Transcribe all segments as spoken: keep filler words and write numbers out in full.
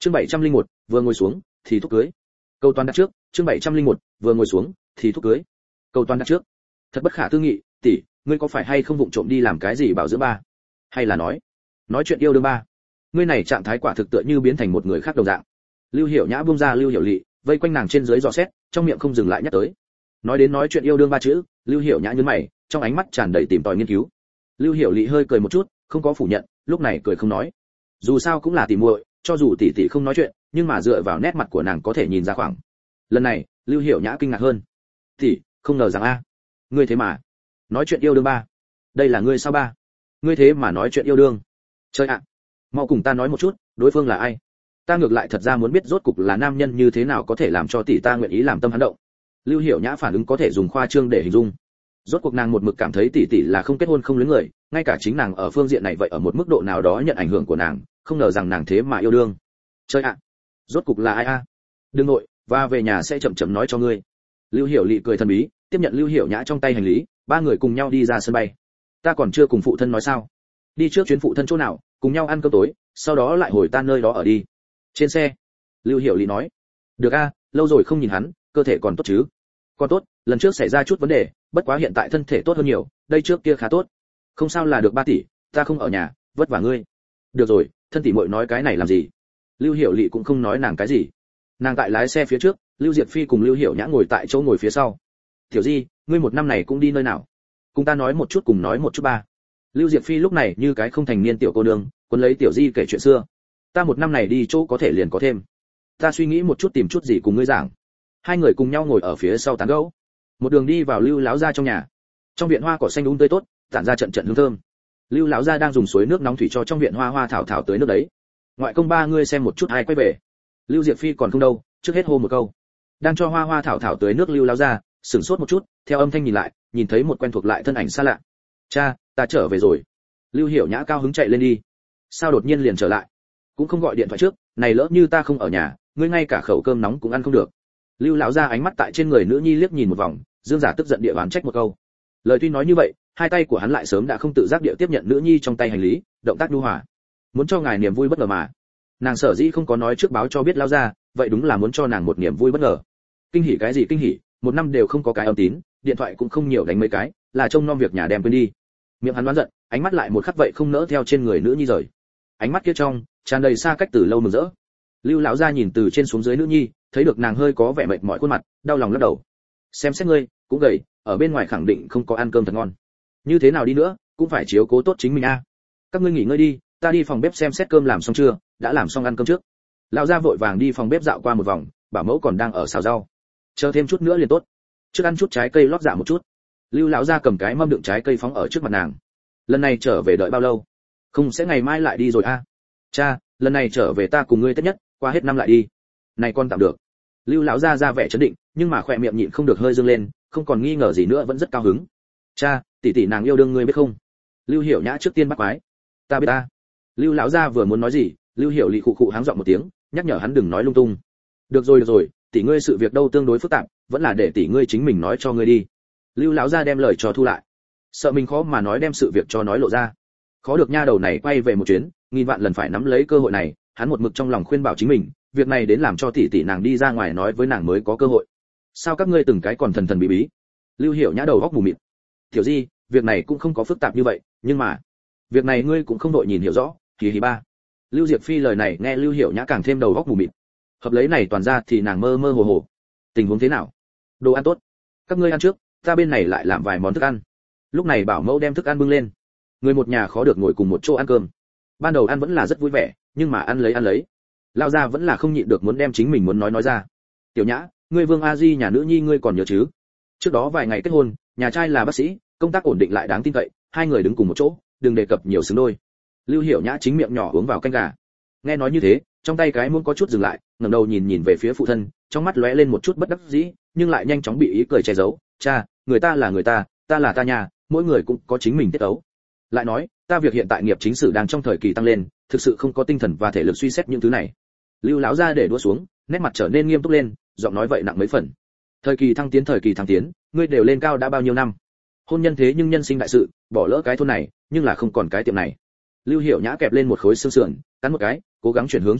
Chương bảy trăm lẻ một, vừa ngồi xuống thì thúc cưới. Câu toàn đặt trước, chương bảy trăm lẻ một, vừa ngồi xuống thì thúc cưới. Câu toàn đặt trước. Thật bất khả tư nghị, tỷ, ngươi có phải hay không vụng trộm đi làm cái gì bảo dưỡng ba? Hay là nói, nói chuyện yêu đương ba? Ngươi này trạng thái quả thực tựa như biến thành một người khác đồng dạng. Lưu Hiểu Nhã buông ra Lưu Hiểu Lệ, vây quanh nàng trên dưới dò xét, trong miệng không dừng lại nhắc tới. Nói đến nói chuyện yêu đương ba chữ, Lưu Hiểu Nhã nhướng mày, trong ánh mắt tràn đầy tìm tòi nghiên cứu. Lưu Hiểu Lệ hơi cười một chút, không có phủ nhận, lúc này cười không nói. Dù sao cũng là tỷ muội, cho dù tỷ tỷ không nói chuyện, nhưng mà dựa vào nét mặt của nàng có thể nhìn ra khoảng. Lần này, Lưu Hiểu Nhã kinh ngạc hơn. "Tỷ, không ngờ rằng a, ngươi thế mà nói chuyện yêu đương ba? Đây là ngươi sao ba? Ngươi thế mà nói chuyện yêu đương? Trời ạ, mau cùng ta nói một chút, đối phương là ai? Ta ngược lại thật ra muốn biết rốt cục là nam nhân như thế nào có thể làm cho tỷ ta nguyện ý làm tâm hắn động." Lưu Hiểu Nhã phản ứng có thể dùng khoa trương để hình dung. Rốt cuộc nàng một mực cảm thấy tỷ tỷ là không kết hôn không luyến người, ngay cả chính nàng ở phương diện này vậy ở một mức độ nào đó nhận ảnh hưởng của nàng, không ngờ rằng nàng thế mà yêu đương. Chơi ạ, rốt cục là ai a? Đừng nội, và về nhà sẽ chậm chậm nói cho ngươi. Lưu Hiểu Lệ cười thần bí, tiếp nhận Lưu Hiểu Nhã trong tay hành lý, ba người cùng nhau đi ra sân bay. Ta còn chưa cùng phụ thân nói sao? Đi trước chuyến phụ thân chỗ nào, cùng nhau ăn cơm tối, sau đó lại hồi ta nơi đó ở đi. Trên xe, Lưu Hiểu Lệ nói. Được a, lâu rồi không nhìn hắn, cơ thể còn tốt chứ? Còn tốt, lần trước xảy ra chút vấn đề, bất quá hiện tại thân thể tốt hơn nhiều, đây trước kia khá tốt. Không sao là được ba tỷ, ta không ở nhà, vất vả ngươi. Được rồi, thân tỷ muội nói cái này làm gì? Lưu Hiểu Lệ cũng không nói nàng cái gì. Nàng tại lái xe phía trước, Lưu Diệp Phi cùng Lưu Hiểu Nhã ngồi tại chỗ ngồi phía sau. Tiểu Di, ngươi một năm này cũng đi nơi nào? Cùng ta nói một chút cùng nói một chút ba. Lưu Diệp Phi lúc này như cái không thành niên tiểu cô nương, cuốn lấy Tiểu Di kể chuyện xưa. Ta một năm này đi chỗ có thể liền có thêm. Ta suy nghĩ một chút tìm chút gì cùng ngươi giảng. Hai người cùng nhau ngồi ở phía sau tán gẫu. Một đường đi vào Lưu lão gia trong nhà. Trong viện hoa cỏ xanh um tươi tốt, tản ra trận trận hương thơm. Lưu lão gia đang dùng suối nước nóng thủy cho trong viện hoa hoa thảo thảo tới nước đấy. Ngoại công ba ngươi xem một chút ai quay về. Lưu Diệp Phi còn không đâu, trước hết hô một câu. Đang cho hoa hoa thảo thảo tới nước Lưu lão gia, sửng sốt một chút, theo âm thanh nhìn lại, nhìn thấy một quen thuộc lại thân ảnh xa lạ. Cha, ta trở về rồi. Lưu Hiểu Nhã cao hứng chạy lên đi. Sao đột nhiên liền trở lại? Cũng không gọi điện thoại trước, này lỡ như ta không ở nhà, ngươi ngay cả khẩu cơm nóng cũng ăn không được. Lưu lão gia ánh mắt tại trên người nữ nhi liếc nhìn một vòng, dương giả tức giận địa oán trách một câu. Lời tuy nói như vậy, hai tay của hắn lại sớm đã không tự giác địa tiếp nhận nữ nhi trong tay hành lý, động tác nhu hòa. Muốn cho ngài niềm vui bất ngờ mà. Nàng sở dĩ không có nói trước báo cho biết lão gia, vậy đúng là muốn cho nàng một niềm vui bất ngờ. Kinh hỉ cái gì kinh hỉ, một năm đều không có cái âm tín, điện thoại cũng không nhiều đánh mấy cái, là trông nom việc nhà đem quên đi. Miệng hắn đoán giận, ánh mắt lại một khắc vậy không nỡ theo trên người nữ nhi rời. Ánh mắt kia trong tràn đầy xa cách từ lâu mừng rỡ. Lưu lão gia nhìn từ trên xuống dưới nữ nhi, thấy được nàng hơi có vẻ mệt mỏi khuôn mặt, đau lòng lắc đầu. Xem xét ngươi, cũng gầy, ở bên ngoài khẳng định không có ăn cơm thật ngon. Như thế nào đi nữa, cũng phải chiếu cố tốt chính mình a. Các ngươi nghỉ ngơi đi, ta đi phòng bếp xem xét cơm làm xong chưa, đã làm xong ăn cơm trước. Lão gia vội vàng đi phòng bếp dạo qua một vòng, bảo mẫu còn đang ở xào rau. Chờ thêm chút nữa liền tốt. Trước ăn chút trái cây lót dạ một chút. Lưu lão gia cầm cái mâm đựng trái cây phóng ở trước mặt nàng. Lần này trở về đợi bao lâu? Không sẽ ngày mai lại đi rồi a? Cha, lần này trở về ta cùng ngươi tất nhất, qua hết năm lại đi. Này con tạm được. Lưu lão gia ra vẻ trấn định, nhưng mà khỏe miệng nhịn không được hơi dương lên, không còn nghi ngờ gì nữa vẫn rất cao hứng. Cha, tỷ tỷ nàng yêu đương ngươi biết không? Lưu Hiểu Nhã trước tiên bắt quái. Ta biết ta. Lưu lão gia vừa muốn nói gì, Lưu Hiểu Lệ khụ khụ háng giọng một tiếng, nhắc nhở hắn đừng nói lung tung. Được rồi được rồi, tỷ ngươi sự việc đâu tương đối phức tạp, vẫn là để tỷ ngươi chính mình nói cho ngươi đi. Lưu lão gia đem lời cho thu lại. Sợ mình khó mà nói đem sự việc cho nói lộ ra. Khó được nha đầu này quay về một chuyến, nghìn vạn lần phải nắm lấy cơ hội này, hắn một mực trong lòng khuyên bảo chính mình, việc này đến làm cho tỷ tỷ nàng đi ra ngoài nói với nàng mới có cơ hội. Sao các ngươi từng cái còn thần thần bí bí? Lưu Hiểu Nhã đầu óc mù mịt. Tiểu Di, việc này cũng không có phức tạp như vậy, nhưng mà, việc này ngươi cũng không đội nhìn hiểu rõ, kỳ hì ba. Lưu Diệp Phi lời này nghe Lưu Hiểu Nhã càng thêm đầu óc mù mịt. Hợp lấy này toàn ra thì nàng mơ mơ hồ hồ. Tình huống thế nào? Đồ ăn tốt. Các ngươi ăn trước, ta bên này lại làm vài món thức ăn. Lúc này bảo mẫu đem thức ăn bưng lên. Người một nhà khó được ngồi cùng một chỗ ăn cơm. Ban đầu ăn vẫn là rất vui vẻ, nhưng mà ăn lấy ăn lấy, lao gia vẫn là không nhịn được muốn đem chính mình muốn nói nói ra. Tiểu Nhã, ngươi Vương A Di nhà nữ nhi ngươi còn nhớ chứ? Trước đó vài ngày kết hôn, nhà trai là bác sĩ, công tác ổn định lại đáng tin cậy, hai người đứng cùng một chỗ, đừng đề cập nhiều xứng đôi. Lưu Hiểu Nhã chính miệng nhỏ uống vào canh gà. Nghe nói như thế, trong tay cái muỗng có chút dừng lại, ngẩng đầu nhìn nhìn về phía phụ thân, trong mắt lóe lên một chút bất đắc dĩ, nhưng lại nhanh chóng bị ý cười che giấu. Cha, người ta là người ta, ta là ta nhà, mỗi người cũng có chính mình tiết ấu. Lại nói, ta việc hiện tại nghiệp chính sử đang trong thời kỳ tăng lên, thực sự không có tinh thần và thể lực suy xét những thứ này. Lưu lão gia để đũa xuống, nét mặt trở nên nghiêm túc lên, giọng nói vậy nặng mấy phần. Thời kỳ thăng tiến thời kỳ thăng tiến, ngươi đều lên cao đã bao nhiêu năm? Hôn nhân thế nhưng nhân sinh đại sự, bỏ lỡ cái thôn này, nhưng là không còn cái tiệm này. Lưu Hiểu Nhã kẹp lên một khối xương sườn, cắn một cái, cố gắng chuyển hướng chủ đề,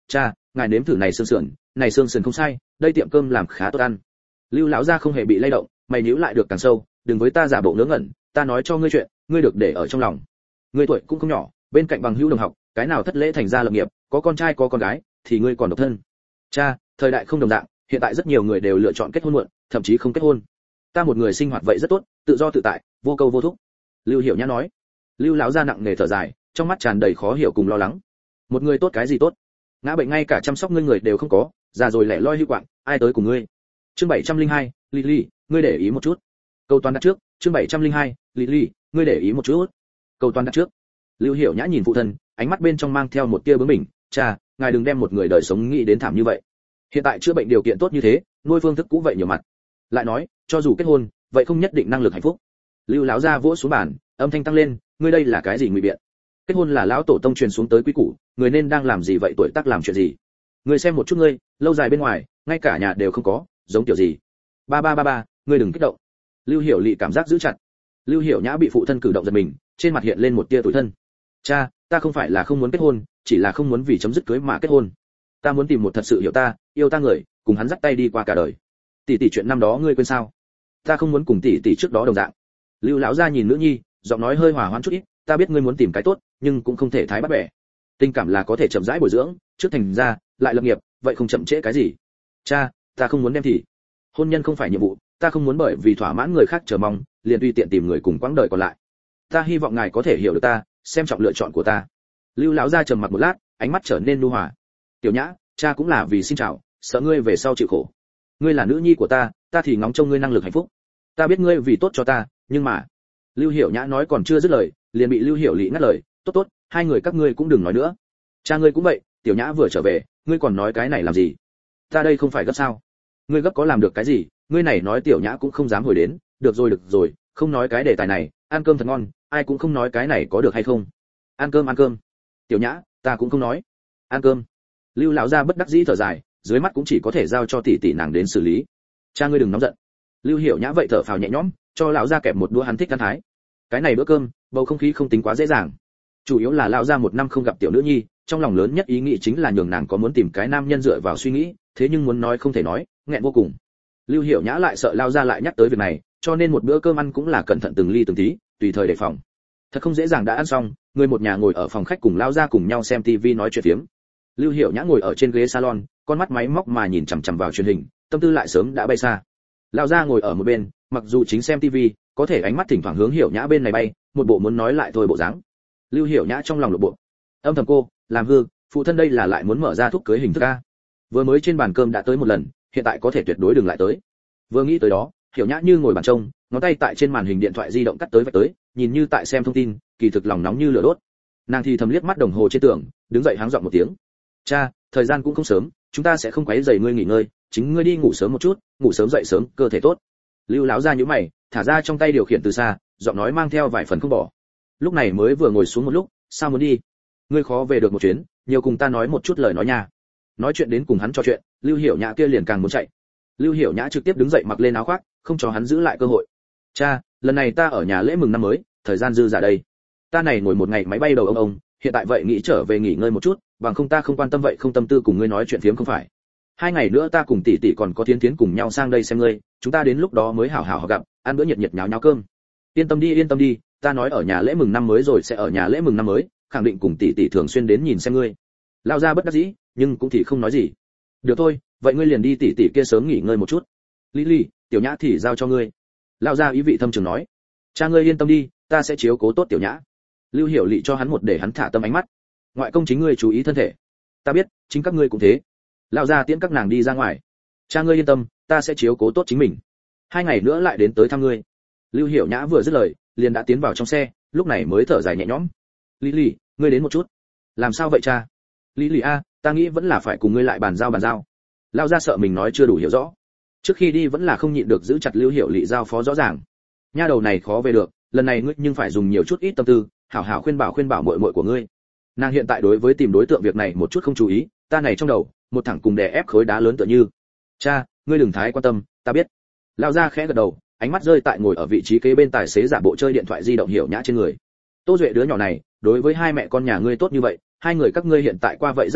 cha, ngài nếm thử này xương sườn, này xương sườn không sai, đây tiệm cơm làm khá tốt ăn. Lưu lão gia không hề bị lay động, mày nhíu lại được càng sâu, đừng với ta giả bộ ngớ ngẩn, ta nói cho ngươi chuyện, ngươi được để ở trong lòng. Ngươi tuổi cũng không nhỏ, bên cạnh bằng hữu đồng học, cái nào thất lễ thành ra lập nghiệp, có con trai có con gái, thì ngươi còn độc thân. Cha, thời đại không đồng dạng, hiện tại rất nhiều người đều lựa chọn kết hôn muộn, thậm chí không kết hôn. Ta một người sinh hoạt vậy rất tốt, tự do tự tại, vô câu vô thúc. Lưu Hiểu Nhã nói. Lưu lão gia nặng nề thở dài, trong mắt tràn đầy khó hiểu cùng lo lắng. Một người tốt cái gì tốt? Ngã bệnh ngay cả chăm sóc ngươi người đều không có, già rồi lẻ loi hưu quạng, ai tới cùng ngươi? Chương bảy trăm lẻ hai, Lily, ngươi để ý một chút. Câu toán đặt trước, chương bảy trăm lẻ hai, Lily, ngươi để ý một chút. Câu toán đặt trước. Lưu Hiểu Nhã nhìn phụ thân, ánh mắt bên trong mang theo một tia bướng bỉnh, "Cha, ngài đừng đem một người đời sống nghĩ đến thảm như vậy. Hiện tại chữa bệnh điều kiện tốt như thế, nuôi phương thức cũng vậy nhiều mặt. Lại nói, cho dù kết hôn, vậy không nhất định năng lực hạnh phúc." Lưu lão gia vỗ xuống bàn, âm thanh tăng lên, "Ngươi đây là cái gì ngụy biện? Kết hôn là lão tổ tông truyền xuống tới quý củ, người nên đang làm gì vậy tuổi tác làm chuyện gì? Ngươi xem một chút ngươi, lâu dài bên ngoài, ngay cả nhà đều không có, giống kiểu gì?" "Ba ba ba ba, ngươi đừng kích động." Lưu Hiểu Lệ cảm giác giữ chặt. Lưu Hiểu Nhã bị phụ thân cử động giật mình, trên mặt hiện lên một tia tủi thân. "Cha, ta không phải là không muốn kết hôn, chỉ là không muốn vì chấm dứt cưới mà kết hôn. Ta muốn tìm một thật sự hiểu ta, yêu ta người, cùng hắn dắt tay đi qua cả đời. Tỷ tỷ chuyện năm đó ngươi quên sao? Ta không muốn cùng tỷ tỷ trước đó đồng dạng." Lưu lão gia nhìn nữ nhi, giọng nói hơi hòa hoãn chút ít, "Ta biết ngươi muốn tìm cái tốt, nhưng cũng không thể thái bắt bẻ. Tình cảm là có thể chậm rãi bồi dưỡng, trước thành ra, lại lập nghiệp, vậy không chậm trễ cái gì. Cha, ta không muốn đem thì. Hôn nhân không phải nhiệm vụ, ta không muốn bởi vì thỏa mãn người khác chờ mong, liền tùy tiện tìm người cùng quãng đời còn lại. Ta hy vọng ngài có thể hiểu được ta, xem trọng lựa chọn của ta." Lưu lão gia trầm mặc một lát, ánh mắt trở nên nhu hòa. "Tiểu Nhã, cha cũng là vì xin chào, sợ ngươi về sau chịu khổ. Ngươi là nữ nhi của ta, ta thì ngóng trông ngươi năng lực hạnh phúc. Ta biết ngươi vì tốt cho ta, nhưng mà..." Lưu Hiểu Nhã nói còn chưa dứt lời, liền bị Lưu Hiểu Lệ ngắt lời, "Tốt tốt, hai người các ngươi cũng đừng nói nữa. Cha ngươi cũng vậy, Tiểu Nhã vừa trở về, ngươi còn nói cái này làm gì? Ta đây không phải gấp sao? Ngươi gấp có làm được cái gì? Ngươi này nói Tiểu Nhã cũng không dám hồi đến, được rồi được rồi, không nói cái đề tài này, ăn cơm thật ngon, ai cũng không nói cái này có được hay không. Ăn cơm ăn cơm. Tiểu Nhã, ta cũng không nói. Ăn cơm." Lưu lão gia bất đắc dĩ thở dài, dưới mắt cũng chỉ có thể giao cho tỷ tỷ nàng đến xử lý. "Cha ngươi đừng nóng giận." Lưu Hiểu Nhã vậy thở phào nhẹ nhõm, cho lão gia kẹp một đũa hắn thích ăn thái. Cái này bữa cơm, bầu không khí không tính quá dễ dàng. Chủ yếu là lão gia một năm không gặp tiểu nữ nhi, trong lòng lớn nhất ý nghĩ chính là nhường nàng có muốn tìm cái nam nhân dựa vào suy nghĩ, thế nhưng muốn nói không thể nói, nghẹn vô cùng. Lưu Hiểu Nhã lại sợ lão gia lại nhắc tới việc này, cho nên một bữa cơm ăn cũng là cẩn thận từng ly từng tí, tùy thời đề phòng. Thật không dễ dàng đã ăn xong, người một nhà ngồi ở phòng khách cùng lão gia cùng nhau xem tivi nói chuyện phiếm. Lưu Hiểu Nhã ngồi ở trên ghế salon, con mắt máy móc mà nhìn chằm chằm vào truyền hình, tâm tư lại sớm đã bay xa. Lão gia ngồi ở một bên, mặc dù chính xem tivi, có thể ánh mắt thỉnh thoảng hướng Hiểu Nhã bên này bay, một bộ muốn nói lại thôi bộ dáng. Lưu Hiểu Nhã trong lòng lộn bộ. Âm thầm cô, làm hư, phụ thân đây là lại muốn mở ra thuốc cưới hình thức a. Vừa mới trên bàn cơm đã tới một lần, hiện tại có thể tuyệt đối đừng lại tới. Vừa nghĩ tới đó, Hiểu Nhã như ngồi bàn trông, ngón tay tại trên màn hình điện thoại di động cắt tới vạch tới, nhìn như tại xem thông tin, kỳ thực lòng nóng như lửa đốt. Nàng thì thầm liếc mắt đồng hồ trên tường, đứng dậy háng giọng một tiếng. "Cha, thời gian cũng không sớm, chúng ta sẽ không quấy rầy ngươi nghỉ ngơi, chính ngươi đi ngủ sớm một chút, ngủ sớm dậy sớm, cơ thể tốt." Lưu lão gia nhíu mày, thả ra trong tay điều khiển từ xa, giọng nói mang theo vài phần không bỏ. Lúc này mới vừa ngồi xuống một lúc, "Sao muốn đi? Ngươi khó về được một chuyến, nhiều cùng ta nói một chút lời nói nha." Nói chuyện đến cùng hắn trò chuyện, Lưu Hiểu Nhã kia liền càng muốn chạy. Lưu Hiểu Nhã trực tiếp đứng dậy mặc lên áo khoác, không cho hắn giữ lại cơ hội. "Cha, lần này ta ở nhà lễ mừng năm mới, thời gian dư dả đây. Ta này ngồi một ngày máy bay đầu ông ông, hiện tại vậy nghĩ trở về nghỉ ngơi một chút, bằng không ta không quan tâm vậy không tâm tư cùng ngươi nói chuyện phiếm không phải. Hai ngày nữa ta cùng tỷ tỷ còn có Thiến Thiến cùng nhau sang đây xem ngươi, chúng ta đến lúc đó mới hảo hảo gặp, ăn bữa nhiệt nhiệt nháo nháo cơm. Yên tâm đi yên tâm đi, ta nói ở nhà lễ mừng năm mới rồi sẽ ở nhà lễ mừng năm mới, khẳng định cùng tỷ tỷ thường xuyên đến nhìn xem ngươi." Lao ra bất đắc dĩ, nhưng cũng thì không nói gì. "Được thôi, vậy ngươi liền đi tỷ tỷ kia sớm nghỉ ngơi một chút. Lily, Tiểu Nhã thì giao cho ngươi." Lao ra ý vị thâm trường nói. "Cha ngươi yên tâm đi, ta sẽ chiếu cố tốt Tiểu Nhã." Lưu Hiểu Lệ cho hắn một để hắn thả tâm ánh mắt. "Ngoại công chính ngươi chú ý thân thể." "Ta biết, chính các ngươi cũng thế." Lao ra tiễn các nàng đi ra ngoài. "Cha ngươi yên tâm, ta sẽ chiếu cố tốt chính mình. Hai ngày nữa lại đến tới thăm ngươi." Lưu Hiểu Nhã vừa dứt lời, liền đã tiến vào trong xe, lúc này mới thở dài nhẹ nhõm. "Lily, ngươi đến một chút." "Làm sao vậy cha?" "Lily a, ta nghĩ vẫn là phải cùng ngươi lại bàn giao bàn giao." Lao ra sợ mình nói chưa đủ hiểu rõ, trước khi đi vẫn là không nhịn được giữ chặt Lưu Hiểu Lệ giao phó rõ ràng. "Nha đầu này khó về được, lần này ngươi nhưng phải dùng nhiều chút ít tâm tư, hảo hảo khuyên bảo khuyên bảo muội muội của ngươi. Nàng hiện tại đối với tìm đối tượng việc này một chút không chú ý, ta này trong đầu, một thẳng cùng đè ép khối đá lớn tựa như." "Cha, ngươi đừng thái quan tâm, ta biết." Lão gia khẽ gật đầu, ánh mắt rơi tại ngồi ở vị trí kế bên tài xế giả bộ chơi điện thoại di động Hiểu Nhã trên người. "Tô Duệ đứa nhỏ này, đối với hai mẹ con nhà ngươi tốt như vậy, hai người các ngươi hiện tại qua vậy rất hạnh phúc,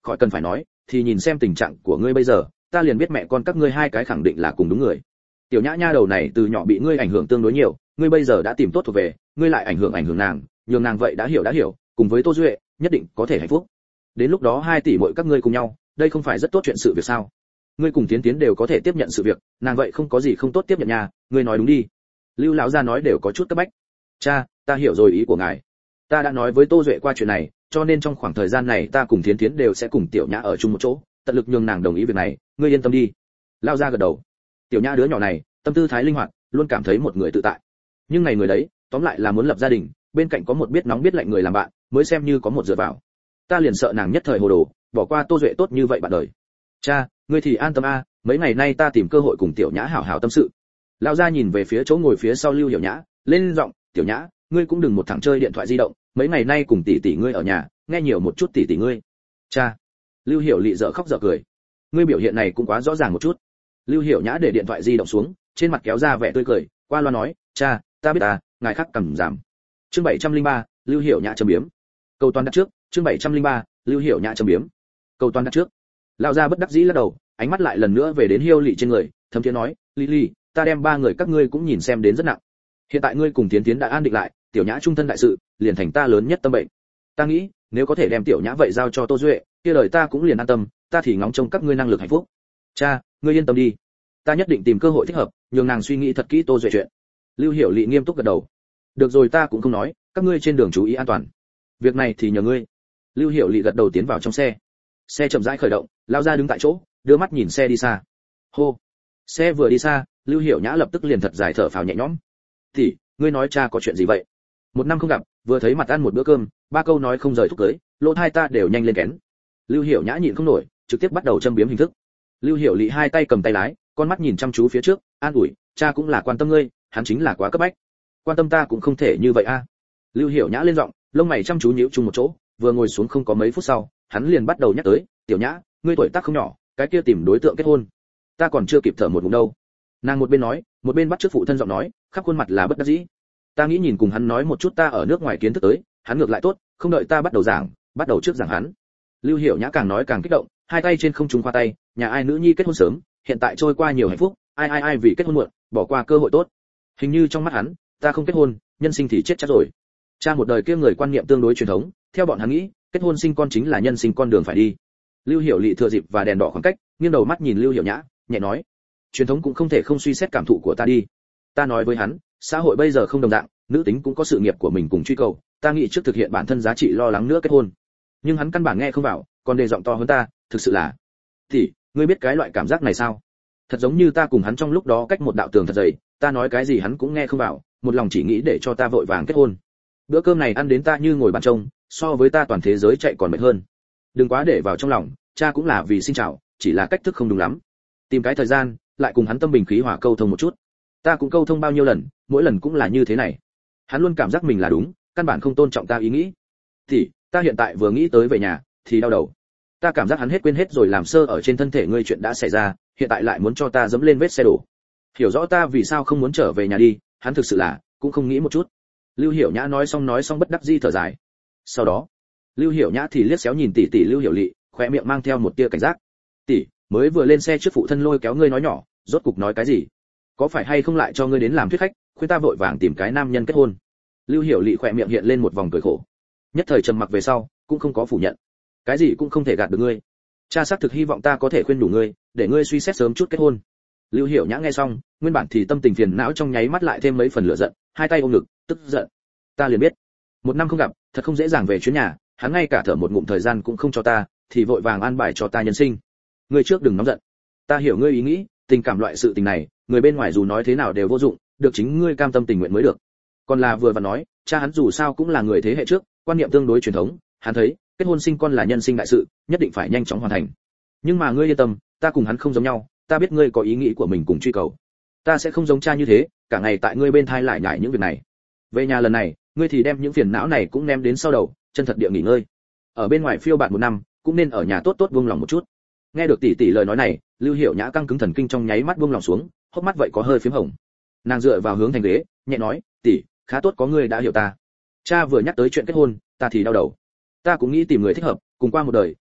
khỏi cần phải nói, thì nhìn xem tình trạng của ngươi bây giờ, ta liền biết mẹ con các ngươi hai cái khẳng định là cùng đúng người. Tiểu Nhã nha đầu này từ nhỏ bị ngươi ảnh hưởng tương đối nhiều, ngươi bây giờ đã tìm tốt thuộc về, ngươi lại ảnh hưởng ảnh hưởng nàng, nhường nàng vậy đã hiểu đã hiểu, cùng với Tô Duệ, nhất định có thể hạnh phúc. Đến lúc đó hai tỷ muội các ngươi cùng nhau, đây không phải rất tốt chuyện sự việc sao? Ngươi cùng Tiến Tiến đều có thể tiếp nhận sự việc, nàng vậy không có gì không tốt tiếp nhận nha, ngươi nói đúng đi. Lưu lão gia nói đều có chút cấp bách. Cha, ta hiểu rồi ý của ngài. Ta đã nói với Tô Duệ qua chuyện này, cho nên trong khoảng thời gian này ta cùng Tiến Tiến đều sẽ cùng Tiểu Nhã ở chung một chỗ, tận lực nhường nàng đồng ý việc này, ngươi yên tâm đi. Lão gia gật đầu. Tiểu Nhã đứa nhỏ này, tâm tư thái linh hoạt, luôn cảm thấy một người tự tại. Nhưng này người đấy, tóm lại là muốn lập gia đình, bên cạnh có một biết nóng biết lạnh người làm bạn, mới xem như có một dựa vào. Ta liền sợ nàng nhất thời hồ đồ, bỏ qua Tô Duệ tốt như vậy bạn đời. Cha, ngươi thì an tâm a, mấy ngày nay ta tìm cơ hội cùng Tiểu Nhã hảo hảo tâm sự. Lão gia nhìn về phía chỗ ngồi phía sau Lưu Hiểu Nhã, lên giọng, Tiểu Nhã, ngươi cũng đừng một thằng chơi điện thoại di động, mấy ngày nay cùng tỷ tỷ ngươi ở nhà, nghe nhiều một chút tỷ tỷ ngươi. Cha. Lưu Hiểu Lị dở khóc dở cười. Ngươi biểu hiện này cũng quá rõ ràng một chút. Lưu Hiểu Nhã để điện thoại di động xuống, trên mặt kéo ra vẻ tươi cười, qua loa nói, cha, ta biết ta, ngài khắc cầm giảm. Chương bảy trăm lẻ ba, Lưu Hiểu Nhã châm biếm. Câu toàn đặt trước, chương bảy trăm lẻ ba, Lưu Hiểu Nhã châm biếm. Câu toàn đặt trước. Lão gia bất đắc dĩ lắc đầu, ánh mắt lại lần nữa về đến Hiêu Lị trên người, thầm thiện nói, Lý Lý, ta đem ba người các ngươi cũng nhìn xem đến rất nặng. Hiện tại ngươi cùng Tiến Tiến đã an định lại, Tiểu Nhã trung thân đại sự, liền thành ta lớn nhất tâm bệnh. Ta nghĩ, nếu có thể đem Tiểu Nhã vậy giao cho Tô Duệ, kia đời ta cũng liền an tâm, ta thì ngóng trông các ngươi năng lực hạnh phúc. Cha, ngươi yên tâm đi, ta nhất định tìm cơ hội thích hợp, nhường nàng suy nghĩ thật kỹ Tô Duệ chuyện. Lưu Hiểu Lị nghiêm túc gật đầu. Được rồi, ta cũng không nói, các ngươi trên đường chú ý an toàn. Việc này thì nhờ ngươi. Lưu Hiểu Lị gật đầu tiến vào trong xe. Xe chậm rãi khởi động, lao ra đứng tại chỗ, đưa mắt nhìn xe đi xa. Hô. Xe vừa đi xa, Lưu Hiểu Nhã lập tức liền thật dài thở phào nhẹ nhõm. Thì, ngươi nói cha có chuyện gì vậy? Một năm không gặp, vừa thấy mặt ăn một bữa cơm, ba câu nói không rời thúc cưới, lỗ hai ta đều nhanh lên kén. Lưu Hiểu Nhã nhịn không nổi, trực tiếp bắt đầu châm biếm hình thức. Lưu Hiểu Lị hai tay cầm tay lái, con mắt nhìn chăm chú phía trước, an ủi, cha cũng là quan tâm ngươi, hắn chính là quá cấp bách. Quan tâm ta cũng không thể như vậy a. Lưu Hiểu Nhã lên giọng, lông mày chăm chú nhíu chung một chỗ, vừa ngồi xuống không có mấy phút sau, hắn liền bắt đầu nhắc tới, Tiểu Nhã, ngươi tuổi tác không nhỏ, cái kia tìm đối tượng kết hôn. Ta còn chưa kịp thở một ngụm đâu. Nàng một bên nói, một bên bắt trước phụ thân giọng nói, khắp khuôn mặt là bất đắc dĩ. Ta nghĩ nhìn cùng hắn nói một chút ta ở nước ngoài kiến thức tới, hắn ngược lại tốt, không đợi ta bắt đầu giảng, bắt đầu trước giảng hắn. Lưu Hiểu Nhã càng nói càng kích động, hai tay trên không trung khoa tay, nhà ai nữ nhi kết hôn sớm, hiện tại trôi qua nhiều hạnh phúc, ai ai ai vì kết hôn muộn, bỏ qua cơ hội tốt. Hình như trong mắt hắn, ta không kết hôn, nhân sinh thì chết chắc rồi. Cha một đời kia người quan niệm tương đối truyền thống, theo bọn hắn nghĩ, kết hôn sinh con chính là nhân sinh con đường phải đi. Lưu Hiểu Lị thừa dịp và đèn đỏ khoảng cách, nghiêng đầu mắt nhìn Lưu Hiểu Nhã, nhẹ nói, truyền thống cũng không thể không suy xét cảm thụ của ta đi. Ta nói với hắn, xã hội bây giờ không đồng dạng, nữ tính cũng có sự nghiệp của mình cùng truy cầu, ta nghĩ trước thực hiện bản thân giá trị lo lắng nữa kết hôn. Nhưng hắn căn bản nghe không vào, còn đề giọng to hơn ta, thực sự là, thì ngươi biết cái loại cảm giác này sao? Thật giống như ta cùng hắn trong lúc đó cách một đạo tường thật dày, ta nói cái gì hắn cũng nghe không vào, một lòng chỉ nghĩ để cho ta vội vàng kết hôn. Bữa cơm này ăn đến ta như ngồi bàn trông, so với ta toàn thế giới chạy còn mệt hơn. Đừng quá để vào trong lòng, cha cũng là vì xin chào, chỉ là cách thức không đúng lắm. Tìm cái thời gian, lại cùng hắn tâm bình khí hòa câu thông một chút. Ta cũng câu thông bao nhiêu lần, mỗi lần cũng là như thế này. Hắn luôn cảm giác mình là đúng, căn bản không tôn trọng ta ý nghĩ. Thì, ta hiện tại vừa nghĩ tới về nhà, thì đau đầu. Ta cảm giác hắn hết quên hết rồi làm sơ ở trên thân thể ngươi chuyện đã xảy ra, hiện tại lại muốn cho ta dẫm lên vết xe đổ. Hiểu rõ ta vì sao không muốn trở về nhà đi, hắn thực sự là, cũng không nghĩ một chút. Lưu Hiểu Nhã nói xong nói xong bất đắc dĩ thở dài. Sau đó, Lưu Hiểu Nhã thì liếc xéo nhìn tỷ tỷ Lưu Hiểu Lị, khóe miệng mang theo một tia cảnh giác. Tỷ, mới vừa lên xe trước phụ thân lôi kéo ngươi nói nhỏ, rốt cục nói cái gì? Có phải hay không lại cho ngươi đến làm thuyết khách, khuyên ta vội vàng tìm cái nam nhân kết hôn? Lưu Hiểu Lị khóe miệng hiện lên một vòng cười khổ. Nhất thời trầm mặc về sau, cũng không có phủ nhận. Cái gì cũng không thể gạt được ngươi. Cha xác thực hy vọng ta có thể khuyên đủ ngươi, để ngươi suy xét sớm chút kết hôn. Lưu Hiểu Nhã nghe xong, nguyên bản thì tâm tình phiền não trong nháy mắt lại thêm mấy phần lửa giận, hai tay ôm ngực, tức giận. Ta liền biết, một năm không gặp, thật không dễ dàng về chuyến nhà, hắn ngay cả thở một ngụm thời gian cũng không cho ta, thì vội vàng an bài cho ta nhân sinh. Ngươi trước đừng nóng giận. Ta hiểu ngươi ý nghĩ, tình cảm loại sự tình này, người bên ngoài dù nói thế nào đều vô dụng, được chính ngươi cam tâm tình nguyện mới được. Còn là vừa và nói, cha hắn dù sao cũng là người thế hệ trước, quan niệm tương đối truyền thống, hắn thấy, kết hôn sinh con là nhân sinh đại sự, nhất định phải nhanh chóng hoàn thành. Nhưng mà ngươi yên tâm, ta cùng hắn không giống nhau, ta biết ngươi có ý nghĩ của mình cùng truy cầu. Ta sẽ không giống cha như thế, cả ngày tại ngươi bên thai lại nhải những việc này. Về nhà lần này, ngươi thì đem những phiền não này cũng ném đến sau đầu, chân thật địa nghỉ ngơi. Ở bên ngoài phiêu bạt một năm, cũng nên ở nhà tốt tốt buông lòng một chút. Nghe được tỷ tỷ lời nói này, Lưu Hiểu Nhã căng cứng thần kinh trong nháy mắt buông lòng xuống, hốc mắt vậy có hơi phím hồng. Nàng dựa vào hướng thành ghế, nhẹ nói, tỷ, khá tốt có ngươi đã hiểu ta. Cha vừa nhắc tới chuyện kết hôn, ta thì đau đầu. Ta cũng nghĩ tìm người thích hợp, cùng qua một đời,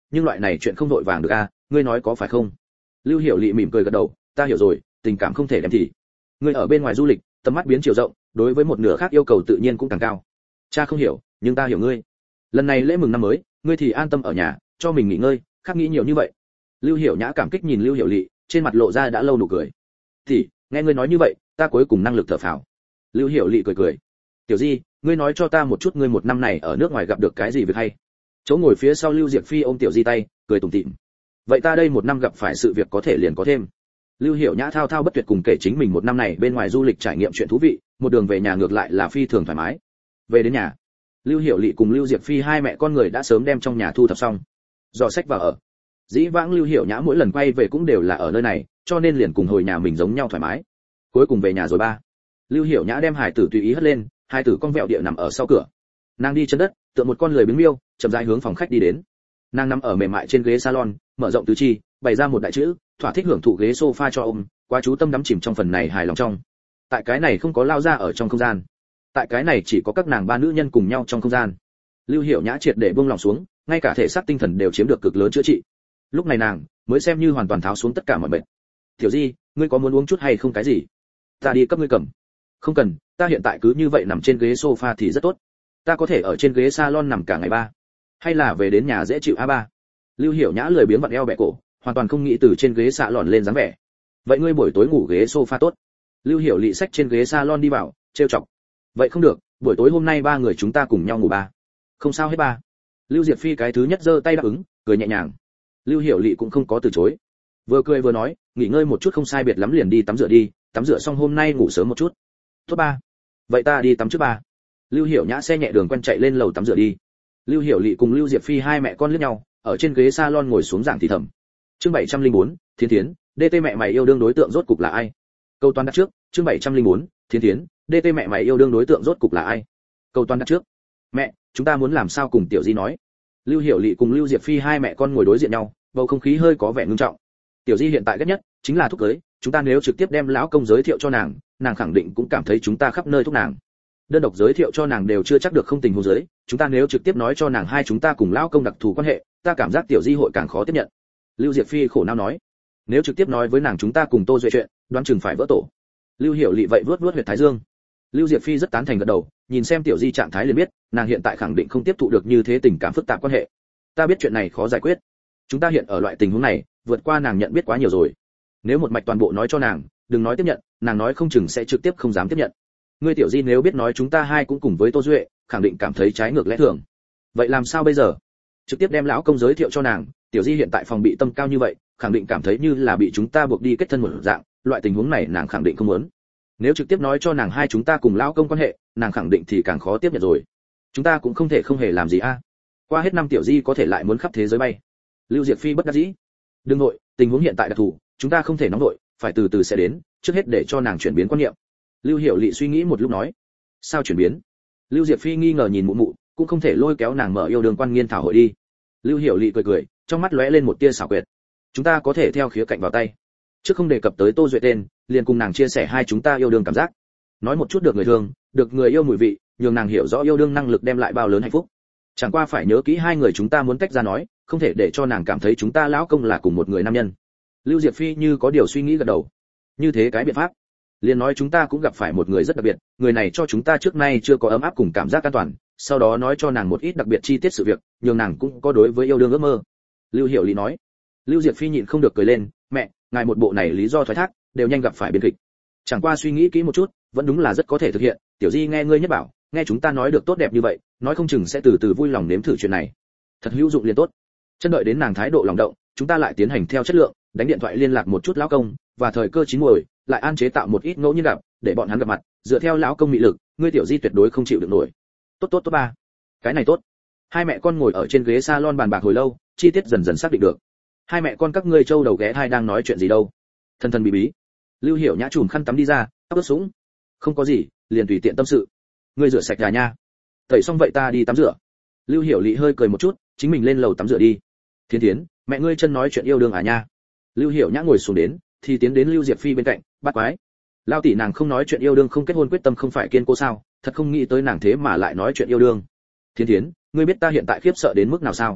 nhưng loại này chuyện không vội vàng được a, ngươi nói có phải không? Lưu Hiểu Lệ mỉm cười gật đầu, ta hiểu rồi, tình cảm không thể đem thì. Ngươi ở bên ngoài du lịch, tầm mắt biến chiều rộng, đối với một nửa khác yêu cầu tự nhiên cũng càng cao. Cha không hiểu, nhưng ta hiểu ngươi. Lần này lễ mừng năm mới, ngươi thì an tâm ở nhà, cho mình nghỉ ngơi, khác nghĩ nhiều như vậy. Lưu Hiểu Nhã cảm kích nhìn Lưu Hiểu Lệ, trên mặt lộ ra đã lâu nụ cười. Thì, nghe ngươi nói như vậy, ta cuối cùng năng lực thở phào. Lưu Hiểu Lệ cười cười. Tiểu Di, ngươi nói cho ta một chút ngươi một năm này ở nước ngoài gặp được cái gì việc hay? Chỗ ngồi phía sau Lưu Diệp Phi ôm Tiểu Di tay, cười tủm tỉm. Vậy ta đây một năm gặp phải sự việc có thể liền có thêm. Lưu Hiểu Nhã thao thao bất tuyệt cùng kể chính mình một năm này bên ngoài du lịch trải nghiệm chuyện thú vị, một đường về nhà ngược lại là phi thường thoải mái. Về đến nhà, Lưu Hiểu Lệ cùng Lưu Diệp Phi hai mẹ con người đã sớm đem trong nhà thu thập xong, dò sách vào ở. Dĩ vãng Lưu Hiểu Nhã mỗi lần quay về cũng đều là ở nơi này, cho nên liền cùng hồi nhà mình giống nhau thoải mái. Cuối cùng về nhà rồi ba. Lưu Hiểu Nhã đem hải tử tùy ý hất lên, hai tử con vẹo địa nằm ở sau cửa. Nàng đi chân đất, tựa một con lười biếng miêu, chậm rãi hướng phòng khách đi đến. Nàng nằm ở mềm mại trên ghế salon, mở rộng tứ chi, bày ra một đại chữ, thỏa thích hưởng thụ ghế sofa cho ôm, quá chú tâm đắm chìm trong phần này hài lòng trong. Tại cái này không có lao ra ở trong không gian. Tại cái này chỉ có các nàng ba nữ nhân cùng nhau trong không gian. Lưu Hiểu Nhã triệt để buông lòng xuống, ngay cả thể xác tinh thần đều chiếm được cực lớn chữa trị. Lúc này nàng mới xem như hoàn toàn tháo xuống tất cả mọi bệnh. Tiểu Di, ngươi có muốn uống chút hay không cái gì? Ta đi cấp ngươi cầm. Không cần, ta hiện tại cứ như vậy nằm trên ghế sofa thì rất tốt. Ta có thể ở trên ghế salon nằm cả ngày ba. Hay là về đến nhà dễ chịu a ba. Lưu Hiểu Nhã lười biếng vặn eo bẹ cổ, hoàn toàn không nghĩ từ trên ghế xạ lòn lên dáng vẻ. Vậy ngươi buổi tối ngủ ghế sofa tốt. Lưu Hiểu Lệ xách trên ghế salon đi vào, trêu chọc. Vậy không được, buổi tối hôm nay ba người chúng ta cùng nhau ngủ ba. Không sao hết ba. Lưu Diệp Phi cái thứ nhất giơ tay đáp ứng, cười nhẹ nhàng. Lưu Hiểu Lệ cũng không có từ chối. Vừa cười vừa nói, nghỉ ngơi một chút không sai biệt lắm liền đi tắm rửa đi, tắm rửa xong hôm nay ngủ sớm một chút. Tốt ba. Vậy ta đi tắm trước ba. Lưu Hiểu Nhã xe nhẹ đường quen chạy lên lầu tắm rửa đi. Lưu Hiểu Lệ cùng Lưu Diệp Phi hai mẹ con liếc nhau, ở trên ghế salon ngồi xuống giảng thì thầm. Chương bảy trăm lẻ bốn, Thiên Thiến, đê tê mẹ mày yêu đương đối tượng rốt cục là ai? Câu toán đặt trước, chương bảy trăm lẻ bốn, Thiên Thiến, đê tê mẹ mày yêu đương đối tượng rốt cục là ai? Câu toán đặt trước. Mẹ, chúng ta muốn làm sao cùng Tiểu Di nói? Lưu Hiểu Lệ cùng Lưu Diệp Phi hai mẹ con ngồi đối diện nhau, bầu không khí hơi có vẻ ngưng trọng. Tiểu Di hiện tại ghét nhất chính là thúc cưới, chúng ta nếu trực tiếp đem lão công giới thiệu cho nàng, nàng khẳng định cũng cảm thấy chúng ta khắp nơi thúc nàng. Đơn độc giới thiệu cho nàng đều chưa chắc được không tình huống giới, chúng ta nếu trực tiếp nói cho nàng hai chúng ta cùng lão công đặc thù quan hệ, ta cảm giác Tiểu Di hội càng khó tiếp nhận. Lưu Diệp Phi khổ não nói, nếu trực tiếp nói với nàng chúng ta cùng Tô Duệ chuyện, đoán chừng phải vỡ tổ. Lưu Hiểu Lệ vậy vuốt vuốt huyệt thái dương. Lưu Diệp Phi rất tán thành gật đầu, nhìn xem Tiểu Di trạng thái liền biết, nàng hiện tại khẳng định không tiếp thụ được như thế tình cảm phức tạp quan hệ. Ta biết chuyện này khó giải quyết. Chúng ta hiện ở loại tình huống này, vượt qua nàng nhận biết quá nhiều rồi. Nếu một mạch toàn bộ nói cho nàng, đừng nói tiếp nhận, nàng nói không chừng sẽ trực tiếp không dám tiếp nhận. Ngươi Tiểu Di nếu biết nói chúng ta hai cũng cùng với Tô Duệ, khẳng định cảm thấy trái ngược lẽ thường. Vậy làm sao bây giờ? Trực tiếp đem lão công giới thiệu cho nàng, Tiểu Di hiện tại phòng bị tâm cao như vậy, khẳng định cảm thấy như là bị chúng ta buộc đi kết thân một dạng, loại tình huống này nàng khẳng định không muốn. Nếu trực tiếp nói cho nàng hai chúng ta cùng lão công quan hệ, nàng khẳng định thì càng khó tiếp nhận rồi. Chúng ta cũng không thể không hề làm gì a. Qua hết năm Tiểu Di có thể lại muốn khắp thế giới bay. Lưu Diệp Phi bất đắc dĩ. Đừng nội, tình huống hiện tại đặc thù, chúng ta không thể nóng nội, phải từ từ sẽ đến, trước hết để cho nàng chuyển biến quan niệm. Lưu Hiểu Lệ suy nghĩ một lúc nói, sao chuyển biến? Lưu Diệp Phi nghi ngờ nhìn mụ mụ, cũng không thể lôi kéo nàng mở yêu đương quan nghiên thảo hội đi. Lưu Hiểu Lệ cười cười, trong mắt lóe lên một tia xảo quyệt. Chúng ta có thể theo khía cạnh vào tay. Trước không đề cập tới Tô Duệ tên, liền cùng nàng chia sẻ hai chúng ta yêu đương cảm giác. Nói một chút được người thương, được người yêu mùi vị, nhường nàng hiểu rõ yêu đương năng lực đem lại bao lớn hạnh phúc. Chẳng qua phải nhớ kỹ hai người chúng ta muốn tách ra nói, không thể để cho nàng cảm thấy chúng ta lão công là cùng một người nam nhân. Lưu Diệp Phi như có điều suy nghĩ gật đầu. Như thế cái biện pháp, liền nói chúng ta cũng gặp phải một người rất đặc biệt, người này cho chúng ta trước nay chưa có ấm áp cùng cảm giác an toàn, sau đó nói cho nàng một ít đặc biệt chi tiết sự việc, nhường nàng cũng có đối với yêu đương ước mơ. Lưu Hiểu Lý nói. Lưu Diệp Phi nhịn không được cười lên, mẹ, ngài một bộ này lý do thoái thác, đều nhanh gặp phải biên kịch. Chẳng qua suy nghĩ kỹ một chút, vẫn đúng là rất có thể thực hiện. Tiểu Di nghe ngươi nhất bảo, nghe chúng ta nói được tốt đẹp như vậy, nói không chừng sẽ từ từ vui lòng nếm thử chuyện này. Thật hữu dụng liền tốt. Chân đợi đến nàng thái độ lòng động, chúng ta lại tiến hành theo chất lượng, đánh điện thoại liên lạc một chút lão công, và thời cơ chín muồi, lại an chế tạo một ít ngẫu nhiên gặp, để bọn hắn gặp mặt, dựa theo lão công mị lực, ngươi Tiểu Di tuyệt đối không chịu được nổi. Tốt tốt tốt ba. Cái này tốt. Hai mẹ con ngồi ở trên ghế salon bàn bạc hồi lâu, chi tiết dần dần xác định được. Hai mẹ con các ngươi trâu đầu ghé thai đang nói chuyện gì đâu? Thần thần bí bí. Lưu Hiểu Nhã chùm khăn tắm đi ra, tóc ướt sũng. Không có gì, liền tùy tiện tâm sự. Ngươi rửa sạch gà nha. Tẩy xong vậy ta đi tắm rửa. Lưu Hiểu Lệ hơi cười một chút, chính mình lên lầu tắm rửa đi. Thiên Thiến, mẹ ngươi chân nói chuyện yêu đương à nha. Lưu Hiểu Nhã ngồi xuống đến, thì tiến đến Lưu Diệp Phi bên cạnh, bắt quái. Lao tỷ nàng không nói chuyện yêu đương không kết hôn quyết tâm không phải kiên cố sao, thật không nghĩ tới nàng thế mà lại nói chuyện yêu đương. Thiên Thiến, ngươi biết ta hiện tại khiếp sợ đến mức nào sao?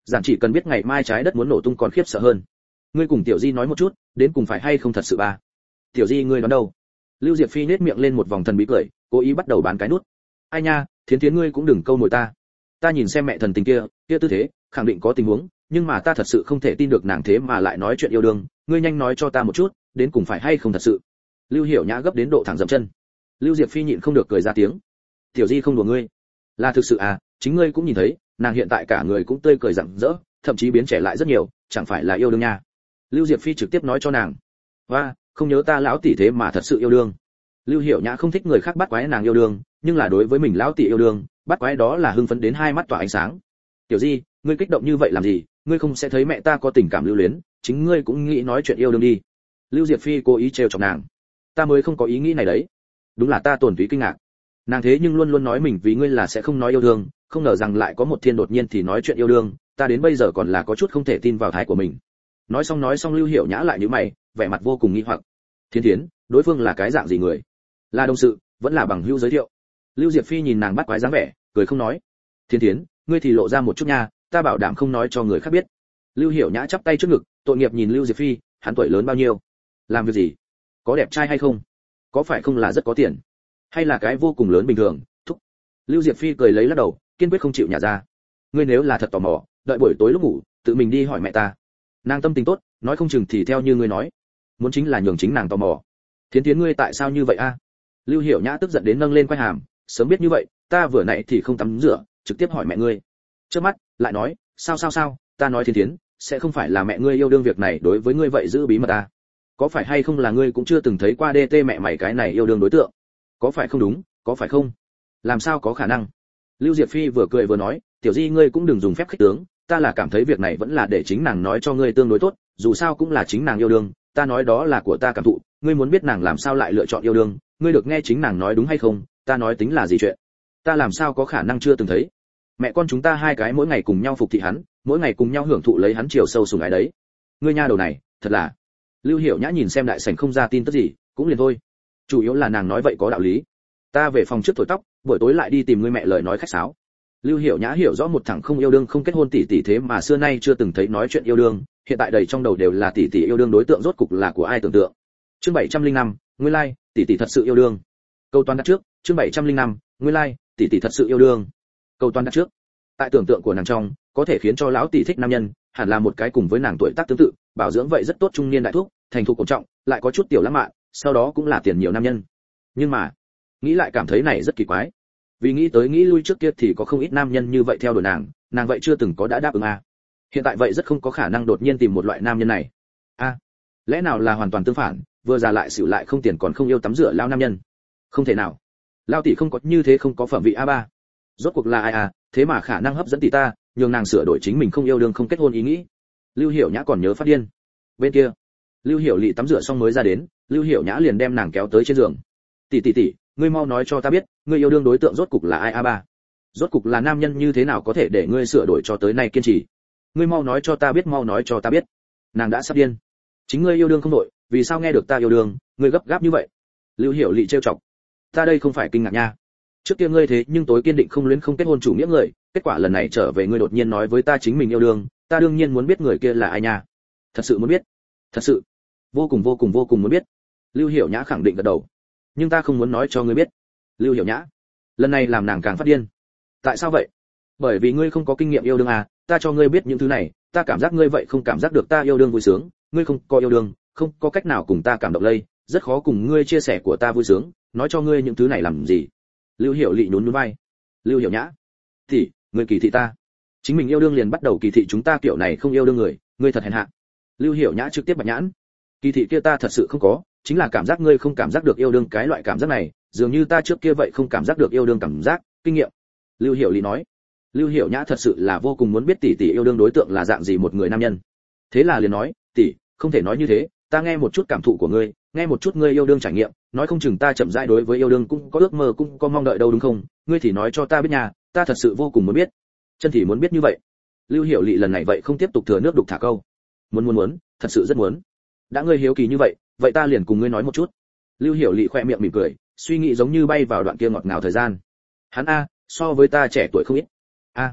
Giản chỉ cần biết ngày mai trái đất muốn nổ tung còn khiếp sợ hơn. Ngươi cùng Tiểu Di nói một chút, đến cùng phải hay không thật sự ba? Tiểu Di ngươi đoán đâu? Lưu Diệp Phi nhếch miệng lên một vòng thần bí cười, cố ý bắt đầu bán cái nút. Ai nha, Thiến Thiến ngươi cũng đừng câu nổi ta. Ta nhìn xem mẹ thần tình kia, kia tư thế, khẳng định có tình huống, nhưng mà ta thật sự không thể tin được nàng thế mà lại nói chuyện yêu đương, ngươi nhanh nói cho ta một chút, đến cùng phải hay không thật sự. Lưu Hiểu Nhã gấp đến độ thẳng dậm chân. Lưu Diệp Phi nhịn không được cười ra tiếng. Tiểu Di không đùa ngươi, là thực sự à? Chính ngươi cũng nhìn thấy, nàng hiện tại cả người cũng tươi cười rạng rỡ, thậm chí biến trẻ lại rất nhiều, chẳng phải là yêu đương nha. Lưu Diệp Phi trực tiếp nói cho nàng. Hoa, không nhớ ta lão tỷ thế mà thật sự yêu đương. Lưu Hiểu Nhã không thích người khác bắt quái nàng yêu đương, nhưng là đối với mình lão tỷ yêu đương, bắt quái đó là hưng phấn đến hai mắt tỏa ánh sáng. Tiểu Di, ngươi kích động như vậy làm gì? Ngươi không sẽ thấy mẹ ta có tình cảm lưu luyến, chính ngươi cũng nghĩ nói chuyện yêu đương đi. Lưu Diệp Phi cố ý trêu chọc nàng. Ta mới không có ý nghĩ này đấy. Đúng là ta tổn túy kinh ngạc. Nàng thế nhưng luôn luôn nói mình vì ngươi là sẽ không nói yêu đương, không ngờ rằng lại có một thiên đột nhiên thì nói chuyện yêu đương, ta đến bây giờ còn là có chút không thể tin vào thái của mình. Nói xong nói xong Lưu Hiểu Nhã lại nhíu mày, vẻ mặt vô cùng nghi hoặc. Thiên Thiến, đối phương là cái dạng gì người? Là đồng sự, vẫn là bằng hữu giới thiệu? Lưu Diệp Phi nhìn nàng bắt quái dáng vẻ, cười không nói. Thiên Thiến, ngươi thì lộ ra một chút nha, ta bảo đảm không nói cho người khác biết. Lưu Hiểu Nhã chắp tay trước ngực, tội nghiệp nhìn Lưu Diệp Phi, hắn tuổi lớn bao nhiêu? Làm việc gì? Có đẹp trai hay không? Có phải không là rất có tiền? Hay là cái vô cùng lớn bình thường? Thúc. Lưu Diệp Phi cười lấy lắc đầu, kiên quyết không chịu nhả ra. Ngươi nếu là thật tò mò, đợi buổi tối lúc ngủ, tự mình đi hỏi mẹ ta. Nàng tâm tình tốt, nói không chừng thì theo như ngươi nói, muốn chính là nhường chính nàng tò mò. Thiến Thiến ngươi tại sao như vậy a? Lưu Hiểu Nhã tức giận đến nâng lên quai hàm, sớm biết như vậy, ta vừa nãy thì không tắm rửa, trực tiếp hỏi mẹ ngươi. Trước mắt, lại nói, sao sao sao, ta nói Thiến Thiến, sẽ không phải là mẹ ngươi yêu đương việc này đối với ngươi vậy giữ bí mật ta. Có phải hay không là ngươi cũng chưa từng thấy qua đê tê mẹ mày cái này yêu đương đối tượng? Có phải không đúng, có phải không? Làm sao có khả năng? Lưu Diệp Phi vừa cười vừa nói, Tiểu Di ngươi cũng đừng dùng phép khích tướng, ta là cảm thấy việc này vẫn là để chính nàng nói cho ngươi tương đối tốt, dù sao cũng là chính nàng yêu đương, ta nói đó là của ta cảm thụ, ngươi muốn biết nàng làm sao lại lựa chọn yêu đương, ngươi được nghe chính nàng nói đúng hay không, ta nói tính là gì chuyện? Ta làm sao có khả năng chưa từng thấy? Mẹ con chúng ta hai cái mỗi ngày cùng nhau phục thị hắn, mỗi ngày cùng nhau hưởng thụ lấy hắn chiều sâu sủng ái đấy. Ngươi nha đầu này, thật là. Lưu Hiểu Nhã nhìn xem đại sảnh không ra tin tức gì, cũng liền thôi. Chủ yếu là nàng nói vậy có đạo lý. Ta về phòng trước thổi tóc, buổi tối lại đi tìm ngươi mẹ lời nói khách sáo. Lưu Hiểu Nhã hiểu rõ một thằng không yêu đương không kết hôn tỷ tỷ thế mà xưa nay chưa từng thấy nói chuyện yêu đương, hiện tại đầy trong đầu đều là tỷ tỷ yêu đương đối tượng rốt cục là của ai tưởng tượng. Chương bảy trăm lẻ năm, nguyên lai, like, tỷ tỷ thật sự yêu đương. Câu toán đặt trước, chương bảy trăm lẻ năm, nguyên lai, like, tỷ tỷ thật sự yêu đương. Câu toán đặt trước. Tại tưởng tượng của nàng trong, có thể khiến cho lão tỷ thích nam nhân, hẳn là một cái cùng với nàng tuổi tác tương tự, bảo dưỡng vậy rất tốt trung niên đại thúc, thành thục cổ trọng, lại có chút tiểu lãng mạn, sau đó cũng là tiền nhiều nam nhân. Nhưng mà, nghĩ lại cảm thấy này rất kỳ quái. Vì nghĩ tới nghĩ lui trước kia thì có không ít nam nhân như vậy theo đuổi nàng, nàng vậy chưa từng có đã đáp ứng à. Hiện tại vậy rất không có khả năng đột nhiên tìm một loại nam nhân này. A, à, lẽ nào là hoàn toàn tương phản, vừa già lại xỉu lại không tiền còn không yêu tắm rửa lao nam nhân. Không thể nào. Lao tỷ không có như thế không có phẩm vị a ba. Rốt cuộc là ai à, thế mà khả năng hấp dẫn tỷ ta, nhường nàng sửa đổi chính mình không yêu đương không kết hôn ý nghĩ. Lưu Hiểu Nhã còn nhớ phát điên. Bên kia, Lưu Hiểu Lị tắm rửa xong mới ra đến, Lưu Hiểu Nhã liền đem nàng kéo tới trên giường. Tỷ tỷ tỷ, ngươi mau nói cho ta biết, ngươi yêu đương đối tượng rốt cục là ai a ba? Rốt cục là nam nhân như thế nào có thể để ngươi sửa đổi cho tới nay kiên trì? Ngươi mau nói cho ta biết, mau nói cho ta biết. Nàng đã sắp điên. Chính ngươi yêu đương không đổi, vì sao nghe được ta yêu đương, ngươi gấp gáp như vậy? Lưu Hiểu Lị trêu chọc. Ta đây không phải kinh ngạc nha. Trước kia ngươi thế nhưng tối kiên định không luyến không kết hôn chủ nghĩa người, kết quả lần này trở về ngươi đột nhiên nói với ta chính mình yêu đương, ta đương nhiên muốn biết người kia là ai nha. Thật sự muốn biết. Thật sự. Vô cùng vô cùng vô cùng muốn biết. Lưu Hiểu Nhã khẳng định gật đầu. Nhưng ta không muốn nói cho ngươi biết. Lưu Hiểu Nhã. Lần này làm nàng càng phát điên. Tại sao vậy? Bởi vì ngươi không có kinh nghiệm yêu đương à, ta cho ngươi biết những thứ này, ta cảm giác ngươi vậy không cảm giác được ta yêu đương vui sướng, ngươi không có yêu đương, không có cách nào cùng ta cảm động lây, rất khó cùng ngươi chia sẻ của ta vui sướng, nói cho ngươi những thứ này làm gì? Lưu Hiểu Lị nhún nhún vai. Lưu Hiểu Nhã. Thì, ngươi kỳ thị ta. Chính mình yêu đương liền bắt đầu kỳ thị chúng ta kiểu này không yêu đương người, ngươi thật hèn hạ. Lưu Hiểu Nhã trực tiếp bạch nhãn. Kỳ thị kia ta thật sự không có, chính là cảm giác ngươi không cảm giác được yêu đương cái loại cảm giác này, dường như ta trước kia vậy không cảm giác được yêu đương cảm giác, kinh nghiệm. Lưu Hiểu Lị nói. Lưu Hiểu Nhã thật sự là vô cùng muốn biết tỷ tỷ yêu đương đối tượng là dạng gì một người nam nhân. Thế là liền nói, tỷ, không thể nói như thế, ta nghe một chút cảm thụ của ngươi, nghe một chút ngươi yêu đương trải nghiệm, nói không chừng ta chậm rãi đối với yêu đương cũng có ước mơ cũng có mong đợi đâu đúng không? Ngươi thì nói cho ta biết nhà, ta thật sự vô cùng muốn biết. Chân thì muốn biết như vậy. Lưu Hiểu Lị lần này vậy không tiếp tục thừa nước đục thả câu. Muốn muốn muốn, thật sự rất muốn. Đã ngươi hiếu kỳ như vậy, vậy ta liền cùng ngươi nói một chút. Lưu Hiểu Lị khẽ miệng mỉm cười, suy nghĩ giống như bay vào đoạn kia ngọt ngào thời gian. Hắn a, so với ta trẻ tuổi không ít. A,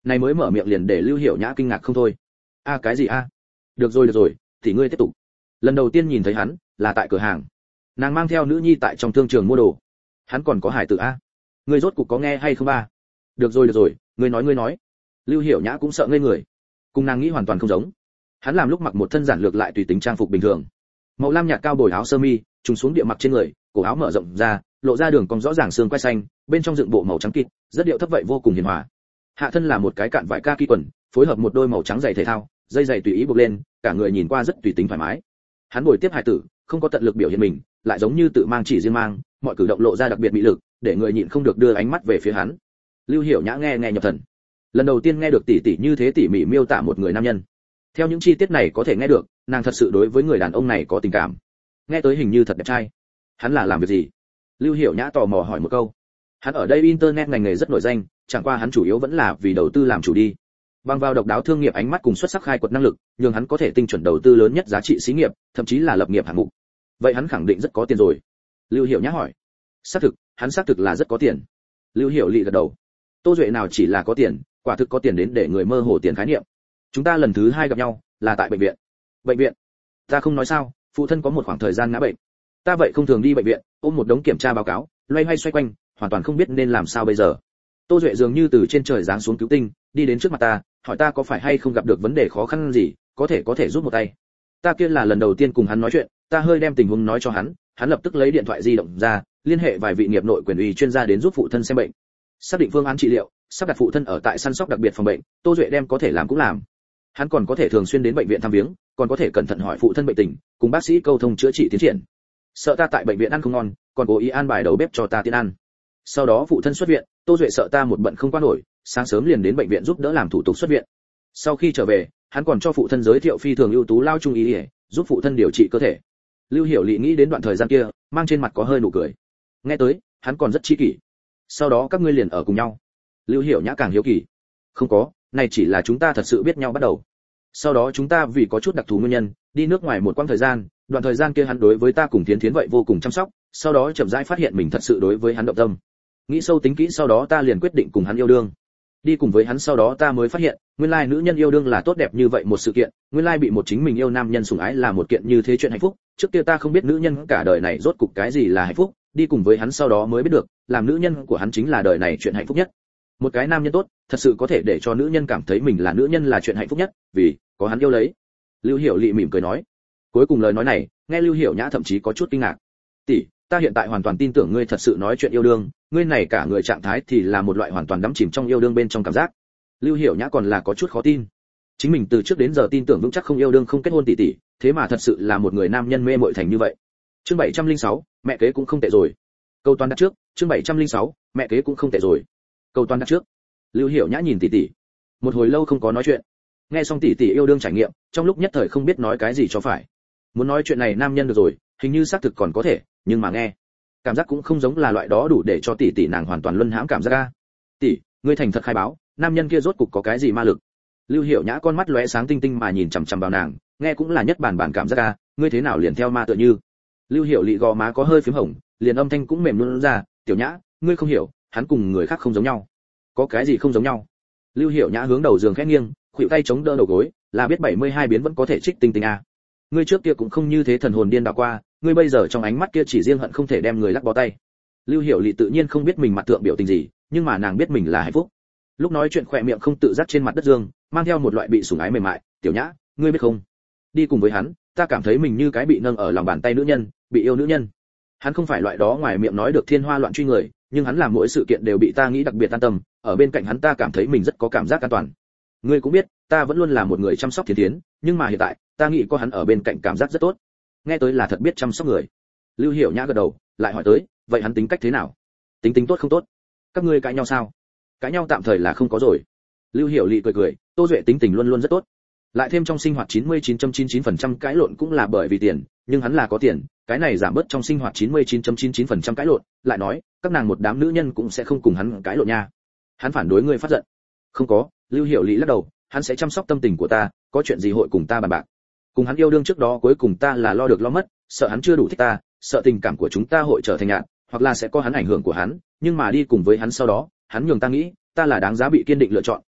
Này mới mở miệng liền để Lưu Hiểu Nhã kinh ngạc không thôi. A cái gì a? Được rồi được rồi, thì ngươi tiếp tục. Lần đầu tiên nhìn thấy hắn là tại cửa hàng. Nàng mang theo nữ nhi tại trong thương trường mua đồ. Hắn còn có hải tử a. Ngươi rốt cục có nghe hay không ba? Được rồi được rồi, ngươi nói ngươi nói. Lưu Hiểu Nhã cũng sợ ngây người. Cùng nàng nghĩ hoàn toàn không giống. Hắn làm lúc mặc một thân giản lược lại tùy tính trang phục bình thường. Màu lam nhạt cao bồi áo sơ mi, trùng xuống địa mặc trên người, cổ áo mở rộng ra, lộ ra đường cong rõ ràng xương quai xanh, bên trong dựng bộ màu trắng kịt, rất điệu thấp vậy vô cùng hiền hòa. Hạ thân là một cái cạn vải kaki quần, phối hợp một đôi màu trắng giày thể thao, dây giày tùy ý buộc lên, cả người nhìn qua rất tùy tính thoải mái. Hắn bồi tiếp hài tử, không có tận lực biểu hiện mình, lại giống như tự mang chỉ riêng mang, mọi cử động lộ ra đặc biệt mỹ lực, để người nhịn không được đưa ánh mắt về phía hắn. Lưu Hiểu Nhã nghe nghe nhập thần. Lần đầu tiên nghe được tỷ tỷ như thế tỉ mỉ miêu tả một người nam nhân. Theo những chi tiết này có thể nghe được, nàng thật sự đối với người đàn ông này có tình cảm. Nghe tới hình như thật đẹp trai. Hắn là làm việc gì? Lưu Hiểu Nhã tò mò hỏi một câu. Hắn ở đây internet ngành nghề rất nổi danh, chẳng qua hắn chủ yếu vẫn là vì đầu tư làm chủ đi. Bằng vào độc đáo thương nghiệp ánh mắt cùng xuất sắc khai quật năng lực, nhưng hắn có thể tinh chuẩn đầu tư lớn nhất giá trị xí nghiệp, thậm chí là lập nghiệp hạng mục. Vậy hắn khẳng định rất có tiền rồi. Lưu Hiểu Nhã hỏi. Xác thực, hắn xác thực là rất có tiền. Lưu Hiểu Lị gật đầu. Tô Duệ nào chỉ là có tiền, quả thực có tiền đến để người mơ hồ tiền khái niệm. Chúng ta lần thứ hai gặp nhau là tại bệnh viện. Bệnh viện? Ta không nói sao, phụ thân có một khoảng thời gian ngã bệnh. Ta vậy không thường đi bệnh viện, ôm một đống kiểm tra báo cáo, loay hoay xoay quanh, hoàn toàn không biết nên làm sao bây giờ. Tô Duệ dường như từ trên trời giáng xuống cứu tinh, đi đến trước mặt ta, hỏi ta có phải hay không gặp được vấn đề khó khăn gì, có thể có thể giúp một tay. Ta kia là lần đầu tiên cùng hắn nói chuyện, ta hơi đem tình huống nói cho hắn, hắn lập tức lấy điện thoại di động ra, liên hệ vài vị nghiệp nội quyền uy chuyên gia đến giúp phụ thân xem bệnh, xác định phương án trị liệu, sắp đặt phụ thân ở tại săn sóc đặc biệt phòng bệnh. Tô Duệ đem có thể làm cũng làm. Hắn còn có thể thường xuyên đến bệnh viện thăm viếng, còn có thể cẩn thận hỏi phụ thân bệnh tình, cùng bác sĩ câu thông chữa trị tiến triển. Sợ ta tại bệnh viện ăn không ngon, còn cố ý an bài đầu bếp cho ta tiên ăn. Sau đó phụ thân xuất viện, Tô Duệ sợ ta một bận không qua nổi, sáng sớm liền đến bệnh viện giúp đỡ làm thủ tục xuất viện. Sau khi trở về, hắn còn cho phụ thân giới thiệu phi thường ưu tú lao trung y, giúp phụ thân điều trị cơ thể. Lưu Hiểu Lị nghĩ đến đoạn thời gian kia, mang trên mặt có hơi nụ cười. Nghe tới, hắn còn rất chi kỷ. Sau đó các ngươi liền ở cùng nhau. Lưu Hiểu Nhã càng hiếu kỳ. Không có, này chỉ là chúng ta thật sự biết nhau bắt đầu. Sau đó chúng ta vì có chút đặc thù nguyên nhân, đi nước ngoài một quãng thời gian, đoạn thời gian kia hắn đối với ta cùng Thiến Thiến vậy vô cùng chăm sóc, sau đó chậm rãi phát hiện mình thật sự đối với hắn động tâm. Nghĩ sâu tính kỹ sau đó ta liền quyết định cùng hắn yêu đương. Đi cùng với hắn sau đó ta mới phát hiện, nguyên lai nữ nhân yêu đương là tốt đẹp như vậy một sự kiện, nguyên lai bị một chính mình yêu nam nhân sủng ái là một kiện như thế chuyện hạnh phúc, trước kia ta không biết nữ nhân cả đời này rốt cục cái gì là hạnh phúc, đi cùng với hắn sau đó mới biết được, làm nữ nhân của hắn chính là đời này chuyện hạnh phúc nhất. Một cái nam nhân tốt, thật sự có thể để cho nữ nhân cảm thấy mình là nữ nhân là chuyện hạnh phúc nhất, vì có hắn yêu lấy. Lưu Hiểu Lị mỉm cười nói. Cuối cùng lời nói này, nghe Lưu Hiểu Nhã thậm chí có chút kinh ngạc. Tỷ, ta hiện tại hoàn toàn tin tưởng ngươi thật sự nói chuyện yêu đương, ngươi này cả người trạng thái thì là một loại hoàn toàn đắm chìm trong yêu đương bên trong cảm giác. Lưu Hiểu Nhã còn là có chút khó tin. Chính mình từ trước đến giờ tin tưởng vững chắc không yêu đương không kết hôn tỷ tỷ, thế mà thật sự là một người nam nhân mê muội thành như vậy. Chương bảy trăm lẻ sáu, mẹ kế cũng không tệ rồi. Câu toán đặt trước, chương bảy trăm lẻ sáu, mẹ kế cũng không tệ rồi. Câu toán đặt trước. Lưu Hiểu Nhã nhìn tỷ tỷ, một hồi lâu không có nói chuyện. Nghe xong tỷ tỷ yêu đương trải nghiệm, trong lúc nhất thời không biết nói cái gì cho phải. Muốn nói chuyện này nam nhân được rồi, hình như xác thực còn có thể, nhưng mà nghe, cảm giác cũng không giống là loại đó đủ để cho tỷ tỷ nàng hoàn toàn luân hãm cảm giác a. Tỷ, ngươi thành thật khai báo, nam nhân kia rốt cục có cái gì ma lực? Lưu Hiểu Nhã con mắt lóe sáng tinh tinh mà nhìn chằm chằm vào nàng, nghe cũng là nhất bản bản cảm giác a, ngươi thế nào liền theo ma tựa như. Lưu Hiểu Lị gò má có hơi phím hồng, liền âm thanh cũng mềm luôn ra, "Tiểu Nhã, ngươi không hiểu, hắn cùng người khác không giống nhau." "Có cái gì không giống nhau?" Lưu Hiểu Nhã hướng đầu giường khẽ nghiêng, khuỷu tay chống đỡ đầu gối, là biết bảy mươi hai biến vẫn có thể trích tinh tinh a. Ngươi trước kia cũng không như thế thần hồn điên đảo qua, ngươi bây giờ trong ánh mắt kia chỉ riêng hận không thể đem người lắc bó tay. Lưu Hiểu Lị tự nhiên không biết mình mặt tượng biểu tình gì, nhưng mà nàng biết mình là hạnh phúc. Lúc nói chuyện khỏe miệng không tự giác trên mặt đất dương, mang theo một loại bị sủng ái mềm mại, "Tiểu Nhã, ngươi biết không? Đi cùng với hắn, ta cảm thấy mình như cái bị nâng ở lòng bàn tay nữ nhân, bị yêu nữ nhân. Hắn không phải loại đó ngoài miệng nói được thiên hoa loạn truy người, nhưng hắn làm mỗi sự kiện đều bị ta nghĩ đặc biệt an tâm, ở bên cạnh hắn ta cảm thấy mình rất có cảm giác an toàn. Ngươi cũng biết, ta vẫn luôn là một người chăm sóc Thiến Thiến, nhưng mà hiện tại, ta nghĩ có hắn ở bên cạnh cảm giác rất tốt." Nghe tới là thật biết chăm sóc người. Lưu Hiểu Nhã gật đầu, lại hỏi tới, "Vậy hắn tính cách thế nào? Tính tính tốt không tốt? Các ngươi cãi nhau sao?" "Cãi nhau tạm thời là không có rồi." Lưu Hiểu Lị cười cười, Tô Duệ tính tình luôn luôn rất tốt. Lại thêm trong sinh hoạt chín mươi chín phẩy chín chín phần trăm cãi lộn cũng là bởi vì tiền, nhưng hắn là có tiền, cái này giảm bớt trong sinh hoạt chín mươi chín phẩy chín chín phần trăm cãi lộn, lại nói, các nàng một đám nữ nhân cũng sẽ không cùng hắn cãi lộn nha. Hắn phản đối ngươi phát giận. "Không có." Lưu Hiểu Lị lắc đầu, "Hắn sẽ chăm sóc tâm tình của ta, có chuyện gì hội cùng ta bàn bạc. Cùng hắn yêu đương trước đó cuối cùng ta là lo được lo mất, sợ hắn chưa đủ thích ta, sợ tình cảm của chúng ta hội trở thành nhạt, hoặc là sẽ có hắn ảnh hưởng của hắn, nhưng mà đi cùng với hắn sau đó, hắn nhường ta nghĩ, ta là đáng giá bị kiên định lựa chọn,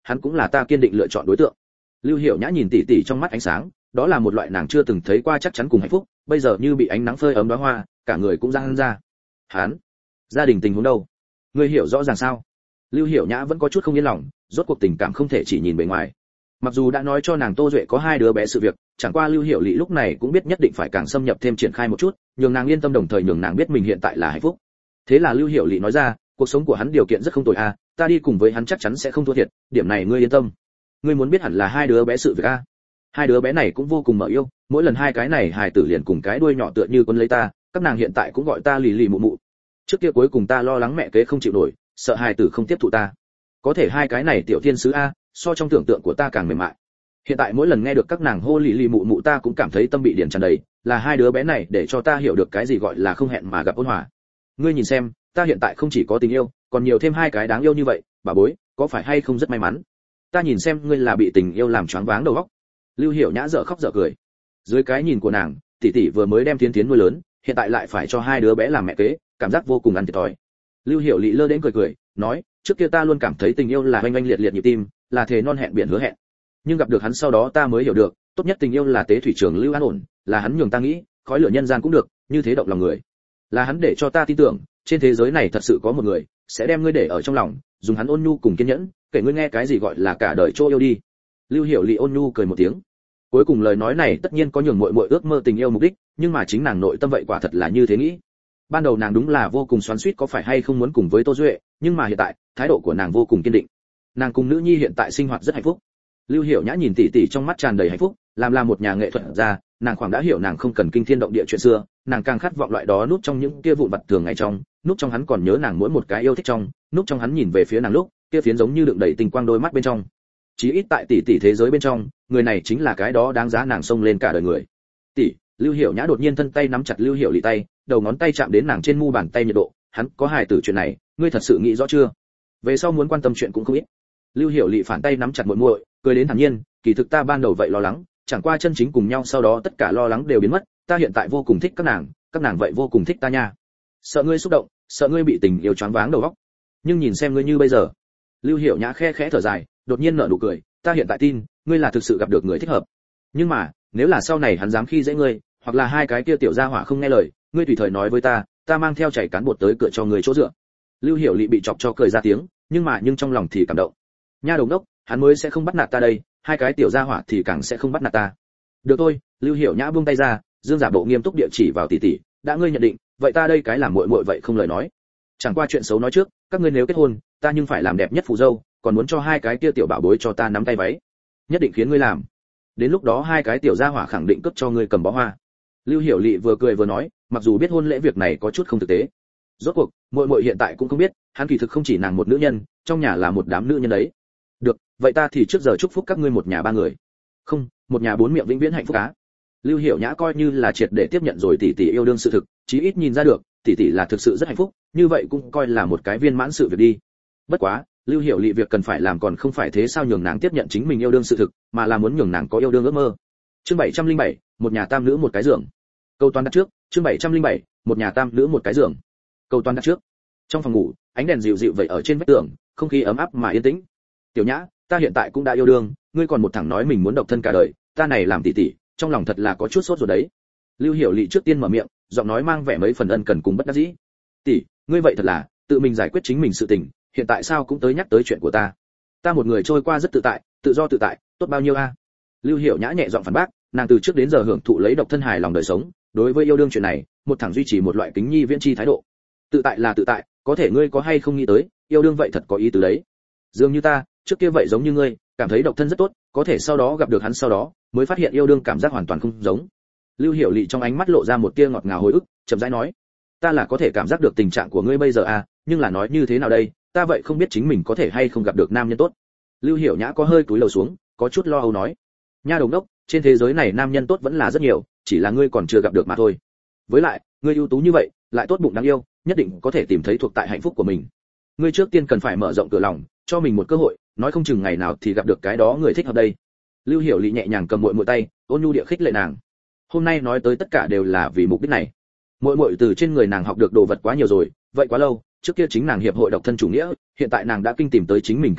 hắn cũng là ta kiên định lựa chọn đối tượng. Lưu Hiểu Nhã nhìn tỷ tỷ trong mắt ánh sáng, đó là một loại nàng chưa từng thấy qua chắc chắn cùng hạnh phúc, bây giờ như bị ánh nắng phơi ấm đóa hoa, cả người cũng giãn ra. Hắn, gia đình tình huống đâu? Ngươi hiểu rõ ràng sao? Lưu Hiểu Nhã vẫn có chút không yên lòng, rốt cuộc tình cảm không thể chỉ nhìn bề ngoài. Mặc dù đã nói cho nàng Tô Duệ có hai đứa bé sự việc, chẳng qua Lưu Hiểu Lệ lúc này cũng biết nhất định phải càng xâm nhập thêm triển khai một chút, nhường nàng yên tâm đồng thời nhường nàng biết mình hiện tại là hạnh phúc. Thế là Lưu Hiểu Lệ nói ra, cuộc sống của hắn điều kiện rất không tồi a, ta đi cùng với hắn chắc chắn sẽ không thua thiệt, điểm này ngươi yên tâm. Ngươi muốn biết hẳn là hai đứa bé sự việc a. Hai đứa bé này cũng vô cùng mở yêu, mỗi lần hai cái này hài tử liền cùng cái đuôi nhỏ tựa như quấn lấy ta, các nàng hiện tại cũng gọi ta lì lì mụ mụ. Trước kia cuối cùng ta lo lắng mẹ kế không chịu nổi, sợ hài tử không tiếp thụ ta. Có thể hai cái này tiểu thiên sứ a, so trong tưởng tượng của ta càng mềm mại. Hiện tại mỗi lần nghe được các nàng hô lì lì mụ mụ ta cũng cảm thấy tâm bị điển tràn đầy, là hai đứa bé này để cho ta hiểu được cái gì gọi là không hẹn mà gặp ôn hòa. Ngươi nhìn xem, ta hiện tại không chỉ có tình yêu, còn nhiều thêm hai cái đáng yêu như vậy, bà bối, có phải hay không rất may mắn? Ta nhìn xem ngươi là bị tình yêu làm choáng váng đầu óc. Lưu Hiểu Nhã dở khóc dở cười. Dưới cái nhìn của nàng, tỷ tỷ vừa mới đem Tiến Tiến nuôi lớn, hiện tại lại phải cho hai đứa bé làm mẹ kế, cảm giác vô cùng ăn thiệt thòi. Lưu Hiểu Lệ lơ đến cười cười, nói, trước kia ta luôn cảm thấy tình yêu là oanh oanh liệt liệt nhịp tim, là thề non hẹn biển hứa hẹn. Nhưng gặp được hắn sau đó ta mới hiểu được, tốt nhất tình yêu là tế thủy trường lưu an ổn, là hắn nhường ta nghĩ, khói lửa nhân gian cũng được, như thế động lòng người. Là hắn để cho ta tin tưởng, trên thế giới này thật sự có một người, sẽ đem ngươi để ở trong lòng, dùng hắn ôn nhu cùng kiên nhẫn, kể ngươi nghe cái gì gọi là cả đời chỗ yêu đi. Lưu Hiểu Lệ ôn nhu cười một tiếng. Cuối cùng lời nói này tất nhiên có nhường muội muội ước mơ tình yêu mục đích, nhưng mà chính nàng nội tâm vậy quả thật là như thế nghĩ. Ban đầu nàng đúng là vô cùng xoắn xuýt có phải hay không muốn cùng với Tô Duệ, nhưng mà hiện tại, thái độ của nàng vô cùng kiên định. Nàng cùng nữ nhi hiện tại sinh hoạt rất hạnh phúc. Lưu Hiểu Nhã nhìn tỷ tỷ trong mắt tràn đầy hạnh phúc, làm là một nhà nghệ thuật gia, nàng khoảng đã hiểu nàng không cần kinh thiên động địa chuyện xưa, nàng càng khát vọng loại đó núp trong những kia vụn vặt thường ngày trong, núp trong hắn còn nhớ nàng mỗi một cái yêu thích trong, núp trong hắn nhìn về phía nàng lúc, kia phiến giống như đựng đầy tình quang đôi mắt bên trong. Chí ít tại tỷ tỷ thế giới bên trong, người này chính là cái đó đáng giá nàng xông lên cả đời người. Tỷ, Lưu Hiểu Nhã đột nhiên thân tay nắm chặt Lưu Hiểu Lệ tay, đầu ngón tay chạm đến nàng trên mu bàn tay nhiệt độ, hắn có hài tử chuyện này, ngươi thật sự nghĩ rõ chưa? Về sau muốn quan tâm chuyện cũng không ít. Lưu Hiểu Lệ phản tay nắm chặt muội muội, cười đến thản nhiên, kỳ thực ta ban đầu vậy lo lắng, chẳng qua chân chính cùng nhau sau đó tất cả lo lắng đều biến mất, ta hiện tại vô cùng thích các nàng, các nàng vậy vô cùng thích ta nha. Sợ ngươi xúc động, sợ ngươi bị tình yêu choáng váng đầu óc. Nhưng nhìn xem ngươi như bây giờ. Lưu Hiểu Nhã khẽ khẽ thở dài, đột nhiên nở nụ cười, ta hiện tại tin, ngươi là thực sự gặp được người thích hợp. Nhưng mà, nếu là sau này hắn dám khi dễ ngươi, hoặc là hai cái kia tiểu gia hỏa không nghe lời, ngươi tùy thời nói với ta, ta mang theo chảy cán bột tới cửa cho ngươi chỗ dựa. Lưu Hiểu Lệ bị chọc cho cười ra tiếng, nhưng mà nhưng trong lòng thì cảm động. Nha đồng đốc, hắn mới sẽ không bắt nạt ta đây, hai cái tiểu gia hỏa thì càng sẽ không bắt nạt ta. Được thôi, Lưu Hiểu Nhã buông tay ra, dương giả bộ nghiêm túc địa chỉ vào tỷ tỷ, đã ngươi nhận định, vậy ta đây cái làm muội muội vậy không lời nói. Chẳng qua chuyện xấu nói trước, các ngươi nếu kết hôn, ta nhưng phải làm đẹp nhất phù dâu, còn muốn cho hai cái kia tiểu bảo bối cho ta nắm tay váy. Nhất định khiến ngươi làm. Đến lúc đó hai cái tiểu gia hỏa khẳng định cấp cho ngươi cầm bó hoa. Lưu Hiểu Lệ vừa cười vừa nói, mặc dù biết hôn lễ việc này có chút không thực tế. Rốt cuộc, muội muội hiện tại cũng không biết, hắn kỳ thực không chỉ nàng một nữ nhân, trong nhà là một đám nữ nhân đấy. Được, vậy ta thì trước giờ chúc phúc các ngươi một nhà ba người. Không, một nhà bốn miệng vĩnh viễn hạnh phúc á. Lưu Hiểu Nhã coi như là triệt để tiếp nhận rồi tỷ tỷ yêu đương sự thực, chí ít nhìn ra được, tỷ tỷ là thực sự rất hạnh phúc, như vậy cũng coi là một cái viên mãn sự việc đi. Bất quá, Lưu Hiểu Lệ việc cần phải làm còn không phải thế sao nhường nàng tiếp nhận chính mình yêu đương sự thực, mà là muốn nhường nàng có yêu đương ước mơ. Chương bảy trăm lẻ bảy, một nhà tam nữ một cái giường. Câu toán đặt trước, chương bảy trăm lẻ bảy, một nhà tam nữ một cái giường. Câu toán đặt trước. Trong phòng ngủ, ánh đèn dịu dịu vậy ở trên vách tường, không khí ấm áp mà yên tĩnh. Tiểu Nhã, ta hiện tại cũng đã yêu đương, ngươi còn một thằng nói mình muốn độc thân cả đời, ta này làm tỷ tỷ, trong lòng thật là có chút sốt rồi đấy. Lưu Hiểu Lệ trước tiên mở miệng, giọng nói mang vẻ mấy phần ân cần cùng bất đắc dĩ. Tỷ, ngươi vậy thật là tự mình giải quyết chính mình sự tình, hiện tại sao cũng tới nhắc tới chuyện của ta. Ta một người trôi qua rất tự tại, tự do tự tại, tốt bao nhiêu a? Lưu Hiểu Nhã nhẹ giọng phản bác, nàng từ trước đến giờ hưởng thụ lấy độc thân hài lòng đời sống, đối với yêu đương chuyện này, một thằng duy trì một loại kính nhi viễn chi thái độ. Tự tại là tự tại, có thể ngươi có hay không nghĩ tới, yêu đương vậy thật có ý tứ đấy. Dường như ta, trước kia vậy giống như ngươi, cảm thấy độc thân rất tốt, có thể sau đó gặp được hắn sau đó, mới phát hiện yêu đương cảm giác hoàn toàn không giống. Lưu Hiểu Lệ trong ánh mắt lộ ra một tia ngọt ngào hồi ức, chậm rãi nói, ta là có thể cảm giác được tình trạng của ngươi bây giờ à, nhưng là nói như thế nào đây, ta vậy không biết chính mình có thể hay không gặp được nam nhân tốt. Lưu Hiểu Nhã có hơi cúi đầu xuống, có chút lo âu nói, nha đồng đốc, trên thế giới này nam nhân tốt vẫn là rất nhiều, chỉ là ngươi còn chưa gặp được mà thôi. Với lại, ngươi ưu tú như vậy, lại tốt bụng đáng yêu, nhất định có thể tìm thấy thuộc tại hạnh phúc của mình. Ngươi trước tiên cần phải mở rộng cửa lòng, cho mình một cơ hội, nói không chừng ngày nào thì gặp được cái đó người thích hợp đây. Lưu Hiểu Lệ nhẹ nhàng cầm muội muội tay, ôn nhu địa khích lệ nàng. Hôm nay nói tới tất cả đều là vì mục đích này. Muội muội từ trên người nàng học được đồ vật quá nhiều rồi, vậy quá lâu, trước kia chính nàng hiệp hội độc thân chủ nghĩa, hiện tại nàng đã kinh tìm tới chính mình kết cục,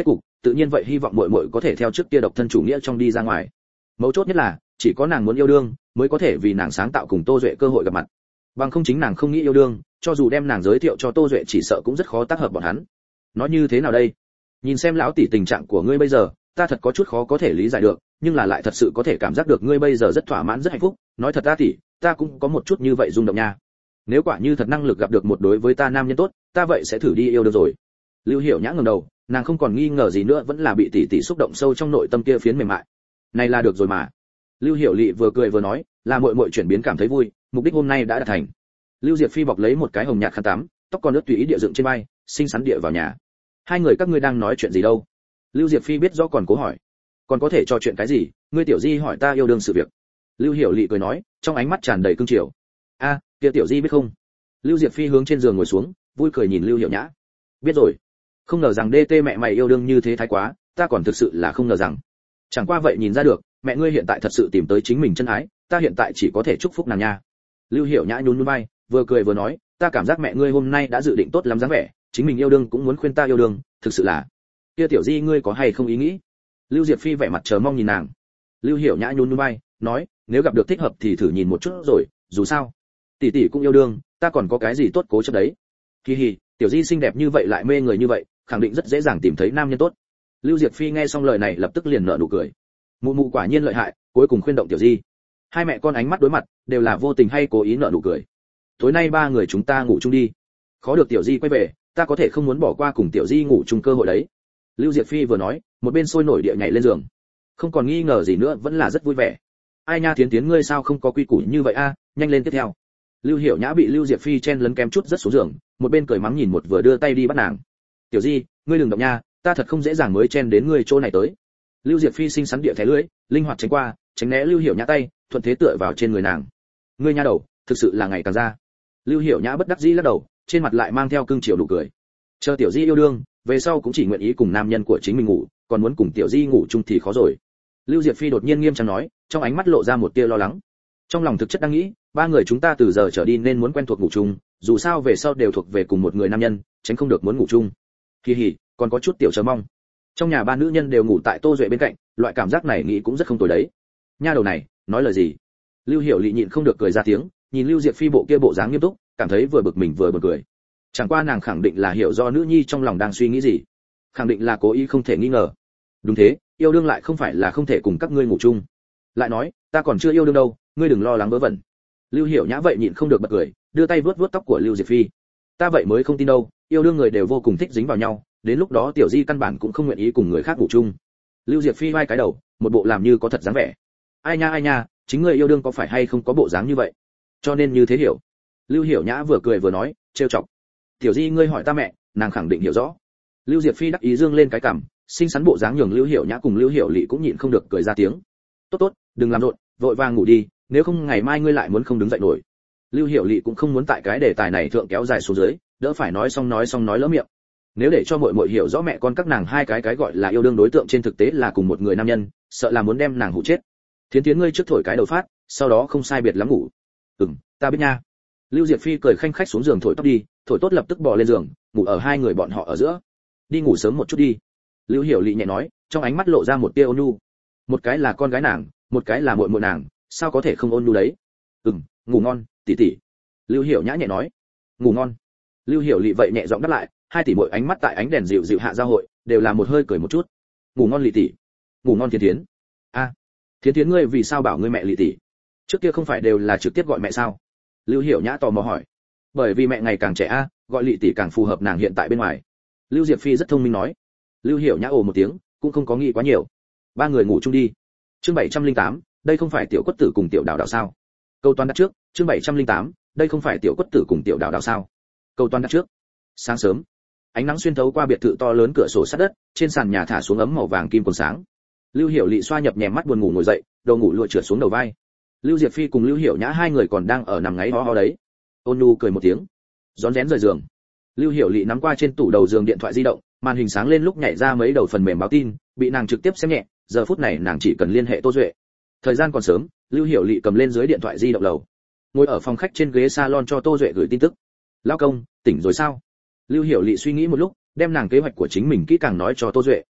tự nhiên vậy hy vọng muội muội có thể theo trước kia độc thân chủ nghĩa trong đi ra ngoài. Mấu chốt nhất là chỉ có nàng muốn yêu đương mới có thể vì nàng sáng tạo cùng Tô Duệ cơ hội gặp mặt. Bằng không chính nàng không nghĩ yêu đương, cho dù đem nàng giới thiệu cho Tô Duệ chỉ sợ cũng rất khó tác hợp bọn hắn. Nói như thế nào đây? Nhìn xem lão tỷ tình trạng của ngươi bây giờ, ta thật có chút khó có thể lý giải được, nhưng là lại thật sự có thể cảm giác được ngươi bây giờ rất thỏa mãn rất hạnh phúc, nói thật ta tỷ, ta cũng có một chút như vậy rung động nha. Nếu quả như thật năng lực gặp được một đối với ta nam nhân tốt, ta vậy sẽ thử đi yêu được rồi. Lưu Hiểu Nhã ngẩng đầu, nàng không còn nghi ngờ gì nữa, vẫn là bị tỷ tỷ xúc động sâu trong nội tâm kia phiến mềm mại. Này là được rồi mà. Lưu Hiểu Lệ vừa cười vừa nói, là muội muội chuyển biến cảm thấy vui, mục đích hôm nay đã đạt thành. Lưu Diệp Phi bọc lấy một cái hồng nhạt khăn tắm, tóc còn ướt tùy ý địa dựng trên vai, xinh xắn địa vào nhà. Hai người các ngươi đang nói chuyện gì đâu? Lưu Diệp Phi biết rõ còn cố hỏi. Còn có thể trò chuyện cái gì, ngươi tiểu di hỏi ta yêu đương sự việc. Lưu Hiểu Lệ cười nói, trong ánh mắt tràn đầy cương triều. A, kia tiểu di biết không? Lưu Diệp Phi hướng trên giường ngồi xuống, vui cười nhìn Lưu Hiểu Nhã. Biết rồi. Không ngờ rằng đê tê mẹ mày yêu đương như thế thái quá, ta còn thực sự là không ngờ rằng. Chẳng qua vậy nhìn ra được, mẹ ngươi hiện tại thật sự tìm tới chính mình chân ái, ta hiện tại chỉ có thể chúc phúc nàng nha. Lưu Hiểu Nhã nhún nhún vai, vừa cười vừa nói, ta cảm giác mẹ ngươi hôm nay đã dự định tốt lắm dáng vẻ, chính mình yêu đương cũng muốn khuyên ta yêu đương, thực sự là. Kia tiểu di ngươi có hay không ý nghĩ? Lưu Diệp Phi vẻ mặt chờ mong nhìn nàng. Lưu Hiểu Nhã nhún nhún vai, nói, nếu gặp được thích hợp thì thử nhìn một chút rồi, dù sao, tỷ tỷ cũng yêu đương, ta còn có cái gì tốt cố chấp đấy. Kỳ hì, tiểu di xinh đẹp như vậy lại mê người như vậy, khẳng định rất dễ dàng tìm thấy nam nhân tốt. Lưu Diệp Phi nghe xong lời này lập tức liền nở nụ cười. Mụ mụ quả nhiên lợi hại, cuối cùng khuyên động tiểu di. Hai mẹ con ánh mắt đối mặt, đều là vô tình hay cố ý nở nụ cười. Tối nay ba người chúng ta ngủ chung đi. Khó được tiểu di quay về, ta có thể không muốn bỏ qua cùng tiểu di ngủ chung cơ hội đấy. Lưu Diệp Phi vừa nói, một bên sôi nổi địa nhảy lên giường. Không còn nghi ngờ gì nữa, vẫn là rất vui vẻ. Ai nha Tiến Tiến ngươi sao không có quy củ như vậy a, nhanh lên tiếp theo. Lưu Hiểu Nhã bị Lưu Diệp Phi chen lấn kém chút rất xuống giường, một bên cười mắng nhìn một vừa đưa tay đi bắt nàng. Tiểu di, ngươi đừng động nha, ta thật không dễ dàng mới chen đến ngươi chỗ này tới. Lưu Diệp Phi xinh xắn địa thé lưỡi, linh hoạt tránh qua, tránh né Lưu Hiểu Nhã tay, thuận thế tựa vào trên người nàng. Ngươi nha đầu, thực sự là ngày càng ra. Lưu Hiểu Nhã bất đắc dĩ lắc đầu, trên mặt lại mang theo cương chiều nụ cười. Chờ tiểu di yêu đương, về sau cũng chỉ nguyện ý cùng nam nhân của chính mình ngủ, còn muốn cùng tiểu di ngủ chung thì khó rồi. Lưu Diệp Phi đột nhiên nghiêm trang nói, trong ánh mắt lộ ra một tia lo lắng. Trong lòng thực chất đang nghĩ, ba người chúng ta từ giờ trở đi nên muốn quen thuộc ngủ chung, dù sao về sau đều thuộc về cùng một người nam nhân, tránh không được muốn ngủ chung. Kỳ hỉ, còn có chút tiểu chờ mong. Trong nhà ba nữ nhân đều ngủ tại Tô Duệ bên cạnh, loại cảm giác này nghĩ cũng rất không tồi đấy. Nha đầu này, nói lời gì? Lưu Hiểu Lệ nhịn không được cười ra tiếng, nhìn Lưu Diệp Phi bộ kia bộ dáng nghiêm túc, cảm thấy vừa bực mình vừa buồn cười. Chẳng qua nàng khẳng định là hiểu do nữ nhi trong lòng đang suy nghĩ gì, khẳng định là cố ý không thể nghi ngờ. Đúng thế, yêu đương lại không phải là không thể cùng các ngươi ngủ chung. Lại nói, ta còn chưa yêu đương đâu, ngươi đừng lo lắng vớ vẩn. Lưu Hiểu Nhã vậy nhịn không được bật cười, đưa tay vuốt vuốt tóc của Lưu Diệp Phi. Ta vậy mới không tin đâu, yêu đương người đều vô cùng thích dính vào nhau, đến lúc đó tiểu di căn bản cũng không nguyện ý cùng người khác ngủ chung. Lưu Diệp Phi vai cái đầu, một bộ làm như có thật dáng vẻ. Ai nha ai nha, chính ngươi yêu đương có phải hay không có bộ dáng như vậy, cho nên như thế hiểu. Lưu Hiểu Nhã vừa cười vừa nói, trêu chọc. Tiểu di ngươi hỏi ta mẹ, nàng khẳng định hiểu rõ. Lưu Diệp Phi đắc ý dương lên cái cằm, xinh xắn bộ dáng nhường Lưu Hiểu Nhã cùng Lưu Hiểu Lệ cũng nhịn không được cười ra tiếng. Tốt tốt, đừng làm rộn, vội vàng ngủ đi, nếu không ngày mai ngươi lại muốn không đứng dậy nổi. Lưu Hiểu Lệ cũng không muốn tại cái đề tài này thượng kéo dài xuống dưới, đỡ phải nói xong nói xong nói lỡ miệng. Nếu để cho muội muội hiểu rõ mẹ con các nàng hai cái cái gọi là yêu đương đối tượng trên thực tế là cùng một người nam nhân, sợ là muốn đem nàng hụ chết. Thiến Thiến ngươi trước thổi cái đầu phát, sau đó không sai biệt lắm ngủ. Ừm, ta biết nha. Lưu Diệp Phi cười khanh khách xuống giường thổi tóc đi, thổi tốt lập tức bò lên giường, ngủ ở hai người bọn họ ở giữa. Đi ngủ sớm một chút đi. Lưu Hiểu Lệ nhẹ nói, trong ánh mắt lộ ra một tia ôn nhu. Một cái là con gái nàng, một cái là muội muội nàng, sao có thể không ôn nhu đấy. Ừm, ngủ ngon, tỷ tỷ. Lưu Hiểu Nhã nhẹ nói. Ngủ ngon. Lưu Hiểu Lệ vậy nhẹ giọng đáp lại, hai tỷ muội ánh mắt tại ánh đèn dịu dịu hạ giao hội, đều là một hơi cười một chút. Ngủ ngon Lệ tỷ. Ngủ ngon Thiến Thiến. A, à, Thiến Thiến ngươi vì sao bảo ngươi mẹ Lệ tỷ? Trước kia không phải đều là trực tiếp gọi mẹ sao? Lưu Hiểu Nhã tò mò hỏi. Bởi vì mẹ ngày càng trẻ a, gọi Lệ tỷ càng phù hợp nàng hiện tại bên ngoài. Lưu Diệp Phi rất thông minh nói. Lưu Hiểu Nhã ồ một tiếng, cũng không có nghĩ quá nhiều. Ba người ngủ chung đi. Chương bảy trăm lẻ tám, đây không phải tiểu quất tử cùng tiểu đào đào sao? Câu toán đặt trước, chương bảy trăm lẻ tám, đây không phải tiểu quất tử cùng tiểu đào đào sao? Câu toán đặt trước. Sáng sớm, ánh nắng xuyên thấu qua biệt thự to lớn cửa sổ sắt đất, trên sàn nhà thả xuống ấm màu vàng kim còn sáng. Lưu Hiểu Lệ xoa nhập nhèm mắt buồn ngủ ngồi dậy, đầu ngủ lụa trượt xuống đầu vai. Lưu Diệp Phi cùng Lưu Hiểu Nhã hai người còn đang ở nằm ngáy ho ho đấy. Ôn Nhu cười một tiếng, rón rén rời giường. Lưu Hiểu Lệ nắm qua trên tủ đầu giường điện thoại di động, màn hình sáng lên lúc nhảy ra mấy đầu phần mềm báo tin, bị nàng trực tiếp xem nhẹ, giờ phút này nàng chỉ cần liên hệ Tô Duệ. Thời gian còn sớm, Lưu Hiểu Lệ cầm lên dưới điện thoại di động lầu, ngồi ở phòng khách trên ghế salon cho Tô Duệ gửi tin tức. Lão công, tỉnh rồi sao? Lưu Hiểu Lệ suy nghĩ một lúc, đem nàng kế hoạch của chính mình kỹ càng nói cho Tô Duệ.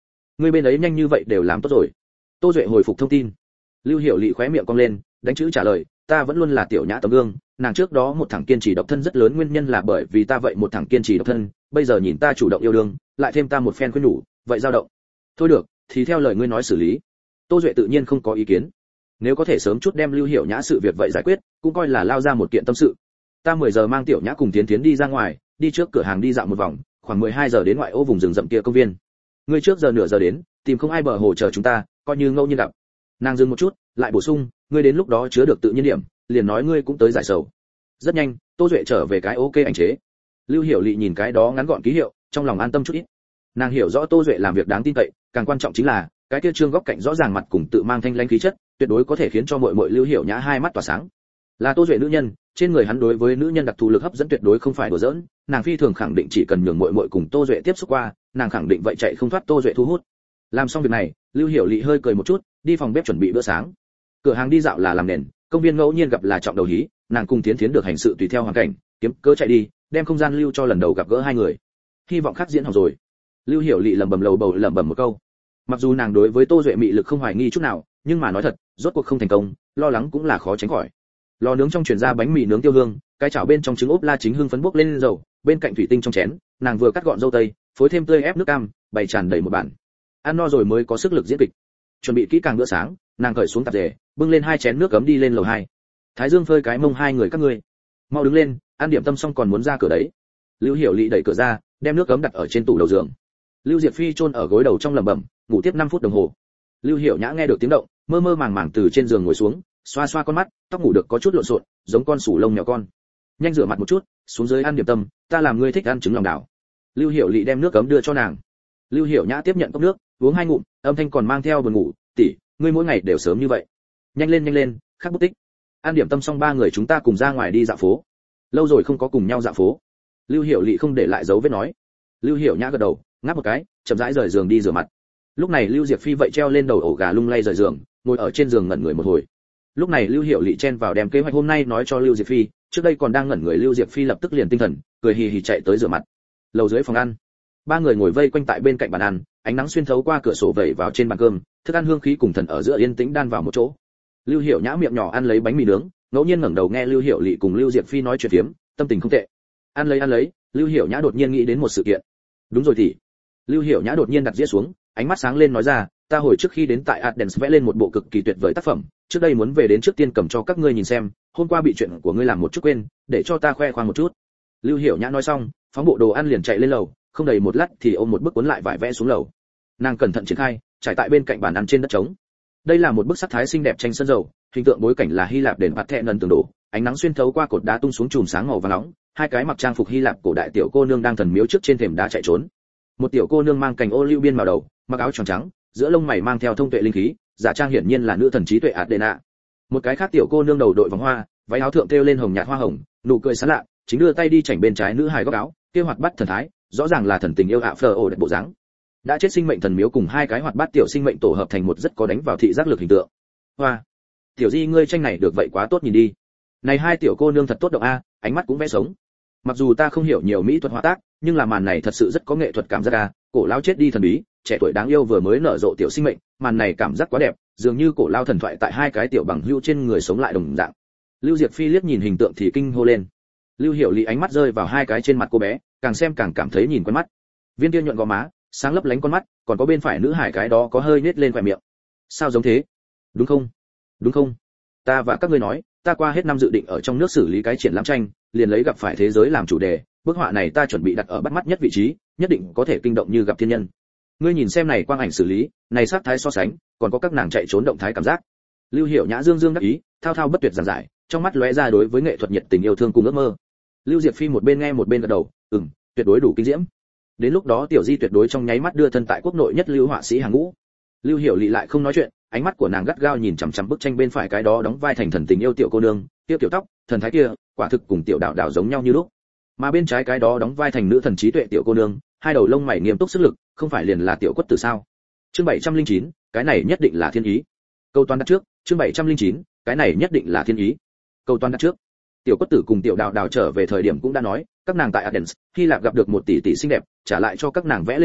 ngươi bên ấy nhanh như vậy đều làm tốt rồi. Tô Duệ hồi phục thông tin. Lưu Hiểu Lệ khóe miệng cong lên, đánh chữ trả lời, ta vẫn luôn là tiểu nhã tấm gương, nàng trước đó một thằng kiên trì độc thân rất lớn nguyên nhân là bởi vì ta vậy một thằng kiên trì độc thân, bây giờ nhìn ta chủ động yêu đương, lại thêm ta một phen khuyên nhủ, vậy dao động. Thôi được, thì theo lời ngươi nói xử lý. Tô Duệ tự nhiên không có ý kiến. Nếu có thể sớm chút đem Lưu Hiểu Nhã sự việc vậy giải quyết, cũng coi là lao ra một kiện tâm sự. Ta mười giờ mang tiểu nhã cùng Tiến Tiến đi ra ngoài, đi trước cửa hàng đi dạo một vòng, khoảng mười hai giờ đến ngoại ô vùng rừng rậm kia công viên. Ngươi trước giờ nửa giờ đến, tìm không ai bờ hồ chờ chúng ta, coi như ngẫu nhiên gặp. Nàng dừng một chút, lại bổ sung, ngươi đến lúc đó chứa được tự nhiên điểm, liền nói ngươi cũng tới giải sầu. Rất nhanh, Tô Duệ trở về cái ok ảnh chế. Lưu Hiểu Lệ nhìn cái đó ngắn gọn ký hiệu, trong lòng an tâm chút ít. Nàng hiểu rõ Tô Duệ làm việc đáng tin cậy, càng quan trọng chính là cái kia trương góc cạnh rõ ràng mặt cùng tự mang thanh lãnh khí chất, tuyệt đối có thể khiến cho muội muội Lưu Hiểu Nhã hai mắt tỏa sáng. Là Tô Duệ nữ nhân, trên người hắn đối với nữ nhân đặc thù lực hấp dẫn tuyệt đối không phải đùa giỡn, nàng phi thường khẳng định chỉ cần nhường muội muội cùng Tô Duệ tiếp xúc qua, nàng khẳng định vậy chạy không thoát Tô Duệ thu hút. Làm xong việc này, Lưu Hiểu Lệ hơi cười một chút, đi phòng bếp chuẩn bị bữa sáng. Cửa hàng đi dạo là làm nền, công viên ngẫu nhiên gặp là trọng đầu hí, nàng cùng Tiến Tiến được hành sự tùy theo hoàn cảnh, kiếm cớ chạy đi, đem không gian lưu cho lần đầu gặp gỡ hai người. Hy vọng khắc diễn học rồi. Lưu Hiểu Lệ lẩm bẩm lầu bầu lẩm bẩm một câu. Mặc dù nàng đối với Tô Duệ mị lực không hoài nghi chút nào, nhưng mà nói thật, rốt cuộc không thành công, lo lắng cũng là khó tránh khỏi. Lò nướng trong truyền ra bánh mì nướng tiêu hương, cái chảo bên trong trứng ốp la chính hương phấn bốc lên dầu, bên cạnh thủy tinh trong chén, nàng vừa cắt gọn dâu tây, phối thêm tươi ép nước cam, bày tràn đầy một bàn. Ăn no rồi mới có sức lực diễn kịch. Chuẩn bị kỹ càng bữa sáng, nàng cởi xuống tạp dề, bưng lên hai chén nước ấm đi lên lầu hai. Thái Dương phơi cái mông hai người các ngươi, mau đứng lên, ăn điểm tâm xong còn muốn ra cửa đấy. Lưu Hiểu Lệ đẩy cửa ra, đem nước ấm đặt ở trên tủ đầu giường. Lưu Diệp Phi chôn ở gối đầu trong lẩm bẩm, ngủ tiếp năm phút đồng hồ. Lưu Hiểu Nhã nghe được tiếng động, mơ mơ màng màng từ trên giường ngồi xuống, xoa xoa con mắt, tóc ngủ được có chút lộn xộn, giống con sủ lông mèo con. Nhanh rửa mặt một chút, xuống dưới ăn điểm tâm, ta làm ngươi thích ăn trứng lòng đảo. Lưu Hiểu Lệ đem nước ấm đưa cho nàng. Lưu Hiểu Nhã tiếp nhận cốc nước, uống hai ngụm, âm thanh còn mang theo buồn ngủ, tỷ, ngươi mỗi ngày đều sớm như vậy. Nhanh lên nhanh lên, khắc bút tích. Ăn điểm tâm xong ba người chúng ta cùng ra ngoài đi dạo phố. Lâu rồi không có cùng nhau dạo phố. Lưu Hiểu Lệ không để lại dấu vết nói. Lưu Hiểu Nhã gật đầu, ngáp một cái, chậm rãi rời giường đi rửa mặt. Lúc này Lưu Diệp Phi vậy treo lên đầu ổ gà lung lay rời giường, ngồi ở trên giường ngẩn người một hồi. Lúc này Lưu Hiểu Lệ chen vào đem kế hoạch hôm nay nói cho Lưu Diệp Phi, trước đây còn đang ngẩn người Lưu Diệp Phi lập tức liền tinh thần, cười hì hì chạy tới rửa mặt. Lầu dưới phòng ăn, ba người ngồi vây quanh tại bên cạnh bàn ăn, ánh nắng xuyên thấu qua cửa sổ vẩy vào trên bàn cơm, thức ăn hương khí cùng thần ở giữa yên tĩnh đan vào một chỗ. Lưu Hiểu Nhã miệng nhỏ ăn lấy bánh mì nướng, ngẫu nhiên ngẩng đầu nghe Lưu Hiểu Lệ cùng Lưu Diệp Phi nói chuyện phiếm, tâm tình không tệ. Ăn lấy ăn lấy, Lưu Hiểu Nhã đột nhiên nghĩ đến một sự kiện. Đúng rồi thì, Lưu Hiểu Nhã đột nhiên đặt dĩa xuống, ánh mắt sáng lên nói ra, ta hồi trước khi đến tại Athens vẽ lên một bộ cực kỳ tuyệt vời tác phẩm, trước đây muốn về đến trước tiên cầm cho các ngươi nhìn xem, hôm qua bị chuyện của ngươi làm một chút quên, để cho ta khoe khoang một chút. Lưu Hiểu Nhã nói xong, phóng bộ đồ ăn liền chạy lên lầu, không đầy một lát thì ôm một bức cuốn lại vải vẽ xuống lầu. Nàng cẩn thận triển khai, trải tại bên cạnh bàn ăn trên đất trống. Đây là một bức sắc thái xinh đẹp tranh sơn dầu, hình tượng bối cảnh là Hy Lạp đền Parthenon tường đổ, ánh nắng xuyên thấu qua cột đá tung xuống chùm sáng màu vàng nóng, hai cái mặc trang phục Hy Lạp cổ đại tiểu cô nương đang thần miếu trước trên thềm đá chạy trốn. Một tiểu cô nương mang cành ô liu biên màu đầu, mặc áo tròn trắng, giữa lông mày mang theo thông tuệ linh khí, giả trang hiển nhiên là nữ thần trí tuệ Athena. Một cái khác tiểu cô nương đầu đội vòng hoa, váy áo thượng thêu lên hồng nhạt hoa hồng, nụ cười sán lạ, chính đưa tay đi chảnh bên trái nữ hài góc áo, kia hoạt bát thần thái, rõ ràng là thần tình yêu ạ phờ ổ đẹp bộ dáng. Đã chết sinh mệnh thần miếu cùng hai cái hoạt bát tiểu sinh mệnh tổ hợp thành một rất có đánh vào thị giác lực hình tượng. Hoa, tiểu di ngươi tranh này được vậy quá tốt nhìn đi. Này hai tiểu cô nương thật tốt động a, ánh mắt cũng vẽ sống. Mặc dù ta không hiểu nhiều mỹ thuật họa tác, nhưng là màn này thật sự rất có nghệ thuật cảm giác a, cổ lão chết đi thần bí, trẻ tuổi đáng yêu vừa mới nở rộ tiểu sinh mệnh, màn này cảm giác quá đẹp, dường như cổ lão thần thoại tại hai cái tiểu bằng hữu trên người sống lại đồng dạng. Lưu Diệp Phi liếc nhìn hình tượng thì kinh hô lên. Lưu Hiểu Lệ ánh mắt rơi vào hai cái trên mặt cô bé, càng xem càng cảm thấy nhìn quen mắt. Viên kia nhuận gò má, sáng lấp lánh con mắt, còn có bên phải nữ hải cái đó có hơi nết lên khóe miệng. Sao giống thế? Đúng không? Đúng không? Ta và các ngươi nói, ta qua hết năm dự định ở trong nước xử lý cái triển lãm tranh, liền lấy gặp phải thế giới làm chủ đề, bức họa này ta chuẩn bị đặt ở bắt mắt nhất vị trí, nhất định có thể kinh động như gặp thiên nhân. Ngươi nhìn xem này quang ảnh xử lý, này sát thái so sánh, còn có các nàng chạy trốn động thái cảm giác. Lưu Hiểu Nhã dương dương đắc ý, thao thao bất tuyệt giảng giải, trong mắt lóe ra đối với nghệ thuật nhiệt tình yêu thương cùng ước mơ. Lưu Diệp Phi một bên nghe một bên gật đầu, ừm, tuyệt đối đủ kinh diễm. Đến lúc đó tiểu di tuyệt đối trong nháy mắt đưa thân tại quốc nội nhất lưu họa sĩ hàng ngũ. Lưu Hiểu Lệ lại không nói chuyện, ánh mắt của nàng gắt gao nhìn chằm chằm bức tranh bên phải cái đó đóng vai thành thần tình yêu tiểu cô nương, kia tiểu tóc, thần thái kia, quả thực cùng tiểu đạo đạo giống nhau như lúc. Mà bên trái cái đó đóng vai thành nữ thần trí tuệ tiểu cô nương, hai đầu lông mày nghiêm túc sức lực, không phải liền là tiểu quất tử sao? Chương bảy trăm lẻ chín, cái này nhất định là thiên ý. Câu toán đặt trước, chương bảy trăm lẻ chín, cái này nhất định là thiên ý. Câu toán đặt trước. Tiểu quất tử cùng tiểu đào đào trở về thời điểm cũng đã nói, các nàng tại Athens, Hy Lạp gặp được một tỷ tỷ xinh đẹp, trả lại cho các nàng vẽ lên vẽ,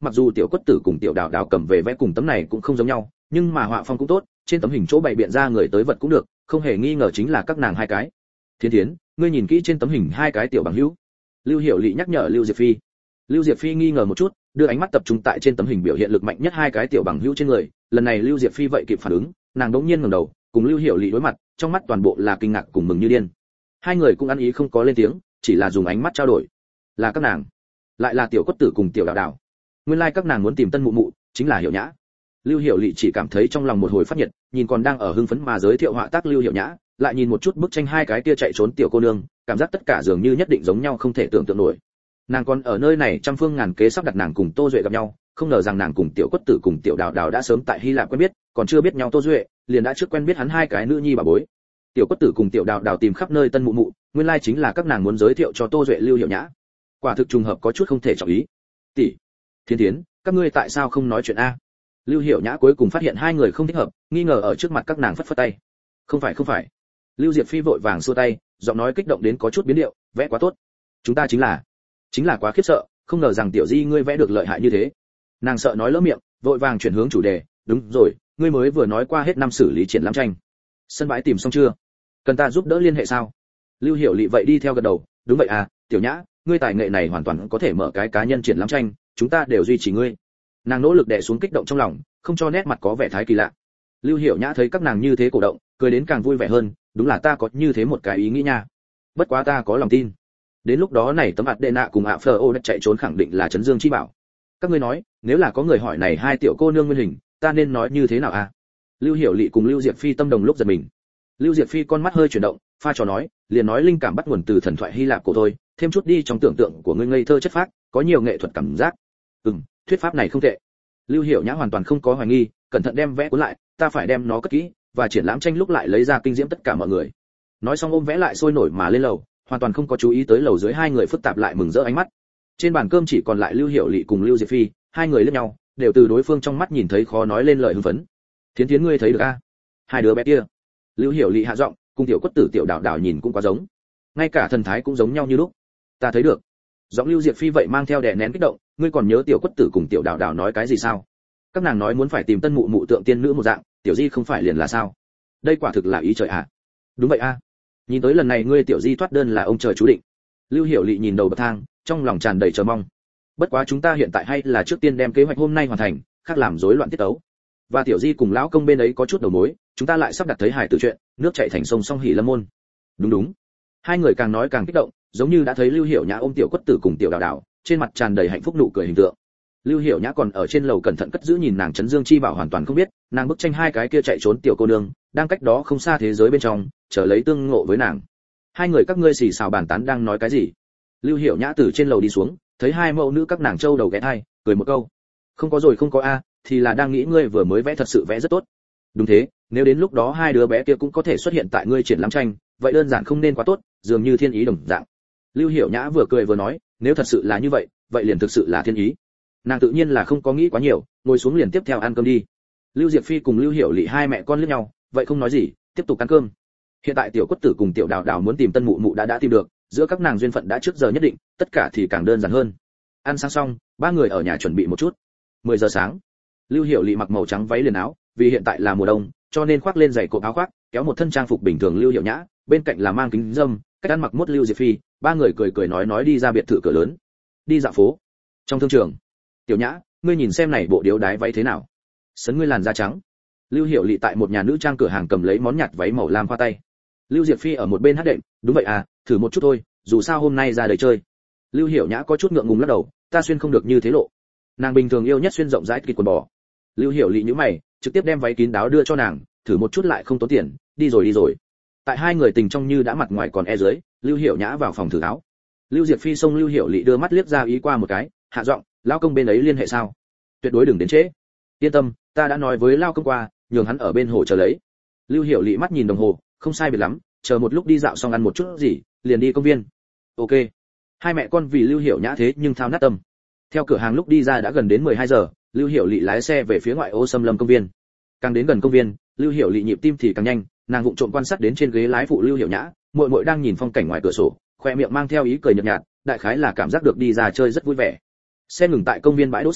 mặc dù tiểu quất tử cùng tiểu đào đào cầm về vẽ cùng tấm này cũng không giống nhau, nhưng mà họa phong cũng tốt, trên tấm hình chỗ bày biện ra người tới vật cũng được, không hề nghi ngờ chính là các nàng hai cái. Thiên Thiến, ngươi nhìn kỹ trên tấm hình hai cái tiểu bằng hữu. Lưu Hiểu Lệ nhắc nhở Lưu Diệp Phi. Lưu Diệp Phi nghi ngờ một chút, đưa ánh mắt tập trung tại trên tấm hình biểu hiện lực mạnh nhất hai cái tiểu bằng hữu trên người, lần này Lưu Diệp Phi vậy kịp phản ứng, nàng đống nhiên ngẩng đầu, cùng Lưu Hiểu Lệ đối mặt, trong mắt toàn bộ là kinh ngạc cùng mừng như điên. Hai người cũng ăn ý không có lên tiếng, chỉ là dùng ánh mắt trao đổi. Là các nàng, lại là tiểu quất tử cùng tiểu đào đào. Nguyên lai like các nàng muốn tìm tân mụ mụ, chính là Hiểu Nhã. Lưu Hiểu Lệ chỉ cảm thấy trong lòng một hồi phát nhiệt, nhìn còn đang ở hưng phấn mà giới thiệu họa tác Lưu Hiểu Nhã, lại nhìn một chút bức tranh hai cái kia chạy trốn tiểu cô nương, cảm giác tất cả dường như nhất định giống nhau không thể tưởng tượng nổi. Nàng còn ở nơi này trăm phương ngàn kế sắp đặt nàng cùng Tô Duệ gặp nhau, không ngờ rằng nàng cùng tiểu quất tử cùng tiểu đào đào đã sớm tại Hy Lạp quen biết, còn chưa biết nhau Tô Duệ, liền đã trước quen biết hắn hai cái nữ nhi bà bối. Tiểu quất tử cùng tiểu đào đào tìm khắp nơi tân mụ mụ, nguyên lai chính là các nàng muốn giới thiệu cho Tô Duệ Lưu Hiểu Nhã. Quả thực trùng hợp có chút không thể trọng ý. Tỷ, Thiên Thiến, các ngươi tại sao không nói chuyện a? Lưu Hiểu Nhã cuối cùng phát hiện hai người không thích hợp, nghi ngờ ở trước mặt các nàng phất phất tay. Không phải không phải. Lưu Diệp Phi vội vàng xua tay, giọng nói kích động đến có chút biến điệu, vẽ quá tốt. Chúng ta chính là, chính là quá khiếp sợ, không ngờ rằng tiểu Di ngươi vẽ được lợi hại như thế. Nàng sợ nói lỡ miệng, vội vàng chuyển hướng chủ đề, đúng rồi, ngươi mới vừa nói qua hết năm xử lý triển lãm tranh. Sân bãi tìm xong chưa? Cần ta giúp đỡ liên hệ sao? Lưu Hiểu Lệ vậy đi theo gật đầu, đúng vậy à, tiểu Nhã, ngươi tài nghệ này hoàn toàn có thể mở cái cá nhân triển lãm tranh, chúng ta đều duy trì ngươi. Nàng nỗ lực đè xuống kích động trong lòng, không cho nét mặt có vẻ thái kỳ lạ. Lưu Hiểu Nhã thấy các nàng như thế cổ động, cười đến càng vui vẻ hơn, đúng là ta có như thế một cái ý nghĩ nha. Bất quá ta có lòng tin. Đến lúc đó này tấm ạt đệ nạ cùng ạ phờ ô chạy trốn khẳng định là chấn dương chi bảo. Các ngươi nói, nếu là có người hỏi này hai tiểu cô nương nguyên hình, ta nên nói như thế nào à? Lưu Hiểu Lệ cùng Lưu Diệp Phi tâm đồng lúc giật mình. Lưu Diệp Phi con mắt hơi chuyển động, pha trò nói, liền nói linh cảm bắt nguồn từ thần thoại Hy Lạp cổ thôi, thêm chút đi trong tưởng tượng của ngươi ngây thơ chất phác, có nhiều nghệ thuật cảm giác. Ừm, thuyết pháp này không tệ. Lưu Hiểu Nhã hoàn toàn không có hoài nghi, cẩn thận đem vẽ cuốn lại, ta phải đem nó cất kỹ, và triển lãm tranh lúc lại lấy ra kinh diễm tất cả mọi người. Nói xong ôm vẽ lại sôi nổi mà lên lầu, hoàn toàn không có chú ý tới lầu dưới hai người phức tạp lại mừng rỡ ánh mắt. Trên bàn cơm chỉ còn lại Lưu Hiểu Lệ cùng Lưu Diệp Phi, hai người liếc nhau, đều từ đối phương trong mắt nhìn thấy khó nói lên lời hưng phấn. Thiến Thiến ngươi thấy được a? Hai đứa bé kia. Lưu Hiểu Lệ hạ giọng, cùng tiểu quất tử tiểu đào đào nhìn cũng quá giống, ngay cả thần thái cũng giống nhau như lúc. Ta thấy được. Giọng Lưu Diệp Phi vậy mang theo đè nén kích động, ngươi còn nhớ tiểu quất tử cùng tiểu đào đào nói cái gì sao? Các nàng nói muốn phải tìm tân mụ mụ tượng tiên nữ một dạng, tiểu Di không phải liền là sao? Đây quả thực là ý trời à? Đúng vậy a. Nhìn tới lần này ngươi tiểu Di thoát đơn là ông trời chú định. Lưu Hiểu Lệ nhìn đầu bậc thang, trong lòng tràn đầy chờ mong. Bất quá chúng ta hiện tại hay là trước tiên đem kế hoạch hôm nay hoàn thành, khác làm rối loạn tiết tấu. Và tiểu Di cùng lão công bên ấy có chút đầu mối, chúng ta lại sắp đặt thấy hài tử chuyện, nước chảy thành sông song hỉ lâm môn. Đúng đúng. Hai người càng nói càng kích động, giống như đã thấy Lưu Hiểu Nhã ôm tiểu quất tử cùng tiểu đào đào, trên mặt tràn đầy hạnh phúc nụ cười hình tượng. Lưu Hiểu Nhã còn ở trên lầu cẩn thận cất giữ nhìn nàng chấn dương chi bảo hoàn toàn không biết, nàng bức tranh hai cái kia chạy trốn tiểu cô nương, đang cách đó không xa thế giới bên trong, chờ lấy tương ngộ với nàng. Hai người các ngươi xì xào bàn tán đang nói cái gì? Lưu Hiểu Nhã từ trên lầu đi xuống, thấy hai mẫu nữ các nàng trâu đầu ghé thai, cười một câu. Không có rồi không có a, thì là đang nghĩ ngươi vừa mới vẽ thật sự vẽ rất tốt. Đúng thế, nếu đến lúc đó hai đứa bé kia cũng có thể xuất hiện tại ngươi triển lãm tranh, vậy đơn giản không nên quá tốt, dường như thiên ý đồng dạng. Lưu Hiểu Nhã vừa cười vừa nói, nếu thật sự là như vậy, vậy liền thực sự là thiên ý. Nàng tự nhiên là không có nghĩ quá nhiều, ngồi xuống liền tiếp theo ăn cơm đi. Lưu Diệp Phi cùng Lưu Hiểu Lệ hai mẹ con liếc nhau, vậy không nói gì, tiếp tục ăn cơm. Hiện tại tiểu quất tử cùng tiểu đào đào muốn tìm tân mụ mụ đã đã tìm được, giữa các nàng duyên phận đã trước giờ nhất định, tất cả thì càng đơn giản hơn. Ăn sáng xong, ba người ở nhà chuẩn bị một chút. mười giờ sáng, Lưu Hiểu Lệ mặc màu trắng váy liền áo, vì hiện tại là mùa đông, cho nên khoác lên giày cộp áo khoác, kéo một thân trang phục bình thường Lưu Hiểu Nhã, bên cạnh là mang kính râm, cách ăn mặc mốt Lưu Diệp Phi, ba người cười cười nói nói đi ra biệt thự cửa lớn. Đi dạo phố. Trong thương trường, tiểu Nhã, ngươi nhìn xem này bộ điếu đái váy thế nào? Sấn ngươi làn da trắng. Lưu Hiểu Lệ tại một nhà nữ trang cửa hàng cầm lấy món nhạt váy màu lam qua tay. Lưu Diệp Phi ở một bên hát đệm, đúng vậy à, thử một chút thôi, dù sao hôm nay ra đời chơi. Lưu Hiểu Nhã có chút ngượng ngùng lắc đầu, ta xuyên không được như thế lộ. Nàng bình thường yêu nhất xuyên rộng rãi kịch quần bò. Lưu Hiểu Lệ nhíu mày, trực tiếp đem váy kín đáo đưa cho nàng, thử một chút lại không tốn tiền, đi rồi đi rồi. Tại hai người tình trong như đã mặt ngoài còn e dưới, Lưu Hiểu Nhã vào phòng thử áo. Lưu Diệp Phi xông Lưu Hiểu Lệ đưa mắt liếc ra ý qua một cái, hạ giọng, lao công bên ấy liên hệ sao? Tuyệt đối đừng đến trễ. Yên tâm, ta đã nói với lao công qua, nhường hắn ở bên hồ chờ lấy. Lưu Hiểu Lệ mắt nhìn đồng hồ, không sai biệt lắm, chờ một lúc đi dạo xong ăn một chút gì, liền đi công viên. Ok. Hai mẹ con vì Lưu Hiểu Nhã thế nhưng thao nát tâm. Theo cửa hàng lúc đi ra đã gần đến mười hai giờ, Lưu Hiểu Lệ lái xe về phía ngoại ô Sâm Lâm công viên. Càng đến gần công viên, Lưu Hiểu Lệ nhịp tim thì càng nhanh, nàng vụng trộm quan sát đến trên ghế lái phụ Lưu Hiểu Nhã, muội muội đang nhìn phong cảnh ngoài cửa sổ, khoe miệng mang theo ý cười nhợt nhạt, đại khái là cảm giác được đi ra chơi rất vui vẻ. Xe ngừng tại công viên bãi đỗ xe,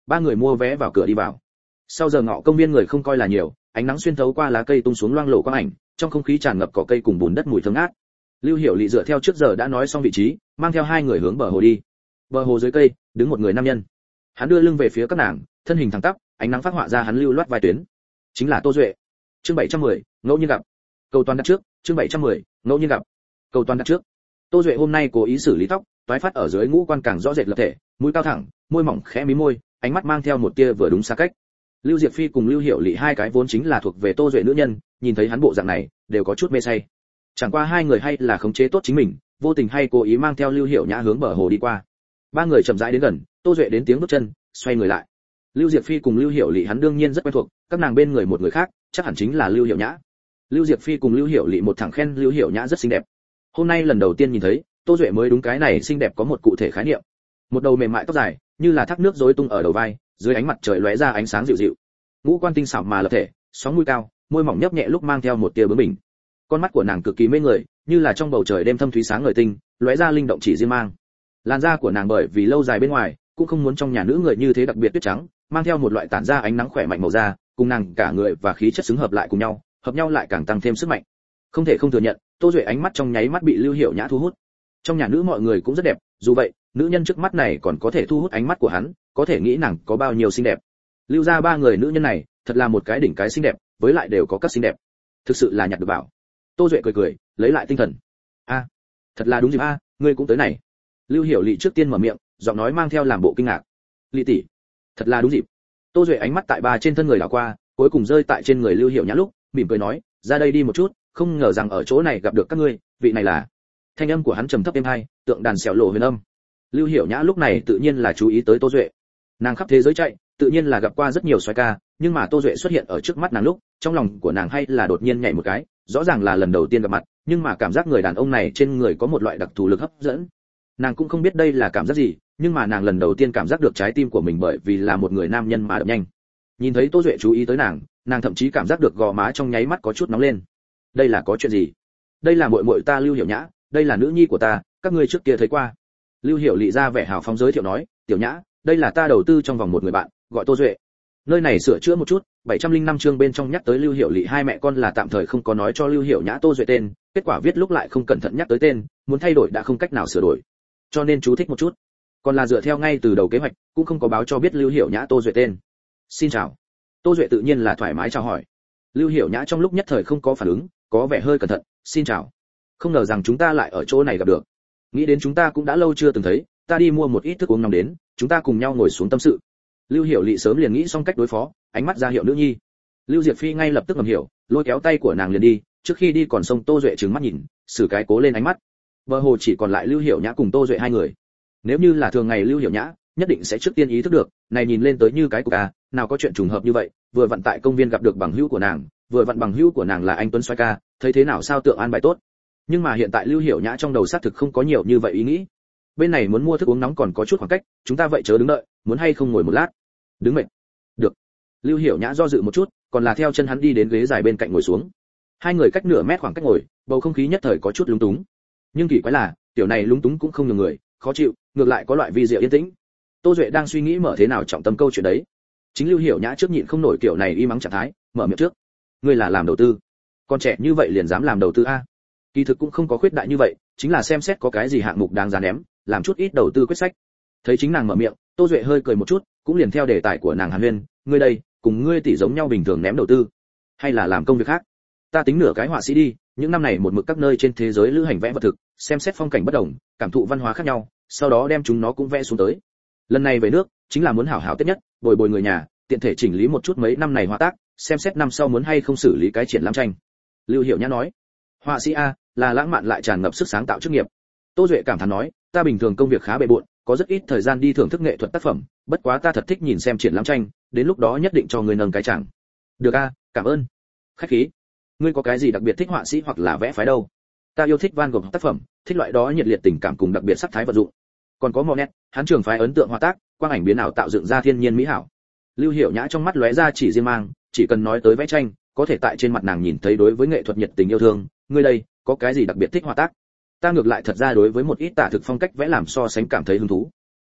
ba người mua vé vào cửa đi vào. Sau giờ ngọ công viên người không coi là nhiều, ánh nắng xuyên thấu qua lá cây tung xuống loang lổ quang ảnh, trong không khí tràn ngập cỏ cây cùng bùn đất mùi thơm ngát. Lưu Hiểu Lệ dựa theo trước giờ đã nói xong vị trí, mang theo hai người hướng bờ hồ đi. Bờ hồ dưới cây, đứng một người nam nhân. Hắn đưa lưng về phía các nàng, thân hình thẳng tắp, ánh nắng phác họa ra hắn lưu loát vai tuyến. Chính là Tô Duệ. Chương bảy trăm mười, ngẫu nhiên gặp. Cầu toàn đặt trước, chương bảy trăm mười, ngẫu nhiên gặp. Cầu toàn đặt trước. Tô Duệ hôm nay cố ý xử lý tóc, toái phát ở dưới ngũ quan càng rõ rệt lập thể, mũi cao thẳng, môi mỏng khẽ mí môi, ánh mắt mang theo một tia vừa đúng xa cách. Lưu Diệp Phi cùng Lưu Hiểu Lệ hai cái vốn chính là thuộc về Tô Duệ nữ nhân, nhìn thấy hắn bộ dạng này, đều có chút mê say. Chẳng qua hai người hay là khống chế tốt chính mình, vô tình hay cố ý mang theo Lưu Hiểu Nhã hướng bờ hồ đi qua. Ba người chậm rãi đến gần, Tô Duệ đến tiếng bước chân, xoay người lại. Lưu Diệp Phi cùng Lưu Hiểu Lệ hắn đương nhiên rất quen thuộc, các nàng bên người một người khác, chắc hẳn chính là Lưu Hiểu Nhã. Lưu Diệp Phi cùng Lưu Hiểu Lệ một thẳng khen Lưu Hiểu Nhã rất xinh đẹp. Hôm nay lần đầu tiên nhìn thấy, Tô Duệ mới đúng cái này xinh đẹp có một cụ thể khái niệm. Một đầu mềm mại tóc dài, như là thác nước rối tung ở đầu vai, dưới ánh mặt trời lóe ra ánh sáng dịu dịu. Ngũ quan tinh xảo mà lập thể, sóng mũi cao, môi mỏng nhấp nhẹ lúc mang theo một tia bướng bỉnh. Con mắt của nàng cực kỳ mê người, như là trong bầu trời đêm thâm thúy sáng ngời tinh, lóe ra linh động chỉ riêng mang. Làn da của nàng bởi vì lâu dài bên ngoài, cũng không muốn trong nhà nữ người như thế đặc biệt tuyết trắng, mang theo một loại tản ra ánh nắng khỏe mạnh màu da, cùng nàng cả người và khí chất xứng hợp lại cùng nhau, hợp nhau lại càng tăng thêm sức mạnh. Không thể không thừa nhận, Tô Duệ ánh mắt trong nháy mắt bị Lưu Hiểu Nhã thu hút. Trong nhà nữ mọi người cũng rất đẹp, dù vậy, nữ nhân trước mắt này còn có thể thu hút ánh mắt của hắn, có thể nghĩ nàng có bao nhiêu xinh đẹp. Lưu ra ba người nữ nhân này, thật là một cái đỉnh cái xinh đẹp, với lại đều có các xinh đẹp. Thực sự là nhặt được bảo. Tô Duệ cười cười, lấy lại tinh thần. A, thật là đúng dịp a, ngươi cũng tới này. Lưu Hiểu Lệ trước tiên mở miệng, giọng nói mang theo làm bộ kinh ngạc. Lệ tỷ, thật là đúng dịp. Tô Duệ ánh mắt tại ba trên thân người đảo qua, cuối cùng rơi tại trên người Lưu Hiểu Nhã lúc, mỉm cười nói, ra đây đi một chút, không ngờ rằng ở chỗ này gặp được các ngươi, vị này là. Thanh âm của hắn trầm thấp êm hai, tượng đàn xẻo lộ huyền âm. Lưu Hiểu Nhã lúc này tự nhiên là chú ý tới Tô Duệ. Nàng khắp thế giới chạy, tự nhiên là gặp qua rất nhiều soái ca, nhưng mà Tô Duệ xuất hiện ở trước mắt nàng lúc, trong lòng của nàng hay là đột nhiên nhảy một cái, rõ ràng là lần đầu tiên gặp mặt, nhưng mà cảm giác người đàn ông này trên người có một loại đặc thù lực hấp dẫn. Nàng cũng không biết đây là cảm giác gì, nhưng mà nàng lần đầu tiên cảm giác được trái tim của mình bởi vì là một người nam nhân mà đập nhanh. Nhìn thấy Tô Duệ chú ý tới nàng, nàng thậm chí cảm giác được gò má trong nháy mắt có chút nóng lên. Đây là có chuyện gì? Đây là muội muội ta Lưu Hiểu Nhã, đây là nữ nhi của ta, các ngươi trước kia thấy qua. Lưu Hiểu Lệ ra vẻ hào phóng giới thiệu nói, tiểu Nhã, đây là ta đầu tư trong vòng một người bạn, gọi Tô Duệ. Nơi này sửa chữa một chút, bảy trăm linh năm chương bên trong nhắc tới Lưu Hiểu Lệ hai mẹ con là tạm thời không có nói cho Lưu Hiểu Nhã Tô Duệ tên, kết quả viết lúc lại không cẩn thận nhắc tới tên, muốn thay đổi đã không cách nào sửa đổi. Cho nên chú thích một chút. Còn là dựa theo ngay từ đầu kế hoạch, cũng không có báo cho biết Lưu Hiểu Nhã Tô Duệ tên. Xin chào. Tô Duệ tự nhiên là thoải mái chào hỏi. Lưu Hiểu Nhã trong lúc nhất thời không có phản ứng, có vẻ hơi cẩn thận, xin chào. Không ngờ rằng chúng ta lại ở chỗ này gặp được. Nghĩ đến chúng ta cũng đã lâu chưa từng thấy, ta đi mua một ít thức uống nóng đến, chúng ta cùng nhau ngồi xuống tâm sự. Lưu Hiểu Lệ sớm liền nghĩ xong cách đối phó, ánh mắt ra hiệu nữ nhi. Lưu Diệp Phi ngay lập tức ngầm hiểu, lôi kéo tay của nàng liền đi, trước khi đi còn xông Tô Duệ trừng mắt nhìn, xử cái cố lên ánh mắt. Bờ hồ chỉ còn lại Lưu Hiểu Nhã cùng Tô Duệ hai người. Nếu như là thường ngày Lưu Hiểu Nhã, nhất định sẽ trước tiên ý thức được, này nhìn lên tới như cái của ca, nào có chuyện trùng hợp như vậy, vừa vặn tại công viên gặp được bằng hữu của nàng, vừa vặn bằng hữu của nàng là anh Tuấn soái ca, thấy thế nào sao tượng an bài tốt. Nhưng mà hiện tại Lưu Hiểu Nhã trong đầu xác thực không có nhiều như vậy ý nghĩ. Bên này muốn mua thức uống nóng còn có chút khoảng cách, chúng ta vậy chớ đứng đợi, muốn hay không ngồi một lát? Đứng mệt. Được. Lưu Hiểu Nhã do dự một chút, còn là theo chân hắn đi đến ghế dài bên cạnh ngồi xuống. Hai người cách nửa mét khoảng cách ngồi, bầu không khí nhất thời có chút lúng túng. Nhưng kỳ quái là, tiểu này lúng túng cũng không nhiều người, khó chịu, ngược lại có loại vi diệu yên tĩnh. Tô Duệ đang suy nghĩ mở thế nào trọng tâm câu chuyện đấy. Chính Lưu Hiểu Nhã trước nhịn không nổi kiểu này y mắng trạng thái, mở miệng trước. Ngươi là làm đầu tư, con trẻ như vậy liền dám làm đầu tư a? Kỳ thực cũng không có khuyết đại như vậy, chính là xem xét có cái gì hạng mục đáng giá ném, làm chút ít đầu tư quyết sách. Thấy chính nàng mở miệng, Tô Duệ hơi cười một chút, cũng liền theo đề tài của nàng hàn huyên, ngươi đây, cùng ngươi tỷ giống nhau bình thường ném đầu tư, hay là làm công việc khác? Ta tính nửa cái họa sĩ đi, những năm này một mực các nơi trên thế giới lữ hành vẽ vật thực, xem xét phong cảnh bất đồng, cảm thụ văn hóa khác nhau, sau đó đem chúng nó cũng vẽ xuống tới. Lần này về nước, chính là muốn hảo hảo tết nhất, bồi bồi người nhà, tiện thể chỉnh lý một chút mấy năm này họa tác, xem xét năm sau muốn hay không xử lý cái triển lãm tranh. Lưu Hiểu Nhã nói, họa sĩ a, là lãng mạn lại tràn ngập sức sáng tạo chức nghiệp. Tô Duệ cảm thán nói, ta bình thường công việc khá bề bộn, có rất ít thời gian đi thưởng thức nghệ thuật tác phẩm, bất quá ta thật thích nhìn xem triển lãm tranh, đến lúc đó nhất định cho người nâng cái chẳng. Được a, cảm ơn. Khách khí. Ngươi có cái gì đặc biệt thích họa sĩ hoặc là vẽ phái đâu? Ta yêu thích Van Gogh tác phẩm, thích loại đó nhiệt liệt tình cảm cùng đặc biệt sắc thái vật dụng. Còn có Monet, hắn trường phái ấn tượng họa tác, quang ảnh biến ảo tạo dựng ra thiên nhiên mỹ hảo. Lưu Hiểu Nhã trong mắt lóe ra chỉ riêng mang, chỉ cần nói tới vẽ tranh, có thể tại trên mặt nàng nhìn thấy đối với nghệ thuật nhiệt tình yêu thương. Ngươi đây, có cái gì đặc biệt thích họa tác? Ta ngược lại thật ra đối với một ít tả thực phong cách vẽ làm so sánh cảm thấy hứng thú.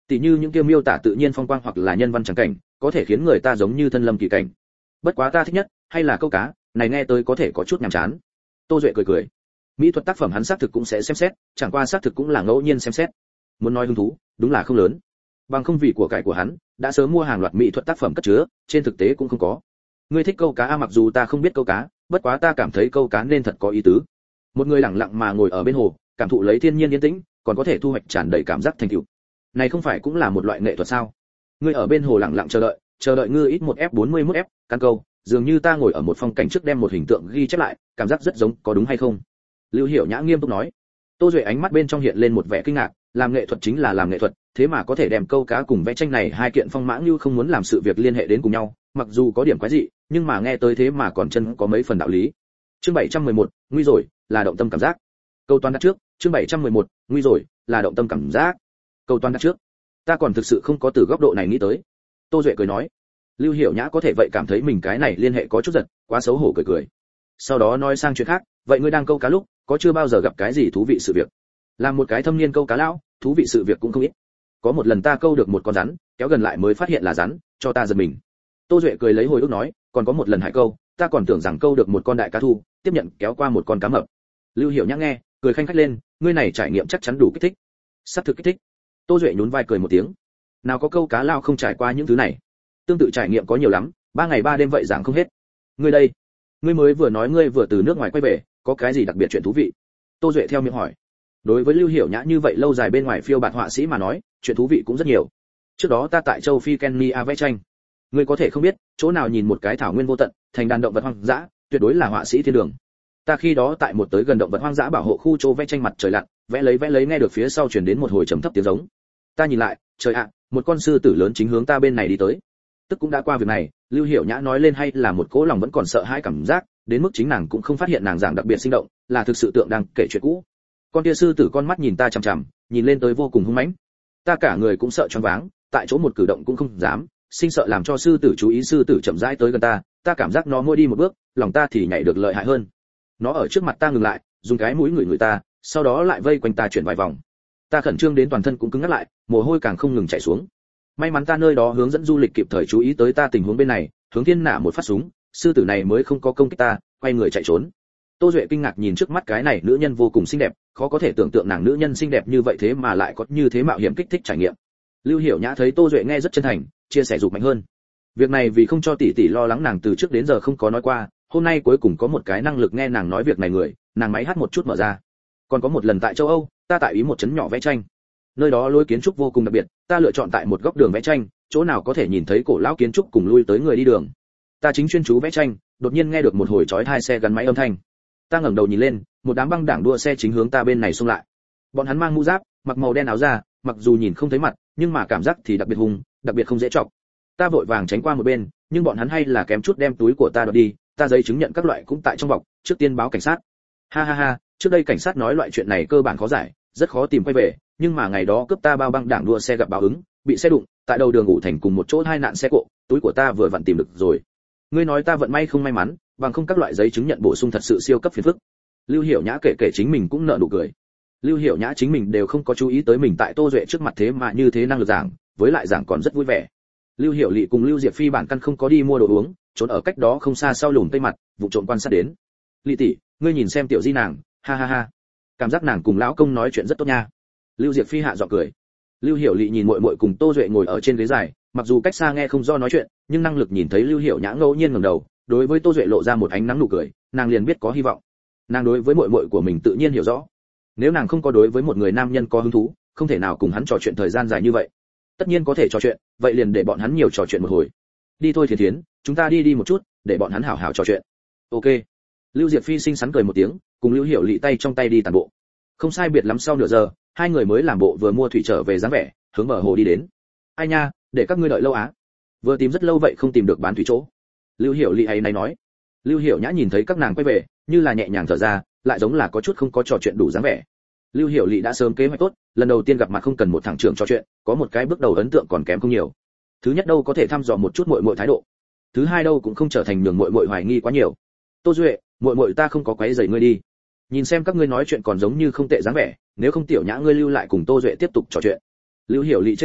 Tỷ như những kia miêu tả tự nhiên phong quang hoặc là nhân văn trắng cảnh, có thể khiến người ta giống như thân lâm kỳ cảnh. Bất quá ta thích nhất hay là câu cá, này nghe tới có thể có chút nhàm chán. Tô Duệ cười cười. Mỹ thuật tác phẩm hắn xác thực cũng sẽ xem xét, chẳng qua xác thực cũng là ngẫu nhiên xem xét. Muốn nói hứng thú, đúng là không lớn. Bằng không vì của cải của hắn, đã sớm mua hàng loạt mỹ thuật tác phẩm cất chứa, trên thực tế cũng không có. Ngươi thích câu cá a? Mặc dù ta không biết câu cá, bất quá ta cảm thấy câu cá nên thật có ý tứ. Một người lặng lặng mà ngồi ở bên hồ, cảm thụ lấy thiên nhiên yên tĩnh, còn có thể thu hoạch tràn đầy cảm giác thành tựu. Này không phải cũng là một loại nghệ thuật sao? Ngươi ở bên hồ lặng lặng chờ đợi, chờ đợi ngư ít một F bốn mươi mốt F, căn câu, dường như ta ngồi ở một phong cảnh trước đem một hình tượng ghi chép lại, cảm giác rất giống, có đúng hay không? Lưu Hiểu Nhã nghiêm túc nói. Tô Duệ ánh mắt bên trong hiện lên một vẻ kinh ngạc, làm nghệ thuật chính là làm nghệ thuật, thế mà có thể đem câu cá cùng vẽ tranh này hai kiện phong mãng như không muốn làm sự việc liên hệ đến cùng nhau, mặc dù có điểm quái dị, nhưng mà nghe tới thế mà còn chân có mấy phần đạo lý. Chương bảy trăm mười một, nguy rồi, là động tâm cảm giác. Câu toán đặt trước, chương bảy trăm mười một, nguy rồi, là động tâm cảm giác. Câu toán đặt trước. Ta còn thực sự không có từ góc độ này nghĩ tới. Tô Duệ cười nói. Lưu Hiểu Nhã có thể vậy cảm thấy mình cái này liên hệ có chút giật, quá xấu hổ cười cười. Sau đó nói sang chuyện khác, vậy ngươi đang câu cá lúc, có chưa bao giờ gặp cái gì thú vị sự việc? Làm một cái thâm niên câu cá lão, thú vị sự việc cũng không ít. Có một lần ta câu được một con rắn, kéo gần lại mới phát hiện là rắn, cho ta giật mình. Tô Duệ cười lấy hồi ức nói, còn có một lần hải câu, ta còn tưởng rằng câu được một con đại cá thu, tiếp nhận kéo qua một con cá mập. Lưu Hiểu Nhã nghe, cười khanh khách lên, ngươi này trải nghiệm chắc chắn đủ kích thích. Sắp thực kích thích. Tô Duệ nhún vai cười một tiếng. Nào có câu cá lao không trải qua những thứ này. Tương tự trải nghiệm có nhiều lắm, ba ngày ba đêm vậy giảng không hết. Ngươi đây, ngươi mới vừa nói ngươi vừa từ nước ngoài quay về, có cái gì đặc biệt chuyện thú vị? Tô Duệ theo miệng hỏi. Đối với Lưu Hiểu Nhã như vậy lâu dài bên ngoài phiêu bạt họa sĩ mà nói, chuyện thú vị cũng rất nhiều. Trước đó ta tại châu Phi Kenya vẽ tranh. Ngươi có thể không biết, chỗ nào nhìn một cái thảo nguyên vô tận, thành đàn động vật hoang dã, tuyệt đối là họa sĩ thiên đường. Ta khi đó tại một tới gần động vật hoang dã bảo hộ khu chỗ vẽ tranh mặt trời lặn, vẽ lấy vẽ lấy nghe được phía sau truyền đến một hồi trầm thấp tiếng giống. Ta nhìn lại, trời ạ, một con sư tử lớn chính hướng ta bên này đi tới. Tức cũng đã qua việc này, Lưu Hiểu Nhã nói lên hay là một cỗ lòng vẫn còn sợ hãi cảm giác, đến mức chính nàng cũng không phát hiện nàng giảng đặc biệt sinh động, là thực sự tượng đang kể chuyện cũ. Con kia sư tử con mắt nhìn ta chằm chằm, nhìn lên tới vô cùng hung mãnh. Ta cả người cũng sợ choáng váng, tại chỗ một cử động cũng không dám, sinh sợ làm cho sư tử chú ý. Sư tử chậm rãi tới gần ta, ta cảm giác nó mỗi đi một bước, lòng ta thì nhảy được lợi hại hơn. Nó ở trước mặt ta ngừng lại, dùng cái mũi ngửi người ta, sau đó lại vây quanh ta chuyển vài vòng. Ta khẩn trương đến toàn thân cũng cứng ngắc lại, mồ hôi càng không ngừng chảy xuống. May mắn ta nơi đó hướng dẫn du lịch kịp thời chú ý tới ta tình huống bên này, hướng thiên nã một phát súng, sư tử này mới không có công kích ta, quay người chạy trốn. Tô Duệ kinh ngạc nhìn trước mắt cái này nữ nhân vô cùng xinh đẹp, khó có thể tưởng tượng nàng nữ nhân xinh đẹp như vậy thế mà lại có như thế mạo hiểm kích thích trải nghiệm. Lưu Hiểu Nhã thấy Tô Duệ nghe rất chân thành, chia sẻ dục mạnh hơn. Việc này vì không cho tỷ tỷ lo lắng nàng từ trước đến giờ không có nói qua, hôm nay cuối cùng có một cái năng lực nghe nàng nói việc này người, nàng máy hát một chút mở ra. Còn có một lần tại châu Âu, ta tại ý một trấn nhỏ vẽ tranh. Nơi đó lối kiến trúc vô cùng đặc biệt, ta lựa chọn tại một góc đường vẽ tranh, chỗ nào có thể nhìn thấy cổ lão kiến trúc cùng lui tới người đi đường. Ta chính chuyên chú vẽ tranh, đột nhiên nghe được một hồi chói tai xe gắn máy âm thanh. Ta ngẩng đầu nhìn lên, một đám băng đảng đua xe chính hướng ta bên này xông lại. Bọn hắn mang mũ giáp, mặc màu đen áo da, mặc dù nhìn không thấy mặt, nhưng mà cảm giác thì đặc biệt hung, đặc biệt không dễ chọc. Ta vội vàng tránh qua một bên, nhưng bọn hắn hay là kém chút đem túi của ta đoạt đi, ta giấy chứng nhận các loại cũng tại trong bọc, trước tiên báo cảnh sát. Ha ha ha, trước đây cảnh sát nói loại chuyện này cơ bản khó giải, rất khó tìm quay về, nhưng mà ngày đó cướp ta bao băng đảng đua xe gặp báo ứng, bị xe đụng, tại đầu đường ngủ thành cùng một chỗ hai nạn xe cộ, túi của ta vừa vặn tìm được rồi. Ngươi nói ta vận may không may mắn, bằng không các loại giấy chứng nhận bổ sung thật sự siêu cấp phiền phức. Lưu Hiểu Nhã kể kể chính mình cũng nở nụ cười. Lưu Hiểu Nhã chính mình đều không có chú ý tới mình tại Tô Duệ trước mặt thế mà như thế năng lực giảng, với lại giảng còn rất vui vẻ. Lưu Hiểu Lệ cùng Lưu Diệp Phi bản căn không có đi mua đồ uống, trốn ở cách đó không xa sau lùm cây mặt, vụ trộm quan sát đến. Lệ tỷ, ngươi nhìn xem tiểu Di nàng, ha ha ha. Cảm giác nàng cùng lão công nói chuyện rất tốt nha. Lưu Diệp Phi hạ giọng cười. Lưu Hiểu Lệ nhìn muội muội cùng Tô Duệ ngồi ở trên ghế dài, mặc dù cách xa nghe không do nói chuyện, nhưng năng lực nhìn thấy Lưu Hiểu Nhã ngẫu nhiên ngẩng đầu, đối với Tô Duệ lộ ra một ánh nắng nụ cười, nàng liền biết có hy vọng. Nàng đối với muội muội của mình tự nhiên hiểu rõ. Nếu nàng không có đối với một người nam nhân có hứng thú, không thể nào cùng hắn trò chuyện thời gian dài như vậy. Tất nhiên có thể trò chuyện, vậy liền để bọn hắn nhiều trò chuyện một hồi. Đi thôi Thiến Thiến, chúng ta đi đi một chút, để bọn hắn hảo hảo trò chuyện. Ok. Lưu Diệp Phi xinh xắn cười một tiếng, cùng Lưu Hiểu Lệ tay trong tay đi tản bộ. Không sai biệt lắm sau nửa giờ, hai người mới làm bộ vừa mua thủy trở về dáng vẻ, hướng bờ hồ đi đến. Ai nha, để các ngươi đợi lâu á. Vừa tìm rất lâu vậy không tìm được bán thủy chỗ. Lưu Hiểu Lệ ấy này nói. Lưu Hiểu Nhã nhìn thấy các nàng quay về, như là nhẹ nhàng thở ra, lại giống là có chút không có trò chuyện đủ dáng vẻ. Lưu Hiểu Lệ đã sớm kế hoạch tốt, lần đầu tiên gặp mặt không cần một thằng trưởng trò chuyện, có một cái bước đầu ấn tượng còn kém không nhiều. Thứ nhất đâu có thể thăm dò một chút muội muội thái độ. Thứ hai đâu cũng không trở thành nhường muội muội hoài nghi quá nhiều. Tô Duệ, muội muội ta không có quấy rầy ngươi đi. Nhìn xem các ngươi nói chuyện còn giống như không tệ dáng vẻ, nếu không tiểu Nhã ngươi lưu lại cùng Tô Duệ tiếp tục trò chuyện. Lưu Hiểu Lệ trêu ghẹo,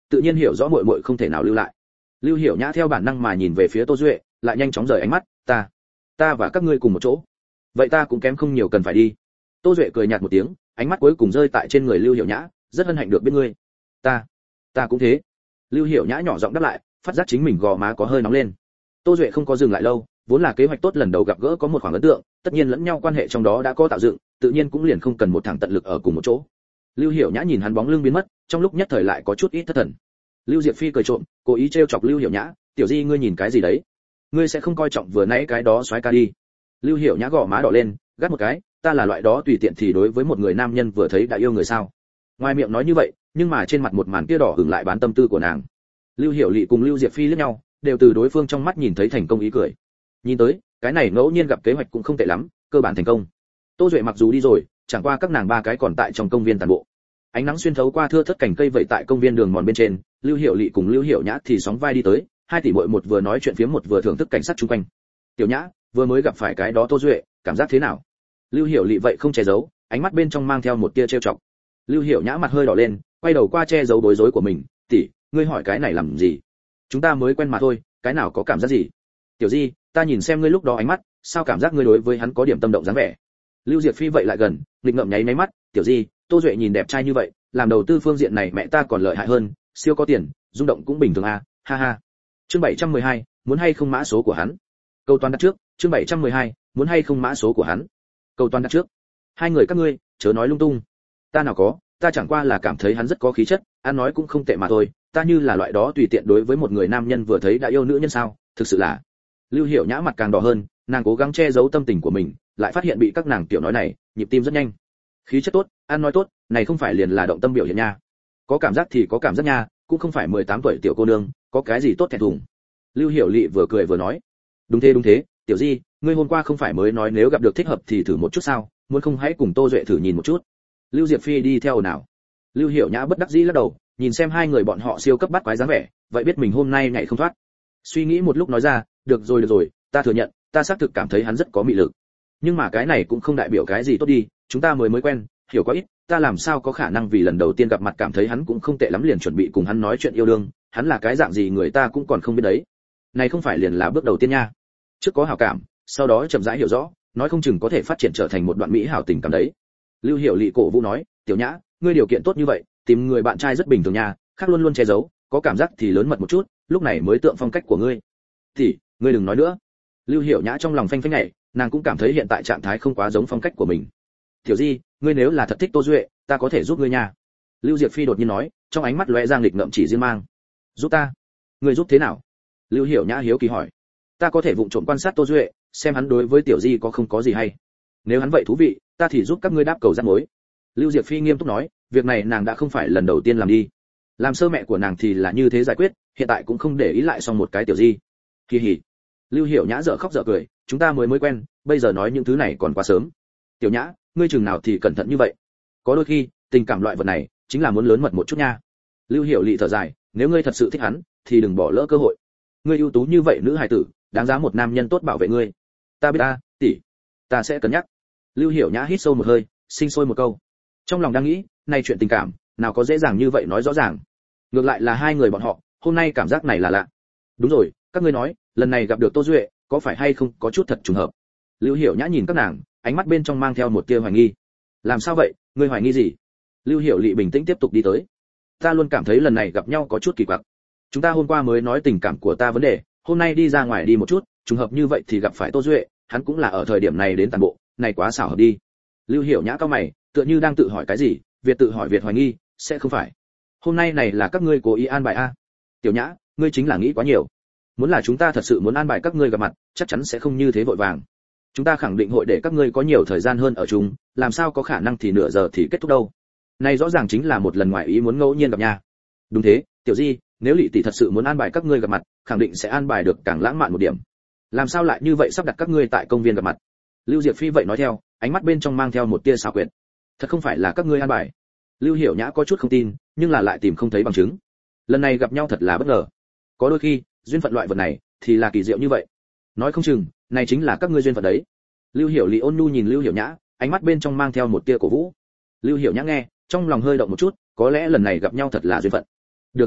tự nhiên hiểu rõ muội muội không thể nào lưu lại. Lưu Hiểu Nhã theo bản năng mà nhìn về phía Tô Duệ, lại nhanh chóng rời ánh mắt, ta, ta và các ngươi cùng một chỗ. Vậy ta cũng kém không nhiều cần phải đi. Tô Duệ cười nhạt một tiếng, ánh mắt cuối cùng rơi tại trên người Lưu Hiểu Nhã, rất hân hạnh được biết ngươi. Ta, ta cũng thế. Lưu Hiểu Nhã nhỏ giọng đáp lại, phát giác chính mình gò má có hơi nóng lên. Tô Duệ không có dừng lại lâu, vốn là kế hoạch tốt lần đầu gặp gỡ có một khoảng ấn tượng, tất nhiên lẫn nhau quan hệ trong đó đã có tạo dựng, tự nhiên cũng liền không cần một thằng tận lực ở cùng một chỗ. Lưu Hiểu Nhã nhìn hắn bóng lưng biến mất, trong lúc nhất thời lại có chút ít thất thần. Lưu Diệp Phi cười trộm, cố ý trêu chọc Lưu Hiểu Nhã, "Tiểu Di ngươi nhìn cái gì đấy? Ngươi sẽ không coi trọng vừa nãy cái đó soái ca đi?" Lưu Hiểu Nhã gò má đỏ lên, gắt một cái, "Ta là loại đó tùy tiện thì đối với một người nam nhân vừa thấy đã yêu người sao?" Ngoài miệng nói như vậy, nhưng mà trên mặt một màn kia đỏ ửng lại bán tâm tư của nàng. Lưu Hiểu Lệ cùng Lưu Diệp Phi liếc nhau, đều từ đối phương trong mắt nhìn thấy thành công ý cười. Nhìn tới, cái này ngẫu nhiên gặp kế hoạch cũng không tệ lắm, cơ bản thành công. Tô Duệ mặc dù đi rồi, chẳng qua các nàng ba cái còn tại trong công viên tàn bộ. Ánh nắng xuyên thấu qua thưa thớt cành cây vậy tại công viên đường mòn bên trên, Lưu Hiểu Lệ cùng Lưu Hiểu Nhã thì sóng vai đi tới, hai tỷ muội một vừa nói chuyện phiếm một vừa thưởng thức cảnh sát xung quanh. "Tiểu Nhã, vừa mới gặp phải cái đó Tô Duệ, cảm giác thế nào?" Lưu Hiểu Lệ vậy không che giấu, ánh mắt bên trong mang theo một tia trêu chọc. Lưu Hiểu Nhã mặt hơi đỏ lên, quay đầu qua che giấu bối rối của mình, "Tỷ, ngươi hỏi cái này làm gì? Chúng ta mới quen mà thôi, cái nào có cảm giác gì?" "Tiểu Di, ta nhìn xem ngươi lúc đó ánh mắt, sao cảm giác ngươi đối với hắn có điểm tâm động dáng vẻ?" Lưu Diệp Phi vậy lại gần, nghịch ngợm nháy nháy mắt, "Tiểu Di, Tô Duệ nhìn đẹp trai như vậy, làm đầu tư phương diện này mẹ ta còn lợi hại hơn, siêu có tiền, rung động cũng bình thường à, ha ha." Chương bảy trăm mười hai, muốn hay không mã số của hắn. Câu toán đặt trước, chương bảy trăm mười hai, muốn hay không mã số của hắn. Câu toán đặt trước. "Hai người các ngươi, chớ nói lung tung. Ta nào có, ta chẳng qua là cảm thấy hắn rất có khí chất, ăn nói cũng không tệ mà thôi, ta như là loại đó tùy tiện đối với một người nam nhân vừa thấy đã yêu nữ nhân sao, thực sự là." Lưu Hiểu Nhã mặt càng đỏ hơn, nàng cố gắng che giấu tâm tình của mình, lại phát hiện bị các nàng tiểu nói này, nhịp tim rất nhanh. Khí chất tốt, ăn nói tốt, này không phải liền là động tâm biểu hiện nha. Có cảm giác thì có cảm giác nha, cũng không phải mười tám tuổi tiểu cô nương, có cái gì tốt thẹn thùng. Lưu Hiểu Lệ vừa cười vừa nói, "Đúng thế đúng thế, Tiểu Di, ngươi hôm qua không phải mới nói nếu gặp được thích hợp thì thử một chút sao, muốn không hãy cùng Tô Duệ thử nhìn một chút." Lưu Diệp Phi đi theo nào. Lưu Hiểu Nhã bất đắc dĩ lắc đầu, nhìn xem hai người bọn họ siêu cấp bắt quái dáng vẻ, vậy biết mình hôm nay nhảy không thoát. Suy nghĩ một lúc nói ra, "Được rồi được rồi, ta thừa nhận, ta xác thực cảm thấy hắn rất có mị lực. Nhưng mà cái này cũng không đại biểu cái gì tốt đi, chúng ta mới mới quen, hiểu quá ít, ta làm sao có khả năng vì lần đầu tiên gặp mặt cảm thấy hắn cũng không tệ lắm liền chuẩn bị cùng hắn nói chuyện yêu đương, hắn là cái dạng gì người ta cũng còn không biết đấy. Này không phải liền là bước đầu tiên nha. Trước có hảo cảm, sau đó chậm rãi hiểu rõ, nói không chừng có thể phát triển trở thành một đoạn mỹ hảo tình cảm đấy." Lưu Hiểu Lệ cổ vũ nói, "Tiểu Nhã, ngươi điều kiện tốt như vậy, tìm người bạn trai rất bình thường nha, khác luôn luôn che giấu, có cảm giác thì lớn mật một chút, lúc này mới tượng phong cách của ngươi." "Thì, ngươi đừng nói nữa." Lưu Hiểu Nhã trong lòng phanh phanh nhảy, nàng cũng cảm thấy hiện tại trạng thái không quá giống phong cách của mình. "Tiểu Di, ngươi nếu là thật thích Tô Duệ, ta có thể giúp ngươi nha." Lưu Diệp Phi đột nhiên nói, trong ánh mắt lóe ra nghịch ngợm chỉ riêng mang. "Giúp ta? Ngươi giúp thế nào?" Lưu Hiểu Nhã hiếu kỳ hỏi. "Ta có thể vụng trộm quan sát Tô Duệ, xem hắn đối với Tiểu Di có không có gì hay. Nếu hắn vậy thú vị, ta thì giúp các ngươi đáp cầu rắc mối." Lưu Diệp Phi nghiêm túc nói, việc này nàng đã không phải lần đầu tiên làm đi. Làm sơ mẹ của nàng thì là như thế giải quyết, hiện tại cũng không để ý lại xong một cái Tiểu Di. Kỳ hỉ. Lưu Hiểu Nhã dở khóc dở cười, "Chúng ta mới mới quen, bây giờ nói những thứ này còn quá sớm. Tiểu Nhã, ngươi chừng nào thì cẩn thận như vậy. Có đôi khi, tình cảm loại vật này, chính là muốn lớn mật một chút nha." Lưu Hiểu Lệ thở dài, "Nếu ngươi thật sự thích hắn, thì đừng bỏ lỡ cơ hội. Ngươi ưu tú như vậy nữ hài tử, đáng giá một nam nhân tốt bảo vệ ngươi." "Ta biết ta, tỷ, ta sẽ cân nhắc." Lưu Hiểu Nhã hít sâu một hơi, sinh sôi một câu. Trong lòng đang nghĩ, này chuyện tình cảm, nào có dễ dàng như vậy nói rõ ràng. Ngược lại là hai người bọn họ, hôm nay cảm giác này là lạ. "Đúng rồi, các ngươi nói, lần này gặp được Tô Duệ, có phải hay không có chút thật trùng hợp?" Lưu Hiểu Nhã nhìn các nàng, ánh mắt bên trong mang theo một tia hoài nghi. "Làm sao vậy, ngươi hoài nghi gì?" Lưu Hiểu Lệ bình tĩnh tiếp tục đi tới. "Ta luôn cảm thấy lần này gặp nhau có chút kỳ quặc. Chúng ta hôm qua mới nói tình cảm của ta vấn đề, hôm nay đi ra ngoài đi một chút, trùng hợp như vậy thì gặp phải Tô Duệ, hắn cũng là ở thời điểm này đến tàn bộ, này quá xảo hợp đi." Lưu Hiểu Nhã cao mày, tựa như đang tự hỏi cái gì, Việt tự hỏi Việt hoài nghi, sẽ không phải. "Hôm nay này là các ngươi cố ý an bài a?" "Tiểu Nhã, ngươi chính là nghĩ quá nhiều. Muốn là chúng ta thật sự muốn an bài các ngươi gặp mặt, chắc chắn sẽ không như thế vội vàng. Chúng ta khẳng định hội để các ngươi có nhiều thời gian hơn ở chung, làm sao có khả năng thì nửa giờ thì kết thúc đâu. Này rõ ràng chính là một lần ngoài ý muốn ngẫu nhiên gặp nha." "Đúng thế, Tiểu Di, nếu Lệ tỷ thật sự muốn an bài các ngươi gặp mặt, khẳng định sẽ an bài được càng lãng mạn một điểm. Làm sao lại như vậy sắp đặt các ngươi tại công viên gặp mặt?" Lưu Diệp Phi vậy nói theo, ánh mắt bên trong mang theo một tia xảo quyệt. "Thật không phải là các ngươi an bài?" Lưu Hiểu Nhã có chút không tin, nhưng là lại tìm không thấy bằng chứng. Lần này gặp nhau thật là bất ngờ. Có đôi khi, duyên phận loại vật này thì là kỳ diệu như vậy. Nói không chừng, này chính là các ngươi duyên phận đấy. Lưu Hiểu Lệ ôn nhu nhìn Lưu Hiểu Nhã, ánh mắt bên trong mang theo một tia cổ vũ. Lưu Hiểu Nhã nghe, trong lòng hơi động một chút, có lẽ lần này gặp nhau thật là duyên phận. "Được rồi,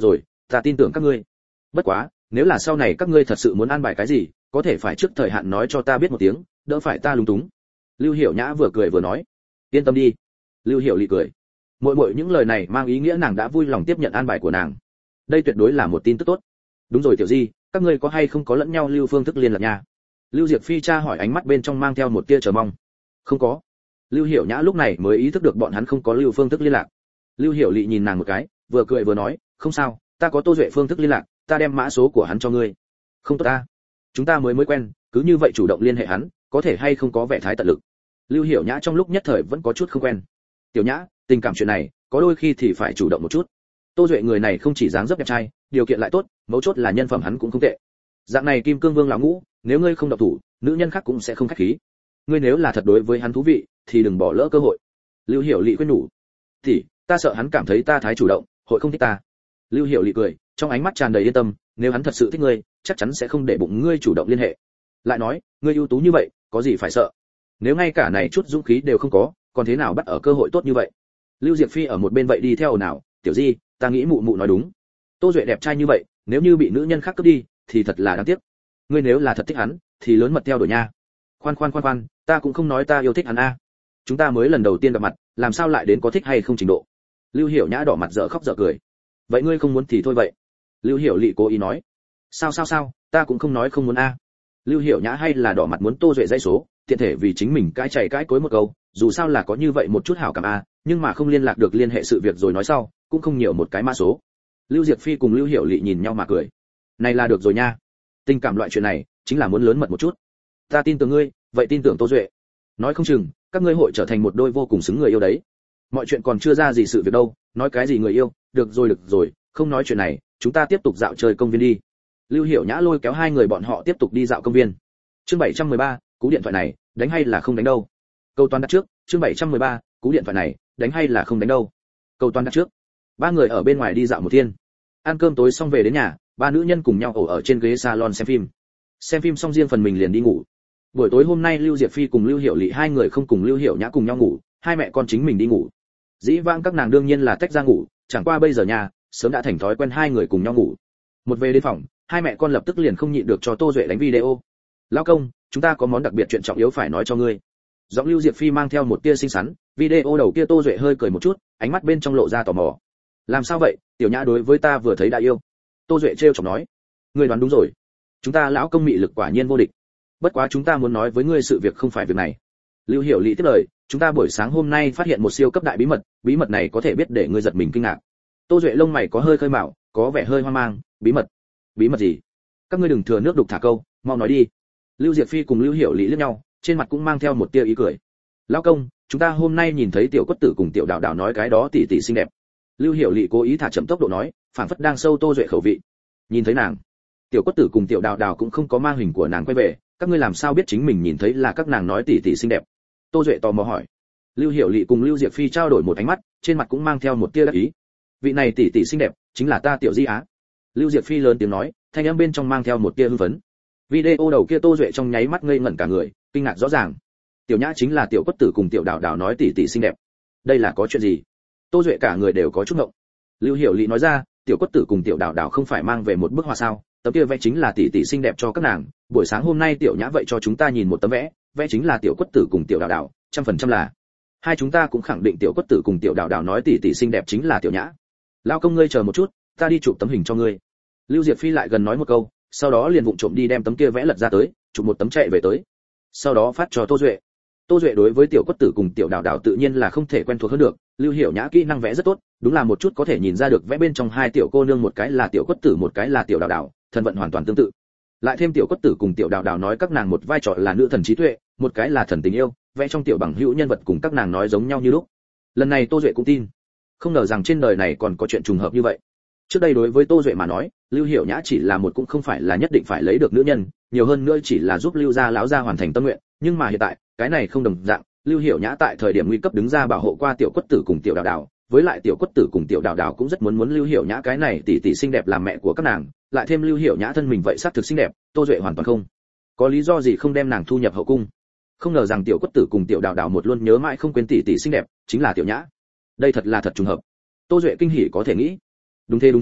ta tin tưởng các ngươi. Bất quá, nếu là sau này các ngươi thật sự muốn an bài cái gì, có thể phải trước thời hạn nói cho ta biết một tiếng, đỡ phải ta lúng túng. Lưu Hiểu Nhã vừa cười vừa nói. Yên tâm đi. Lưu Hiểu Lị cười. Mỗi mỗi những lời này mang ý nghĩa nàng đã vui lòng tiếp nhận an bài của nàng. Đây tuyệt đối là một tin tức tốt. Đúng rồi Tiểu Di, các ngươi có hay không có lẫn nhau lưu phương thức liên lạc nha? Lưu Diệp Phi tra hỏi, ánh mắt bên trong mang theo một tia chờ mong. Không có. Lưu Hiểu Nhã lúc này mới ý thức được bọn hắn không có lưu phương thức liên lạc. Lưu Hiểu Lị nhìn nàng một cái, vừa cười vừa nói, không sao, ta có Tô Duệ phương thức liên lạc, ta đem mã số của hắn cho ngươi. Không tốt ta, chúng ta mới mới quen, cứ như vậy chủ động liên hệ hắn, có thể hay không có vẻ thái tận lực. Lưu Hiểu Nhã trong lúc nhất thời vẫn có chút không quen. Tiểu Nhã, tình cảm chuyện này, có đôi khi thì phải chủ động một chút. Tô Duệ người này không chỉ dáng dấp đẹp trai, điều kiện lại tốt, mấu chốt là nhân phẩm hắn cũng không tệ. Dạng này kim cương vương lão ngũ, nếu ngươi không động thủ, nữ nhân khác cũng sẽ không khách khí. Ngươi nếu là thật đối với hắn thú vị, thì đừng bỏ lỡ cơ hội. Lưu Hiểu Lị khuyên nhủ. Thì, ta sợ hắn cảm thấy ta thái chủ động, hội không thích ta. Lưu Hiểu Lị cười, trong ánh mắt tràn đầy yên tâm, nếu hắn thật sự thích ngươi, chắc chắn sẽ không để bụng ngươi chủ động liên hệ. Lại nói, ngươi ưu tú như vậy, có gì phải sợ? Nếu ngay cả này chút dũng khí đều không có, còn thế nào bắt ở cơ hội tốt như vậy? Lưu Diệp Phi ở một bên vậy đi theo nào, Tiểu Di, ta nghĩ mụ mụ nói đúng. Tô Duệ đẹp trai như vậy, nếu như bị nữ nhân khác cướp đi, thì thật là đáng tiếc. Ngươi nếu là thật thích hắn, thì lớn mật theo đuổi nha. Khoan khoan khoan khoan, ta cũng không nói ta yêu thích hắn a. Chúng ta mới lần đầu tiên gặp mặt, làm sao lại đến có thích hay không trình độ? Lưu Hiểu Nhã đỏ mặt dở khóc dở cười. Vậy ngươi không muốn thì thôi vậy. Lưu Hiểu Lị cố ý nói. Sao sao sao, ta cũng không nói không muốn a. Lưu Hiểu Nhã hay là đỏ mặt muốn Tô Duệ dãy số, tiện thể vì chính mình cãi chảy cãi cối một câu, dù sao là có như vậy một chút hảo cảm a, nhưng mà không liên lạc được liên hệ sự việc rồi nói sau, cũng không nhiều một cái mã số. Lưu Diệp Phi cùng Lưu Hiểu Lị nhìn nhau mà cười. Này là được rồi nha. Tình cảm loại chuyện này, chính là muốn lớn mật một chút. Ta tin tưởng ngươi, vậy tin tưởng Tô Duệ. Nói không chừng, các ngươi hội trở thành một đôi vô cùng xứng người yêu đấy. Mọi chuyện còn chưa ra gì sự việc đâu, nói cái gì người yêu, được rồi được rồi, không nói chuyện này, chúng ta tiếp tục dạo chơi công viên đi. Lưu Hiểu Nhã lôi kéo hai người bọn họ tiếp tục đi dạo công viên. Chương bảy trăm mười ba, cú điện thoại này, đánh hay là không đánh đâu. Câu toán đặt trước, chương bảy trăm mười ba, cú điện thoại này, đánh hay là không đánh đâu. Câu toán đặt trước. Ba người ở bên ngoài đi dạo một thiên. Ăn cơm tối xong về đến nhà, ba nữ nhân cùng nhau ổ ở trên ghế salon xem phim. Xem phim xong riêng phần mình liền đi ngủ. Buổi tối hôm nay Lưu Diệp Phi cùng Lưu Hiểu Lị hai người không cùng Lưu Hiểu Nhã cùng nhau ngủ, hai mẹ con chính mình đi ngủ. Dĩ vãng các nàng đương nhiên là tách ra ngủ, chẳng qua bây giờ nhà sớm đã thành thói quen hai người cùng nhau ngủ. Một về đến phòng, hai mẹ con lập tức liền không nhịn được cho Tô Duệ đánh video. Lão công, chúng ta có món đặc biệt chuyện trọng yếu phải nói cho ngươi. Giọng Lưu Diệp Phi mang theo một tia xinh xắn, video đầu kia Tô Duệ hơi cười một chút, ánh mắt bên trong lộ ra tò mò. Làm sao vậy, Tiểu Nhã đối với ta vừa thấy đã yêu. Tô Duệ trêu chọc nói. Ngươi đoán đúng rồi. Chúng ta lão công mị lực quả nhiên vô địch. Bất quá chúng ta muốn nói với ngươi sự việc không phải việc này. Lưu Hiểu Lị tiếp lời, chúng ta buổi sáng hôm nay phát hiện một siêu cấp đại bí mật, bí mật này có thể biết để ngươi giật mình kinh ngạc. Tô Duệ lông mày có hơi khơi mào, có vẻ hơi hoang mang, bí mật? Bí mật gì? Các ngươi đừng thừa nước đục thả câu, mau nói đi. Lưu Diệp Phi cùng Lưu Hiểu Lị liếc nhau, trên mặt cũng mang theo một tia ý cười. Lão công, chúng ta hôm nay nhìn thấy tiểu quất tử cùng tiểu đào đào nói cái đó tỷ tỷ xinh đẹp. Lưu Hiểu Lị cố ý thả chậm tốc độ nói, phảng phất đang sâu Tô Duệ khẩu vị. Nhìn thấy nàng, tiểu quất tử cùng tiểu đào đào cũng không có mang hình của nàng quay về, các ngươi làm sao biết chính mình nhìn thấy là các nàng nói tỷ tỷ xinh đẹp? Tô Duệ tò mò hỏi. Lưu Hiểu Lị cùng Lưu Diệp Phi trao đổi một ánh mắt, trên mặt cũng mang theo một tia đắc ý. Vị này tỷ tỷ xinh đẹp, chính là ta Tiểu Di Á. Lưu Diệp Phi lớn tiếng nói, thanh âm bên trong mang theo một tia hưng phấn. Video đầu kia Tô Duệ trong nháy mắt ngây ngẩn cả người, kinh ngạc rõ ràng. Tiểu Nhã chính là tiểu quất tử cùng tiểu đào đào nói tỷ tỷ xinh đẹp. Đây là có chuyện gì? Tô Duệ cả người đều có chút ngộng. Lưu Hiểu Lị nói ra, tiểu quất tử cùng tiểu đào đào không phải mang về một bức họa sao? Tấm kia vẽ chính là tỷ tỷ xinh đẹp cho các nàng, buổi sáng hôm nay tiểu Nhã vậy cho chúng ta nhìn một tấm vẽ, vẽ chính là tiểu quất tử cùng tiểu đào đào, trăm phần trăm là. Hai chúng ta cũng khẳng định tiểu quất tử cùng tiểu đào đào nói tỷ tỷ xinh đẹp chính là tiểu Nhã. Lao công ngươi chờ một chút, ta đi chụp tấm hình cho ngươi. Lưu Diệp Phi lại gần nói một câu, sau đó liền vụng trộm đi đem tấm kia vẽ lật ra tới, chụp một tấm chạy về tới. Sau đó phát cho Tô Duệ. Tô Duệ đối với tiểu quất tử cùng tiểu đào đào tự nhiên là không thể quen thuộc hơn được, Lưu Hiểu Nhã kỹ năng vẽ rất tốt, đúng là một chút có thể nhìn ra được vẽ bên trong hai tiểu cô nương, một cái là tiểu quất tử một cái là tiểu đào đào, thân vận hoàn toàn tương tự. Lại thêm tiểu quất tử cùng tiểu đào đào nói các nàng một vai trò là nữ thần trí tuệ, một cái là thần tình yêu, vẽ trong tiểu bằng hữu nhân vật cùng các nàng nói giống nhau như lúc. Lần này Tô Duệ cũng tin, không ngờ rằng trên đời này còn có chuyện trùng hợp như vậy. Trước đây đối với Tô Duệ mà nói, Lưu Hiểu Nhã chỉ là một cũng không phải là nhất định phải lấy được nữ nhân, nhiều hơn nữa chỉ là giúp Lưu gia lão gia hoàn thành tâm nguyện, nhưng mà hiện tại, cái này không đồng dạng, Lưu Hiểu Nhã tại thời điểm nguy cấp đứng ra bảo hộ qua tiểu quất tử cùng tiểu đào đào, với lại tiểu quất tử cùng tiểu đào đào cũng rất muốn muốn Lưu Hiểu Nhã cái này tỷ tỷ xinh đẹp làm mẹ của các nàng, lại thêm Lưu Hiểu Nhã thân mình vậy xác thực xinh đẹp, Tô Duệ hoàn toàn không có lý do gì không đem nàng thu nhập hậu cung. Không ngờ rằng tiểu quất tử cùng tiểu đào đào một luôn nhớ mãi không quên tỷ tỷ xinh đẹp, chính là tiểu Nhã. Đây thật là thật trùng hợp. Tô Duệ kinh hỉ có thể nghĩ. Đúng thế đúng thế,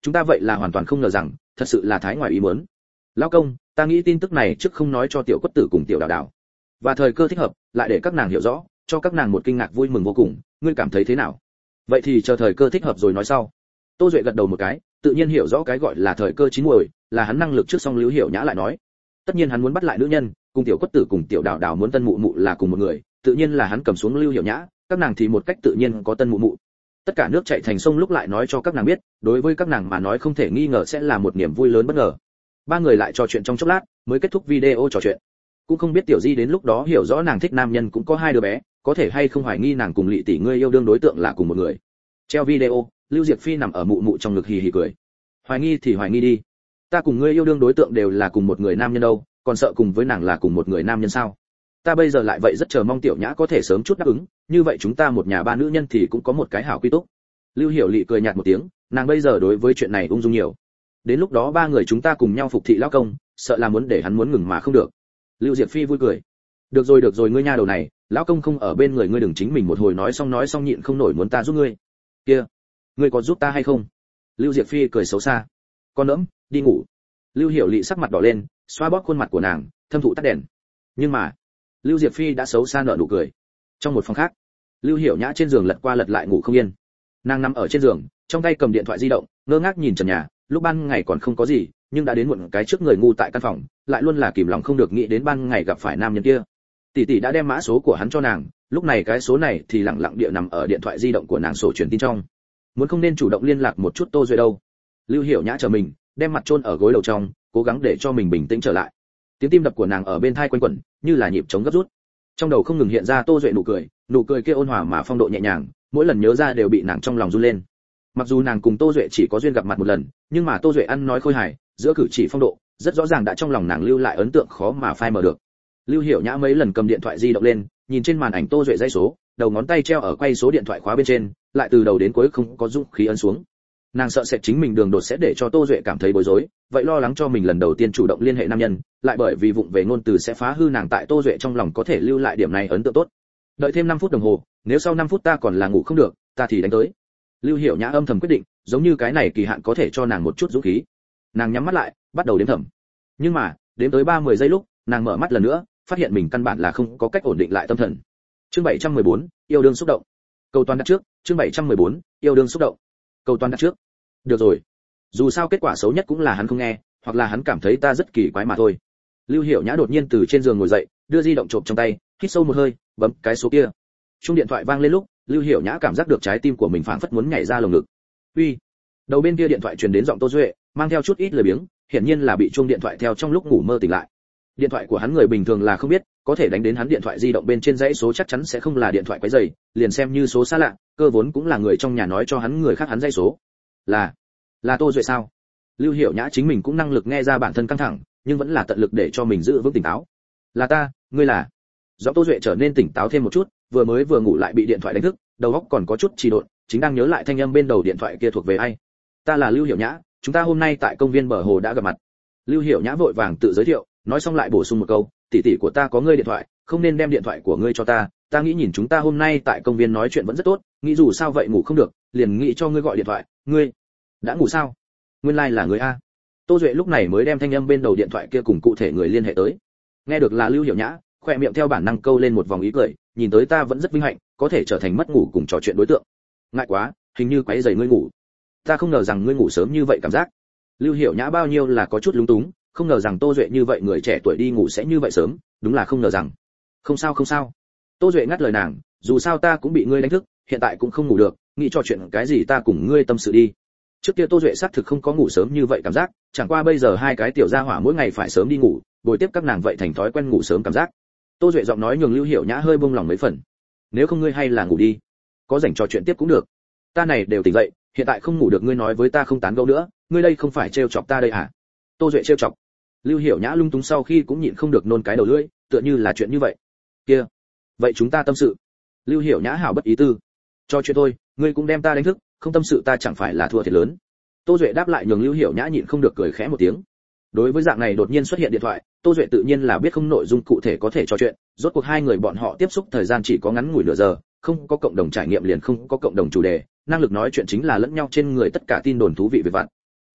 chúng ta vậy là hoàn toàn không ngờ rằng, thật sự là thái ngoài ý muốn. Lão công, ta nghĩ tin tức này trước không nói cho tiểu quất tử cùng tiểu đào đào, và thời cơ thích hợp lại để các nàng hiểu rõ, cho các nàng một kinh ngạc vui mừng vô cùng, ngươi cảm thấy thế nào? Vậy thì chờ thời cơ thích hợp rồi nói sau. Tô Duệ gật đầu một cái, tự nhiên hiểu rõ cái gọi là thời cơ chín muồi, là hắn năng lực trước. Xong Lưu Hiểu Nhã lại nói, tất nhiên hắn muốn bắt lại nữ nhân, cùng tiểu quất tử cùng tiểu đào đào muốn tân mụ mụ là cùng một người, tự nhiên là hắn cầm xuống Lưu Hiểu Nhã, các nàng thì một cách tự nhiên có tân mụ mụ. Tất cả nước chảy thành sông lúc lại nói cho các nàng biết, đối với các nàng mà nói không thể nghi ngờ sẽ là một niềm vui lớn bất ngờ. Ba người lại trò chuyện trong chốc lát, mới kết thúc video trò chuyện. Cũng không biết tiểu Di đến lúc đó hiểu rõ nàng thích nam nhân cũng có hai đứa bé, có thể hay không hoài nghi nàng cùng Lệ tỷ ngươi yêu đương đối tượng là cùng một người. Treo video, Lưu Diệp Phi nằm ở mụ mụ trong ngực hì hì cười. Hoài nghi thì hoài nghi đi, ta cùng ngươi yêu đương đối tượng đều là cùng một người nam nhân đâu, còn sợ cùng với nàng là cùng một người nam nhân sao? Ta bây giờ lại vậy rất chờ mong tiểu Nhã có thể sớm chút đáp ứng, như vậy chúng ta một nhà ba nữ nhân thì cũng có một cái hảo quy túc. Lưu Hiểu Lệ cười nhạt một tiếng, nàng bây giờ đối với chuyện này ung dung nhiều. Đến lúc đó ba người chúng ta cùng nhau phục thị lão công, sợ là muốn để hắn muốn ngừng mà không được. Lưu Diệp Phi vui cười. Được rồi được rồi ngươi nha đầu này, lão công không ở bên người ngươi đừng chính mình một hồi nói xong nói xong nhịn không nổi muốn ta giúp ngươi. Kia, ngươi có giúp ta hay không? Lưu Diệp Phi cười xấu xa. Con nỡm, đi ngủ. Lưu Hiểu Lệ sắc mặt đỏ lên, xoa bóp khuôn mặt của nàng, thâm thụ tắt đèn. Nhưng mà, Lưu Diệp Phi đã xấu xa nở nụ cười. Trong một phòng khác, Lưu Hiểu Nhã trên giường lật qua lật lại ngủ không yên. Nàng nằm ở trên giường, trong tay cầm điện thoại di động, ngơ ngác nhìn trần nhà, lúc ban ngày còn không có gì, nhưng đã đến muộn cái trước người ngu tại căn phòng, lại luôn là kìm lòng không được nghĩ đến ban ngày gặp phải nam nhân kia. Tỷ tỷ đã đem mã số của hắn cho nàng, lúc này cái số này thì lặng lặng địa nằm ở điện thoại di động của nàng sổ truyền tin trong. Muốn không nên chủ động liên lạc một chút Tô Duệ đâu. Lưu Hiểu Nhã chờ mình, đem mặt chôn ở gối đầu trong, cố gắng để cho mình bình tĩnh trở lại. Tiếng tim đập của nàng ở bên tai quanh quẩn, như là nhịp trống gấp rút. Trong đầu không ngừng hiện ra Tô Duệ nụ cười, nụ cười kia ôn hòa mà phong độ nhẹ nhàng, mỗi lần nhớ ra đều bị nàng trong lòng run lên. Mặc dù nàng cùng Tô Duệ chỉ có duyên gặp mặt một lần, nhưng mà Tô Duệ ăn nói khôi hài, giữa cử chỉ phong độ, rất rõ ràng đã trong lòng nàng lưu lại ấn tượng khó mà phai mờ được. Lưu Hiểu Nhã mấy lần cầm điện thoại di động lên, nhìn trên màn ảnh Tô Duệ dãy số, đầu ngón tay treo ở quay số điện thoại khóa bên trên, lại từ đầu đến cuối không có dũng khí ấn xuống. Nàng sợ sẽ chính mình đường đột sẽ để cho Tô Duệ cảm thấy bối rối, vậy lo lắng cho mình lần đầu tiên chủ động liên hệ nam nhân, lại bởi vì vụng về ngôn từ sẽ phá hư nàng tại Tô Duệ trong lòng có thể lưu lại điểm này ấn tượng tốt. Đợi thêm năm phút đồng hồ, nếu sau năm phút ta còn là ngủ không được, ta thì đánh tới. Lưu Hiểu Nhã âm thầm quyết định, giống như cái này kỳ hạn có thể cho nàng một chút dũng khí. Nàng nhắm mắt lại, bắt đầu đếm thầm. Nhưng mà, đếm tới ba mươi giây lúc, nàng mở mắt lần nữa, phát hiện mình căn bản là không có cách ổn định lại tâm thần. Chương bảy trăm mười bốn, yêu đương xúc động. Cầu toàn đặt trước, chương bảy trăm mười bốn, yêu đương xúc động. Cầu toàn đặt trước. Được rồi, dù sao kết quả xấu nhất cũng là hắn không nghe, hoặc là hắn cảm thấy ta rất kỳ quái mà thôi. Lưu Hiểu Nhã đột nhiên từ trên giường ngồi dậy, đưa di động trộm trong tay, hít sâu một hơi, bấm cái số kia. Chuông điện thoại vang lên lúc, Lưu Hiểu Nhã cảm giác được trái tim của mình phảng phất muốn nhảy ra lồng ngực. Uy. Đầu bên kia điện thoại truyền đến giọng Tô Duệ, mang theo chút ít lười biếng, hiển nhiên là bị chuông điện thoại theo trong lúc ngủ mơ tỉnh lại. Điện thoại của hắn người bình thường là không biết, có thể đánh đến hắn điện thoại di động bên trên dãy số chắc chắn sẽ không là điện thoại quấy rầy, liền xem như số xa lạ, cơ vốn cũng là người trong nhà nói cho hắn người khác hắn dãy số. Là, là Tô Duệ sao? Lưu Hiểu Nhã chính mình cũng năng lực nghe ra bản thân căng thẳng, nhưng vẫn là tận lực để cho mình giữ vững tỉnh táo. Là ta, ngươi là? Giọng Tô Duệ trở nên tỉnh táo thêm một chút, vừa mới vừa ngủ lại bị điện thoại đánh thức, đầu óc còn có chút trì độn, chính đang nhớ lại thanh âm bên đầu điện thoại kia thuộc về ai. Ta là Lưu Hiểu Nhã, chúng ta hôm nay tại công viên bờ hồ đã gặp mặt. Lưu Hiểu Nhã vội vàng tự giới thiệu, nói xong lại bổ sung một câu, tỷ tỷ của ta có ngươi điện thoại, không nên đem điện thoại của ngươi cho ta, ta nghĩ nhìn chúng ta hôm nay tại công viên nói chuyện vẫn rất tốt, nghĩ dù sao vậy ngủ không được, liền nghĩ cho ngươi gọi điện thoại, ngươi đã ngủ sao? Nguyên lai like là ngươi a. Tô Duệ lúc này mới đem thanh âm bên đầu điện thoại kia cùng cụ thể người liên hệ tới. Nghe được là Lưu Hiểu Nhã, khỏe miệng theo bản năng câu lên một vòng ý cười, nhìn tới ta vẫn rất vinh hạnh, có thể trở thành mất ngủ cùng trò chuyện đối tượng. Ngại quá, hình như quấy rầy ngươi ngủ. Ta không ngờ rằng ngươi ngủ sớm như vậy cảm giác. Lưu Hiểu Nhã bao nhiêu là có chút lúng túng, không ngờ rằng Tô Duệ như vậy người trẻ tuổi đi ngủ sẽ như vậy sớm, đúng là không ngờ rằng. Không sao không sao. Tô Duệ ngắt lời nàng, dù sao ta cũng bị ngươi đánh thức, hiện tại cũng không ngủ được, nghĩ trò chuyện cái gì ta cùng ngươi tâm sự đi. Trước kia Tô Duệ xác thực không có ngủ sớm như vậy cảm giác, chẳng qua bây giờ hai cái tiểu gia hỏa mỗi ngày phải sớm đi ngủ, buổi tiếp các nàng vậy thành thói quen ngủ sớm cảm giác. Tô Duệ giọng nói nhường Lưu Hiểu Nhã hơi buông lòng mấy phần. Nếu không ngươi hay là ngủ đi, có rảnh trò chuyện tiếp cũng được. Ta này đều tỉnh dậy, hiện tại không ngủ được ngươi nói với ta không tán gẫu nữa, ngươi đây không phải trêu chọc ta đây à? Tô Duệ trêu chọc. Lưu Hiểu Nhã lung túng sau khi cũng nhịn không được nôn cái đầu lưỡi, tựa như là chuyện như vậy. Kia, vậy chúng ta tâm sự. Lưu Hiểu Nhã hảo bất ý tư. Cho chuyện thôi, ngươi cũng đem ta đánh thức, không tâm sự ta chẳng phải là thua thiệt lớn. Tô Duệ đáp lại nhường Lưu Hiểu Nhã nhịn không được cười khẽ một tiếng. Đối với dạng này đột nhiên xuất hiện điện thoại, Tô Duệ tự nhiên là biết không nội dung cụ thể có thể trò chuyện, rốt cuộc hai người bọn họ tiếp xúc thời gian chỉ có ngắn ngủi nửa giờ, không có cộng đồng trải nghiệm liền không có cộng đồng chủ đề, năng lực nói chuyện chính là lẫn nhau trên người tất cả tin đồn thú vị về vặt.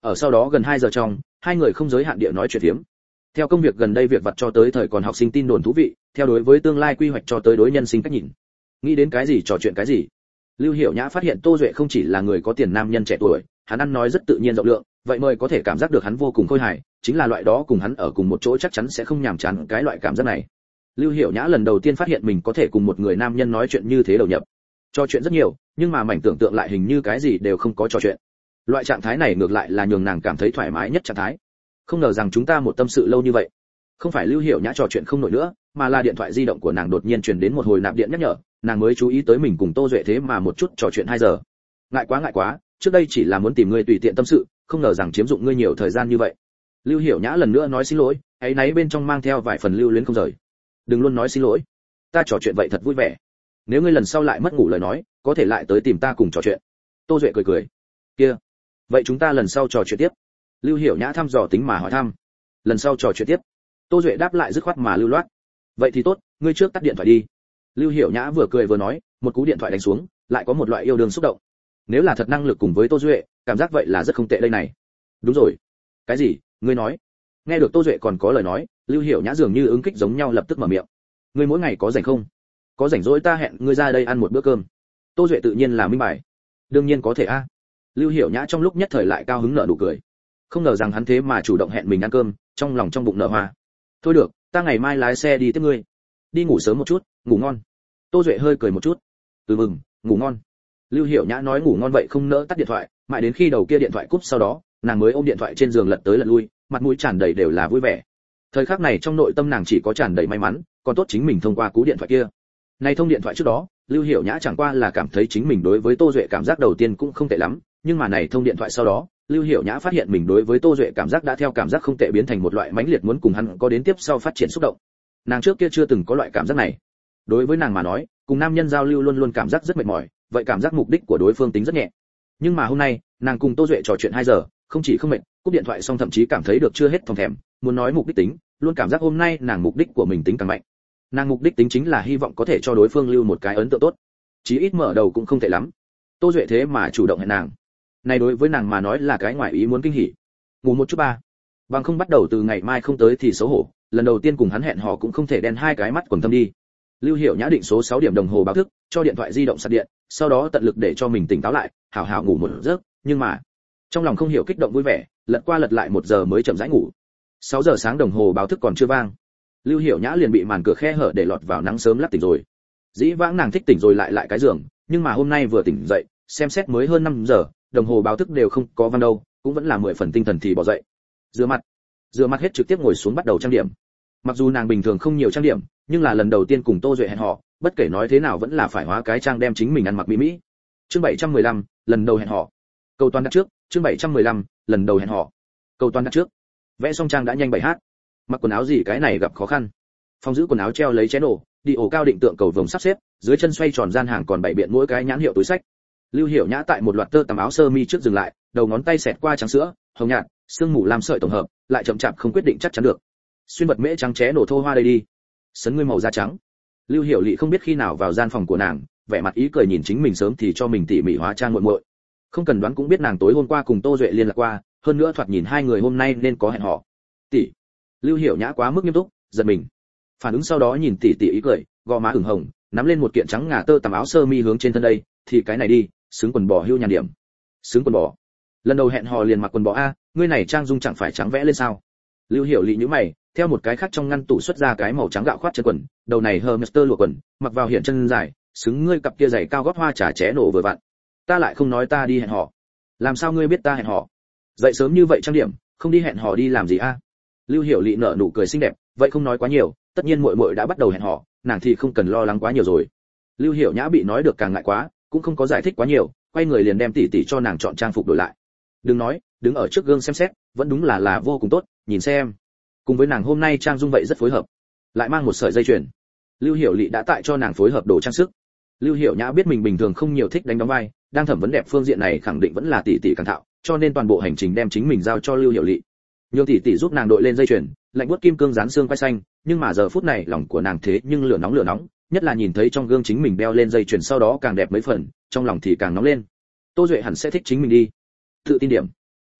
Ở sau đó gần hai giờ trong, hai người không giới hạn địa nói chuyện phiếm. Theo công việc gần đây việc vặt cho tới thời còn học sinh tin đồn thú vị, theo đối với tương lai quy hoạch cho tới đối nhân sinh cách nhìn. Nghĩ đến cái gì trò chuyện cái gì. Lưu Hiểu Nhã phát hiện Tô Duệ không chỉ là người có tiền nam nhân trẻ tuổi, hắn ăn nói rất tự nhiên rộng lượng, vậy mời có thể cảm giác được hắn vô cùng khôi hài, chính là loại đó cùng hắn ở cùng một chỗ chắc chắn sẽ không nhàm chán cái loại cảm giác này. Lưu Hiểu Nhã lần đầu tiên phát hiện mình có thể cùng một người nam nhân nói chuyện như thế đầu nhập. Trò chuyện rất nhiều, nhưng mà mảnh tưởng tượng lại hình như cái gì đều không có trò chuyện. Loại trạng thái này ngược lại là nhường nàng cảm thấy thoải mái nhất trạng thái. Không ngờ rằng chúng ta một tâm sự lâu như vậy. Không phải Lưu Hiểu Nhã trò chuyện không nổi nữa, mà là điện thoại di động của nàng đột nhiên truyền đến một hồi nạp điện nhắc nhở, nàng mới chú ý tới mình cùng Tô Duệ thế mà một chút trò chuyện hai giờ. Ngại quá ngại quá, trước đây chỉ là muốn tìm ngươi tùy tiện tâm sự, không ngờ rằng chiếm dụng ngươi nhiều thời gian như vậy. Lưu Hiểu Nhã lần nữa nói xin lỗi, ấy nấy bên trong mang theo vài phần lưu luyến không rời. Đừng luôn nói xin lỗi, ta trò chuyện vậy thật vui vẻ. Nếu ngươi lần sau lại mất ngủ lời nói, có thể lại tới tìm ta cùng trò chuyện. Tô Duệ cười cười. Kia, vậy chúng ta lần sau trò chuyện tiếp. Lưu Hiểu Nhã thăm dò tính mà hỏi thăm. Lần sau trò chuyện tiếp. Tô Duệ đáp lại dứt khoát mà lưu loát. Vậy thì tốt, ngươi trước tắt điện thoại đi. Lưu Hiểu Nhã vừa cười vừa nói, một cú điện thoại đánh xuống, lại có một loại yêu đương xúc động. Nếu là thật năng lực cùng với Tô Duệ, cảm giác vậy là rất không tệ đây này. Đúng rồi. Cái gì? Ngươi nói? Nghe được Tô Duệ còn có lời nói, Lưu Hiểu Nhã dường như ứng kích giống nhau lập tức mở miệng. Ngươi mỗi ngày có rảnh không? Có rảnh rỗi ta hẹn ngươi ra đây ăn một bữa cơm. Tô Duệ tự nhiên là minh bạch. Đương nhiên có thể a. Lưu Hiểu Nhã trong lúc nhất thời lại cao hứng nở nụ cười. Không ngờ rằng hắn thế mà chủ động hẹn mình ăn cơm, trong lòng trong bụng nở hoa. Thôi được, ta ngày mai lái xe đi tiếp ngươi. Đi ngủ sớm một chút, ngủ ngon. Tô Duệ hơi cười một chút. Ừ mừng, ngủ ngon. Lưu Hiểu Nhã nói ngủ ngon vậy không nỡ tắt điện thoại, mãi đến khi đầu kia điện thoại cúp sau đó, nàng mới ôm điện thoại trên giường lật tới lật lui, mặt mũi tràn đầy đều là vui vẻ. Thời khắc này trong nội tâm nàng chỉ có tràn đầy may mắn, còn tốt chính mình thông qua cú điện thoại kia. Này thông điện thoại trước đó, Lưu Hiểu Nhã chẳng qua là cảm thấy chính mình đối với Tô Duệ cảm giác đầu tiên cũng không tệ lắm, nhưng mà này thông điện thoại sau đó, Lưu Hiểu Nhã phát hiện mình đối với Tô Duệ cảm giác đã theo cảm giác không tệ biến thành một loại mãnh liệt muốn cùng hắn có đến tiếp sau phát triển xúc động. Nàng trước kia chưa từng có loại cảm giác này. Đối với nàng mà nói, cùng nam nhân giao lưu luôn luôn cảm giác rất mệt mỏi, vậy cảm giác mục đích của đối phương tính rất nhẹ. Nhưng mà hôm nay, nàng cùng Tô Duệ trò chuyện hai giờ, không chỉ không mệt, cúp điện thoại xong thậm chí cảm thấy được chưa hết phòng thèm, muốn nói mục đích tính, luôn cảm giác hôm nay nàng mục đích của mình tính càng mạnh. Nàng mục đích tính chính là hy vọng có thể cho đối phương lưu một cái ấn tượng tốt, chí ít mở đầu cũng không tệ lắm. Tô Duệ thế mà chủ động hẹn nàng, này đối với nàng mà nói là cái ngoài ý muốn kinh hỉ. Ngủ một chút ba, bằng không bắt đầu từ ngày mai không tới thì xấu hổ, lần đầu tiên cùng hắn hẹn hò cũng không thể đen hai cái mắt quần tâm đi. Lưu Hiểu Nhã định số sáu điểm đồng hồ báo thức, cho điện thoại di động sạc điện, sau đó tận lực để cho mình tỉnh táo lại, hảo hảo ngủ một giấc, nhưng mà trong lòng không hiểu kích động vui vẻ, lật qua lật lại một giờ mới chậm rãi ngủ. sáu giờ sáng đồng hồ báo thức còn chưa vang, Lưu Hiểu Nhã liền bị màn cửa khe hở để lọt vào nắng sớm lắc tỉnh rồi. Dĩ vãng nàng thích tỉnh rồi lại lại cái giường, nhưng mà hôm nay vừa tỉnh dậy, xem xét mới hơn năm giờ, đồng hồ báo thức đều không có vang đâu, cũng vẫn là mười phần tinh thần thì bỏ dậy. Rửa mặt, rửa mặt hết trực tiếp ngồi xuống bắt đầu trang điểm. Mặc dù nàng bình thường không nhiều trang điểm, nhưng là lần đầu tiên cùng Tô Duệ hẹn hò, bất kể nói thế nào vẫn là phải hóa cái trang đem chính mình ăn mặc mỹ mỹ. Chương bảy trăm mười lăm, lần đầu hẹn hò. Câu toán đặt trước, chương bảy trăm mười lăm, lần đầu hẹn hò. Câu toán đặt trước. Vẽ xong trang đã nhanh bảy hát. Mặc quần áo gì cái này gặp khó khăn. Phòng giữ quần áo treo lấy chén ổ, đi ổ cao định tượng cầu vồng sắp xếp, dưới chân xoay tròn gian hàng còn bảy biện mỗi cái nhãn hiệu túi sách. Lưu Hiểu Nhã tại một loạt tơ tằm áo sơ mi trước dừng lại, đầu ngón tay xẹt qua trắng sữa, hồng nhạt, sương mù làm sợi tổng hợp, lại chậm chạp không quyết định chắc chắn được. Xuyên vật mễ trắng ché nổ thô hoa đây đi. Sấn ngươi màu da trắng. Lưu Hiểu Lệ không biết khi nào vào gian phòng của nàng, vẻ mặt ý cười nhìn chính mình sớm thì cho mình tỉ mỉ hóa trang muội muội. Không cần đoán cũng biết nàng tối hôm qua cùng Tô Duệ liên lạc qua, hơn nữa thoạt nhìn hai người hôm nay nên có hẹn hò. Tỷ. Lưu Hiểu Nhã quá mức nghiêm túc, giật mình. Phản ứng sau đó nhìn tỷ tỷ ý cười, gò má ửng hồng, nắm lên một kiện trắng ngà tơ tằm áo sơ mi hướng trên thân đây, thì cái này đi, xứng quần bò hưu nhàn điểm. Xứng quần bò. Lần đầu hẹn hò liền mặc quần bò a, ngươi này trang dung chẳng phải trắng vẽ lên sao? Lưu Hiểu Lệ nhíu mày, theo một cái khác trong ngăn tủ xuất ra cái màu trắng gạo khoát chân quần, đầu này Hermester lụa quần, mặc vào hiện chân dài, xứng ngươi cặp kia giày cao gót hoa trà ché nổ vừa vặn. Ta lại không nói ta đi hẹn hò. Làm sao ngươi biết ta hẹn hò? Dậy sớm như vậy trang điểm, không đi hẹn hò đi làm gì a? Lưu Hiểu Lệ nở nụ cười xinh đẹp, vậy không nói quá nhiều, tất nhiên muội muội đã bắt đầu hẹn hò, nàng thì không cần lo lắng quá nhiều rồi. Lưu Hiểu Nhã bị nói được càng ngại quá, cũng không có giải thích quá nhiều, quay người liền đem tỷ tỷ cho nàng chọn trang phục đổi lại. Đừng nói, đứng ở trước gương xem xét, vẫn đúng là là vô cùng tốt, nhìn xem. Cùng với nàng hôm nay trang dung vậy rất phối hợp, lại mang một sợi dây chuyền. Lưu Hiểu Lệ đã tại cho nàng phối hợp đồ trang sức. Lưu Hiểu Nhã biết mình bình thường không nhiều thích đánh đóng vai, đang thẩm vấn đẹp phương diện này khẳng định vẫn là tỷ tỷ càng thạo, cho nên toàn bộ hành trình đem chính mình giao cho Lưu Hiểu Lệ. Nhưng tỷ tỷ giúp nàng đội lên dây chuyền, lạnh buốt kim cương dán xương quai xanh, nhưng mà giờ phút này lòng của nàng thế nhưng lửa nóng lửa nóng, nhất là nhìn thấy trong gương chính mình đeo lên dây chuyền sau đó càng đẹp mấy phần, trong lòng thì càng nóng lên. Tô Duệ hẳn sẽ thích chính mình đi. Tự tin điểm.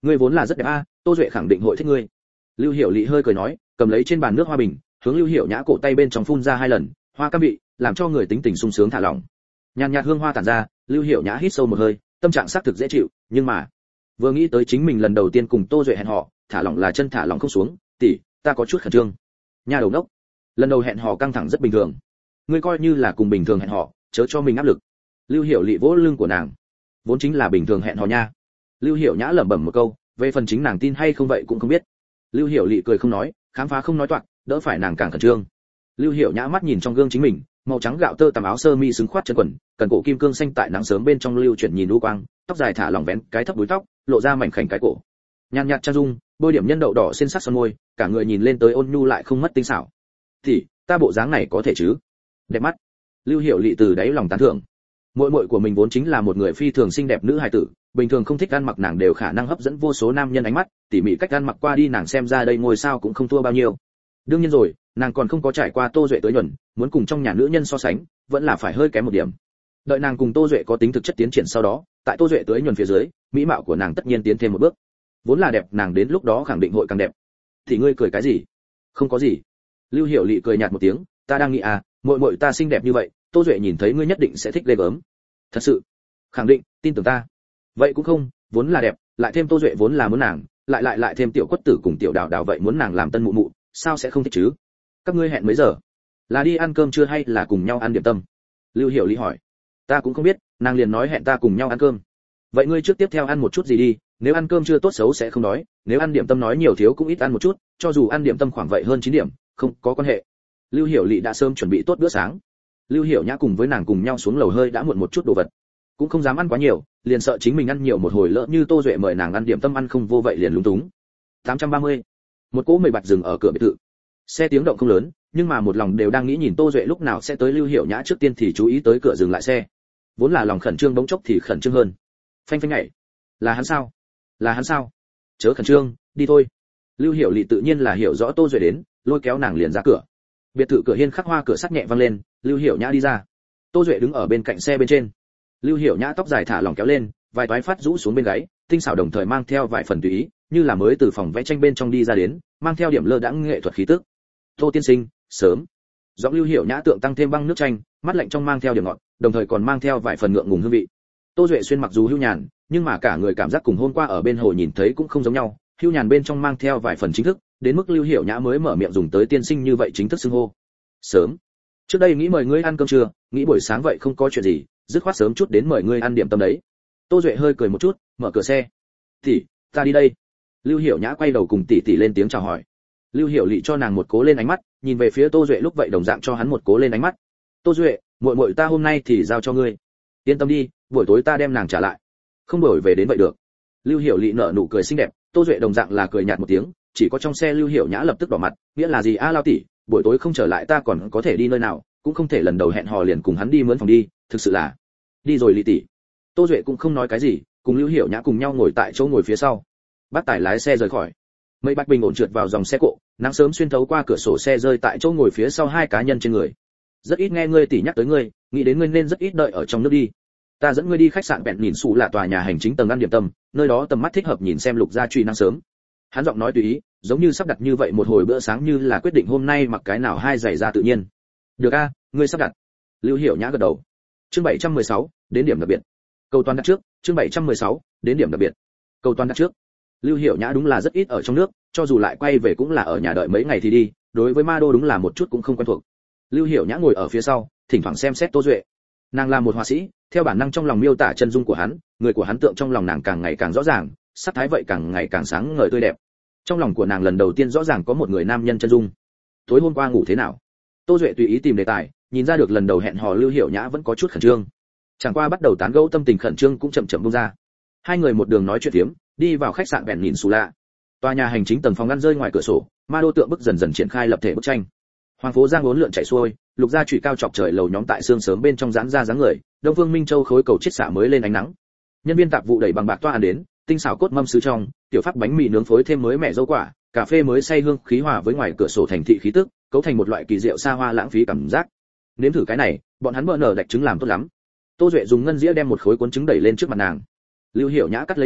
ngươi vốn là rất đẹp a, Tô Duệ khẳng định hội thích ngươi. Lưu Hiểu Lị hơi cười nói, cầm lấy trên bàn nước hoa bình, hướng Lưu Hiểu Nhã cổ tay bên trong phun ra hai lần, hoa cam vị, làm cho người tính tình sung sướng thả lỏng. Nhàn nhạt hương hoa tản ra, Lưu Hiểu Nhã hít sâu một hơi, tâm trạng xác thực dễ chịu, nhưng mà vừa nghĩ tới chính mình lần đầu tiên cùng Tô Duệ hẹn hò, thả lỏng là chân thả lỏng không xuống, tỷ, ta có chút khẩn trương. Nha đầu ngốc, lần đầu hẹn hò căng thẳng rất bình thường, ngươi coi như là cùng bình thường hẹn hò, chớ cho mình áp lực. Lưu Hiểu Lị vỗ lưng của nàng, vốn chính là bình thường hẹn hò nha. Lưu Hiểu Nhã lẩm bẩm một câu, về phần chính nàng tin hay không vậy cũng không biết. Lưu Hiểu Lị cười không nói, khám phá không nói toạc, đỡ phải nàng càng khẩn trương. Lưu Hiểu Nhã mắt nhìn trong gương chính mình, màu trắng gạo tơ tằm áo sơ mi xứng khoát chân quần, cần cổ kim cương xanh tại nắng sớm bên trong lưu chuyển nhìn u quang, tóc dài thả lỏng vén cái thấp búi tóc, lộ ra mảnh khảnh cái cổ. Nhàn nhạt trang dung, bôi điểm nhân đậu đỏ xinh sắc son môi, cả người nhìn lên tới ôn nhu lại không mất tinh xảo. Thì, ta bộ dáng này có thể chứ? Đẹp mắt. Lưu Hiểu Lị từ đáy lòng tán thưởng. Muội muội của mình vốn chính là một người phi thường xinh đẹp nữ hài tử, bình thường không thích ăn mặc nàng đều khả năng hấp dẫn vô số nam nhân ánh mắt, tỉ mỉ cách ăn mặc qua đi nàng xem ra đây ngôi sao cũng không thua bao nhiêu. Đương nhiên rồi, nàng còn không có trải qua Tô Duệ tới nhuần, muốn cùng trong nhà nữ nhân so sánh, vẫn là phải hơi kém một điểm. Đợi nàng cùng Tô Duệ có tính thực chất tiến triển sau đó, tại Tô Duệ tới nhuần phía dưới, mỹ mạo của nàng tất nhiên tiến thêm một bước. Vốn là đẹp, nàng đến lúc đó khẳng định hội càng đẹp. Thì ngươi cười cái gì? Không có gì. Lưu Hiểu Lị cười nhạt một tiếng, ta đang nghĩ à, muội muội ta xinh đẹp như vậy, Tô Duệ nhìn thấy ngươi nhất định sẽ thích ghê gớm. Thật sự? Khẳng định, tin tưởng ta. Vậy cũng không, vốn là đẹp, lại thêm Tô Duệ vốn là muốn nàng, lại lại lại thêm tiểu quất tử cùng tiểu đào đào vậy muốn nàng làm tân mụ mụ, sao sẽ không thích chứ? Các ngươi hẹn mấy giờ? Là đi ăn cơm trưa hay là cùng nhau ăn điểm tâm? Lưu Hiểu Lý hỏi. Ta cũng không biết, nàng liền nói hẹn ta cùng nhau ăn cơm. Vậy ngươi trước tiếp theo ăn một chút gì đi, nếu ăn cơm trưa tốt xấu sẽ không đói, nếu ăn điểm tâm nói nhiều thiếu cũng ít ăn một chút, cho dù ăn điểm tâm khoảng vậy hơn chín điểm, không có quan hệ. Lưu Hiểu Lị đã sớm chuẩn bị tốt bữa sáng. Lưu Hiểu Nhã cùng với nàng cùng nhau xuống lầu hơi đã muộn một chút đồ vật, cũng không dám ăn quá nhiều, liền sợ chính mình ăn nhiều một hồi lỡ như Tô Duệ mời nàng ăn điểm tâm ăn không vô vậy liền lúng túng. tám trăm ba mươi. Một cỗ mười bạch dừng ở cửa biệt thự. Xe tiếng động không lớn, nhưng mà một lòng đều đang nghĩ nhìn Tô Duệ lúc nào sẽ tới. Lưu Hiểu Nhã trước tiên thì chú ý tới cửa dừng lại xe, vốn là lòng khẩn trương bỗng chốc thì khẩn trương hơn. Phanh phanh nhảy, là hắn sao? Là hắn sao? Chớ khẩn trương, đi thôi. Lưu Hiểu Lị tự nhiên là hiểu rõ Tô Duệ đến, lôi kéo nàng liền ra cửa. Biệt thự cửa hiên khắc hoa cửa sắt nhẹ vang lên, Lưu Hiểu Nhã đi ra. Tô Duệ đứng ở bên cạnh xe bên trên. Lưu Hiểu Nhã tóc dài thả lỏng kéo lên, vài toái phát rũ xuống bên gáy, tinh xảo đồng thời mang theo vài phần tùy ý, như là mới từ phòng vẽ tranh bên trong đi ra đến, mang theo điểm lơ đãng nghệ thuật khí tức. Tô tiên sinh, sớm. Giọng Lưu Hiểu Nhã tượng tăng thêm băng nước chanh, mắt lạnh trong mang theo điểm ngọt, đồng thời còn mang theo vài phần ngượng ngùng hương vị. Tô Duệ xuyên mặc dù hưu nhàn, nhưng mà cả người cảm giác cùng hôm qua ở bên hồ nhìn thấy cũng không giống nhau, hưu nhàn bên trong mang theo vài phần chính thức, đến mức Lưu Hiểu Nhã mới mở miệng dùng tới tiên sinh như vậy chính thức xưng hô. Sớm. Trước đây nghĩ mời ngươi ăn cơm trưa, nghĩ buổi sáng vậy không có chuyện gì, dứt khoát sớm chút đến mời ngươi ăn điểm tâm đấy. Tô Duệ hơi cười một chút, mở cửa xe. "Tỷ, ta đi đây." Lưu Hiểu Nhã quay đầu cùng tỷ tỷ lên tiếng chào hỏi. Lưu Hiểu Lị cho nàng một cố lên ánh mắt, nhìn về phía Tô Duệ lúc vậy đồng dạng cho hắn một cố lên ánh mắt. "Tô Duệ, muội muội ta hôm nay thì giao cho ngươi. Yên tâm đi, buổi tối ta đem nàng trả lại. Không đổi về đến vậy được." Lưu Hiểu Lị nở nụ cười xinh đẹp, Tô Duệ đồng dạng là cười nhạt một tiếng, chỉ có trong xe Lưu Hiểu Nhã lập tức đỏ mặt, nghĩa là gì a Lao tỷ, buổi tối không trở lại ta còn có thể đi nơi nào, cũng không thể lần đầu hẹn hò liền cùng hắn đi mướn phòng đi, thực sự là. Đi rồi Lị tỷ. Tô Duệ cũng không nói cái gì, cùng Lưu Hiểu Nhã cùng nhau ngồi tại chỗ ngồi phía sau. Bác tài lái xe rời khỏi. Mây bạch bình ổn trượt vào dòng xe cộ, nắng sớm xuyên thấu qua cửa sổ xe rơi tại chỗ ngồi phía sau hai cá nhân trên người. Rất ít nghe ngươi tỷ nhắc tới ngươi, nghĩ đến ngươi nên rất ít đợi ở trong nước đi. Ta dẫn ngươi đi khách sạn Bẹn nhìn Sụ là tòa nhà hành chính tầng ăn điểm tâm, nơi đó tầm mắt thích hợp nhìn xem Lục Gia Truy nắng sớm. Hắn giọng nói tùy ý, giống như sắp đặt như vậy một hồi bữa sáng như là quyết định hôm nay mặc cái nào hai giày ra tự nhiên. Được a, ngươi sắp đặt. Lưu Hiểu Nhã gật đầu. Chương bảy trăm mười sáu, đến điểm đặc biệt. Cầu toàn đặt trước, chương bảy trăm mười sáu, đến điểm đặc biệt. Cầu toàn đặt trước. Lưu Hiểu Nhã đúng là rất ít ở trong nước, cho dù lại quay về cũng là ở nhà đợi mấy ngày thì đi, đối với Ma Đô đúng là một chút cũng không quen thuộc. Lưu Hiểu Nhã ngồi ở phía sau, thỉnh thoảng xem xét Tô Duệ. Nàng là một họa sĩ, theo bản năng trong lòng miêu tả chân dung của hắn, người của hắn tượng trong lòng nàng càng ngày càng rõ ràng, sắc thái vậy càng ngày càng sáng ngời tươi đẹp. Trong lòng của nàng lần đầu tiên rõ ràng có một người nam nhân chân dung. Tối hôm qua ngủ thế nào? Tô Duệ tùy ý tìm đề tài, nhìn ra được lần đầu hẹn hò Lưu Hiểu Nhã vẫn có chút khẩn trương. Chẳng qua bắt đầu tán gẫu tâm tình khẩn trương cũng chậm chậm buông ra. Hai người một đường nói chuyện phiếm, đi vào khách sạn Bẹn nhìn Sụ lạ. Tòa nhà hành chính tầng phòng ngăn rơi ngoài cửa sổ, Ma Đô tượng bức dần dần triển khai lập thể bức tranh. Hoàng phố giang uốn lượn chạy xuôi, Lục Gia Trụy cao chọc trời lầu nhóm tại sương sớm bên trong giãn ra dáng người, Đông Vương Minh Châu khối cầu chiết xạ mới lên ánh nắng. Nhân viên tạp vụ đẩy bằng bạc toa ăn đến, tinh xảo cốt mâm sứ trong, tiểu pháp bánh mì nướng phối thêm mới mẻ dâu quả, cà phê mới xay hương khí hòa với ngoài cửa sổ thành thị khí tức, cấu thành một loại kỳ diệu xa hoa lãng phí cảm giác. Nếm thử cái này, bọn hắn bơ nở đạch trứng làm tốt lắm. Tô Duệ dùng ngân dĩa đem một khối cuốn trứng đẩy lên trước mặt nàng. Lưu Hiểu Nhã cắt lấy trứng,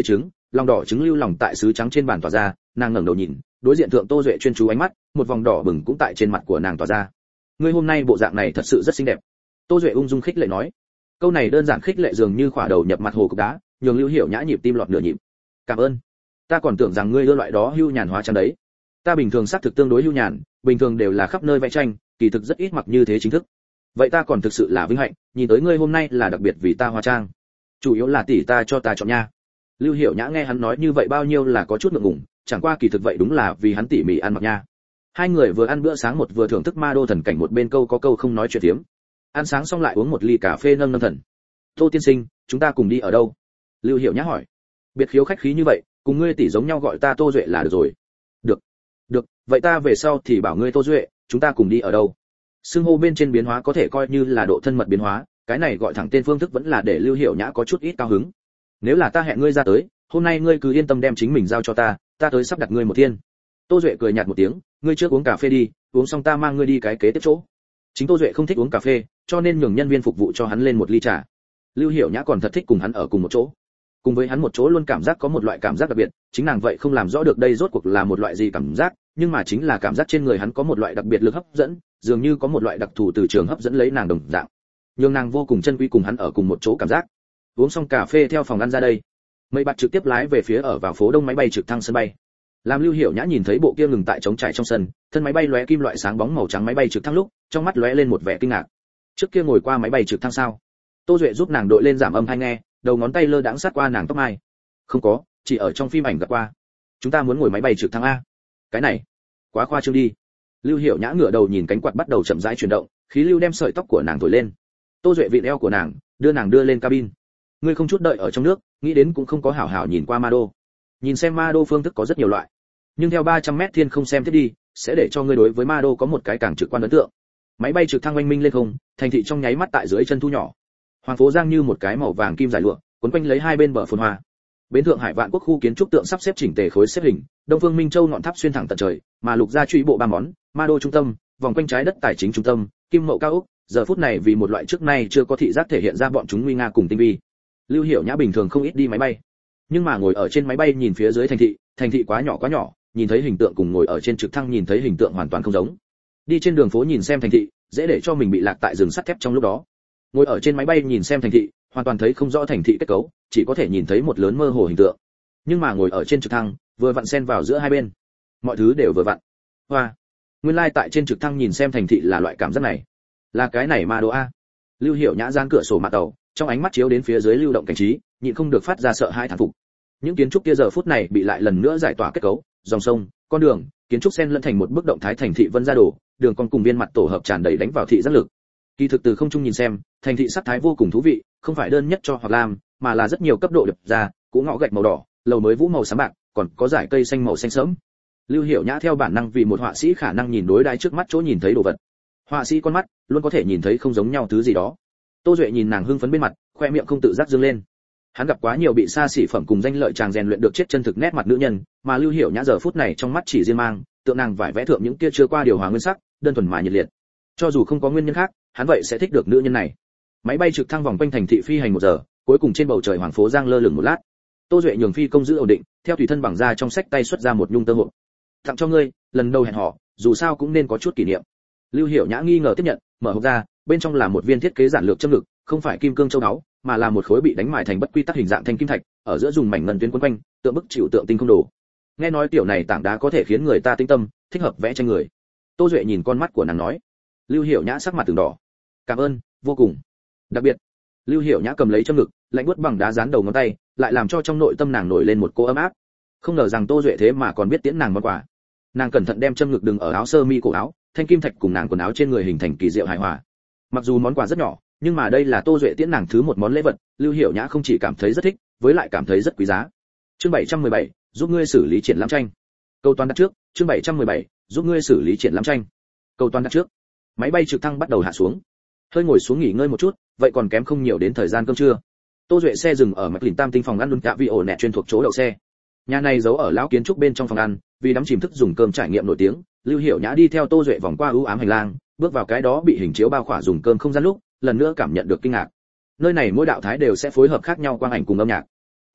lòng đỏ trứng lưu lòng tại sứ trắng trên bàn tỏa ra, nàng ngẩng đầu nhìn, đối diện thượng Tô Duệ chuyên chú ánh mắt, một vòng đỏ bừng cũng tại trên mặt của nàng tỏa ra. Ngươi hôm nay bộ dạng này thật sự rất xinh đẹp. Tô Duệ ung dung khích lệ nói. Câu này đơn giản khích lệ dường như khỏa đầu nhập mặt hồ cục đá, nhường Lưu Hiểu Nhã nhịp tim lọt nửa nhịp. Cảm ơn. Ta còn tưởng rằng ngươi ưa loại đó hưu nhàn hóa trang đấy. Ta bình thường xác thực tương đối hưu nhàn, bình thường đều là khắp nơi vẽ tranh, kỳ thực rất ít mặc như thế chính thức. Vậy ta còn thực sự là vinh hạnh, nhìn tới ngươi hôm nay là đặc biệt vì ta hóa trang. Chủ yếu là tỷ ta cho ta chọn nha. Lưu Hiểu Nhã nghe hắn nói như vậy bao nhiêu là có chút ngượng ngùng, chẳng qua kỳ thực vậy đúng là vì hắn tỉ mỉ ăn mặc nha. Hai người vừa ăn bữa sáng một vừa thưởng thức ma đô thần cảnh, một bên câu có câu không nói chuyện tiếm. Ăn sáng xong lại uống một ly cà phê nâng nâng thần. Tô tiên sinh, chúng ta cùng đi ở đâu? Lưu Hiểu Nhã hỏi. Biệt khiếu khách khí như vậy, cùng ngươi tỷ giống nhau gọi ta Tô Duệ là được rồi. Được. Được, vậy ta về sau thì bảo ngươi Tô Duệ, chúng ta cùng đi ở đâu? Xưng hô bên trên biến hóa có thể coi như là độ thân mật biến hóa, cái này gọi thẳng tên phương thức vẫn là để Lưu Hiểu Nhã có chút ít cao hứng. Nếu là ta hẹn ngươi ra tới, hôm nay ngươi cứ yên tâm đem chính mình giao cho ta, ta tới sắp đặt ngươi một thiên. Tô Duệ cười nhạt một tiếng, ngươi trước uống cà phê đi, uống xong ta mang ngươi đi cái kế tiếp chỗ. Chính Tô Duệ không thích uống cà phê, cho nên nhường nhân viên phục vụ cho hắn lên một ly trà. Lưu Hiểu Nhã còn thật thích cùng hắn ở cùng một chỗ. Cùng với hắn một chỗ luôn cảm giác có một loại cảm giác đặc biệt, chính nàng vậy không làm rõ được đây rốt cuộc là một loại gì cảm giác, nhưng mà chính là cảm giác trên người hắn có một loại đặc biệt lực hấp dẫn, dường như có một loại đặc thù từ trường hấp dẫn lấy nàng đồng dạng. Nhưng nàng vô cùng chân quý cùng hắn ở cùng một chỗ cảm giác. Uống xong cà phê theo phòng ăn ra đây, mây bạt trực tiếp lái về phía ở vào phố đông máy bay trực thăng sân bay. Làm Lưu Hiểu Nhã nhìn thấy bộ kia ngừng tại trống trải trong sân, thân máy bay lóe kim loại sáng bóng màu trắng máy bay trực thăng lúc, trong mắt lóe lên một vẻ kinh ngạc. Trước kia ngồi qua máy bay trực thăng sao? Tô Duệ giúp nàng đội lên giảm âm thanh nghe, đầu ngón tay lơ đãng sát qua nàng tóc mai. Không có, chỉ ở trong phim ảnh gặp qua. Chúng ta muốn ngồi máy bay trực thăng a. Cái này, quá khoa trương đi. Lưu Hiểu Nhã ngửa đầu nhìn cánh quạt bắt đầu chậm rãi chuyển động, khí lưu đem sợi tóc của nàng thổi lên. Tô Duệ vịn eo của nàng, đưa nàng đưa lên cabin. Ngươi không chút đợi ở trong nước, nghĩ đến cũng không có hảo hảo nhìn qua ma đô. Nhìn xem ma đô phương thức có rất nhiều loại, nhưng theo ba trăm mét thiên không xem tiếp đi, sẽ để cho ngươi đối với ma đô có một cái càng trực quan ấn tượng. Máy bay trực thăng oanh minh lên không, thành thị trong nháy mắt tại dưới chân thu nhỏ. Hoàng phố Giang như một cái màu vàng kim dài lụa, quấn quanh lấy hai bên bờ phồn hoa. Bến Thượng Hải Vạn Quốc khu kiến trúc tượng sắp xếp chỉnh tề khối xếp hình, Đông Phương Minh Châu ngọn tháp xuyên thẳng tận trời, mà lục gia truy bộ ba món, ma đô trung tâm, vòng quanh trái đất tài chính trung tâm, kim mậu cao ốc, giờ phút này vì một loại trước nay chưa có thị giác thể hiện ra bọn chúng nguy nga cùng tinh vi. Lưu Hiểu Nhã bình thường không ít đi máy bay, nhưng mà ngồi ở trên máy bay nhìn phía dưới thành thị, thành thị quá nhỏ quá nhỏ, nhìn thấy hình tượng cùng ngồi ở trên trực thăng nhìn thấy hình tượng hoàn toàn không giống. Đi trên đường phố nhìn xem thành thị, dễ để cho mình bị lạc tại rừng sắt thép trong lúc đó. Ngồi ở trên máy bay nhìn xem thành thị, hoàn toàn thấy không rõ thành thị kết cấu, chỉ có thể nhìn thấy một lớn mơ hồ hình tượng. Nhưng mà ngồi ở trên trực thăng, vừa vặn xen vào giữa hai bên, mọi thứ đều vừa vặn. Hoa, nguyên lai like tại trên trực thăng nhìn xem thành thị là loại cảm giác này, là cái này ma đô a. Lưu Hiểu Nhã giang cửa sổ mạn tàu, trong ánh mắt chiếu đến phía dưới lưu động cảnh trí, nhịn không được phát ra sợ hãi thán phục. Những kiến trúc kia giờ phút này bị lại lần nữa giải tỏa kết cấu, dòng sông, con đường, kiến trúc xen lẫn thành một bức động thái thành thị vân ra đổ, đường con cùng viên mặt tổ hợp tràn đầy đánh vào thị giác lực. Kỳ thực từ không trung nhìn xem, thành thị sắc thái vô cùng thú vị, không phải đơn nhất cho hoặc làm, mà là rất nhiều cấp độ đập ra, cũ ngõ gạch màu đỏ, lầu mới vũ màu xám bạc, còn có dải cây xanh màu xanh sẫm. Lưu Hiểu Nhã theo bản năng vì một họa sĩ khả năng nhìn đối đãi trước mắt chỗ nhìn thấy đồ vật. Họa sĩ con mắt luôn có thể nhìn thấy không giống nhau thứ gì đó. Tô Duệ nhìn nàng hưng phấn bên mặt, khoe miệng không tự giác dương lên. Hắn gặp quá nhiều bị xa xỉ phẩm cùng danh lợi chàng rèn luyện được chết chân thực nét mặt nữ nhân, mà Lưu Hiểu Nhã giờ phút này trong mắt chỉ riêng mang, tượng nàng vải vẽ thượng những kia chưa qua điều hòa nguyên sắc, đơn thuần mà nhiệt liệt. Cho dù không có nguyên nhân khác, hắn vậy sẽ thích được nữ nhân này. Máy bay trực thăng vòng quanh thành thị phi hành một giờ, cuối cùng trên bầu trời Hoàng phố Giang lơ lửng một lát. Tô Duệ nhường phi công giữ ổn định, theo tùy thân bằng ra trong sách tay xuất ra một nhung tơ hộp. Tặng cho ngươi, lần đầu hẹn hò, dù sao cũng nên có chút kỷ niệm. Lưu Hiểu Nhã nghi ngờ tiếp nhận, mở hộp ra, bên trong là một viên thiết kế giản lược châm ngực, không phải kim cương châu báu, mà là một khối bị đánh mài thành bất quy tắc hình dạng thanh kim thạch, ở giữa dùng mảnh ngân tuyến quấn quanh, tượng bức chịu tượng tinh không đồ. Nghe nói tiểu này tảng đá có thể khiến người ta tinh tâm, thích hợp vẽ tranh người. Tô Duệ nhìn con mắt của nàng nói. Lưu Hiểu Nhã sắc mặt từng đỏ. Cảm ơn, vô cùng. Đặc biệt. Lưu Hiểu Nhã cầm lấy châm ngực, lạnh buốt bằng đá dán đầu ngón tay, lại làm cho trong nội tâm nàng nổi lên một cô ấm áp. Không ngờ rằng Tô Duệ thế mà còn biết tiễn nàng món quà. Nàng cẩn thận đem châm ngực đừng ở áo sơ mi cổ áo, thanh kim thạch cùng nàng quần áo trên người hình thành kỳ diệu hài hòa. Mặc dù món quà rất nhỏ, nhưng mà đây là Tô Duệ tiễn nàng thứ một món lễ vật, Lưu Hiểu Nhã không chỉ cảm thấy rất thích, với lại cảm thấy rất quý giá. Chương bảy trăm mười bảy, giúp ngươi xử lý triển lãm tranh. Câu toàn đặt trước, chương bảy trăm mười bảy, giúp ngươi xử lý triển lãm tranh. Câu toàn đặt trước. Máy bay trực thăng bắt đầu hạ xuống. Hơi ngồi xuống nghỉ ngơi một chút, vậy còn kém không nhiều đến thời gian cơm trưa. Tô Duệ xe dừng ở Mạch Lìn Tam tinh phòng ăn Luân Cạ Vi ổ nẹt chuyên thuộc chỗ đậu xe. Nhà này giấu ở lão kiến trúc bên trong phòng ăn, vì đắm chìm thức dùng cơm trải nghiệm nổi tiếng, Lưu Hiểu Nhã đi theo Tô Duệ vòng qua ưu ám hành lang, bước vào cái đó bị hình chiếu bao khỏa dùng cơm không gian lúc, lần nữa cảm nhận được kinh ngạc. Nơi này mỗi đạo thái đều sẽ phối hợp khác nhau quang ảnh cùng âm nhạc.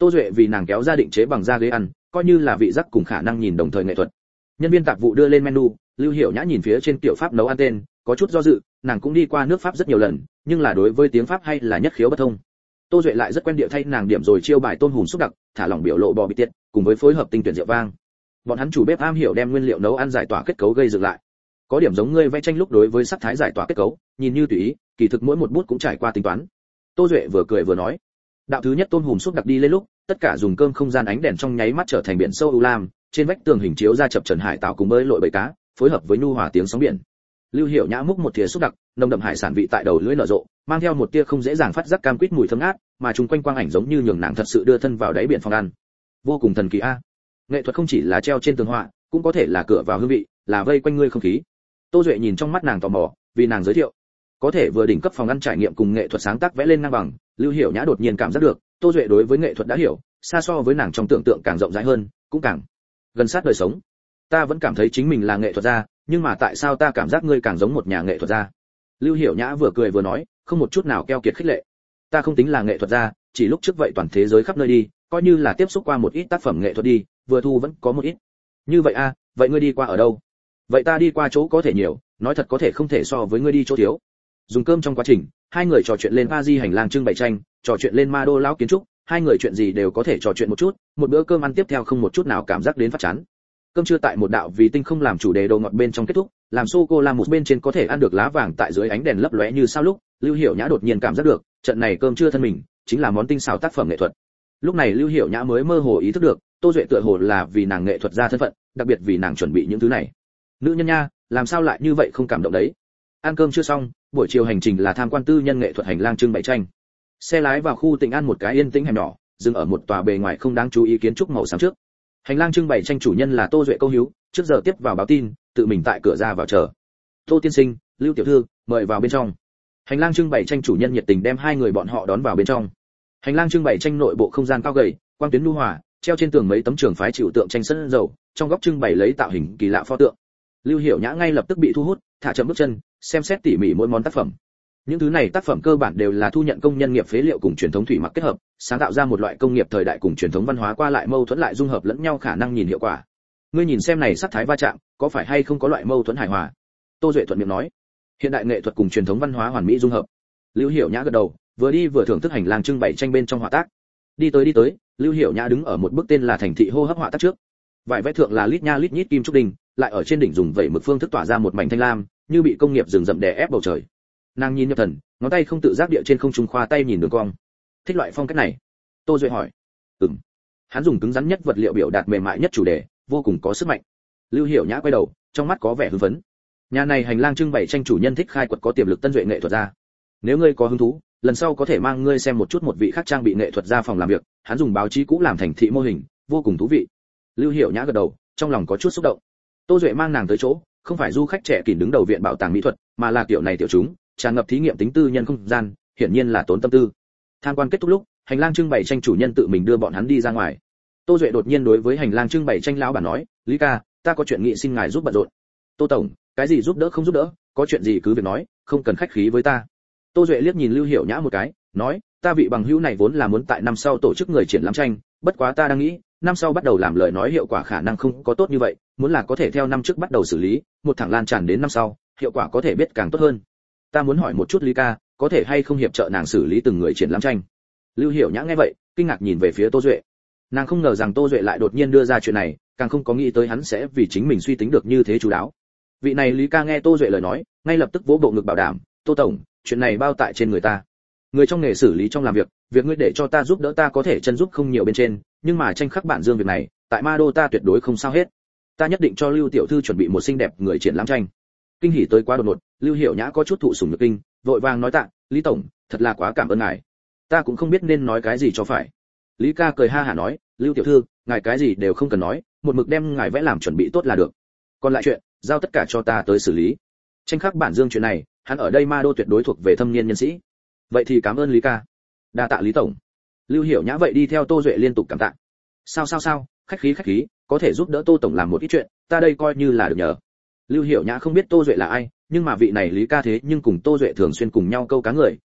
Tô Duệ vì nàng kéo ra định chế bằng da ghế ăn, coi như là vị giác cùng khả năng nhìn đồng thời nghệ thuật. Nhân viên tạp vụ đưa lên menu, Lưu Hiểu Nhã nhìn phía trên kiểu pháp nấu ăn tên, có chút do dự, nàng cũng đi qua nước Pháp rất nhiều lần, nhưng là đối với tiếng Pháp hay là nhất khiếu bất thông. Tô Duệ lại rất quen địa thay nàng điểm rồi chiêu bài tôm hùm xúc đặc, thả lỏng biểu lộ bò bít tiết, cùng với phối hợp tinh tuyển rượu vang. Bọn hắn chủ bếp am hiểu đem nguyên liệu nấu ăn giải tỏa kết cấu gây dựng lại. Có điểm giống ngươi vẽ tranh lúc đối với sắc thái giải tỏa kết cấu, nhìn như tùy ý, kỳ thực mỗi một bút cũng trải qua tính toán. Tô Duệ vừa cười vừa nói. Đạo thứ nhất tôm hùm xúc đặc đi lên lúc, tất cả dùng cơm không gian ánh đèn trong nháy mắt trở thành biển sâu u lam, trên vách tường hình chiếu ra chập trần hải tạo cùng bơi lội bầy cá, phối hợp với nhu hòa tiếng sóng biển. Lưu Hiểu Nhã múc một thìa xúc đặc, nồng đậm hải sản vị tại đầu lưỡi nở rộ, mang theo một tia không dễ dàng phát giác cam quýt mùi thơm ngát, mà chung quanh quang ảnh giống như nhường nàng thật sự đưa thân vào đáy biển phòng ăn. Vô cùng thần kỳ a. Nghệ thuật không chỉ là treo trên tường họa, cũng có thể là cửa vào hương vị, là vây quanh ngươi không khí. Tô Duệ nhìn trong mắt nàng tò mò, vì nàng giới thiệu. Có thể vừa đỉnh cấp phòng ăn trải nghiệm cùng nghệ thuật sáng tác vẽ lên ngang bằng, Lưu Hiểu Nhã đột nhiên cảm giác được, Tô Duệ đối với nghệ thuật đã hiểu, xa so với nàng trong tưởng tượng càng rộng rãi hơn, cũng càng gần sát đời sống. Ta vẫn cảm thấy chính mình là nghệ thuật gia, nhưng mà tại sao ta cảm giác ngươi càng giống một nhà nghệ thuật gia? Lưu Hiểu Nhã vừa cười vừa nói, không một chút nào keo kiệt khích lệ. Ta không tính là nghệ thuật gia, chỉ lúc trước vậy toàn thế giới khắp nơi đi, coi như là tiếp xúc qua một ít tác phẩm nghệ thuật đi, vừa thu vẫn có một ít. Như vậy a, vậy ngươi đi qua ở đâu? Vậy ta đi qua chỗ có thể nhiều, nói thật có thể không thể so với ngươi đi chỗ thiếu. Dùng cơm trong quá trình, hai người trò chuyện lên Paris hành lang trưng bày tranh, trò chuyện lên Ma Đô lão kiến trúc, hai người chuyện gì đều có thể trò chuyện một chút, một bữa cơm ăn tiếp theo không một chút nào cảm giác đến phát chán. Cơm trưa tại một đạo vì tinh không làm chủ đề đồ ngọt bên trong kết thúc, làm sô cô la một bên trên có thể ăn được lá vàng tại dưới ánh đèn lấp lóe như sao lúc, Lưu Hiểu Nhã đột nhiên cảm giác được, trận này cơm trưa thân mình chính là món tinh xảo tác phẩm nghệ thuật. Lúc này Lưu Hiểu Nhã mới mơ hồ ý thức được, Tô Duệ tựa hồ là vì nàng nghệ thuật gia thân phận, đặc biệt vì nàng chuẩn bị những thứ này. Nữ nhân nha, làm sao lại như vậy không cảm động đấy. Ăn cơm chưa xong, buổi chiều hành trình là tham quan tư nhân nghệ thuật hành lang trưng bày tranh. Xe lái vào khu Tịnh An một cái yên tĩnh hẻm nhỏ, dừng ở một tòa bề ngoài không đáng chú ý kiến trúc màu xám trước. Hành lang trưng bày tranh chủ nhân là Tô Duệ Câu Hiếu, trước giờ tiếp vào báo tin, tự mình tại cửa ra vào chờ. Tô tiên sinh, Lưu tiểu thư, mời vào bên trong. Hành lang trưng bày tranh chủ nhân nhiệt tình đem hai người bọn họ đón vào bên trong. Hành lang trưng bày tranh nội bộ không gian cao gầy, quang tuyến nhu hòa, treo trên tường mấy tấm trường phái chịu tượng tranh sân dầu, trong góc trưng bày lấy tạo hình kỳ lạ pho tượng. Lưu Hiểu Nhã ngay lập tức bị thu hút, thả chậm bước chân, xem xét tỉ mỉ mỗi món tác phẩm. Những thứ này tác phẩm cơ bản đều là thu nhận công nhân nghiệp phế liệu cùng truyền thống thủy mặc kết hợp, sáng tạo ra một loại công nghiệp thời đại cùng truyền thống văn hóa qua lại mâu thuẫn lại dung hợp lẫn nhau khả năng nhìn hiệu quả. Ngươi nhìn xem này sắc thái va chạm, có phải hay không có loại mâu thuẫn hài hòa? Tô Duệ thuận miệng nói. Hiện đại nghệ thuật cùng truyền thống văn hóa hoàn mỹ dung hợp. Lưu Hiểu Nhã gật đầu, vừa đi vừa thưởng thức hành lang trưng bày tranh bên trong họa tác. Đi tới đi tới, Lưu Hiểu Nhã đứng ở một bức tên là Thành thị hô hấp họa tác trước. Vài vẽ thượng là lít nha lít nhít kim trúc đình, lại ở trên đỉnh dùng vẩy mực phương thức tỏa ra một mảnh thanh lam, như bị công nghiệp rừng rậm đè ép bầu trời. Nàng nhìn nhập thần, ngón tay không tự giác địa trên không trung khoa tay nhìn đường cong. Thích loại phong cách này? Tô Duệ hỏi. Ừm. Hắn dùng cứng rắn nhất vật liệu biểu đạt mềm mại nhất chủ đề, vô cùng có sức mạnh. Lưu Hiểu Nhã quay đầu, trong mắt có vẻ hưng phấn. Nhà này hành lang trưng bày tranh chủ nhân thích khai quật có tiềm lực tân duệ nghệ thuật gia. Nếu ngươi có hứng thú, lần sau có thể mang ngươi xem một chút một vị khác trang bị nghệ thuật gia phòng làm việc, hắn dùng báo chí cũ làm thành thị mô hình, vô cùng thú vị. Lưu Hiểu Nhã gật đầu, trong lòng có chút xúc động. Tô Duệ mang nàng tới chỗ, không phải du khách trẻ kỷ đứng đầu viện bảo tàng mỹ thuật, mà là kiểu này tiểu chúng, tràn ngập thí nghiệm tính tư nhân không gian, hiển nhiên là tốn tâm tư. Tham quan kết thúc lúc, hành lang trưng bày tranh chủ nhân tự mình đưa bọn hắn đi ra ngoài. Tô Duệ đột nhiên đối với hành lang trưng bày tranh lão bản nói, "Lý ca, ta có chuyện nghị xin ngài giúp bận rộn." "Tô tổng, cái gì giúp đỡ không giúp đỡ, có chuyện gì cứ việc nói, không cần khách khí với ta." Tô Duệ liếc nhìn Lưu Hiểu Nhã một cái, nói, "Ta vị bằng hữu này vốn là muốn tại năm sau tổ chức người triển lãm tranh, bất quá ta đang nghĩ, năm sau bắt đầu làm lời nói hiệu quả khả năng không có tốt như vậy, muốn là có thể theo năm trước bắt đầu xử lý, một thẳng lan tràn đến năm sau, hiệu quả có thể biết càng tốt hơn. Ta muốn hỏi một chút Lý ca, có thể hay không hiệp trợ nàng xử lý từng người triển lãm tranh?" Lưu Hiểu Nhã nghe vậy, kinh ngạc nhìn về phía Tô Duệ. Nàng không ngờ rằng Tô Duệ lại đột nhiên đưa ra chuyện này, càng không có nghĩ tới hắn sẽ vì chính mình suy tính được như thế chú đáo. Vị này Lý ca nghe Tô Duệ lời nói, ngay lập tức vỗ bộ ngực bảo đảm, "Tô tổng, chuyện này bao tại trên người ta. Người trong nghề xử lý trong làm việc, việc ngươi để cho ta giúp đỡ ta có thể chân giúp không nhiều bên trên, nhưng mà tranh khắc bản dương việc này, tại Ma Đô ta tuyệt đối không sao hết. Ta nhất định cho Lưu tiểu thư chuẩn bị một xinh đẹp người triển lãm tranh." Kinh hỉ tới quá đột ngột, Lưu Hiểu Nhã có chút thụ sủng nhược kinh, vội vàng nói tạ, "Lý tổng, thật là quá cảm ơn ngài. Ta cũng không biết nên nói cái gì cho phải." Lý ca cười ha hả nói, "Lưu tiểu thư, ngài cái gì đều không cần nói, một mực đem ngài vẽ làm chuẩn bị tốt là được. Còn lại chuyện, giao tất cả cho ta tới xử lý. Tranh khắc bản dương chuyện này, hắn ở đây Ma Đô tuyệt đối thuộc về thâm niên nhân sĩ." "Vậy thì cảm ơn Lý ca." "Đa tạ Lý tổng." Lưu Hiểu Nhã vậy đi theo Tô Duệ liên tục cảm tạ. "Sao sao sao, khách khí khách khí, có thể giúp đỡ Tô tổng làm một ít chuyện, ta đây coi như là được nhờ." Lưu Hiểu Nhã không biết Tô Duệ là ai, nhưng mà vị này Lý ca thế nhưng cùng Tô Duệ thường xuyên cùng nhau câu cá người,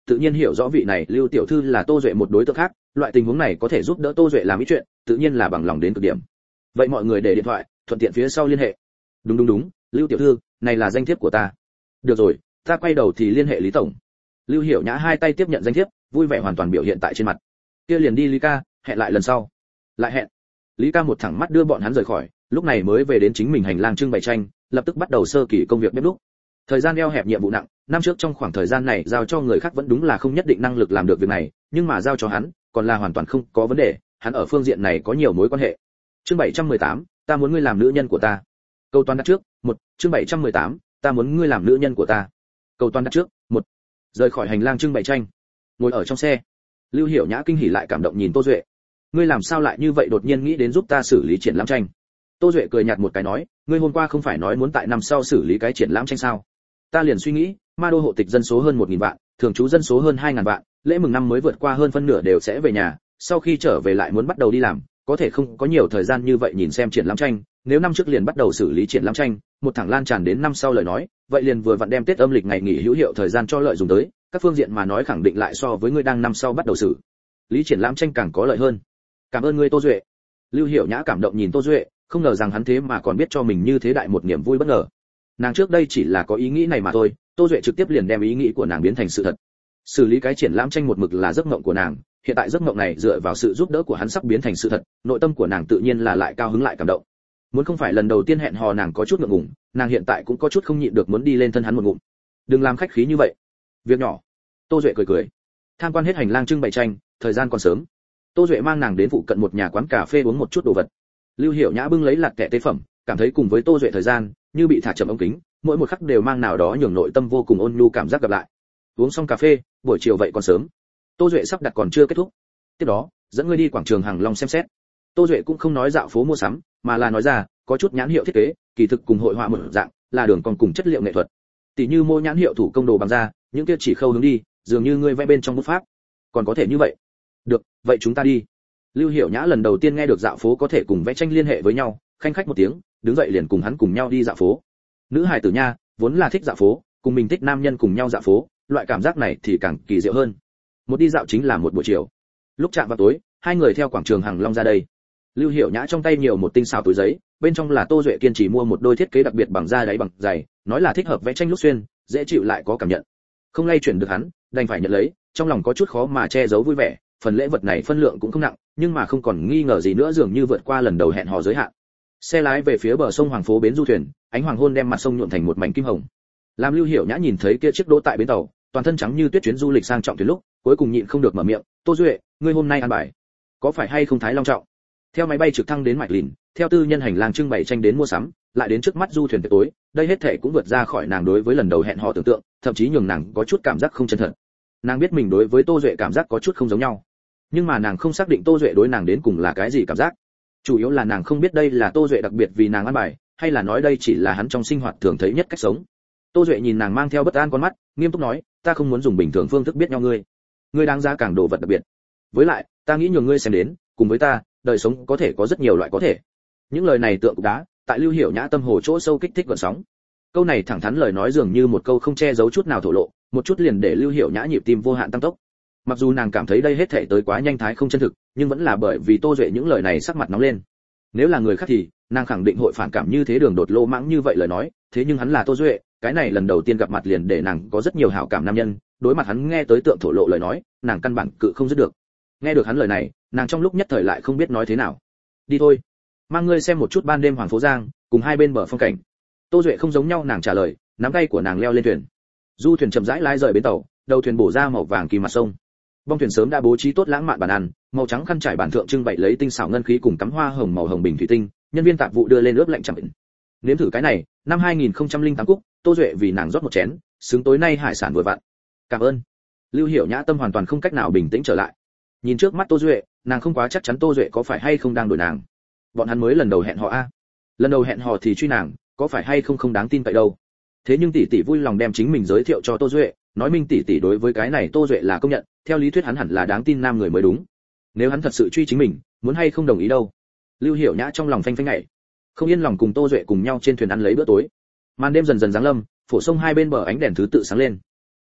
tự nhiên hiểu rõ vị này Lưu tiểu thư là Tô Duệ một đối tượng khác, loại tình huống này có thể giúp đỡ Tô Duệ làm ý chuyện, tự nhiên là bằng lòng đến cực điểm. Vậy mọi người để điện thoại, thuận tiện phía sau liên hệ. Đúng đúng đúng, Lưu tiểu thư, này là danh thiếp của ta. Được rồi, ta quay đầu thì liên hệ Lý tổng. Lưu Hiểu Nhã hai tay tiếp nhận danh thiếp, vui vẻ hoàn toàn biểu hiện tại trên mặt. Kia liền đi Lý ca, hẹn lại lần sau. Lại hẹn. Lý ca một thẳng mắt đưa bọn hắn rời khỏi, lúc này mới về đến chính mình hành lang trưng bày tranh, lập tức bắt đầu sơ kỳ công việc bếp núc. Thời gian eo hẹp nhiệm vụ nặng, năm trước trong khoảng thời gian này giao cho người khác vẫn đúng là không nhất định năng lực làm được việc này, nhưng mà giao cho hắn, còn là hoàn toàn không có vấn đề, hắn ở phương diện này có nhiều mối quan hệ. Chương bảy trăm mười tám, ta muốn ngươi làm nữ nhân của ta. Câu toán đặt trước, một, chương bảy trăm mười tám, ta muốn ngươi làm nữ nhân của ta. Câu toán đặt trước, một. Rời khỏi hành lang trưng bày tranh, ngồi ở trong xe, Lưu Hiểu Nhã kinh hỉ lại cảm động nhìn Tô Duệ. Ngươi làm sao lại như vậy đột nhiên nghĩ đến giúp ta xử lý triển lãm tranh? Tô Duệ cười nhạt một cái nói, ngươi hôm qua không phải nói muốn tại năm sau xử lý cái triển lãm tranh sao? Ta liền suy nghĩ, Ma Đô hộ tịch dân số hơn một nghìn vạn, thường trú dân số hơn hai nghìn vạn, lễ mừng năm mới vượt qua hơn phân nửa đều sẽ về nhà, sau khi trở về lại muốn bắt đầu đi làm, có thể không có nhiều thời gian như vậy nhìn xem triển lãm tranh, nếu năm trước liền bắt đầu xử lý triển lãm tranh, một thẳng lan tràn đến năm sau lời nói, vậy liền vừa vặn đem Tết âm lịch ngày nghỉ hữu hiệu thời gian cho lợi dùng tới, các phương diện mà nói khẳng định lại so với ngươi đang năm sau bắt đầu xử lý triển lãm tranh càng có lợi hơn. Cảm ơn ngươi Tô Duệ. Lưu Hiểu Nhã cảm động nhìn Tô Duệ, không ngờ rằng hắn thế mà còn biết cho mình như thế đại một niềm vui bất ngờ. Nàng trước đây chỉ là có ý nghĩ này mà thôi, Tô Duệ trực tiếp liền đem ý nghĩ của nàng biến thành sự thật. Xử lý cái triển lãm tranh một mực là giấc mộng của nàng, hiện tại giấc mộng này dựa vào sự giúp đỡ của hắn sắp biến thành sự thật, nội tâm của nàng tự nhiên là lại cao hứng lại cảm động. Muốn không phải lần đầu tiên hẹn hò nàng có chút ngượng ngùng, nàng hiện tại cũng có chút không nhịn được muốn đi lên thân hắn một ngụm. Đừng làm khách khí như vậy. Việc nhỏ. Tô Duệ cười cười. Tham quan hết hành lang trưng bày tranh, thời gian còn sớm. Tô Duệ mang nàng đến phụ cận một nhà quán cà phê uống một chút đồ vật. Lưu Hiểu Nhã bưng lấy lạt kẻ tế phẩm, cảm thấy cùng với Tô Duệ thời gian như bị thả chậm ống kính, mỗi một khắc đều mang nào đó nhường nội tâm vô cùng ôn nhu cảm giác gặp lại. Uống xong cà phê, buổi chiều vậy còn sớm. Tô Duệ sắp đặt còn chưa kết thúc. Tiếp đó, dẫn ngươi đi quảng trường Hàng Long xem xét. Tô Duệ cũng không nói dạo phố mua sắm, mà là nói ra, có chút nhãn hiệu thiết kế, kỳ thực cùng hội họa một dạng, là đường còn cùng chất liệu nghệ thuật. Tỷ như mô nhãn hiệu thủ công đồ bằng da, những kia chỉ khâu hướng đi, dường như ngươi vẽ bên trong bút pháp. Còn có thể như vậy. Được, vậy chúng ta đi. Lưu Hiểu Nhã lần đầu tiên nghe được dạo phố có thể cùng vẽ tranh liên hệ với nhau, khanh khách một tiếng, đứng dậy liền cùng hắn cùng nhau đi dạo phố. Nữ hài tử nha, vốn là thích dạo phố, cùng mình thích nam nhân cùng nhau dạo phố, loại cảm giác này thì càng kỳ diệu hơn. Một đi dạo chính là một buổi chiều. Lúc chạm vào tối, hai người theo quảng trường Hàng Long ra đây. Lưu Hiểu Nhã trong tay nhiều một tinh xào túi giấy, bên trong là Tô Duệ kiên trì mua một đôi thiết kế đặc biệt bằng da đáy bằng dày, nói là thích hợp vẽ tranh lúc xuyên, dễ chịu lại có cảm nhận. Không lay chuyển được hắn, đành phải nhận lấy, trong lòng có chút khó mà che giấu vui vẻ, phần lễ vật này phân lượng cũng không nặng, nhưng mà không còn nghi ngờ gì nữa dường như vượt qua lần đầu hẹn hò giới hạn. Xe lái về phía bờ sông Hoàng phố bến du thuyền, ánh hoàng hôn đem mặt sông nhuộm thành một mảnh kim hồng. Làm Lưu Hiểu Nhã nhìn thấy kia chiếc đỗ tại bến tàu, toàn thân trắng như tuyết chuyến du lịch sang trọng thuyền lúc, cuối cùng nhịn không được mở miệng, "Tô Duệ, ngươi hôm nay ăn bài, có phải hay không thái long trọng?" Theo máy bay trực thăng đến Mạch Lìn, theo tư nhân hành lang trưng bày tranh đến mua sắm, lại đến trước mắt du thuyền tối, đây hết thảy cũng vượt ra khỏi nàng đối với lần đầu hẹn hò tưởng tượng, thậm chí nhường nàng có chút cảm giác không chân thật. Nàng biết mình đối với Tô Duệ cảm giác có chút không giống nhau, nhưng mà nàng không xác định Tô Duệ đối nàng đến cùng là cái gì cảm giác. Chủ yếu là nàng không biết đây là Tô Duệ đặc biệt vì nàng ăn bài, hay là nói đây chỉ là hắn trong sinh hoạt thường thấy nhất cách sống. Tô Duệ nhìn nàng mang theo bất an con mắt, nghiêm túc nói, "Ta không muốn dùng bình thường phương thức biết nhau ngươi. Ngươi đáng giá càng đồ vật đặc biệt. Với lại, ta nghĩ nhường ngươi xem đến, cùng với ta, đời sống có thể có rất nhiều loại có thể." Những lời này tượng cục đá, tại Lưu Hiểu Nhã tâm hồ chỗ sâu kích thích gợn sóng. Câu này thẳng thắn lời nói dường như một câu không che giấu chút nào thổ lộ, một chút liền để Lưu Hiểu Nhã nhịp tim vô hạn tăng tốc. Mặc dù nàng cảm thấy đây hết thảy tới quá nhanh thái không chân thực, nhưng vẫn là bởi vì Tô Duệ những lời này sắc mặt nóng lên. Nếu là người khác thì, nàng khẳng định hội phản cảm như thế đường đột lô mãng như vậy lời nói, thế nhưng hắn là Tô Duệ, cái này lần đầu tiên gặp mặt liền để nàng có rất nhiều hảo cảm nam nhân, đối mặt hắn nghe tới tượng thổ lộ lời nói, nàng căn bản cự không dứt được. Nghe được hắn lời này, nàng trong lúc nhất thời lại không biết nói thế nào. "Đi thôi, mang ngươi xem một chút ban đêm Hoàng phố Giang, cùng hai bên bờ phong cảnh." Tô Duệ không giống nhau nàng trả lời, nắm tay của nàng leo lên thuyền. Du thuyền chậm rãi lái rời bến tàu, đầu thuyền bổ ra màu vàng kỳ mặt sông. Bong thuyền sớm đã bố trí tốt lãng mạn bàn ăn, màu trắng khăn trải bàn thượng trưng bày lấy tinh xảo ngân khí cùng cắm hoa hồng màu hồng bình thủy tinh, nhân viên tạp vụ đưa lên ướp lạnh chẳng định. Nếm thử cái này, năm hai nghìn không trăm lẻ tám cúc, Tô Duệ vì nàng rót một chén, xứng tối nay hải sản vừa vặn. "Cảm ơn." Lưu Hiểu Nhã tâm hoàn toàn không cách nào bình tĩnh trở lại. Nhìn trước mắt Tô Duệ, nàng không quá chắc chắn Tô Duệ có phải hay không đang đuổi nàng. Bọn hắn mới lần đầu hẹn hò a. Lần đầu hẹn hò thì truy nàng, có phải hay không không đáng tin cậy đâu. Thế nhưng tỷ tỷ vui lòng đem chính mình giới thiệu cho Tô Duệ, nói minh tỷ tỷ đối với cái này Tô Duệ là công nhận, theo lý thuyết hắn hẳn là đáng tin nam người mới đúng. Nếu hắn thật sự truy chính mình, muốn hay không đồng ý đâu. Lưu Hiểu Nhã trong lòng phanh phanh nhảy, không yên lòng cùng Tô Duệ cùng nhau trên thuyền ăn lấy bữa tối. Màn đêm dần dần giáng lâm, phổ sông hai bên bờ ánh đèn thứ tự sáng lên.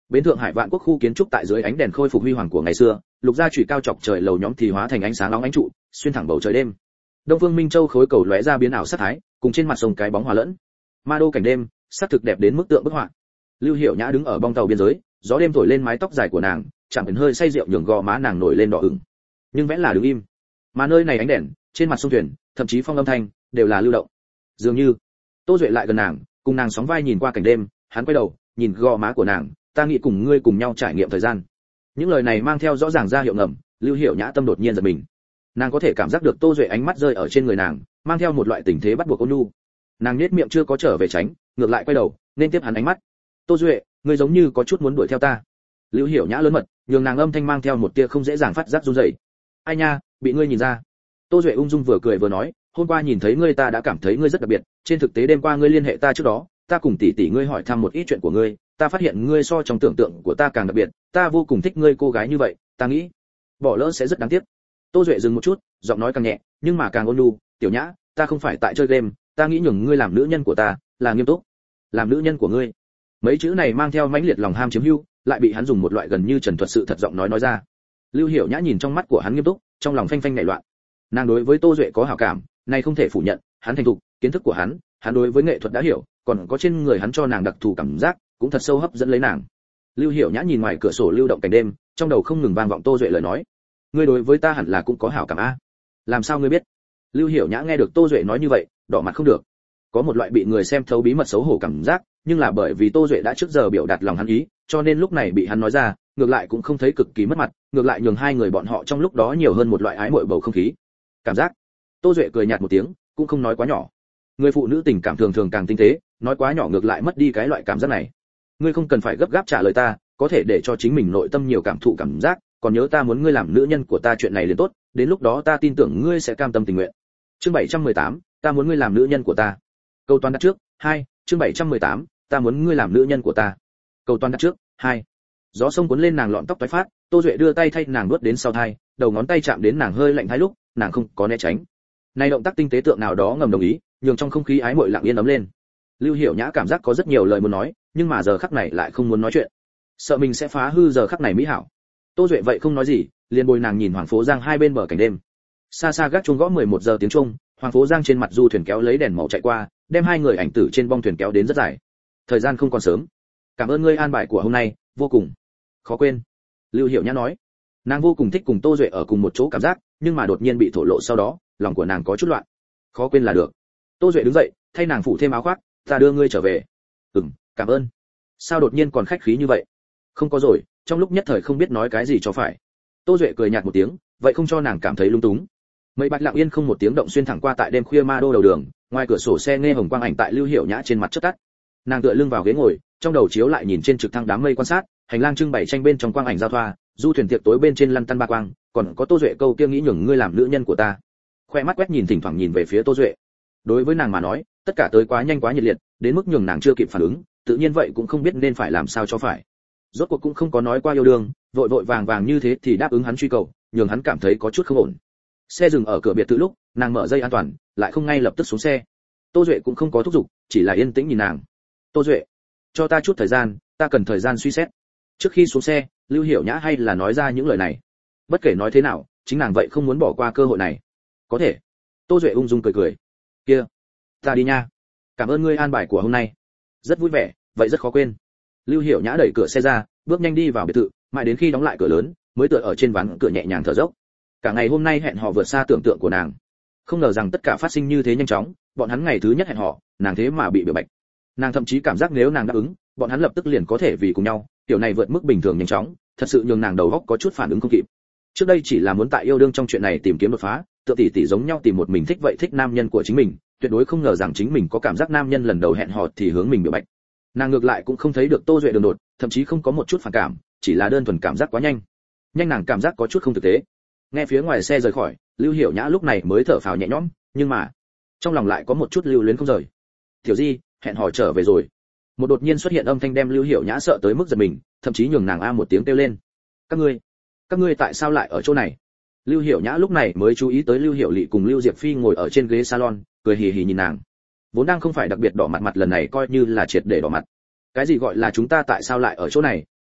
Bến Thượng Hải Vạn Quốc khu kiến trúc tại dưới ánh đèn khôi phục huy hoàng của ngày xưa, lục gia chùy cao chọc trời lầu nhóm thì hóa thành ánh sáng nóng ánh trụ, xuyên thẳng bầu trời đêm. Đông Phương Minh Châu khối cầu lóe ra biến ảo sắc thái, cùng trên mặt sông cái bóng hòa lẫn. Ma đô cảnh đêm, sắc thực đẹp đến mức tượng bức họa. Lưu Hiểu Nhã đứng ở bong tàu biên giới, gió đêm thổi lên mái tóc dài của nàng, chạm đến hơi say rượu nhường gò má nàng nổi lên đỏ ửng. Nhưng vẫn là đứng im. Mà nơi này ánh đèn, trên mặt sông thuyền, thậm chí phong âm thanh đều là lưu động. Dường như Tô Duệ lại gần nàng, cùng nàng sóng vai nhìn qua cảnh đêm, hắn quay đầu, nhìn gò má của nàng, ta nghĩ cùng ngươi cùng nhau trải nghiệm thời gian. Những lời này mang theo rõ ràng ra hiệu ngầm, Lưu Hiểu Nhã tâm đột nhiên giật mình. Nàng có thể cảm giác được Tô Duệ ánh mắt rơi ở trên người nàng, mang theo một loại tình thế bắt buộc ôn nhu. Nàng nhếch miệng chưa có trở về tránh, ngược lại quay đầu, nên tiếp hắn ánh mắt. Tô Duệ, ngươi giống như có chút muốn đuổi theo ta. Lưu Hiểu Nhã lớn mật, nhường nàng âm thanh mang theo một tia không dễ dàng phát giác run rẩy. Ai nha, bị ngươi nhìn ra. Tô Duệ ung dung vừa cười vừa nói, hôm qua nhìn thấy ngươi ta đã cảm thấy ngươi rất đặc biệt, trên thực tế đêm qua ngươi liên hệ ta trước đó, ta cùng tỷ tỷ ngươi hỏi thăm một ít chuyện của ngươi, ta phát hiện ngươi so trong tưởng tượng của ta càng đặc biệt, ta vô cùng thích ngươi cô gái như vậy, ta nghĩ bỏ lỡ sẽ rất đáng tiếc. Tô Duệ dừng một chút, giọng nói càng nhẹ, nhưng mà càng ôn nhu, Tiểu Nhã, ta không phải tại chơi game, ta nghĩ nhường ngươi làm nữ nhân của ta, là nghiêm túc. Làm nữ nhân của ngươi. Mấy chữ này mang theo mãnh liệt lòng ham chiếm hữu, lại bị hắn dùng một loại gần như trần thuật sự thật giọng nói nói ra. Lưu Hiểu Nhã nhìn trong mắt của hắn nghiêm túc, trong lòng phanh phanh nảy loạn. Nàng đối với Tô Duệ có hảo cảm, này không thể phủ nhận, hắn thành thục, kiến thức của hắn, hắn đối với nghệ thuật đã hiểu, còn có trên người hắn cho nàng đặc thù cảm giác, cũng thật sâu hấp dẫn lấy nàng. Lưu Hiểu Nhã nhìn ngoài cửa sổ lưu động cảnh đêm, trong đầu không ngừng vang vọng Tô Duệ lời nói. Ngươi đối với ta hẳn là cũng có hảo cảm a. Làm sao ngươi biết? Lưu Hiểu Nhã nghe được Tô Duệ nói như vậy, đỏ mặt không được. Có một loại bị người xem thấu bí mật xấu hổ cảm giác, nhưng là bởi vì Tô Duệ đã trước giờ biểu đạt lòng hắn ý, cho nên lúc này bị hắn nói ra, ngược lại cũng không thấy cực kỳ mất mặt, ngược lại nhường hai người bọn họ trong lúc đó nhiều hơn một loại ái muội bầu không khí. Cảm giác. Tô Duệ cười nhạt một tiếng, cũng không nói quá nhỏ. Người phụ nữ tình cảm thường thường càng tinh tế, nói quá nhỏ ngược lại mất đi cái loại cảm giác này. Ngươi không cần phải gấp gáp trả lời ta, có thể để cho chính mình nội tâm nhiều cảm thụ cảm giác, còn nhớ ta muốn ngươi làm nữ nhân của ta chuyện này liền tốt, đến lúc đó ta tin tưởng ngươi sẽ cam tâm tình nguyện. Chương bảy trăm mười tám, ta muốn ngươi làm nữ nhân của ta. Câu toán đặt trước, hai, chương bảy trăm mười tám, ta muốn ngươi làm nữ nhân của ta. Câu toán đặt trước, hai. Gió sông cuốn lên nàng lọn tóc toái phát, Tô Duệ đưa tay thay nàng nuốt đến sau thai, đầu ngón tay chạm đến nàng hơi lạnh thái lúc, nàng không có né tránh. Này động tác tinh tế tượng nào đó ngầm đồng ý, nhường trong không khí ái muội lặng yên ấm lên. Lưu Hiểu Nhã cảm giác có rất nhiều lời muốn nói, nhưng mà giờ khắc này lại không muốn nói chuyện, sợ mình sẽ phá hư giờ khắc này mỹ hảo. Tô Duệ vậy không nói gì, liền bồi nàng nhìn Hoàng Phố Giang hai bên bờ cảnh đêm. Xa xa gác chuông gõ mười một giờ tiếng chuông, Hoàng Phố Giang trên mặt du thuyền kéo lấy đèn màu chạy qua, đem hai người ảnh tử trên bong thuyền kéo đến rất dài. Thời gian không còn sớm. Cảm ơn ngươi an bài của hôm nay, vô cùng khó quên. Lưu Hiểu Nhã nói. Nàng vô cùng thích cùng Tô Duệ ở cùng một chỗ cảm giác, nhưng mà đột nhiên bị thổ lộ sau đó, lòng của nàng có chút loạn. Khó quên là được. Tô Duệ đứng dậy, thay nàng phủ thêm áo khoác, ta đưa ngươi trở về. Ừm, cảm ơn. Sao đột nhiên còn khách khí như vậy? Không có rồi, trong lúc nhất thời không biết nói cái gì cho phải. Tô Duệ cười nhạt một tiếng, vậy không cho nàng cảm thấy lung túng. Mấy bạch lặng yên không một tiếng động xuyên thẳng qua tại đêm khuya ma đô đầu đường, ngoài cửa sổ xe nghe hồng quang ảnh tại Lưu Hiểu Nhã trên mặt chớp tắt. Nàng tựa lưng vào ghế ngồi, trong đầu chiếu lại nhìn trên trực thăng đám mây quan sát, hành lang trưng bày tranh bên trong quang ảnh giao thoa, du thuyền tiệc tối bên trên lăn tăn ba quang, còn có Tô Duệ câu kia nghĩ nhường ngươi làm nữ nhân của ta. Khoe mắt quét nhìn thỉnh thoảng nhìn về phía Tô Duệ. Đối với nàng mà nói, tất cả tới quá nhanh quá nhiệt liệt, đến mức nhường nàng chưa kịp phản ứng, tự nhiên vậy cũng không biết nên phải làm sao cho phải. Rốt cuộc cũng không có nói qua yêu đương, vội vội vàng vàng như thế thì đáp ứng hắn truy cầu, nhường hắn cảm thấy có chút không ổn. Xe dừng ở cửa biệt thự lúc, nàng mở dây an toàn, lại không ngay lập tức xuống xe. Tô Duệ cũng không có thúc giục, chỉ là yên tĩnh nhìn nàng. Tô Duệ, cho ta chút thời gian, ta cần thời gian suy xét. Trước khi xuống xe, Lưu Hiểu Nhã hay là nói ra những lời này. Bất kể nói thế nào, chính nàng vậy không muốn bỏ qua cơ hội này. Có thể. Tô Duệ ung dung cười cười. Kia, ta đi nha. Cảm ơn ngươi an bài của hôm nay. Rất vui vẻ, vậy rất khó quên. Lưu Hiểu Nhã đẩy cửa xe ra, bước nhanh đi vào biệt thự, mãi đến khi đóng lại cửa lớn, mới tựa ở trên ván cửa nhẹ nhàng thở dốc. Cả ngày hôm nay hẹn hò vượt xa tưởng tượng của nàng. Không ngờ rằng tất cả phát sinh như thế nhanh chóng, bọn hắn ngày thứ nhất hẹn hò, nàng thế mà bị biểu bạch. Nàng thậm chí cảm giác nếu nàng đáp ứng, bọn hắn lập tức liền có thể vì cùng nhau, kiểu này vượt mức bình thường nhanh chóng, thật sự nhường nàng đầu óc có chút phản ứng không kịp. Trước đây chỉ là muốn tại yêu đương trong chuyện này tìm kiếm đột phá, tựa tỷ tỷ giống nhau tìm một mình thích vậy thích nam nhân của chính mình, tuyệt đối không ngờ rằng chính mình có cảm giác nam nhân lần đầu hẹn hò thì hướng mình biểu bạch. Nàng ngược lại cũng không thấy được Tô Duệ đường đột, thậm chí không có một chút phản cảm, chỉ là đơn thuần cảm giác quá nhanh. Nhanh nàng cảm giác có chút không thực tế. Nghe phía ngoài xe rời khỏi, Lưu Hiểu Nhã lúc này mới thở phào nhẹ nhõm, nhưng mà trong lòng lại có một chút lưu luyến không rời. Tiểu Di, hẹn hò trở về rồi. Một đột nhiên xuất hiện âm thanh đem Lưu Hiểu Nhã sợ tới mức giật mình, thậm chí nhường nàng a một tiếng kêu lên. Các ngươi, các ngươi tại sao lại ở chỗ này? Lưu Hiểu Nhã lúc này mới chú ý tới Lưu Hiểu Lệ cùng Lưu Diệp Phi ngồi ở trên ghế salon, cười hì hì nhìn nàng. Vốn đang không phải đặc biệt đỏ mặt mặt lần này coi như là triệt để đỏ mặt. Cái gì gọi là chúng ta tại sao lại ở chỗ này,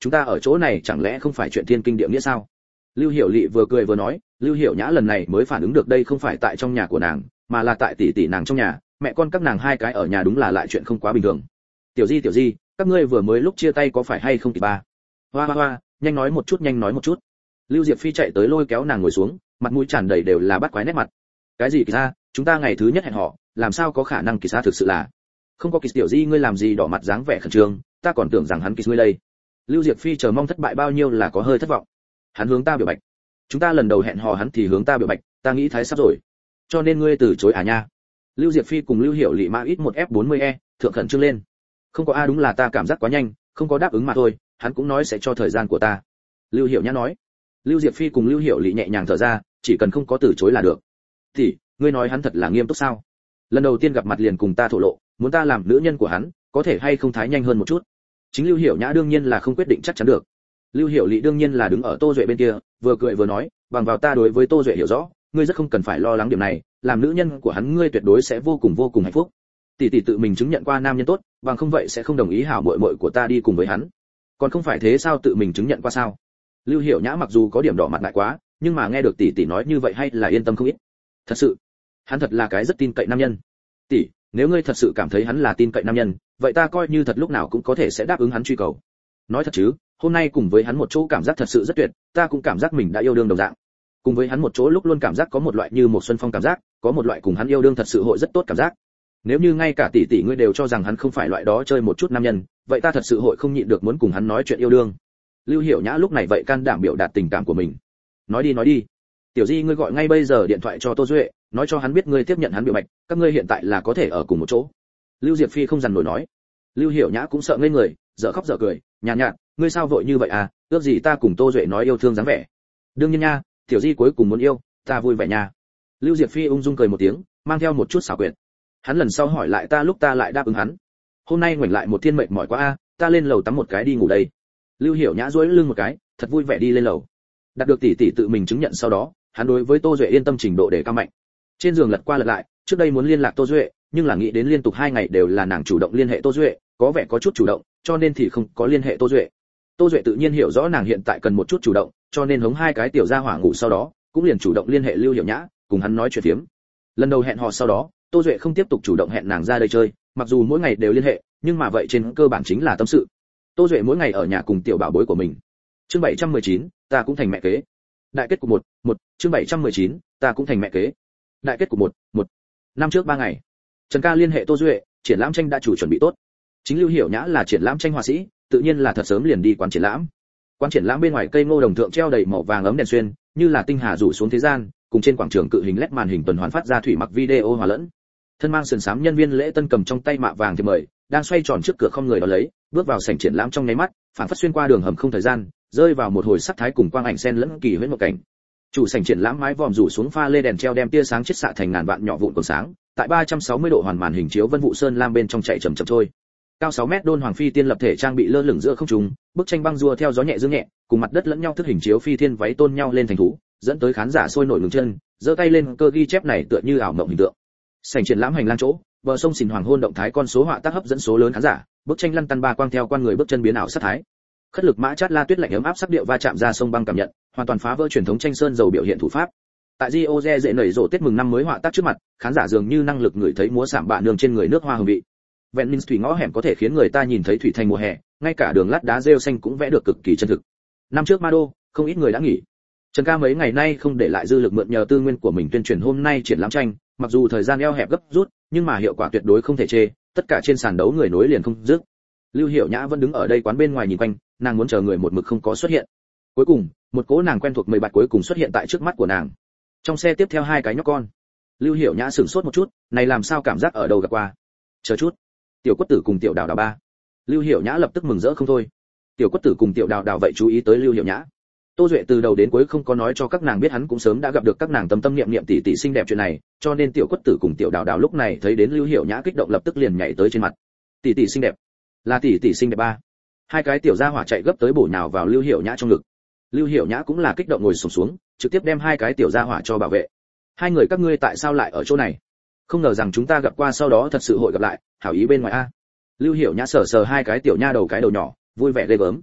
chúng ta ở chỗ này chẳng lẽ không phải chuyện thiên kinh địa nghĩa sao? Lưu Hiểu Lệ vừa cười vừa nói, Lưu Hiểu Nhã lần này mới phản ứng được đây không phải tại trong nhà của nàng, mà là tại tỷ tỷ nàng trong nhà, mẹ con các nàng hai cái ở nhà đúng là lại chuyện không quá bình thường. Tiểu Di tiểu Di, các ngươi vừa mới lúc chia tay có phải hay không tỷ ba? Hoa hoa hoa, nhanh nói một chút nhanh nói một chút. Lưu Diệp Phi chạy tới lôi kéo nàng ngồi xuống, mặt mũi tràn đầy đều là bắt quái nét mặt. Cái gì kỳ ra, chúng ta ngày thứ nhất hẹn họ, làm sao có khả năng kỳ ra thực sự là? Không có kỳ tiểu Di ngươi làm gì đỏ mặt dáng vẻ khẩn trương, ta còn tưởng rằng hắn kỳ ngươi đây. Lưu Diệp Phi chờ mong thất bại bao nhiêu là có hơi thất vọng. Hắn hướng ta biểu bạch. Chúng ta lần đầu hẹn hò hắn thì hướng ta biểu bạch, ta nghĩ thái sắp rồi. Cho nên ngươi từ chối à nha. Lưu Diệp Phi cùng Lưu Hiểu Lệ mã ít một F bốn mươi E, thượng khẩn trương lên. Không có a đúng là ta cảm giác quá nhanh, không có đáp ứng mà thôi, hắn cũng nói sẽ cho thời gian của ta. Lưu Hiểu Nhã nói. Lưu Diệp Phi cùng Lưu Hiểu Lệ nhẹ nhàng thở ra, chỉ cần không có từ chối là được. Thì, ngươi nói hắn thật là nghiêm túc sao? Lần đầu tiên gặp mặt liền cùng ta thổ lộ, muốn ta làm nữ nhân của hắn, có thể hay không thái nhanh hơn một chút. Chính Lưu Hiểu Nhã đương nhiên là không quyết định chắc chắn được. Lưu Hiểu Lệ đương nhiên là đứng ở Tô Duệ bên kia, vừa cười vừa nói, bằng vào ta đối với Tô Duệ hiểu rõ, ngươi rất không cần phải lo lắng điểm này, làm nữ nhân của hắn ngươi tuyệt đối sẽ vô cùng vô cùng hạnh phúc. Tỷ tỷ tự mình chứng nhận qua nam nhân tốt, bằng không vậy sẽ không đồng ý hảo muội muội của ta đi cùng với hắn. Còn không phải thế sao tự mình chứng nhận qua sao? Lưu Hiểu Nhã mặc dù có điểm đỏ mặt ngại quá, nhưng mà nghe được tỷ tỷ nói như vậy hay là yên tâm không ít. Thật sự, hắn thật là cái rất tin cậy nam nhân. Tỷ, nếu ngươi thật sự cảm thấy hắn là tin cậy nam nhân, vậy ta coi như thật lúc nào cũng có thể sẽ đáp ứng hắn truy cầu. Nói thật chứ, hôm nay cùng với hắn một chỗ cảm giác thật sự rất tuyệt, ta cũng cảm giác mình đã yêu đương đồng dạng. Cùng với hắn một chỗ lúc luôn cảm giác có một loại như một xuân phong cảm giác, có một loại cùng hắn yêu đương thật sự hội rất tốt cảm giác. Nếu như ngay cả tỷ tỷ ngươi đều cho rằng hắn không phải loại đó chơi một chút nam nhân, vậy ta thật sự hội không nhịn được muốn cùng hắn nói chuyện yêu đương. Lưu Hiểu Nhã lúc này vậy can đảm biểu đạt tình cảm của mình. Nói đi nói đi. Tiểu Di ngươi gọi ngay bây giờ điện thoại cho Tô Duệ, nói cho hắn biết ngươi tiếp nhận hắn biểu bạch, các ngươi hiện tại là có thể ở cùng một chỗ. Lưu Diệp Phi không dằn nổi nói. Lưu Hiểu Nhã cũng sợ ngây người, dở khóc dở cười, nhàn nhạt, nhạt, ngươi sao vội như vậy à, ước gì ta cùng Tô Duệ nói yêu thương dáng vẻ. Đương nhiên nha, Tiểu Di cuối cùng muốn yêu, ta vui vẻ nha. Lưu Diệp Phi ung dung cười một tiếng, mang theo một chút xảo quyệt. Hắn lần sau hỏi lại ta lúc ta lại đáp ứng hắn. Hôm nay ngoảnh lại một thiên mệt mỏi quá a, ta lên lầu tắm một cái đi ngủ đây. Lưu Hiểu Nhã duỗi lưng một cái, thật vui vẻ đi lên lầu. Đạt được tỷ tỷ tự mình chứng nhận sau đó, hắn đối với Tô Duệ yên tâm trình độ để cao mạnh. Trên giường lật qua lật lại, trước đây muốn liên lạc Tô Duệ, nhưng là nghĩ đến liên tục hai ngày đều là nàng chủ động liên hệ Tô Duệ, có vẻ có chút chủ động, cho nên thì không có liên hệ Tô Duệ. Tô Duệ tự nhiên hiểu rõ nàng hiện tại cần một chút chủ động, cho nên hống hai cái tiểu gia hỏa ngủ sau đó, cũng liền chủ động liên hệ Lưu Hiểu Nhã, cùng hắn nói chuyện phiếm. Lần đầu hẹn hò sau đó, Tô Duệ không tiếp tục chủ động hẹn nàng ra đây chơi, mặc dù mỗi ngày đều liên hệ, nhưng mà vậy trên cơ bản chính là tâm sự. Tô Duệ mỗi ngày ở nhà cùng tiểu bảo bối của mình. Chương bảy trăm mười chín, ta cũng thành mẹ kế. Đại kết cục một, một, chương bảy trăm mười chín, ta cũng thành mẹ kế. Đại kết cục một, một. Năm trước ba ngày, Trần Ca liên hệ Tô Duệ, triển lãm tranh đã chủ chuẩn bị tốt. Chính Lưu Hiểu Nhã là triển lãm tranh họa sĩ, tự nhiên là thật sớm liền đi quán triển lãm. Quán triển lãm bên ngoài cây ngô đồng thượng treo đầy màu vàng ấm đèn xuyên, như là tinh hà rủ xuống thế gian, cùng trên quảng trường cự hình led màn hình tuần hoàn phát ra thủy mặc video hòa lẫn. Thân mang sườn xám nhân viên lễ tân cầm trong tay mạ vàng thì mời, đang xoay tròn trước cửa không người đó lấy, bước vào sảnh triển lãm trong nháy mắt, phản phất xuyên qua đường hầm không thời gian, rơi vào một hồi sắc thái cùng quang ảnh xen lẫn kỳ huyễn một cảnh. Chủ sảnh triển lãm mái vòm rủ xuống pha lê đèn treo đem tia sáng chiết xạ thành ngàn vạn nhỏ vụn còn sáng, tại ba trăm sáu mươi độ hoàn màn hình chiếu vân vụ sơn lam bên trong chạy chậm chậm trôi. Cao sáu mét đôn hoàng phi tiên lập thể trang bị lơ lửng giữa không trung, bức tranh băng rùa theo gió nhẹ dương nhẹ, cùng mặt đất lẫn nhau thức hình chiếu phi thiên váy tôn nhau lên thành thú, dẫn tới khán giả sôi nổi ngừng chân, giơ tay lên cơ ghi chép này tựa như ảo mộng hình tượng. Sảnh triển lãm hành lang chỗ, bờ sông xìn hoàng hôn động thái con số họa tác hấp dẫn số lớn khán giả, bức tranh lăn tăn ba quang theo quan người bước chân biến ảo sát thái. Khất lực mã chát la tuyết lạnh ấm áp sắc điệu va chạm ra sông băng cảm nhận, hoàn toàn phá vỡ truyền thống tranh sơn dầu biểu hiện thủ pháp. Tại Rio de dễ nảy rộ Tết mừng năm mới họa tác trước mặt, khán giả dường như năng lực ngửi thấy múa sảm bạ nương trên người nước hoa hương vị. Vẹn minh thủy ngõ hẻm có thể khiến người ta nhìn thấy thủy thành mùa hè, ngay cả đường lát đá rêu xanh cũng vẽ được cực kỳ chân thực. Năm trước Mado, không ít người đã nghỉ. Trần Ca mấy ngày nay không để lại dư lực mượn nhờ tư nguyên của mình tuyên truyền hôm nay triển lãm tranh, mặc dù thời gian eo hẹp gấp rút, nhưng mà hiệu quả tuyệt đối không thể chê, tất cả trên sàn đấu người nối liền không dứt. Lưu Hiểu Nhã vẫn đứng ở đây quán bên ngoài nhìn quanh, nàng muốn chờ người một mực không có xuất hiện. Cuối cùng, một cỗ nàng quen thuộc mười bạt cuối cùng xuất hiện tại trước mắt của nàng. Trong xe tiếp theo hai cái nhóc con. Lưu Hiểu Nhã sửng sốt một chút, này làm sao cảm giác ở đâu gặp qua. Chờ chút, Tiểu Quất Tử cùng Tiểu Đào Đào ba. Lưu Hiểu Nhã lập tức mừng rỡ không thôi. Tiểu Quất Tử cùng Tiểu Đào Đào vậy chú ý tới Lưu Hiểu Nhã. Tô Duệ từ đầu đến cuối không có nói cho các nàng biết hắn cũng sớm đã gặp được các nàng tâm tâm niệm niệm tỷ tỷ xinh đẹp chuyện này, cho nên Tiểu Quất Tử cùng Tiểu Đào Đào lúc này thấy đến Lưu Hiểu Nhã kích động lập tức liền nhảy tới trên mặt. Tỷ tỷ xinh đẹp, là tỷ tỷ xinh đẹp ba. Hai cái tiểu gia hỏa chạy gấp tới bổ nhào vào Lưu Hiểu Nhã trong ngực. Lưu Hiểu Nhã cũng là kích động ngồi xổm xuống, trực tiếp đem hai cái tiểu gia hỏa cho bảo vệ. Hai người các ngươi tại sao lại ở chỗ này? Không ngờ rằng chúng ta gặp qua sau đó thật sự hội gặp lại, hảo ý bên ngoài a. Lưu Hiểu Nhã sờ sờ hai cái tiểu nha đầu cái đầu nhỏ, vui vẻ ghê gớm.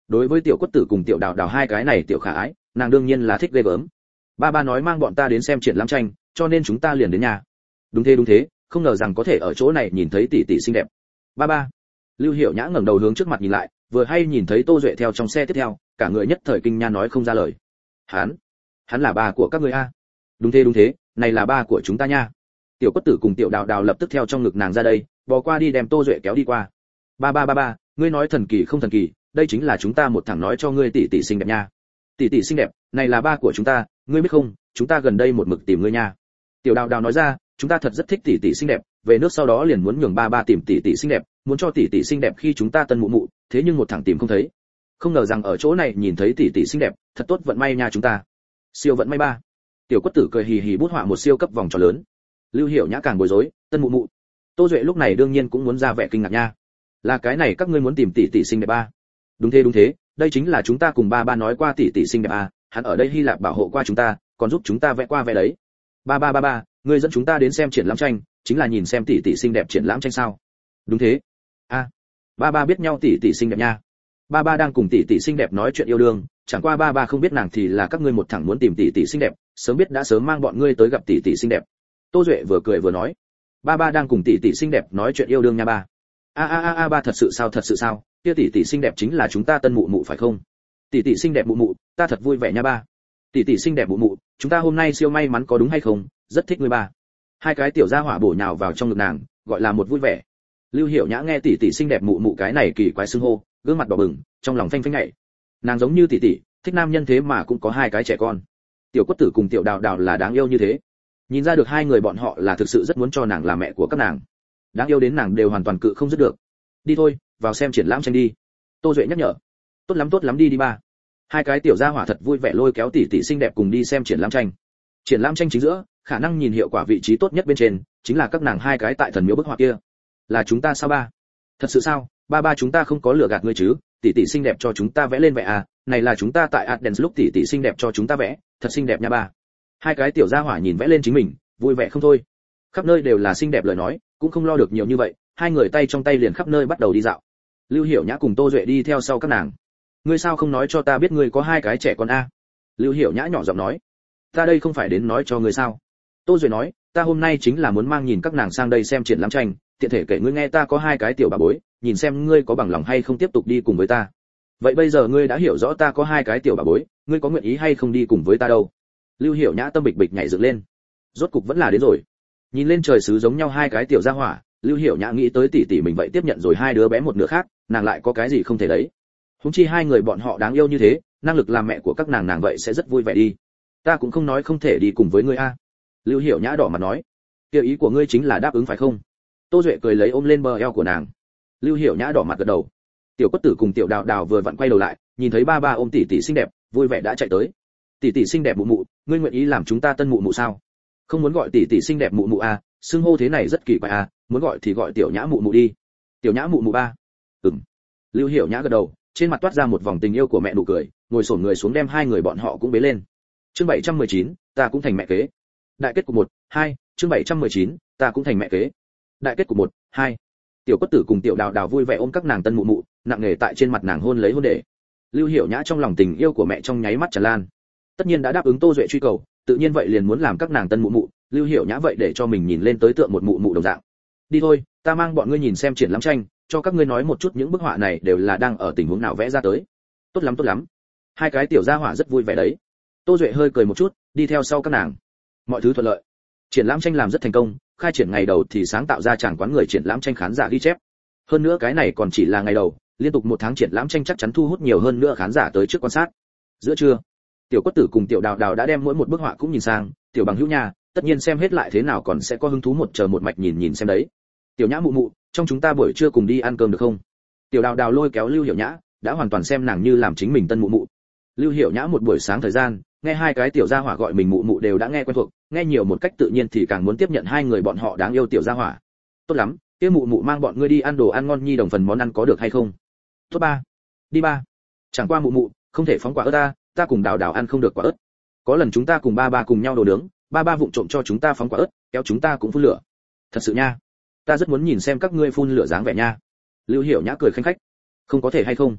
Đối với tiểu quất tử cùng tiểu đào đào hai cái này tiểu khả ái, nàng đương nhiên là thích ghê gớm. Ba ba nói mang bọn ta đến xem triển lãm tranh, cho nên chúng ta liền đến nhà. Đúng thế đúng thế, không ngờ rằng có thể ở chỗ này nhìn thấy tỷ tỷ xinh đẹp. Ba ba. Lưu Hiểu Nhã ngẩng đầu hướng trước mặt nhìn lại, vừa hay nhìn thấy Tô Duệ theo trong xe tiếp theo, cả người nhất thời kinh nha nói không ra lời. Hắn, hắn là ba của các ngươi a? Đúng thế đúng thế, này là ba của chúng ta nha. Tiểu Quất Tử cùng Tiểu Đào Đào lập tức theo trong ngực nàng ra đây, bò qua đi đem Tô Duệ kéo đi qua. Ba ba ba ba, ngươi nói thần kỳ không thần kỳ, đây chính là chúng ta một thằng nói cho ngươi tỷ tỷ xinh đẹp nha. Tỷ tỷ xinh đẹp, này là ba của chúng ta, ngươi biết không, chúng ta gần đây một mực tìm ngươi nha. Tiểu Đào Đào nói ra, chúng ta thật rất thích tỷ tỷ xinh đẹp, về nước sau đó liền muốn nhường ba ba tìm tỷ tỷ xinh đẹp, muốn cho tỷ tỷ xinh đẹp khi chúng ta tân mụ mụ, thế nhưng một thằng tìm không thấy. Không ngờ rằng ở chỗ này nhìn thấy tỷ tỷ xinh đẹp, thật tốt vận may nha chúng ta. Siêu vận may ba. Tiểu Quất Tử cười hì hì bút họa một siêu cấp vòng tròn lớn. Lưu Hiểu Nhã càng bối rối, tân mụ mụ. Tô Duệ lúc này đương nhiên cũng muốn ra vẻ kinh ngạc nha. Là cái này các ngươi muốn tìm tỷ tỷ xinh đẹp ba? Đúng thế đúng thế, đây chính là chúng ta cùng ba ba nói qua tỷ tỷ xinh đẹp a, hắn ở đây Hy Lạp bảo hộ qua chúng ta, còn giúp chúng ta vẽ qua vẽ đấy. Ba ba ba ba, ngươi dẫn chúng ta đến xem triển lãm tranh, chính là nhìn xem tỷ tỷ xinh đẹp triển lãm tranh sao? Đúng thế. A, à, ba ba biết nhau tỷ tỷ xinh đẹp nha. Ba ba đang cùng tỷ tỷ xinh đẹp nói chuyện yêu đương, chẳng qua ba ba không biết nàng thì là các ngươi một thằng muốn tìm tỷ tỷ xinh đẹp, sớm biết đã sớm mang bọn ngươi tới gặp tỷ tỷ xinh đẹp. Tô Duệ vừa cười vừa nói, ba ba đang cùng tỷ tỷ xinh đẹp nói chuyện yêu đương nha ba. A a a a ba thật sự sao thật sự sao, kia tỷ tỷ xinh đẹp chính là chúng ta tân mụ mụ phải không? Tỷ tỷ xinh đẹp mụ mụ, ta thật vui vẻ nha ba. Tỷ tỷ xinh đẹp mụ mụ, chúng ta hôm nay siêu may mắn có đúng hay không, rất thích ngươi ba. Hai cái tiểu gia hỏa bổ nhào vào trong ngực nàng, gọi là một vui vẻ. Lưu Hiểu Nhã nghe tỷ tỷ xinh đẹp mụ mụ cái này kỳ quái xưng hô, gương mặt đỏ bừng, trong lòng phanh phanh nhảy. Nàng giống như tỷ tỷ, thích nam nhân thế mà cũng có hai cái trẻ con. Tiểu Quất Tử cùng Tiểu Đào Đào là đáng yêu như thế. Nhìn ra được hai người bọn họ là thực sự rất muốn cho nàng là mẹ của các nàng. Đáng yêu đến nàng đều hoàn toàn cự không dứt được. Đi thôi, vào xem triển lãm tranh đi. Tô Duệ nhắc nhở. Tốt lắm tốt lắm đi đi ba. Hai cái tiểu gia hỏa thật vui vẻ lôi kéo tỷ tỷ xinh đẹp cùng đi xem triển lãm tranh. Triển lãm tranh chính giữa, khả năng nhìn hiệu quả vị trí tốt nhất bên trên, chính là các nàng hai cái tại thần miếu bức họa kia. Là chúng ta sao ba? Thật sự sao? Ba ba chúng ta không có lừa gạt ngươi chứ? Tỷ tỷ xinh đẹp cho chúng ta vẽ lên vậy à? Này là chúng ta tại Athens lúc tỷ tỷ xinh đẹp cho chúng ta vẽ, thật xinh đẹp nha ba. Hai cái tiểu gia hỏa nhìn vẽ lên chính mình, vui vẻ không thôi. Khắp nơi đều là xinh đẹp lời nói, cũng không lo được nhiều như vậy, hai người tay trong tay liền khắp nơi bắt đầu đi dạo. Lưu Hiểu Nhã cùng Tô Duệ đi theo sau các nàng. Ngươi sao không nói cho ta biết ngươi có hai cái trẻ con a? Lưu Hiểu Nhã nhỏ giọng nói. Ta đây không phải đến nói cho ngươi sao? Tô Duệ nói, ta hôm nay chính là muốn mang nhìn các nàng sang đây xem triển lãm tranh, tiện thể kể ngươi nghe ta có hai cái tiểu bà bối, nhìn xem ngươi có bằng lòng hay không tiếp tục đi cùng với ta. Vậy bây giờ ngươi đã hiểu rõ ta có hai cái tiểu bà bối, ngươi có nguyện ý hay không đi cùng với ta đâu? Lưu Hiểu Nhã tâm bịch bịch nhảy dựng lên. Rốt cục vẫn là đến rồi. Nhìn lên trời xứ giống nhau hai cái tiểu gia hỏa, Lưu Hiểu Nhã nghĩ tới tỷ tỷ mình vậy tiếp nhận rồi hai đứa bé một nửa khác, nàng lại có cái gì không thể đấy. Huống chi hai người bọn họ đáng yêu như thế, năng lực làm mẹ của các nàng nàng vậy sẽ rất vui vẻ đi. Ta cũng không nói không thể đi cùng với ngươi a. Lưu Hiểu Nhã đỏ mặt nói. Tiêu ý của ngươi chính là đáp ứng phải không? Tô Duệ cười lấy ôm lên bờ eo của nàng. Lưu Hiểu Nhã đỏ mặt gật đầu. Tiểu Quất Tử cùng Tiểu Đào Đào vừa vặn quay đầu lại, nhìn thấy ba ba ôm tỷ tỷ xinh đẹp, vui vẻ đã chạy tới. Tỷ tỷ xinh đẹp mụ mụ, ngươi nguyện ý làm chúng ta tân mụ mụ sao? Không muốn gọi tỷ tỷ xinh đẹp mụ mụ a, xưng hô thế này rất kỳ quái a, muốn gọi thì gọi Tiểu Nhã mụ mụ đi. Tiểu Nhã mụ mụ ba. Ừm. Lưu Hiểu Nhã gật đầu, trên mặt toát ra một vòng tình yêu của mẹ nụ cười, ngồi xổm người xuống đem hai người bọn họ cũng bế lên. Chương bảy trăm mười chín, ta cũng thành mẹ kế. Đại kết cục một, hai, chương bảy trăm mười chín, ta cũng thành mẹ kế. Đại kết cục một, hai. Tiểu Quất Tử cùng Tiểu Đào Đào vui vẻ ôm các nàng tân mụ mụ, nặng nề tại trên mặt nàng hôn lấy hôn để. Lưu Hiểu Nhã trong lòng tình yêu của mẹ trong nháy mắt tràn lan. Tất nhiên đã đáp ứng Tô Duệ truy cầu, tự nhiên vậy liền muốn làm các nàng tân mụ mụ, Lưu Hiểu Nhã vậy để cho mình nhìn lên tới tượng một mụ mụ đồng dạng. Đi thôi, ta mang bọn ngươi nhìn xem triển lãm tranh, cho các ngươi nói một chút những bức họa này đều là đang ở tình huống nào vẽ ra tới. Tốt lắm tốt lắm. Hai cái tiểu gia hỏa rất vui vẻ đấy. Tô Duệ hơi cười một chút, đi theo sau các nàng. Mọi thứ thuận lợi. Triển lãm tranh làm rất thành công, khai triển ngày đầu thì sáng tạo ra tràng quán người triển lãm tranh khán giả ghi chép. Hơn nữa cái này còn chỉ là ngày đầu, liên tục một tháng triển lãm tranh chắc chắn thu hút nhiều hơn nữa khán giả tới trước quan sát. Giữa trưa, Tiểu Quất Tử cùng Tiểu Đào Đào đã đem mỗi một bức họa cũng nhìn sang, tiểu bằng hữu nhà, tất nhiên xem hết lại thế nào còn sẽ có hứng thú một chờ một mạch nhìn nhìn xem đấy. Tiểu Nhã mụ mụ, trong chúng ta buổi trưa cùng đi ăn cơm được không? Tiểu Đào Đào lôi kéo Lưu Hiểu Nhã, đã hoàn toàn xem nàng như làm chính mình tân mụ mụ. Lưu Hiểu Nhã một buổi sáng thời gian, nghe hai cái tiểu gia hỏa gọi mình mụ mụ đều đã nghe quen thuộc, nghe nhiều một cách tự nhiên thì càng muốn tiếp nhận hai người bọn họ đáng yêu tiểu gia hỏa. Tốt lắm, kia mụ mụ mang bọn ngươi đi ăn đồ ăn ngon nhi đồng phần món ăn có được hay không? Tốt ba. Đi ba. Chẳng qua mụ mụ, không thể phóng quả ớt ta, ta cùng Đào Đào ăn không được quả ớt. Có lần chúng ta cùng ba ba cùng nhau đồ nướng, ba ba vụng trộm cho chúng ta phóng quả ớt, kéo chúng ta cũng phun lửa. Thật sự nha. Ta rất muốn nhìn xem các ngươi phun lửa dáng vẻ nha. Lưu Hiểu Nhã cười khanh khách. Không có thể hay không?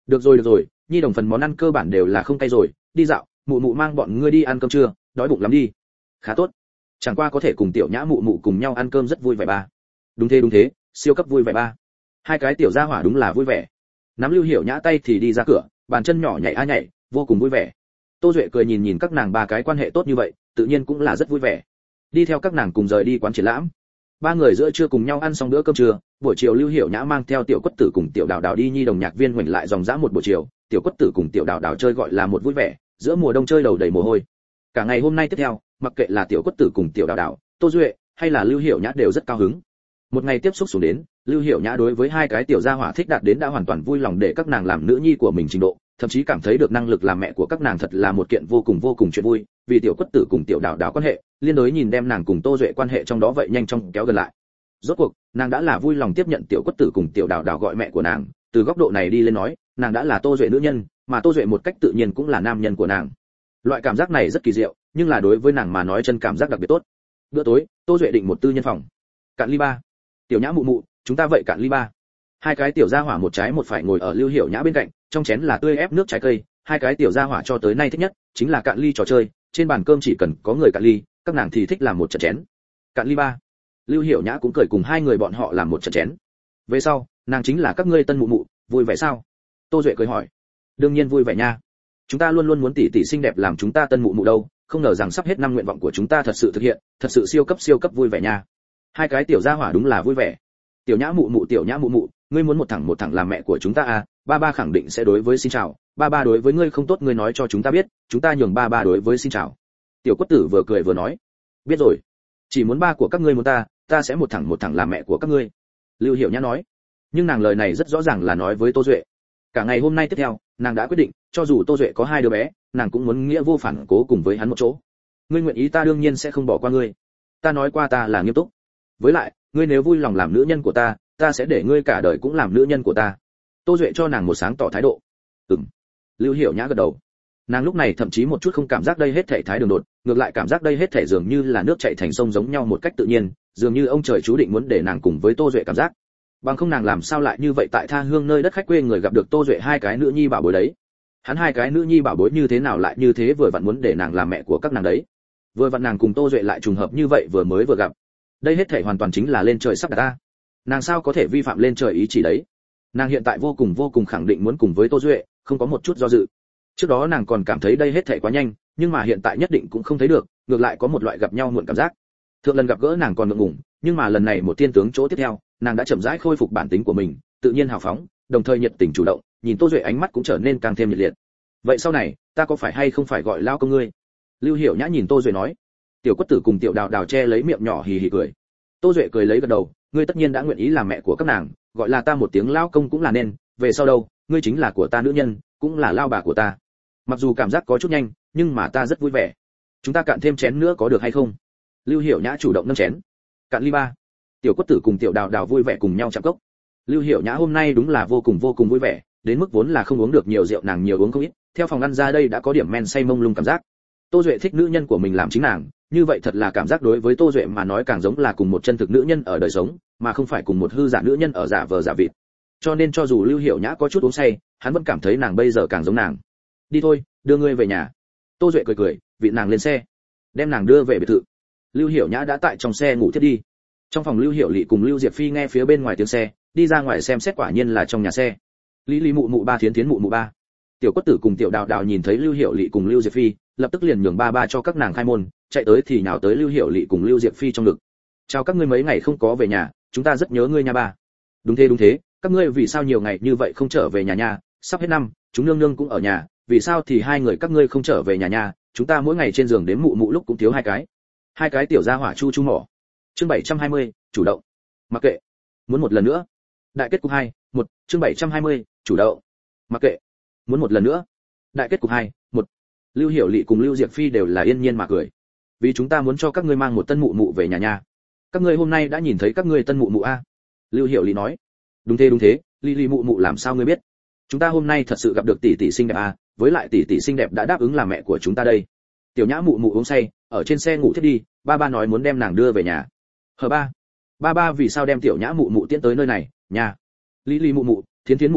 Được rồi được rồi, nhi đồng phần món ăn cơ bản đều là không cay rồi, đi dạo, mụ mụ mang bọn ngươi đi ăn cơm trưa, đói bụng lắm đi. Khá tốt. Chẳng qua có thể cùng tiểu nhã mụ mụ cùng nhau ăn cơm rất vui vẻ ba. Đúng thế đúng thế, siêu cấp vui vẻ ba. Hai cái tiểu gia hỏa đúng là vui vẻ. Nắm Lưu Hiểu Nhã tay thì đi ra cửa, bàn chân nhỏ nhảy a nhảy, vô cùng vui vẻ. Tô Duệ cười nhìn nhìn các nàng ba cái quan hệ tốt như vậy, tự nhiên cũng là rất vui vẻ. Đi theo các nàng cùng rời đi quán triển lãm. Ba người giữa trưa cùng nhau ăn xong bữa cơm trưa, buổi chiều Lưu Hiểu Nhã mang theo Tiểu Quất Tử cùng Tiểu Đào Đào đi nhi đồng nhạc viên ngoảnh lại dòng dã một buổi chiều, Tiểu Quất Tử cùng Tiểu Đào Đào chơi gọi là một vui vẻ, giữa mùa đông chơi đầu đầy mồ hôi. Cả ngày hôm nay tiếp theo, mặc kệ là Tiểu Quất Tử cùng Tiểu Đào Đào, Tô Duệ hay là Lưu Hiểu Nhã đều rất cao hứng. Một ngày tiếp xúc xuống đến, Lưu Hiểu Nhã đối với hai cái tiểu gia hỏa thích đạt đến đã hoàn toàn vui lòng để các nàng làm nữ nhi của mình trình độ, thậm chí cảm thấy được năng lực làm mẹ của các nàng thật là một kiện vô cùng vô cùng chuyện vui, vì Tiểu Quất Tử cùng Tiểu Đào Đào quan hệ, liên đối nhìn đem nàng cùng Tô Duệ quan hệ trong đó vậy nhanh chóng kéo gần lại. Rốt cuộc, nàng đã là vui lòng tiếp nhận Tiểu Quất Tử cùng Tiểu Đào Đào gọi mẹ của nàng, từ góc độ này đi lên nói, nàng đã là Tô Duệ nữ nhân, mà Tô Duệ một cách tự nhiên cũng là nam nhân của nàng. Loại cảm giác này rất kỳ diệu, nhưng là đối với nàng mà nói chân cảm giác đặc biệt tốt. Bữa tối, Tô Duệ định một tư nhân phòng. Cạn ly ba. Tiểu Nhã mụ mụ, chúng ta vậy cạn ly ba. Hai cái tiểu gia hỏa một trái một phải ngồi ở Lưu Hiểu Nhã bên cạnh, trong chén là tươi ép nước trái cây, hai cái tiểu gia hỏa cho tới nay thích nhất chính là cạn ly trò chơi, trên bàn cơm chỉ cần có người cạn ly, các nàng thì thích làm một trận chén. Cạn ly ba. Lưu Hiểu Nhã cũng cười cùng hai người bọn họ làm một trận chén. Về sau, nàng chính là các ngươi tân mụ mụ, vui vẻ sao? Tô Duệ cười hỏi. Đương nhiên vui vẻ nha. Chúng ta luôn luôn muốn tỷ tỷ xinh đẹp làm chúng ta tân mụ mụ đâu, không ngờ rằng sắp hết năm nguyện vọng của chúng ta thật sự thực hiện, thật sự siêu cấp siêu cấp vui vẻ nha. Hai cái tiểu gia hỏa đúng là vui vẻ. Tiểu Nhã mụ mụ tiểu Nhã mụ mụ, ngươi muốn một thẳng một thẳng làm mẹ của chúng ta à? Ba ba khẳng định sẽ đối với xin chào, ba ba đối với ngươi không tốt ngươi nói cho chúng ta biết, chúng ta nhường ba ba đối với xin chào. Tiểu Quất Tử vừa cười vừa nói. Biết rồi. Chỉ muốn ba của các ngươi muốn ta, ta sẽ một thẳng một thẳng làm mẹ của các ngươi. Lưu Hiểu Nhã nói. Nhưng nàng lời này rất rõ ràng là nói với Tô Duệ. Cả ngày hôm nay tiếp theo, nàng đã quyết định, cho dù Tô Duệ có hai đứa bé, nàng cũng muốn nghĩa vô phản cố cùng với hắn một chỗ. Ngươi nguyện ý ta đương nhiên sẽ không bỏ qua ngươi. Ta nói qua ta là nghiêm túc. Với lại, ngươi nếu vui lòng làm nữ nhân của ta, ta sẽ để ngươi cả đời cũng làm nữ nhân của ta. Tô Duệ cho nàng một sáng tỏ thái độ. Ừm. Lưu Hiểu Nhã gật đầu. Nàng lúc này thậm chí một chút không cảm giác đây hết thảy thái đường đột, ngược lại cảm giác đây hết thảy dường như là nước chảy thành sông giống nhau một cách tự nhiên, dường như ông trời chú định muốn để nàng cùng với Tô Duệ cảm giác. Bằng không nàng làm sao lại như vậy tại tha hương nơi đất khách quê người gặp được Tô Duệ hai cái nữ nhi bảo bối đấy. Hắn hai cái nữ nhi bảo bối như thế nào lại như thế vừa vặn muốn để nàng làm mẹ của các nàng đấy. Vừa vặn nàng cùng Tô Duệ lại trùng hợp như vậy vừa mới vừa gặp. Đây hết thảy hoàn toàn chính là lên trời sắp đặt ta. Nàng sao có thể vi phạm lên trời ý chỉ đấy. Nàng hiện tại vô cùng vô cùng khẳng định muốn cùng với Tô Duệ, không có một chút do dự. Trước đó nàng còn cảm thấy đây hết thảy quá nhanh, nhưng mà hiện tại nhất định cũng không thấy được, ngược lại có một loại gặp nhau muộn cảm giác. Thượng lần gặp gỡ nàng còn ngượng ngùng, nhưng mà lần này một tiên tướng chỗ tiếp theo, nàng đã chậm rãi khôi phục bản tính của mình, tự nhiên hào phóng, đồng thời nhiệt tình chủ động, nhìn Tô Duệ ánh mắt cũng trở nên càng thêm nhiệt liệt. Vậy sau này, ta có phải hay không phải gọi lao công ngươi? Lưu Hiểu Nhã nhìn Tô Duệ nói. Tiểu Quất Tử cùng Tiểu Đào Đào che lấy miệng nhỏ hì hì cười. Tô Duệ cười lấy gật đầu, ngươi tất nhiên đã nguyện ý làm mẹ của các nàng, gọi là ta một tiếng lao công cũng là nên, về sau đâu, ngươi chính là của ta nữ nhân, cũng là lao bà của ta. Mặc dù cảm giác có chút nhanh, nhưng mà ta rất vui vẻ. Chúng ta cạn thêm chén nữa có được hay không? Lưu Hiểu Nhã chủ động nâng chén. Cạn ly ba. Tiểu Quất Tử cùng Tiểu Đào Đào vui vẻ cùng nhau chạm cốc. Lưu Hiểu Nhã hôm nay đúng là vô cùng vô cùng vui vẻ, đến mức vốn là không uống được nhiều rượu nàng nhiều uống không ít, theo phòng ăn ra đây đã có điểm men say mông lung cảm giác. Tô Duệ thích nữ nhân của mình làm chính nàng, như vậy thật là cảm giác đối với Tô Duệ mà nói càng giống là cùng một chân thực nữ nhân ở đời sống, mà không phải cùng một hư giả nữ nhân ở giả vờ giả vịt. Cho nên cho dù Lưu Hiểu Nhã có chút uống say, hắn vẫn cảm thấy nàng bây giờ càng giống nàng. Đi thôi, đưa ngươi về nhà. Tô Duệ cười cười, vị nàng lên xe, đem nàng đưa về biệt thự. Lưu Hiểu Nhã đã tại trong xe ngủ thiết đi. Trong phòng Lưu Hiểu Lệ cùng Lưu Diệp Phi nghe phía bên ngoài tiếng xe, đi ra ngoài xem xét quả nhiên là trong nhà xe. Lý Lý mụ mụ ba thiến thiến mụ mụ ba. Tiểu Quất Tử cùng Tiểu Đào Đào nhìn thấy Lưu Hiểu Lệ cùng Lưu Diệp Phi, lập tức liền nhường ba ba cho các nàng khai môn, chạy tới thì nhào tới Lưu Hiểu Lệ cùng Lưu Diệp Phi trong ngực. Chào các ngươi mấy ngày không có về nhà, chúng ta rất nhớ ngươi nha ba. Đúng thế đúng thế, các ngươi vì sao nhiều ngày như vậy không trở về nhà nha, sắp hết năm, chúng nương nương cũng ở nhà, vì sao thì hai người các ngươi không trở về nhà nha, chúng ta mỗi ngày trên giường đếm mụ mụ lúc cũng thiếu hai cái. Hai cái tiểu gia hỏa chu chu mỏ. Chương bảy trăm hai mươi, chủ động. Mặc kệ. Muốn một lần nữa. Đại kết cục hai, một, chương bảy trăm hai mươi, chủ động. Mặc kệ. Muốn một lần nữa. Đại kết cục hai, một. Lưu Hiểu Lệ cùng Lưu Diệp Phi đều là yên nhiên mà cười. Vì chúng ta muốn cho các ngươi mang một tân mụ mụ về nhà nha. Các ngươi hôm nay đã nhìn thấy các ngươi tân mụ mụ a? Lưu Hiểu Lệ nói. Đúng thế đúng thế, Ly Ly mụ mụ làm sao ngươi biết? Chúng ta hôm nay thật sự gặp được tỷ tỷ xinh đẹp a, với lại tỷ tỷ xinh đẹp đã đáp ứng làm mẹ của chúng ta đây. Tiểu Nhã mụ mụ uống say, ở trên xe ngủ thiết đi, ba ba nói muốn đem nàng đưa về nhà. Hờ ba, ba ba vì sao đem Tiểu Nhã mụ mụ tiễn tới nơi này, nhà? Lý Lý mụ mụ, Thiến Thiến mụ mụ,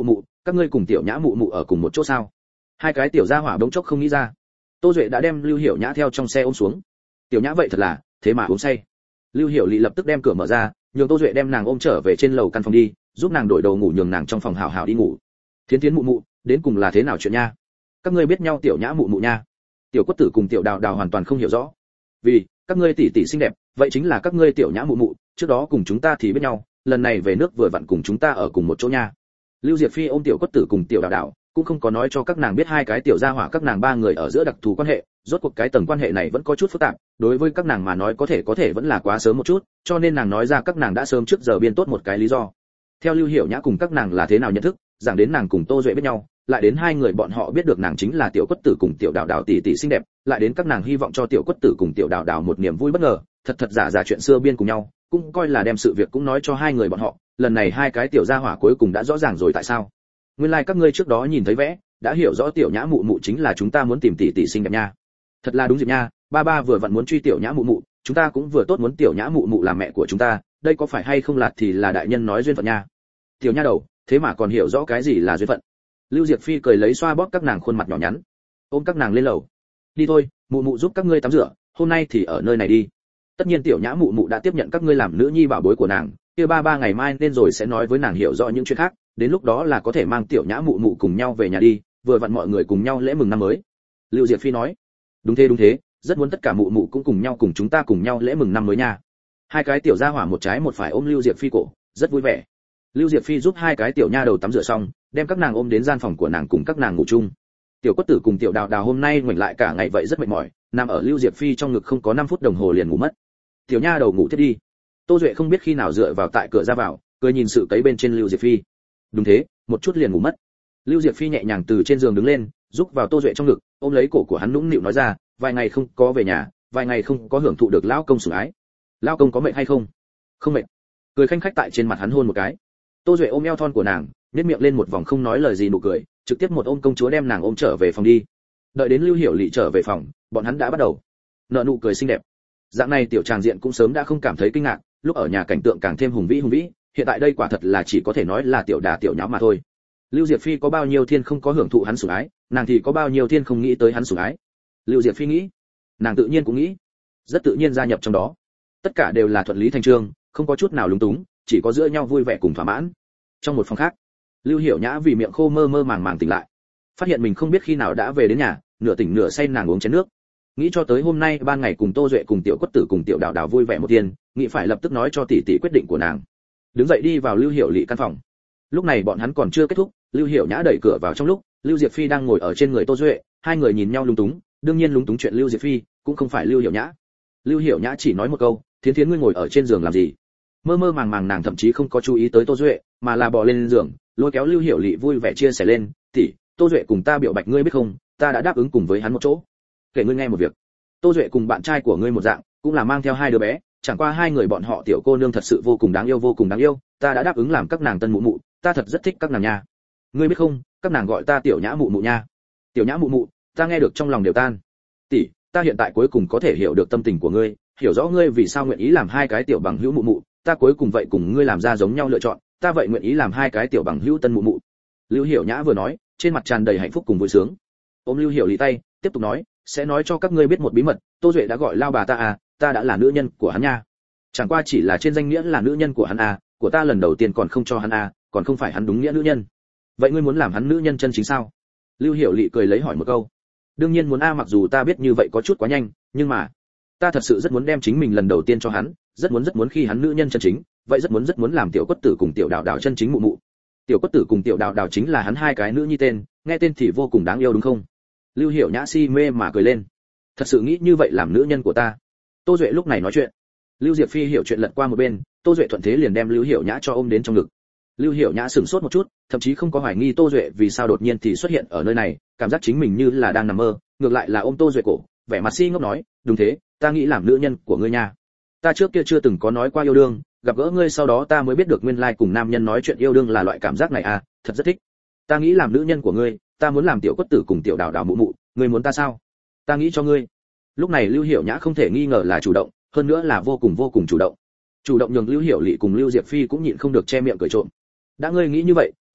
các ngươi cùng tiểu nhã mụ mụ ở cùng một chỗ sao? Hai cái tiểu gia hỏa bỗng chốc không nghĩ ra. Tô Duệ đã đem Lưu Hiểu Nhã theo trong xe ôm xuống. Tiểu nhã vậy thật là, thế mà uống say. Lưu Hiểu Lị lập tức đem cửa mở ra, nhường Tô Duệ đem nàng ôm trở về trên lầu căn phòng đi, giúp nàng đổi đồ ngủ, nhường nàng trong phòng hào hào đi ngủ. Thiến Thiến mụ mụ, đến cùng là thế nào chuyện nha? Các ngươi biết nhau tiểu nhã mụ mụ nha? Tiểu Quất Tử cùng tiểu Đào Đào hoàn toàn không hiểu rõ. Vì, các ngươi tỷ tỷ xinh đẹp, vậy chính là các ngươi tiểu nhã mụ mụ, trước đó cùng chúng ta thì biết nhau, lần này về nước vừa vặn cùng chúng ta ở cùng một chỗ nha. Lưu Diệp Phi ôm tiểu Quất Tử cùng tiểu Đào Đào, cũng không có nói cho các nàng biết hai cái tiểu gia hỏa các nàng ba người ở giữa đặc thù quan hệ, rốt cuộc cái tầng quan hệ này vẫn có chút phức tạp, đối với các nàng mà nói có thể có thể vẫn là quá sớm một chút, cho nên nàng nói ra các nàng đã sớm trước giờ biên tốt một cái lý do. Theo Lưu Hiểu Nhã cùng các nàng là thế nào nhận thức, giảng đến nàng cùng Tô Duệ biết nhau, lại đến hai người bọn họ biết được nàng chính là tiểu Quất Tử cùng tiểu Đào Đào tỷ tỷ xinh đẹp, lại đến các nàng hy vọng cho tiểu Quất Tử cùng tiểu Đào Đào một niềm vui bất ngờ, thật thật giả giả chuyện xưa biên cùng nhau, cũng coi là đem sự việc cũng nói cho hai người bọn họ, lần này hai cái tiểu gia hỏa cuối cùng đã rõ ràng rồi tại sao. Nguyên lai like các ngươi trước đó nhìn thấy vẽ, đã hiểu rõ tiểu nhã mụ mụ chính là chúng ta muốn tìm tỷ tỷ xinh đẹp nha. Thật là đúng dịp nha, ba ba vừa vặn muốn truy tiểu nhã mụ mụ, chúng ta cũng vừa tốt muốn tiểu nhã mụ mụ làm mẹ của chúng ta, đây có phải hay không là thì là đại nhân nói duyên phận nha. Tiểu nha đầu, thế mà còn hiểu rõ cái gì là duyên phận. Lưu Diệp Phi cười lấy xoa bóp các nàng khuôn mặt nhỏ nhắn, ôm các nàng lên lầu. Đi thôi, mụ mụ giúp các ngươi tắm rửa, hôm nay thì ở nơi này đi. Tất nhiên tiểu nhã mụ mụ đã tiếp nhận các ngươi làm nữ nhi bảo bối của nàng, kia ba ba ngày mai nên rồi sẽ nói với nàng hiểu rõ những chuyện khác, đến lúc đó là có thể mang tiểu nhã mụ mụ cùng nhau về nhà đi, vừa vặn mọi người cùng nhau lễ mừng năm mới. Lưu Diệp Phi nói. Đúng thế đúng thế, rất muốn tất cả mụ mụ cũng cùng nhau cùng chúng ta cùng nhau lễ mừng năm mới nha. Hai cái tiểu gia hỏa một trái một phải ôm Lưu Diệp Phi cổ, rất vui vẻ. Lưu Diệp Phi giúp hai cái tiểu nha đầu tắm rửa xong, đem các nàng ôm đến gian phòng của nàng cùng các nàng ngủ chung. Tiểu Quất Tử cùng tiểu Đào Đào hôm nay ngoảnh lại cả ngày vậy rất mệt mỏi, nằm ở Lưu Diệp Phi trong ngực không có năm phút đồng hồ liền ngủ mất. Tiểu nha đầu ngủ tiếp đi. Tô Duệ không biết khi nào dựa vào tại cửa ra vào, cười nhìn sự cấy bên trên Lưu Diệp Phi. Đúng thế, một chút liền ngủ mất. Lưu Diệp Phi nhẹ nhàng từ trên giường đứng lên, giúp vào Tô Duệ trong ngực, ôm lấy cổ của hắn nũng nịu nói ra, vài ngày không có về nhà, vài ngày không có hưởng thụ được lão công sủng ái. Lão công có mệt hay không? Không mệt. Cười khanh khách tại trên mặt hắn hôn một cái. Tô Duệ ôm eo thon của nàng, nhếch miệng lên một vòng không nói lời gì nụ cười, trực tiếp một ôm công chúa đem nàng ôm trở về phòng đi. Đợi đến Lưu Hiểu Lị trở về phòng, bọn hắn đã bắt đầu nở nụ cười xinh đẹp. Dạng này tiểu tràng diện cũng sớm đã không cảm thấy kinh ngạc, lúc ở nhà cảnh tượng càng thêm hùng vĩ hùng vĩ, hiện tại đây quả thật là chỉ có thể nói là tiểu đà tiểu nháo mà thôi. Lưu Diệp Phi có bao nhiêu thiên không có hưởng thụ hắn sủng ái, nàng thì có bao nhiêu thiên không nghĩ tới hắn sủng ái. Lưu Diệp Phi nghĩ, nàng tự nhiên cũng nghĩ, rất tự nhiên gia nhập trong đó. Tất cả đều là thuận lý thành chương, không có chút nào lúng túng, chỉ có giữa nhau vui vẻ cùng thỏa mãn. Trong một phòng khác, Lưu Hiểu Nhã vì miệng khô mơ mơ màng màng tỉnh lại, phát hiện mình không biết khi nào đã về đến nhà, nửa tỉnh nửa say nàng uống chén nước. Nghĩ cho tới hôm nay ban ngày cùng Tô Duệ cùng tiểu Quất Tử cùng tiểu Đào Đào vui vẻ một tiên, nghĩ phải lập tức nói cho tỷ tỷ quyết định của nàng. Đứng dậy đi vào Lưu Hiểu Lị căn phòng. Lúc này bọn hắn còn chưa kết thúc, Lưu Hiểu Nhã đẩy cửa vào trong lúc, Lưu Diệp Phi đang ngồi ở trên người Tô Duệ, hai người nhìn nhau lúng túng, đương nhiên lúng túng chuyện Lưu Diệp Phi, cũng không phải Lưu Hiểu Nhã. Lưu Hiểu Nhã chỉ nói một câu, "Thiến Thiến ngươi ngồi ở trên giường làm gì?" Mơ mơ màng màng nàng thậm chí không có chú ý tới Tô Duệ, mà là bò lên giường, lôi kéo Lưu Hiểu Lị vui vẻ chia sẻ lên, "Tỷ, Tô Duệ cùng ta biểu bạch ngươi biết không, ta đã đáp ứng cùng với hắn một chỗ. Kể ngươi nghe một việc. Tô Duệ cùng bạn trai của ngươi một dạng, cũng là mang theo hai đứa bé, chẳng qua hai người bọn họ tiểu cô nương thật sự vô cùng đáng yêu vô cùng đáng yêu, ta đã đáp ứng làm các nàng tân mụ mụ, ta thật rất thích các nàng nha. Ngươi biết không, các nàng gọi ta tiểu nhã mụ mụ nha. Tiểu nhã mụ mụ, ta nghe được trong lòng đều tan. Tỷ, ta hiện tại cuối cùng có thể hiểu được tâm tình của ngươi, hiểu rõ ngươi vì sao nguyện ý làm hai cái tiểu bằng hữu mụ mụ, ta cuối cùng vậy cùng ngươi làm ra giống nhau lựa chọn, ta vậy nguyện ý làm hai cái tiểu bằng hữu tân mụ mụ." Lưu Hiểu Nhã vừa nói, trên mặt tràn đầy hạnh phúc cùng vui sướng. Ôm Lưu Hiểu Lị tay, tiếp tục nói, "Sẽ nói cho các ngươi biết một bí mật, Tô Duệ đã gọi lao bà ta à, ta đã là nữ nhân của hắn nha. Chẳng qua chỉ là trên danh nghĩa là nữ nhân của hắn à, của ta lần đầu tiên còn không cho hắn à, còn không phải hắn đúng nghĩa nữ nhân. Vậy ngươi muốn làm hắn nữ nhân chân chính sao?" Lưu Hiểu Lị cười lấy hỏi một câu. "Đương nhiên muốn a, mặc dù ta biết như vậy có chút quá nhanh, nhưng mà ta thật sự rất muốn đem chính mình lần đầu tiên cho hắn, rất muốn rất muốn khi hắn nữ nhân chân chính, vậy rất muốn rất muốn làm tiểu Quất Tử cùng tiểu Đào Đào chân chính mụ mụ. Tiểu Quất Tử cùng tiểu Đào Đào chính là hắn hai cái nữ nhi tên, nghe tên thì vô cùng đáng yêu đúng không?" Lưu Hiểu Nhã si mê mà cười lên. "Thật sự nghĩ như vậy làm nữ nhân của ta?" Tô Duệ lúc này nói chuyện. Lưu Diệp Phi hiểu chuyện lật qua một bên, Tô Duệ thuận thế liền đem Lưu Hiểu Nhã cho ôm đến trong ngực. Lưu Hiểu Nhã sửng sốt một chút, thậm chí không có hoài nghi Tô Duệ vì sao đột nhiên thì xuất hiện ở nơi này, cảm giác chính mình như là đang nằm mơ, ngược lại là ôm Tô Duệ cổ, vẻ mặt si ngốc nói, "Đúng thế, ta nghĩ làm nữ nhân của ngươi nha. Ta trước kia chưa từng có nói qua yêu đương, gặp gỡ ngươi sau đó ta mới biết được nguyên lai cùng nam nhân nói chuyện yêu đương là loại cảm giác này à, thật rất thích. Ta nghĩ làm nữ nhân của ngươi, ta muốn làm tiểu Quất Tử cùng tiểu Đào Đào mụ mụ, ngươi muốn ta sao? Ta nghĩ cho ngươi." Lúc này Lưu Hiểu Nhã không thể nghi ngờ là chủ động, hơn nữa là vô cùng vô cùng chủ động. Chủ động nhường Lưu Hiểu Lị cùng Lưu Diệp Phi cũng nhịn không được che miệng cười trộm. "Đã ngươi nghĩ như vậy,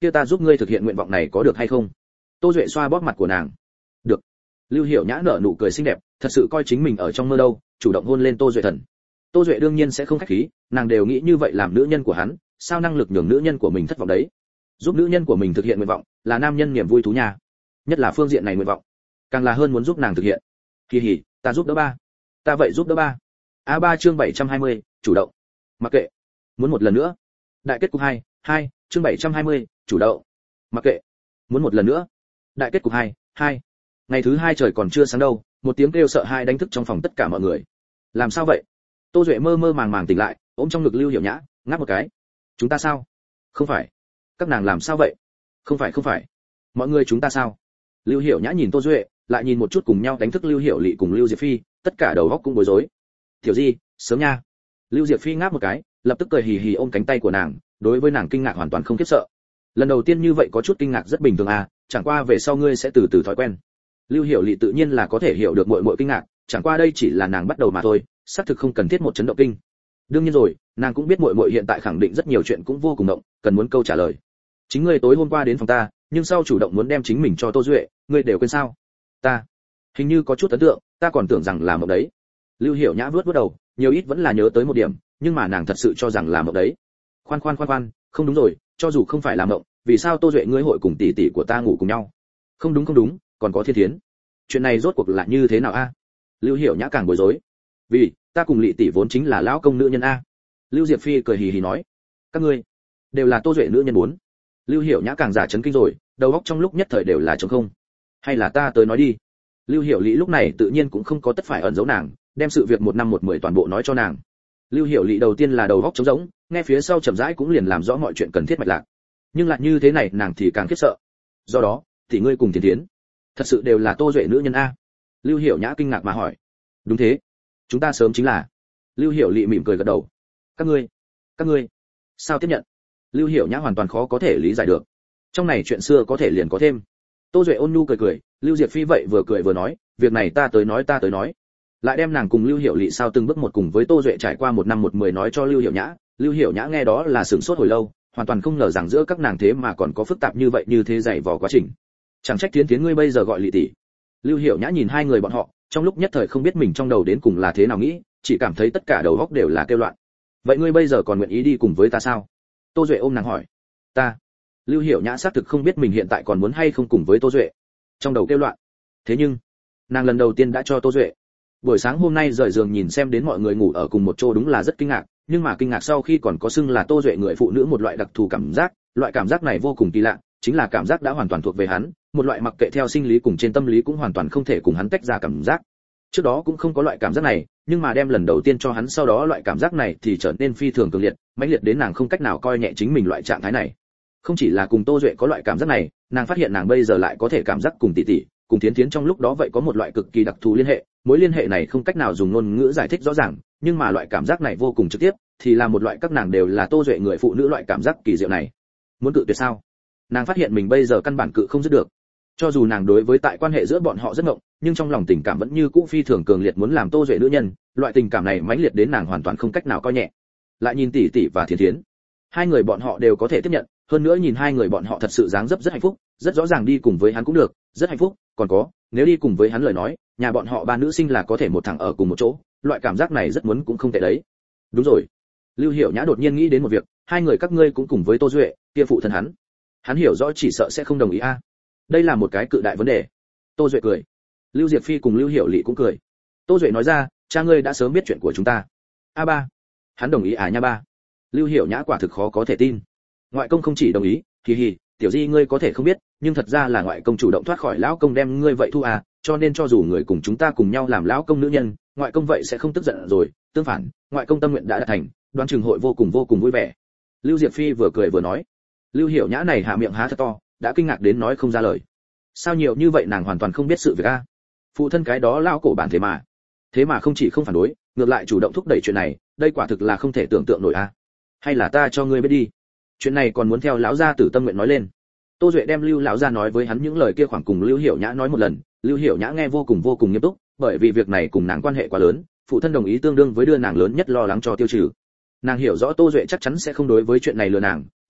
kia ta giúp ngươi thực hiện nguyện vọng này có được hay không? Tô Duệ xoa bóp mặt của nàng. Được. Lưu Hiểu Nhã nở nụ cười xinh đẹp, thật sự coi chính mình ở trong mơ đâu, chủ động hôn lên Tô Duệ thần. Tô Duệ đương nhiên sẽ không khách khí, nàng đều nghĩ như vậy làm nữ nhân của hắn, sao năng lực nhường nữ nhân của mình thất vọng đấy? Giúp nữ nhân của mình thực hiện nguyện vọng, là nam nhân niềm vui thú nha. Nhất là phương diện này nguyện vọng, càng là hơn muốn giúp nàng thực hiện. Kỳ hỉ, ta giúp đỡ ba. Ta vậy giúp đỡ ba. A ba chương bảy trăm hai mươi, chủ động. Mặc kệ. Muốn một lần nữa. Đại kết cục hai, hai, chương bảy trăm hai mươi, chủ động. Mặc kệ. Muốn một lần nữa. Đại kết cục hai, hai. Ngày thứ hai trời còn chưa sáng đâu, một tiếng kêu sợ hãi đánh thức trong phòng tất cả mọi người. Làm sao vậy? Tô Duệ mơ mơ màng màng tỉnh lại, ôm trong ngực Lưu Hiểu Nhã, ngáp một cái. Chúng ta sao? Không phải. Các nàng làm sao vậy? Không phải không phải. Mọi người chúng ta sao? Lưu Hiểu Nhã nhìn Tô Duệ, lại nhìn một chút cùng nhau đánh thức Lưu Hiểu Lệ cùng Lưu Diệp Phi, tất cả đầu óc cũng bối rối. Tiểu Di, sớm nha. Lưu Diệp Phi ngáp một cái, lập tức cười hì hì ôm cánh tay của nàng, đối với nàng kinh ngạc hoàn toàn không khiếp sợ. Lần đầu tiên như vậy có chút kinh ngạc rất bình thường à, chẳng qua về sau ngươi sẽ từ từ thói quen. Lưu Hiểu Lệ tự nhiên là có thể hiểu được muội muội kinh ngạc, chẳng qua đây chỉ là nàng bắt đầu mà thôi, xác thực không cần thiết một chấn động kinh. Đương nhiên rồi, nàng cũng biết muội muội hiện tại khẳng định rất nhiều chuyện cũng vô cùng động, cần muốn câu trả lời. Chính ngươi tối hôm qua đến phòng ta, nhưng sau chủ động muốn đem chính mình cho Tô Duệ, ngươi đều quên sao? Ta, hình như có chút ấn tượng, ta còn tưởng rằng là mộng đấy. Lưu Hiểu Nhã vuốt vuốt đầu, nhiều ít vẫn là nhớ tới một điểm, nhưng mà nàng thật sự cho rằng là mộng đấy. Khoan khoan khoan khoan, không đúng rồi, cho dù không phải là mộng, vì sao Tô Duệ ngươi hội cùng tỷ tỷ của ta ngủ cùng nhau? Không đúng không đúng, còn có Thiên Thiến. Chuyện này rốt cuộc là như thế nào a? Lưu Hiểu Nhã càng bối rối. Vì, ta cùng Lệ tỷ vốn chính là lão công nữ nhân a. Lưu Diệp Phi cười hì hì nói. Các ngươi đều là Tô Duệ nữ nhân muốn. Lưu Hiểu Nhã càng giả chấn kinh rồi, đầu óc trong lúc nhất thời đều là trống không. Hay là ta tới nói đi. Lưu Hiểu Lệ lúc này tự nhiên cũng không có tất phải ẩn giấu nàng, đem sự việc một năm một mười toàn bộ nói cho nàng. Lưu Hiểu Lệ đầu tiên là đầu óc trống rỗng, nghe phía sau chậm rãi cũng liền làm rõ mọi chuyện cần thiết mạch lạc. Nhưng lại như thế này nàng thì càng khiếp sợ. Do đó, thì ngươi cùng Thiên Thiến, thật sự đều là Tô Duệ nữ nhân a? Lưu Hiểu Nhã kinh ngạc mà hỏi. Đúng thế, chúng ta sớm chính là. Lưu Hiểu Lệ mỉm cười gật đầu. Các ngươi, các ngươi, sao tiếp nhận? Lưu Hiểu Nhã hoàn toàn khó có thể lý giải được. Trong này chuyện xưa có thể liền có thêm. Tô Duệ ôn nhu cười cười, Lưu Diệp Phi vậy vừa cười vừa nói, việc này ta tới nói ta tới nói. Lại đem nàng cùng Lưu Hiểu Lệ sao từng bước một cùng với Tô Duệ trải qua một năm một mười nói cho Lưu Hiểu Nhã. Lưu Hiểu Nhã nghe đó là sửng sốt hồi lâu, hoàn toàn không ngờ rằng giữa các nàng thế mà còn có phức tạp như vậy như thế dày vò quá trình. Chẳng trách Thiến Thiến ngươi bây giờ gọi Lệ tỷ. Lưu Hiểu Nhã nhìn hai người bọn họ, trong lúc nhất thời không biết mình trong đầu đến cùng là thế nào nghĩ, chỉ cảm thấy tất cả đầu óc đều là kêu loạn. Vậy ngươi bây giờ còn nguyện ý đi cùng với ta sao? Tô Duệ ôm nàng hỏi. Ta. Lưu Hiểu Nhã xác thực không biết mình hiện tại còn muốn hay không cùng với Tô Duệ. Trong đầu kêu loạn. Thế nhưng, nàng lần đầu tiên đã cho Tô Duệ. Buổi sáng hôm nay rời giường nhìn xem đến mọi người ngủ ở cùng một chỗ đúng là rất kinh ngạc, nhưng mà kinh ngạc sau khi còn có xưng là Tô Duệ người phụ nữ một loại đặc thù cảm giác, loại cảm giác này vô cùng kỳ lạ, chính là cảm giác đã hoàn toàn thuộc về hắn, một loại mặc kệ theo sinh lý cùng trên tâm lý cũng hoàn toàn không thể cùng hắn tách ra cảm giác. Trước đó cũng không có loại cảm giác này, nhưng mà đem lần đầu tiên cho hắn sau đó loại cảm giác này thì trở nên phi thường cường liệt, mãnh liệt đến nàng không cách nào coi nhẹ chính mình loại trạng thái này. Không chỉ là cùng Tô Duệ có loại cảm giác này, nàng phát hiện nàng bây giờ lại có thể cảm giác cùng tỷ tỷ, cùng Thiến Thiến trong lúc đó vậy có một loại cực kỳ đặc thù liên hệ, mối liên hệ này không cách nào dùng ngôn ngữ giải thích rõ ràng, nhưng mà loại cảm giác này vô cùng trực tiếp, thì là một loại các nàng đều là Tô Duệ người phụ nữ loại cảm giác kỳ diệu này. Muốn cự tuyệt sao? Nàng phát hiện mình bây giờ căn bản cự không dứt được. Cho dù nàng đối với tại quan hệ giữa bọn họ rất ngộng, nhưng trong lòng tình cảm vẫn như cũ phi thường cường liệt muốn làm Tô Duệ nữ nhân, loại tình cảm này mãnh liệt đến nàng hoàn toàn không cách nào coi nhẹ. Lại nhìn tỷ tỷ và Thiến Thiến, hai người bọn họ đều có thể tiếp nhận, hơn nữa nhìn hai người bọn họ thật sự dáng dấp rất hạnh phúc, rất rõ ràng đi cùng với hắn cũng được, rất hạnh phúc, còn có, nếu đi cùng với hắn lời nói, nhà bọn họ ba nữ sinh là có thể một thằng ở cùng một chỗ, loại cảm giác này rất muốn cũng không tệ đấy. Đúng rồi. Lưu Hiểu Nhã đột nhiên nghĩ đến một việc, hai người các ngươi cũng cùng với Tô Duệ, kia phụ thân hắn. Hắn hiểu rõ chỉ sợ sẽ không đồng ý a. Đây là một cái cự đại vấn đề. Tô Duệ cười. Lưu Diệp Phi cùng Lưu Hiểu Lệ cũng cười. Tô Duệ nói ra, cha ngươi đã sớm biết chuyện của chúng ta. A ba. Hắn đồng ý à nha ba. Lưu Hiểu Nhã quả thực khó có thể tin. Ngoại công không chỉ đồng ý, hì hì, tiểu Di ngươi có thể không biết, nhưng thật ra là ngoại công chủ động thoát khỏi lão công đem ngươi vậy thu à, cho nên cho dù người cùng chúng ta cùng nhau làm lão công nữ nhân, ngoại công vậy sẽ không tức giận rồi, tương phản, ngoại công tâm nguyện đã đạt thành, đoán chừng hội vô cùng vô cùng vui vẻ. Lưu Diệp Phi vừa cười vừa nói. Lưu Hiểu Nhã này hạ miệng há thật to, đã kinh ngạc đến nói không ra lời. Sao nhiều như vậy nàng hoàn toàn không biết sự việc a? Phụ thân cái đó lão cổ bản thế mà, thế mà không chỉ không phản đối, ngược lại chủ động thúc đẩy chuyện này, đây quả thực là không thể tưởng tượng nổi a. Hay là ta cho ngươi biết đi, chuyện này còn muốn theo lão gia tử tâm nguyện nói lên. Tô Duệ đem Lưu lão gia nói với hắn những lời kia khoảng cùng Lưu Hiểu Nhã nói một lần, Lưu Hiểu Nhã nghe vô cùng vô cùng nghiêm túc, bởi vì việc này cùng nàng quan hệ quá lớn, phụ thân đồng ý tương đương với đưa nàng lớn nhất lo lắng cho tiêu trừ. Nàng hiểu rõ Tô Duệ chắc chắn sẽ không đối với chuyện này lừa nàng,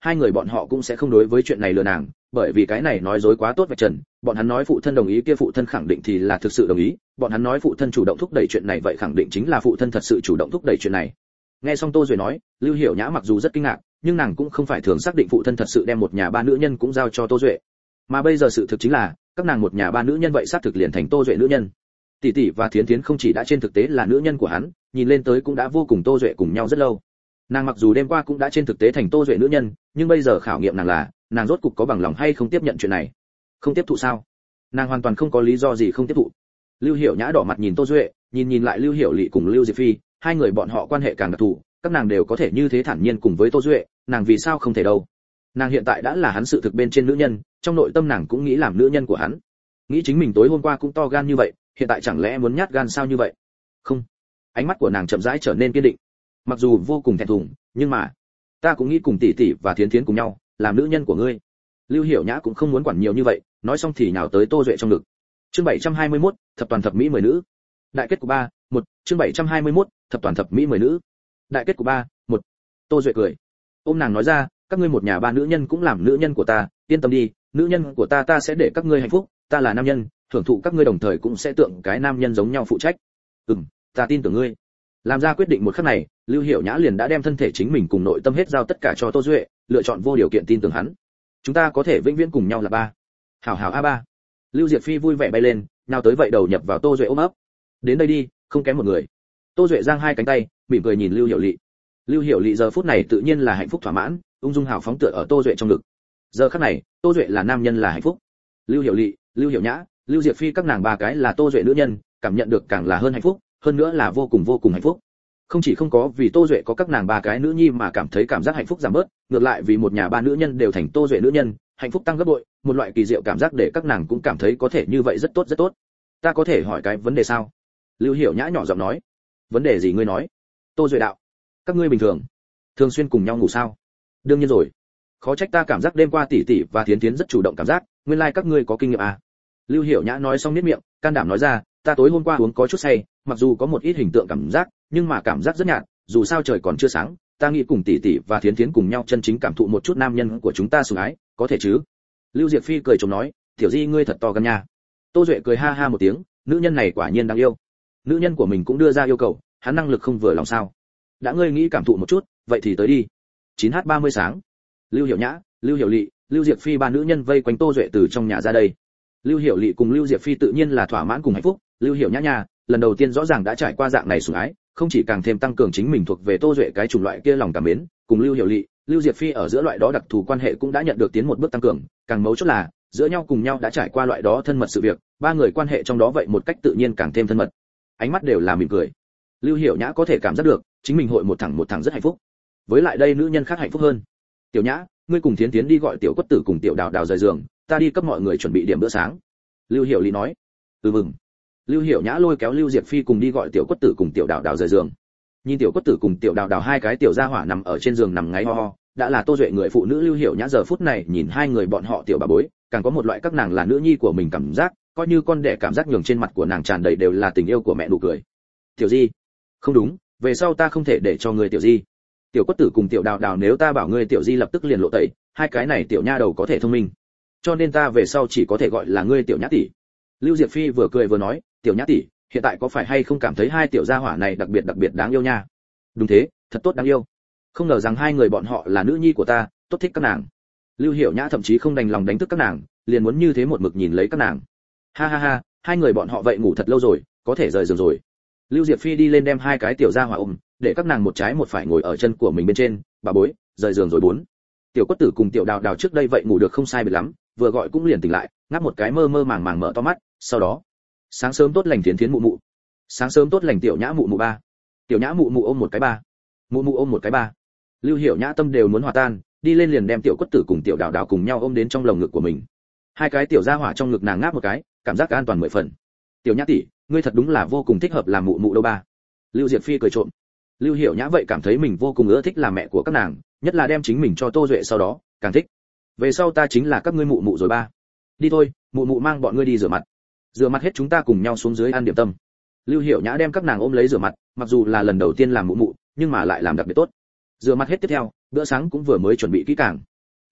hai người bọn họ cũng sẽ không đối với chuyện này lừa nàng, bởi vì cái này nói dối quá tốt vạch trần, bọn hắn nói phụ thân đồng ý kia phụ thân khẳng định thì là thực sự đồng ý, bọn hắn nói phụ thân chủ động thúc đẩy chuyện này vậy khẳng định chính là phụ thân thật sự chủ động thúc đẩy chuyện này. Nghe xong Tô Duệ nói, Lưu Hiểu Nhã mặc dù rất kinh ngạc, nhưng nàng cũng không phải thường xác định phụ thân thật sự đem một nhà ba nữ nhân cũng giao cho Tô Duệ. Mà bây giờ sự thực chính là, các nàng một nhà ba nữ nhân vậy xác thực liền thành Tô Duệ nữ nhân. Tỷ tỷ và Thiến Thiến không chỉ đã trên thực tế là nữ nhân của hắn, nhìn lên tới cũng đã vô cùng Tô Duệ cùng nhau rất lâu. Nàng mặc dù đêm qua cũng đã trên thực tế thành Tô Duệ nữ nhân, nhưng bây giờ khảo nghiệm nàng là, nàng rốt cục có bằng lòng hay không tiếp nhận chuyện này. Không tiếp thụ sao? Nàng hoàn toàn không có lý do gì không tiếp thụ. Lưu Hiểu Nhã đỏ mặt nhìn Tô Duệ, nhìn nhìn lại Lưu Hiểu Lệ cùng Lưu Diệp Phi, hai người bọn họ quan hệ càng đặc thù, các nàng đều có thể như thế thản nhiên cùng với Tô Duệ, nàng vì sao không thể đâu? Nàng hiện tại đã là hắn sự thực bên trên nữ nhân, trong nội tâm nàng cũng nghĩ làm nữ nhân của hắn. Nghĩ chính mình tối hôm qua cũng to gan như vậy, hiện tại chẳng lẽ muốn nhát gan sao như vậy? Không. Ánh mắt của nàng chậm rãi trở nên kiên định. Mặc dù vô cùng thẹn thùng, nhưng mà ta cũng nghĩ cùng tỷ tỷ và Thiến Thiến cùng nhau, làm nữ nhân của ngươi. Lưu Hiểu Nhã cũng không muốn quản nhiều như vậy, nói xong thì nhào tới Tô Duệ trong ngực. Chương bảy trăm hai mươi mốt, thập toàn thập mỹ mười nữ. Đại kết của ba, một, chương bảy trăm hai mươi mốt, thập toàn thập mỹ mười nữ. Đại kết của ba, một. Tô Duệ cười. Ôm nàng nói ra, các ngươi một nhà ba nữ nhân cũng làm nữ nhân của ta, yên tâm đi, nữ nhân của ta ta sẽ để các ngươi hạnh phúc, ta là nam nhân, thưởng thụ các ngươi đồng thời cũng sẽ tượng cái nam nhân giống nhau phụ trách. Ừm, ta tin tưởng ngươi. Làm ra quyết định một khắc này, Lưu Hiểu Nhã liền đã đem thân thể chính mình cùng nội tâm hết giao tất cả cho Tô Duệ, lựa chọn vô điều kiện tin tưởng hắn. Chúng ta có thể vĩnh viễn cùng nhau là ba. Hảo hảo a ba. Lưu Diệp Phi vui vẻ bay lên, nào tới vậy đầu nhập vào Tô Duệ ôm ấp. Đến đây đi, không kém một người. Tô Duệ giang hai cánh tay, mỉm cười nhìn Lưu Hiểu Lệ. Lưu Hiểu Lệ giờ phút này tự nhiên là hạnh phúc thỏa mãn, ung dung hào phóng tựa ở Tô Duệ trong ngực. Giờ khắc này, Tô Duệ là nam nhân là hạnh phúc. Lưu Hiểu Lệ, Lưu Hiểu Nhã, Lưu Diệp Phi các nàng ba cái là Tô Duệ nữ nhân, cảm nhận được càng là hơn hạnh phúc, hơn nữa là vô cùng vô cùng hạnh phúc. Không chỉ không có vì Tô Duệ có các nàng ba cái nữ nhi mà cảm thấy cảm giác hạnh phúc giảm bớt, ngược lại vì một nhà ba nữ nhân đều thành Tô Duệ nữ nhân, hạnh phúc tăng gấp bội, một loại kỳ diệu cảm giác để các nàng cũng cảm thấy có thể như vậy rất tốt rất tốt. Ta có thể hỏi cái vấn đề sao? Lưu Hiểu Nhã nhỏ giọng nói. Vấn đề gì ngươi nói? Tô Duệ đạo. Các ngươi bình thường thường xuyên cùng nhau ngủ sao? Đương nhiên rồi. Khó trách ta cảm giác đêm qua tỷ tỷ và Thiến Thiến rất chủ động cảm giác, nguyên lai like các ngươi có kinh nghiệm à? Lưu Hiểu Nhã nói xong niết miệng, can đảm nói ra, ta tối hôm qua uống có chút say, mặc dù có một ít hình tượng cảm giác, nhưng mà cảm giác rất nhạt, dù sao trời còn chưa sáng, ta nghĩ cùng tỷ tỷ và Thiến Thiến cùng nhau chân chính cảm thụ một chút nam nhân của chúng ta sủng ái, có thể chứ? Lưu Diệp Phi cười chồng nói, tiểu di ngươi thật to gan nha. Tô Duệ cười ha ha một tiếng, nữ nhân này quả nhiên đáng yêu. Nữ nhân của mình cũng đưa ra yêu cầu, hắn năng lực không vừa lòng sao? Đã ngươi nghĩ cảm thụ một chút, vậy thì tới đi. chín h ba mươi sáng. Lưu Hiểu Nhã, Lưu Hiểu Lệ, Lưu Diệp Phi ba nữ nhân vây quanh Tô Duệ từ trong nhà ra đây. Lưu Hiểu Lệ cùng Lưu Diệp Phi tự nhiên là thỏa mãn cùng hạnh phúc, Lưu Hiểu Nhã nhà, lần đầu tiên rõ ràng đã trải qua dạng này sủng ái, không chỉ càng thêm tăng cường chính mình thuộc về Tô Duệ cái chủng loại kia lòng cảm mến, cùng Lưu Hiểu Lệ, Lưu Diệp Phi ở giữa loại đó đặc thù quan hệ cũng đã nhận được tiến một bước tăng cường, càng mấu chốt là, giữa nhau cùng nhau đã trải qua loại đó thân mật sự việc, ba người quan hệ trong đó vậy một cách tự nhiên càng thêm thân mật. Ánh mắt đều là mỉm cười. Lưu Hiểu Nhã có thể cảm giác được, chính mình hội một thẳng một thẳng rất hạnh phúc. Với lại đây nữ nhân khác hạnh phúc hơn. Tiểu Nhã, ngươi cùng Thiến Thiến đi gọi Tiểu Quất Tử cùng Tiểu Đào Đào rời giường, ta đi cấp mọi người chuẩn bị điểm bữa sáng. Lưu Hiểu Lý nói. Ừ mừng. Lưu Hiểu Nhã lôi kéo Lưu Diệp Phi cùng đi gọi Tiểu Quất Tử cùng Tiểu Đào Đào rời giường. Nhìn Tiểu Quất Tử cùng Tiểu Đào Đào hai cái tiểu gia hỏa nằm ở trên giường nằm ngáy ho ho, đã là Tô Duệ người phụ nữ Lưu Hiểu Nhã giờ phút này nhìn hai người bọn họ tiểu bà bối, càng có một loại các nàng là nữ nhi của mình cảm giác, coi như con đẻ cảm giác nhường trên mặt của nàng tràn đầy đều là tình yêu của mẹ nụ cười. Tiểu Di, không đúng, về sau ta không thể để cho người Tiểu Di. Tiểu Quất Tử cùng Tiểu Đào Đào nếu ta bảo ngươi Tiểu Di lập tức liền lộ tẩy, hai cái này tiểu nha đầu có thể thông minh, cho nên ta về sau chỉ có thể gọi là ngươi Tiểu Nhã tỷ. Lưu Diệp Phi vừa cười vừa nói, Tiểu Nhã tỷ, hiện tại có phải hay không cảm thấy hai tiểu gia hỏa này đặc biệt đặc biệt đáng yêu nha? Đúng thế, thật tốt đáng yêu. Không ngờ rằng hai người bọn họ là nữ nhi của ta, tốt thích các nàng. Lưu Hiểu Nhã thậm chí không đành lòng đánh thức các nàng, liền muốn như thế một mực nhìn lấy các nàng. Ha ha ha, hai người bọn họ vậy ngủ thật lâu rồi, có thể rời giường rồi. Lưu Diệp Phi đi lên đem hai cái tiểu gia hỏa ôm, để các nàng một trái một phải ngồi ở chân của mình bên trên, bà bối, rời giường rồi bốn. Tiểu Quất Tử cùng Tiểu Đào Đào trước đây vậy ngủ được không sai biệt lắm, vừa gọi cũng liền tỉnh lại, ngáp một cái mơ mơ màng màng mở to mắt, sau đó, sáng sớm tốt lành Thiến Thiến mụ mụ, sáng sớm tốt lành Tiểu Nhã mụ mụ ba, Tiểu Nhã mụ mụ ôm một cái ba, mụ mụ ôm một cái ba. Lưu Hiểu Nhã tâm đều muốn hòa tan, đi lên liền đem Tiểu Quất Tử cùng Tiểu Đào Đào cùng nhau ôm đến trong lồng ngực của mình. Hai cái tiểu gia hỏa trong ngực nàng ngáp một cái, cảm giác an toàn mười phần. Tiểu Nhã tỷ, ngươi thật đúng là vô cùng thích hợp làm mụ mụ đâu ba. Lưu Diệp Phi cười trộm. Lưu Hiểu Nhã vậy cảm thấy mình vô cùng ưa thích làm mẹ của các nàng, nhất là đem chính mình cho Tô Duệ sau đó, càng thích. Về sau ta chính là các ngươi mụ mụ rồi ba. Đi thôi, mụ mụ mang bọn ngươi đi rửa mặt. Rửa mặt hết chúng ta cùng nhau xuống dưới ăn điểm tâm. Lưu Hiểu Nhã đem các nàng ôm lấy rửa mặt, mặc dù là lần đầu tiên làm mụ mụ, nhưng mà lại làm đặc biệt tốt. Rửa mặt hết tiếp theo, bữa sáng cũng vừa mới chuẩn bị kỹ càng.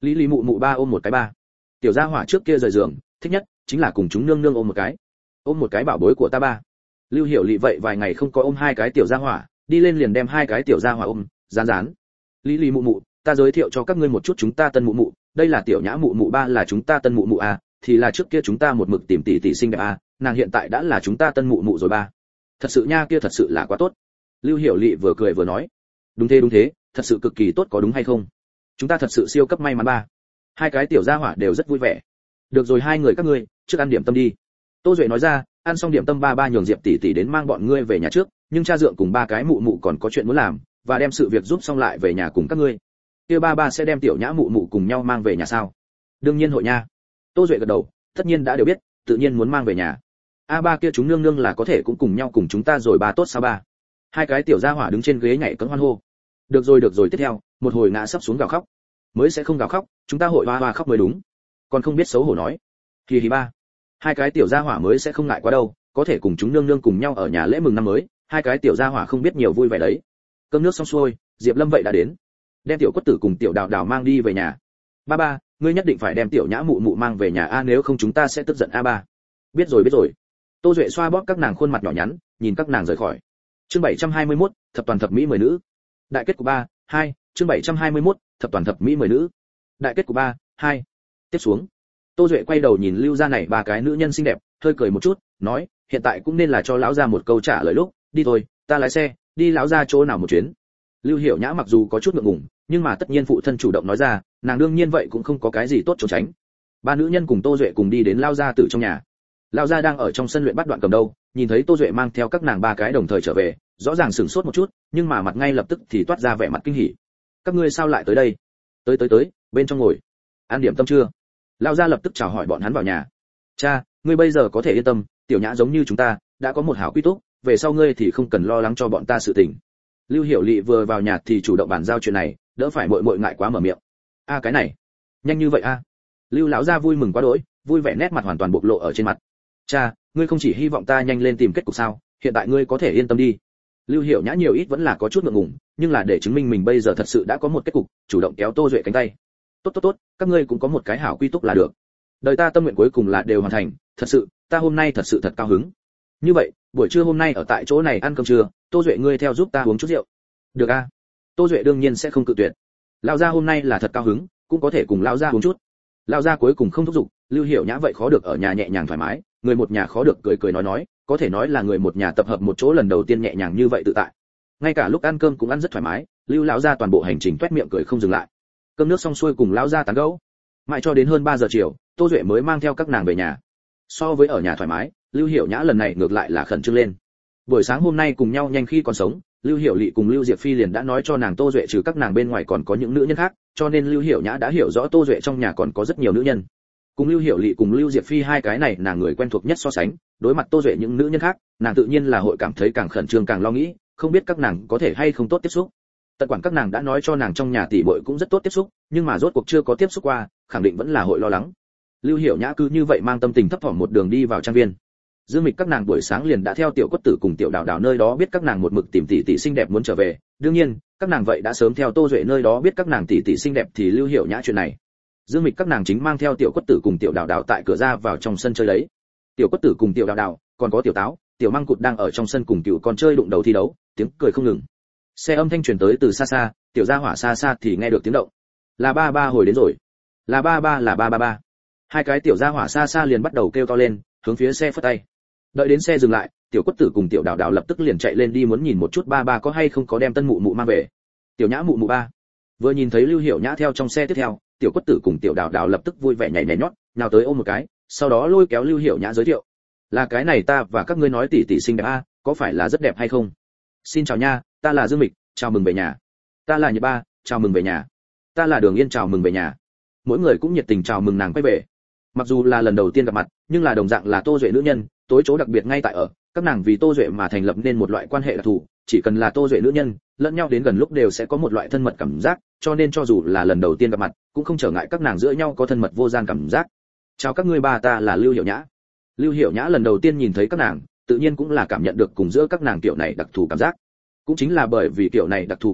lý lý mụ mụ ba ôm một cái ba. Tiểu gia hỏa trước kia rời giường thích nhất chính là cùng chúng nương nương ôm một cái, ôm một cái bảo bối của ta ba. Lưu Hiểu Lị vậy vài ngày không có ôm hai cái tiểu gia hỏa, đi lên liền đem hai cái tiểu gia hỏa ôm, rán rán. Lý lý mụ mụ, ta giới thiệu cho các ngươi một chút chúng ta tân mụ mụ, đây là tiểu nhã mụ mụ, ba là chúng ta tân mụ mụ a, thì là trước kia chúng ta một mực tìm tỷ tỷ xinh đẹp a, nàng hiện tại đã là chúng ta tân mụ mụ rồi ba. Thật sự nha, kia thật sự là quá tốt. Lưu Hiểu Lị vừa cười vừa nói, đúng thế đúng thế, thật sự cực kỳ tốt, có đúng hay không? Chúng ta thật sự siêu cấp may mắn ba. Hai cái tiểu gia hỏa đều rất vui vẻ. Được rồi, hai người các ngươi trước ăn điểm tâm đi. Tô Duệ nói ra, ăn xong điểm tâm ba ba nhường Diệp tỷ tỷ đến mang bọn ngươi về nhà trước, nhưng cha dượng cùng ba cái mụ mụ còn có chuyện muốn làm, và đem sự việc giúp xong lại về nhà cùng các ngươi. Kia ba ba sẽ đem tiểu nhã mụ mụ cùng nhau mang về nhà sao? Đương nhiên hội nha. Tô Duệ gật đầu, tất nhiên đã đều biết, tự nhiên muốn mang về nhà. A ba kia chúng nương nương là có thể cũng cùng nhau cùng chúng ta rồi ba, tốt sao ba? Hai cái tiểu gia hỏa đứng trên ghế nhảy cẫng hoan hô. Được rồi được rồi, tiếp theo, một hồi ngã sắp xuống gào khóc. Mới sẽ không gào khóc, chúng ta hội hoa hoa khóc mới đúng. Còn không biết xấu hổ nói. Hì hì ba. Hai cái tiểu gia hỏa mới sẽ không ngại quá đâu, có thể cùng chúng nương nương cùng nhau ở nhà lễ mừng năm mới, hai cái tiểu gia hỏa không biết nhiều vui vẻ đấy. Cơm nước xong xuôi, Diệp Lâm vậy đã đến, đem tiểu Quất Tử cùng tiểu Đào Đào mang đi về nhà. Ba ba, ngươi nhất định phải đem tiểu nhã mụ mụ mang về nhà a, nếu không chúng ta sẽ tức giận a ba. Biết rồi biết rồi. Tô Duệ xoa bóp các nàng khuôn mặt nhỏ nhắn, nhìn các nàng rời khỏi. Chương bảy trăm hai mươi mốt, thập toàn thập mỹ mười nữ. Đại kết của ba, hai, chương bảy trăm hai mươi mốt, thập toàn thập mỹ mười nữ. Đại kết của ba, hai. Tiếp xuống, Tô Duệ quay đầu nhìn Lưu gia này ba cái nữ nhân xinh đẹp, hơi cười một chút, nói, hiện tại cũng nên là cho lão gia một câu trả lời lúc, đi thôi, ta lái xe, đi lão gia chỗ nào một chuyến. Lưu Hiểu Nhã mặc dù có chút ngượng ngùng, nhưng mà tất nhiên phụ thân chủ động nói ra, nàng đương nhiên vậy cũng không có cái gì tốt trốn tránh. Ba nữ nhân cùng Tô Duệ cùng đi đến lão gia tử trong nhà. Lão gia đang ở trong sân luyện bắt đoạn cầm đâu, nhìn thấy Tô Duệ mang theo các nàng ba cái đồng thời trở về, rõ ràng sửng sốt một chút, nhưng mà mặt ngay lập tức thì toát ra vẻ mặt kinh hỉ. Các ngươi sao lại tới đây? Tới tới tới, bên trong ngồi. Ăn điểm tâm chưa? Lão gia lập tức chào hỏi bọn hắn vào nhà. Cha, ngươi bây giờ có thể yên tâm, tiểu nhã giống như chúng ta, đã có một hảo quy túc, về sau ngươi thì không cần lo lắng cho bọn ta sự tình. Lưu Hiểu Lị vừa vào nhà thì chủ động bàn giao chuyện này, đỡ phải muội muội ngại quá mở miệng. A cái này, nhanh như vậy a? Lưu lão gia vui mừng quá đỗi, vui vẻ nét mặt hoàn toàn bộc lộ ở trên mặt. Cha, ngươi không chỉ hy vọng ta nhanh lên tìm kết cục sao, hiện tại ngươi có thể yên tâm đi. Lưu Hiểu Nhã nhiều ít vẫn là có chút ngượng ngùng, nhưng là để chứng minh mình bây giờ thật sự đã có một kết cục, chủ động kéo Tô Duệ cánh tay. Tốt tốt tốt, các ngươi cũng có một cái hảo quy túc là được. Đời ta tâm nguyện cuối cùng là đều hoàn thành, thật sự, ta hôm nay thật sự thật cao hứng. Như vậy, buổi trưa hôm nay ở tại chỗ này ăn cơm trưa, Tô Duệ ngươi theo giúp ta uống chút rượu. Được a? Tô Duệ đương nhiên sẽ không cự tuyệt. Lão gia hôm nay là thật cao hứng, cũng có thể cùng lão gia uống chút. Lão gia cuối cùng không thúc giục, Lưu Hiểu Nhã vậy khó được ở nhà nhẹ nhàng thoải mái, người một nhà khó được cười cười nói nói, có thể nói là người một nhà tập hợp một chỗ lần đầu tiên nhẹ nhàng như vậy tự tại. Ngay cả lúc ăn cơm cũng ăn rất thoải mái, Lưu lão gia toàn bộ hành trình toét miệng cười không dừng lại. Cơm nước xong xuôi cùng lão gia tán gẫu, mãi cho đến hơn ba giờ chiều, Tô Duệ mới mang theo các nàng về nhà. So với ở nhà thoải mái, Lưu Hiểu Nhã lần này ngược lại là khẩn trương lên. Buổi sáng hôm nay cùng nhau nhanh khi còn sống, Lưu Hiểu Lị cùng Lưu Diệp Phi liền đã nói cho nàng Tô Duệ trừ các nàng bên ngoài còn có những nữ nhân khác, cho nên Lưu Hiểu Nhã đã hiểu rõ Tô Duệ trong nhà còn có rất nhiều nữ nhân. Cùng Lưu Hiểu Lị cùng Lưu Diệp Phi hai cái này nàng người quen thuộc nhất so sánh, đối mặt Tô Duệ những nữ nhân khác, nàng tự nhiên là hội cảm thấy càng khẩn trương càng lo nghĩ, không biết các nàng có thể hay không tốt tiếp xúc. Tận quản các nàng đã nói cho nàng trong nhà tỷ muội cũng rất tốt tiếp xúc, nhưng mà rốt cuộc chưa có tiếp xúc qua, khẳng định vẫn là hội lo lắng. Lưu Hiểu Nhã cứ như vậy mang tâm tình thấp thỏm một đường đi vào trang viên. Dương Mịch các nàng buổi sáng liền đã theo tiểu Quất Tử cùng tiểu Đào Đào nơi đó biết các nàng một mực tìm tỷ tỷ xinh đẹp muốn trở về, đương nhiên, các nàng vậy đã sớm theo Tô Duệ nơi đó biết các nàng tỷ tỷ xinh đẹp thì Lưu Hiểu Nhã chuyện này. Dương Mịch các nàng chính mang theo tiểu Quất Tử cùng tiểu Đào Đào tại cửa ra vào trong sân chơi đấy. Tiểu Quất Tử cùng tiểu Đào Đào, còn có tiểu Táo, tiểu Măng Cụt đang ở trong sân cùng cựu con chơi đụng đầu thi đấu, tiếng cười không ngừng. Xe âm thanh truyền tới từ xa xa, tiểu gia hỏa xa xa thì nghe được tiếng động. Là ba ba hồi đến rồi. Là ba ba là ba ba ba. Hai cái tiểu gia hỏa xa xa liền bắt đầu kêu to lên, hướng phía xe phất tay. Đợi đến xe dừng lại, tiểu Quất Tử cùng tiểu Đào Đào lập tức liền chạy lên đi muốn nhìn một chút ba ba có hay không có đem tân mụ mụ mang về. Tiểu Nhã mụ mụ ba. Vừa nhìn thấy Lưu Hiểu Nhã theo trong xe tiếp theo, tiểu Quất Tử cùng tiểu Đào Đào lập tức vui vẻ nhảy nhảy nhót, nào tới ôm một cái, sau đó lôi kéo Lưu Hiểu Nhã giới thiệu. Là cái này ta và các ngươi nói tỷ tỷ xinh đẹp a, có phải là rất đẹp hay không? Xin chào nha, ta là Dương Mịch, chào mừng về nhà. Ta là Nhật Ba, chào mừng về nhà. Ta là Đường Yên, chào mừng về nhà. Mỗi người cũng nhiệt tình chào mừng nàng quay về. Mặc dù là lần đầu tiên gặp mặt, nhưng là đồng dạng là Tô Duệ nữ nhân, tối chỗ đặc biệt ngay tại ở, các nàng vì Tô Duệ mà thành lập nên một loại quan hệ đặc thù, chỉ cần là Tô Duệ nữ nhân, lẫn nhau đến gần lúc đều sẽ có một loại thân mật cảm giác, cho nên cho dù là lần đầu tiên gặp mặt, cũng không trở ngại các nàng giữa nhau có thân mật vô gian cảm giác. Chào các ngươi ba, ta là Lưu Hiểu Nhã. Lưu Hiểu Nhã lần đầu tiên nhìn thấy các nàng, tự nhiên cũng là cảm nhận được cùng giữa các nàng kiểu này đặc thù cảm giác. Cũng chính là bởi vì kiểu này đặc thù cảm giác,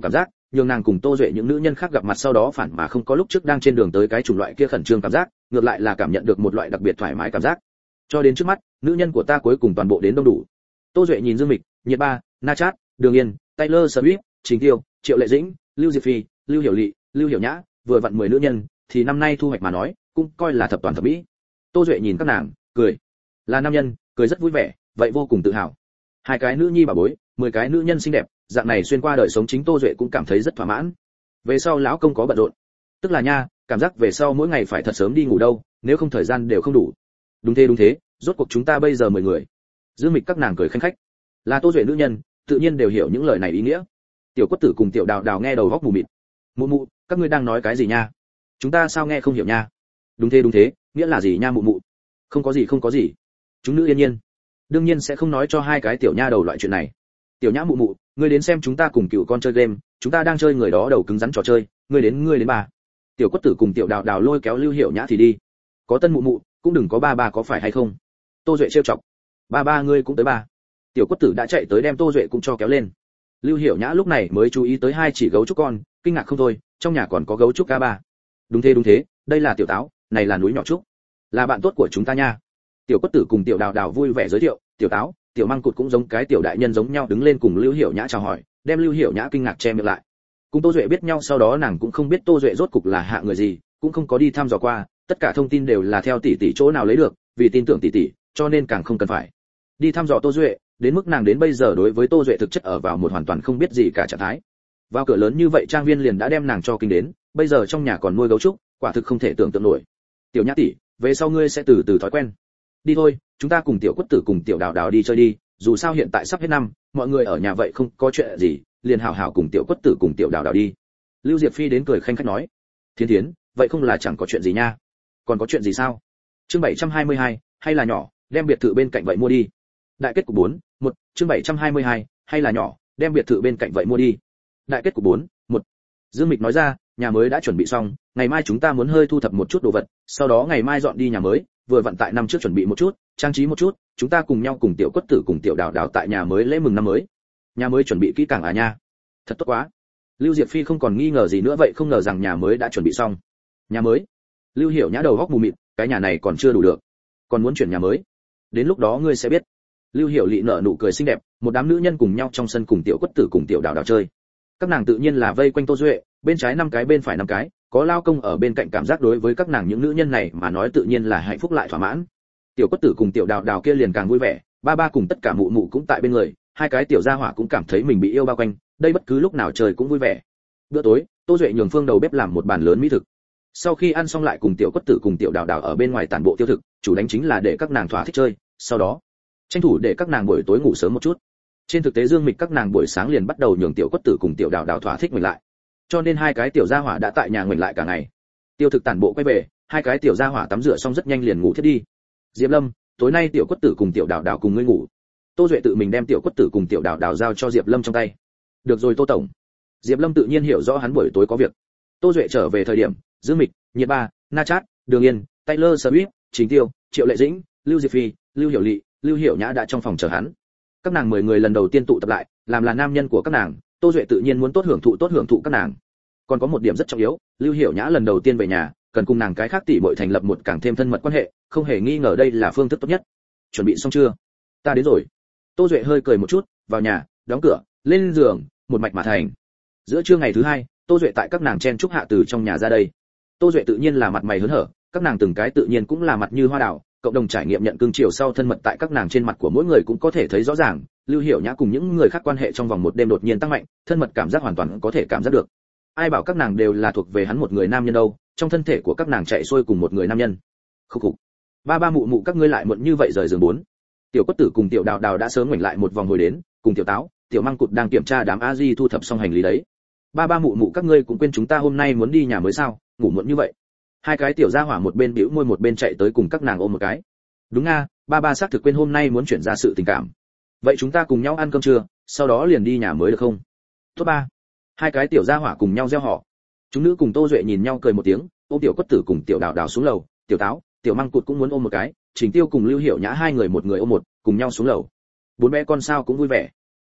nhường nàng cùng Tô Duệ những nữ nhân khác gặp mặt sau đó phản mà không có lúc trước đang trên đường tới cái chủng loại kia khẩn trương cảm giác, ngược lại là cảm nhận được một loại đặc biệt thoải mái cảm giác. Cho đến trước mắt, nữ nhân của ta cuối cùng toàn bộ đến đông đủ. Tô Duệ nhìn Dương Mịch, Nhiệt Ba, Na Chát, Đường Yên, Taylor Swift, Trình Tiêu, Triệu Lệ Dĩnh, Lưu Diệp Phi, Lưu Hiểu Lệ, Lưu Hiểu Nhã, vừa vặn mười nữ nhân, thì năm nay thu hoạch mà nói, cũng coi là thập toàn thập mỹ. Tô Duệ nhìn các nàng, cười. Là nam nhân, cười rất vui vẻ, vậy vô cùng tự hào. Hai cái nữ nhi bà bối, mười cái nữ nhân xinh đẹp, dạng này xuyên qua đời sống chính Tô Duệ cũng cảm thấy rất thỏa mãn. Về sau lão công có bận rộn, tức là nha, cảm giác về sau mỗi ngày phải thật sớm đi ngủ đâu, nếu không thời gian đều không đủ. Đúng thế đúng thế, rốt cuộc chúng ta bây giờ mười người. Dương Mịch các nàng cười khanh khách. Là Tô Duệ nữ nhân, tự nhiên đều hiểu những lời này ý nghĩa. Tiểu Quất Tử cùng Tiểu Đào Đào nghe đầu góc mù mịt. Mụ mụ, các ngươi đang nói cái gì nha? Chúng ta sao nghe không hiểu nha? Đúng thế đúng thế, nghĩa là gì nha mụ mụ? Không có gì không có gì. Chúng nữ yên nhiên. Đương nhiên sẽ không nói cho hai cái tiểu nha đầu loại chuyện này. Tiểu Nhã mụ mụ, ngươi đến xem chúng ta cùng cựu con chơi game, chúng ta đang chơi người đó đầu cứng rắn trò chơi, ngươi đến ngươi đến bà. Tiểu Quất Tử cùng Tiểu Đào Đào lôi kéo Lưu Hiểu Nhã thì đi. Có tân mụ mụ, cũng đừng có ba ba có phải hay không? Tô Duệ trêu chọc. Ba ba ngươi cũng tới ba. Tiểu Quất Tử đã chạy tới đem Tô Duệ cũng cho kéo lên. Lưu Hiểu Nhã lúc này mới chú ý tới hai chỉ gấu trúc con, kinh ngạc không thôi, trong nhà còn có gấu trúc ca ba. Đúng thế đúng thế, đây là Tiểu Táo, này là núi nhỏ trúc, là bạn tốt của chúng ta nha. Tiểu Quất Tử cùng Tiểu Đào Đào vui vẻ giới thiệu, Tiểu Táo, Tiểu Măng Cụt cũng giống cái tiểu đại nhân giống nhau đứng lên cùng Lưu Hiểu Nhã chào hỏi, đem Lưu Hiểu Nhã kinh ngạc che miệng lại. Cùng Tô Duệ biết nhau sau đó nàng cũng không biết Tô Duệ rốt cục là hạ người gì, cũng không có đi thăm dò qua, tất cả thông tin đều là theo tỷ tỷ chỗ nào lấy được, vì tin tưởng tỷ tỷ, cho nên càng không cần phải đi thăm dò Tô Duệ, đến mức nàng đến bây giờ đối với Tô Duệ thực chất ở vào một hoàn toàn không biết gì cả trạng thái. Vào cửa lớn như vậy trang viên liền đã đem nàng cho kinh đến, bây giờ trong nhà còn nuôi gấu trúc, quả thực không thể tưởng tượng nổi. Tiểu Nhã tỷ, về sau ngươi sẽ từ từ thói quen. Đi thôi, chúng ta cùng Tiểu Quất Tử cùng Tiểu Đào Đào đi chơi đi, dù sao hiện tại sắp hết năm, mọi người ở nhà vậy không có chuyện gì, liền hảo hảo cùng Tiểu Quất Tử cùng Tiểu Đào Đào đi. Lưu Diệp Phi đến cười khanh khách nói. Thiến Thiến, vậy không là chẳng có chuyện gì nha. Còn có chuyện gì sao? Chương bảy trăm hai mươi hai, hay là nhỏ, đem biệt thự bên cạnh vậy mua đi. Đại kết cục bốn, một, chương bảy trăm hai mươi hai, hay là nhỏ, đem biệt thự bên cạnh vậy mua đi. Đại kết cục bốn, một. Dương Mịch nói ra, nhà mới đã chuẩn bị xong, ngày mai chúng ta muốn hơi thu thập một chút đồ vật, sau đó ngày mai dọn đi nhà mới, vừa vặn tại năm trước chuẩn bị một chút, trang trí một chút, chúng ta cùng nhau cùng Tiểu Quất Tử cùng Tiểu Đào Đào tại nhà mới lễ mừng năm mới. Nhà mới chuẩn bị kỹ càng à nha. Thật tốt quá. Lưu Diệp Phi không còn nghi ngờ gì nữa vậy không ngờ rằng nhà mới đã chuẩn bị xong. Nhà mới? Lưu Hiểu Nhã đầu góc mù mịt, cái nhà này còn chưa đủ được, còn muốn chuyển nhà mới. Đến lúc đó ngươi sẽ biết. Lưu Hiểu Lệ nở nụ cười xinh đẹp, một đám nữ nhân cùng nhau trong sân cùng Tiểu Quất Tử cùng Tiểu Đào Đào chơi. Các nàng tự nhiên là vây quanh Tô Duệ, bên trái năm cái bên phải năm cái, có lao công ở bên cạnh cảm giác đối với các nàng những nữ nhân này mà nói tự nhiên là hạnh phúc lại thỏa mãn. Tiểu Quất Tử cùng Tiểu Đào Đào kia liền càng vui vẻ, ba ba cùng tất cả mụ mụ cũng tại bên người, hai cái tiểu gia hỏa cũng cảm thấy mình bị yêu bao quanh, đây bất cứ lúc nào trời cũng vui vẻ. Bữa tối, Tô Duệ nhường Phương đầu bếp làm một bàn lớn mỹ thực. Sau khi ăn xong lại cùng Tiểu Quất Tử cùng Tiểu Đào Đào ở bên ngoài tản bộ tiêu thực, chủ đánh chính là để các nàng thỏa thích chơi, sau đó tranh thủ để các nàng buổi tối ngủ sớm một chút. Trên thực tế Dương Mịch các nàng buổi sáng liền bắt đầu nhường Tiểu Quất Tử cùng Tiểu Đào Đào thỏa thích mình lại, cho nên hai cái tiểu gia hỏa đã tại nhà mình lại cả ngày. Tiêu thực tản bộ quay về, hai cái tiểu gia hỏa tắm rửa xong rất nhanh liền ngủ thiết đi. Diệp Lâm, tối nay Tiểu Quất Tử cùng Tiểu Đào Đào cùng ngươi ngủ. Tô Duệ tự mình đem Tiểu Quất Tử cùng Tiểu Đào Đào giao cho Diệp Lâm trong tay. Được rồi Tô tổng. Diệp Lâm tự nhiên hiểu rõ hắn buổi tối có việc. Tô Duệ trở về thời điểm, Dương Mịch, Nhiệt Ba, Na Chát, Đường Yên, Taylor Swift, Trình Tiêu, Triệu Lệ Dĩnh, Lưu Diệp Phi, Lưu Hiểu Lệ, Lưu Hiểu Nhã đã trong phòng chờ hắn. Các nàng mười người lần đầu tiên tụ tập lại, làm là nam nhân của các nàng, Tô Duệ tự nhiên muốn tốt hưởng thụ tốt hưởng thụ các nàng. Còn có một điểm rất trọng yếu, Lưu Hiểu Nhã lần đầu tiên về nhà, cần cùng nàng cái khác tỷ muội thành lập một càng thêm thân mật quan hệ, không hề nghi ngờ đây là phương thức tốt nhất. Chuẩn bị xong chưa? Ta đến rồi. Tô Duệ hơi cười một chút, vào nhà, đóng cửa, lên giường, một mạch mà thành. Giữa trưa ngày thứ hai, Tô Duệ tại các nàng chen chúc hạ từ trong nhà ra đây. Tô Duệ tự nhiên là mặt mày hớn hở, các nàng từng cái tự nhiên cũng là mặt như hoa đào, cộng đồng trải nghiệm nhận cương chiều sau thân mật tại các nàng trên mặt của mỗi người cũng có thể thấy rõ ràng. Lưu Hiểu Nhã cùng những người khác quan hệ trong vòng một đêm đột nhiên tăng mạnh, thân mật cảm giác hoàn toàn có thể cảm giác được. Ai bảo các nàng đều là thuộc về hắn một người nam nhân đâu, trong thân thể của các nàng chạy xuôi cùng một người nam nhân. Khúc khục. Ba ba mụ mụ các ngươi lại muộn như vậy rời giường bốn. Tiểu Quất Tử cùng Tiểu Đào Đào đã sớm ngoảnh lại một vòng hồi đến, cùng Tiểu Táo, Tiểu Măng Cụt đang kiểm tra đám a di thu thập xong hành lý đấy. Ba ba mụ mụ các ngươi cũng quên chúng ta hôm nay muốn đi nhà mới sao, ngủ muộn như vậy. Hai cái tiểu gia hỏa một bên bĩu môi một bên chạy tới cùng các nàng ôm một cái. Đúng nga, ba ba xác thực quên hôm nay muốn chuyển ra sự tình cảm. Vậy chúng ta cùng nhau ăn cơm trưa, sau đó liền đi nhà mới được không? Tốt ba. Hai cái tiểu gia hỏa cùng nhau reo hò. Chúng nữ cùng Tô Duệ nhìn nhau cười một tiếng, ôm Tiểu Quất Tử cùng Tiểu Đào Đào xuống lầu, Tiểu Táo, Tiểu Măng Cụt cũng muốn ôm một cái, Trình Tiêu cùng Lưu Hiểu Nhã hai người một người ôm một, cùng nhau xuống lầu. Bốn bé con sao cũng vui vẻ.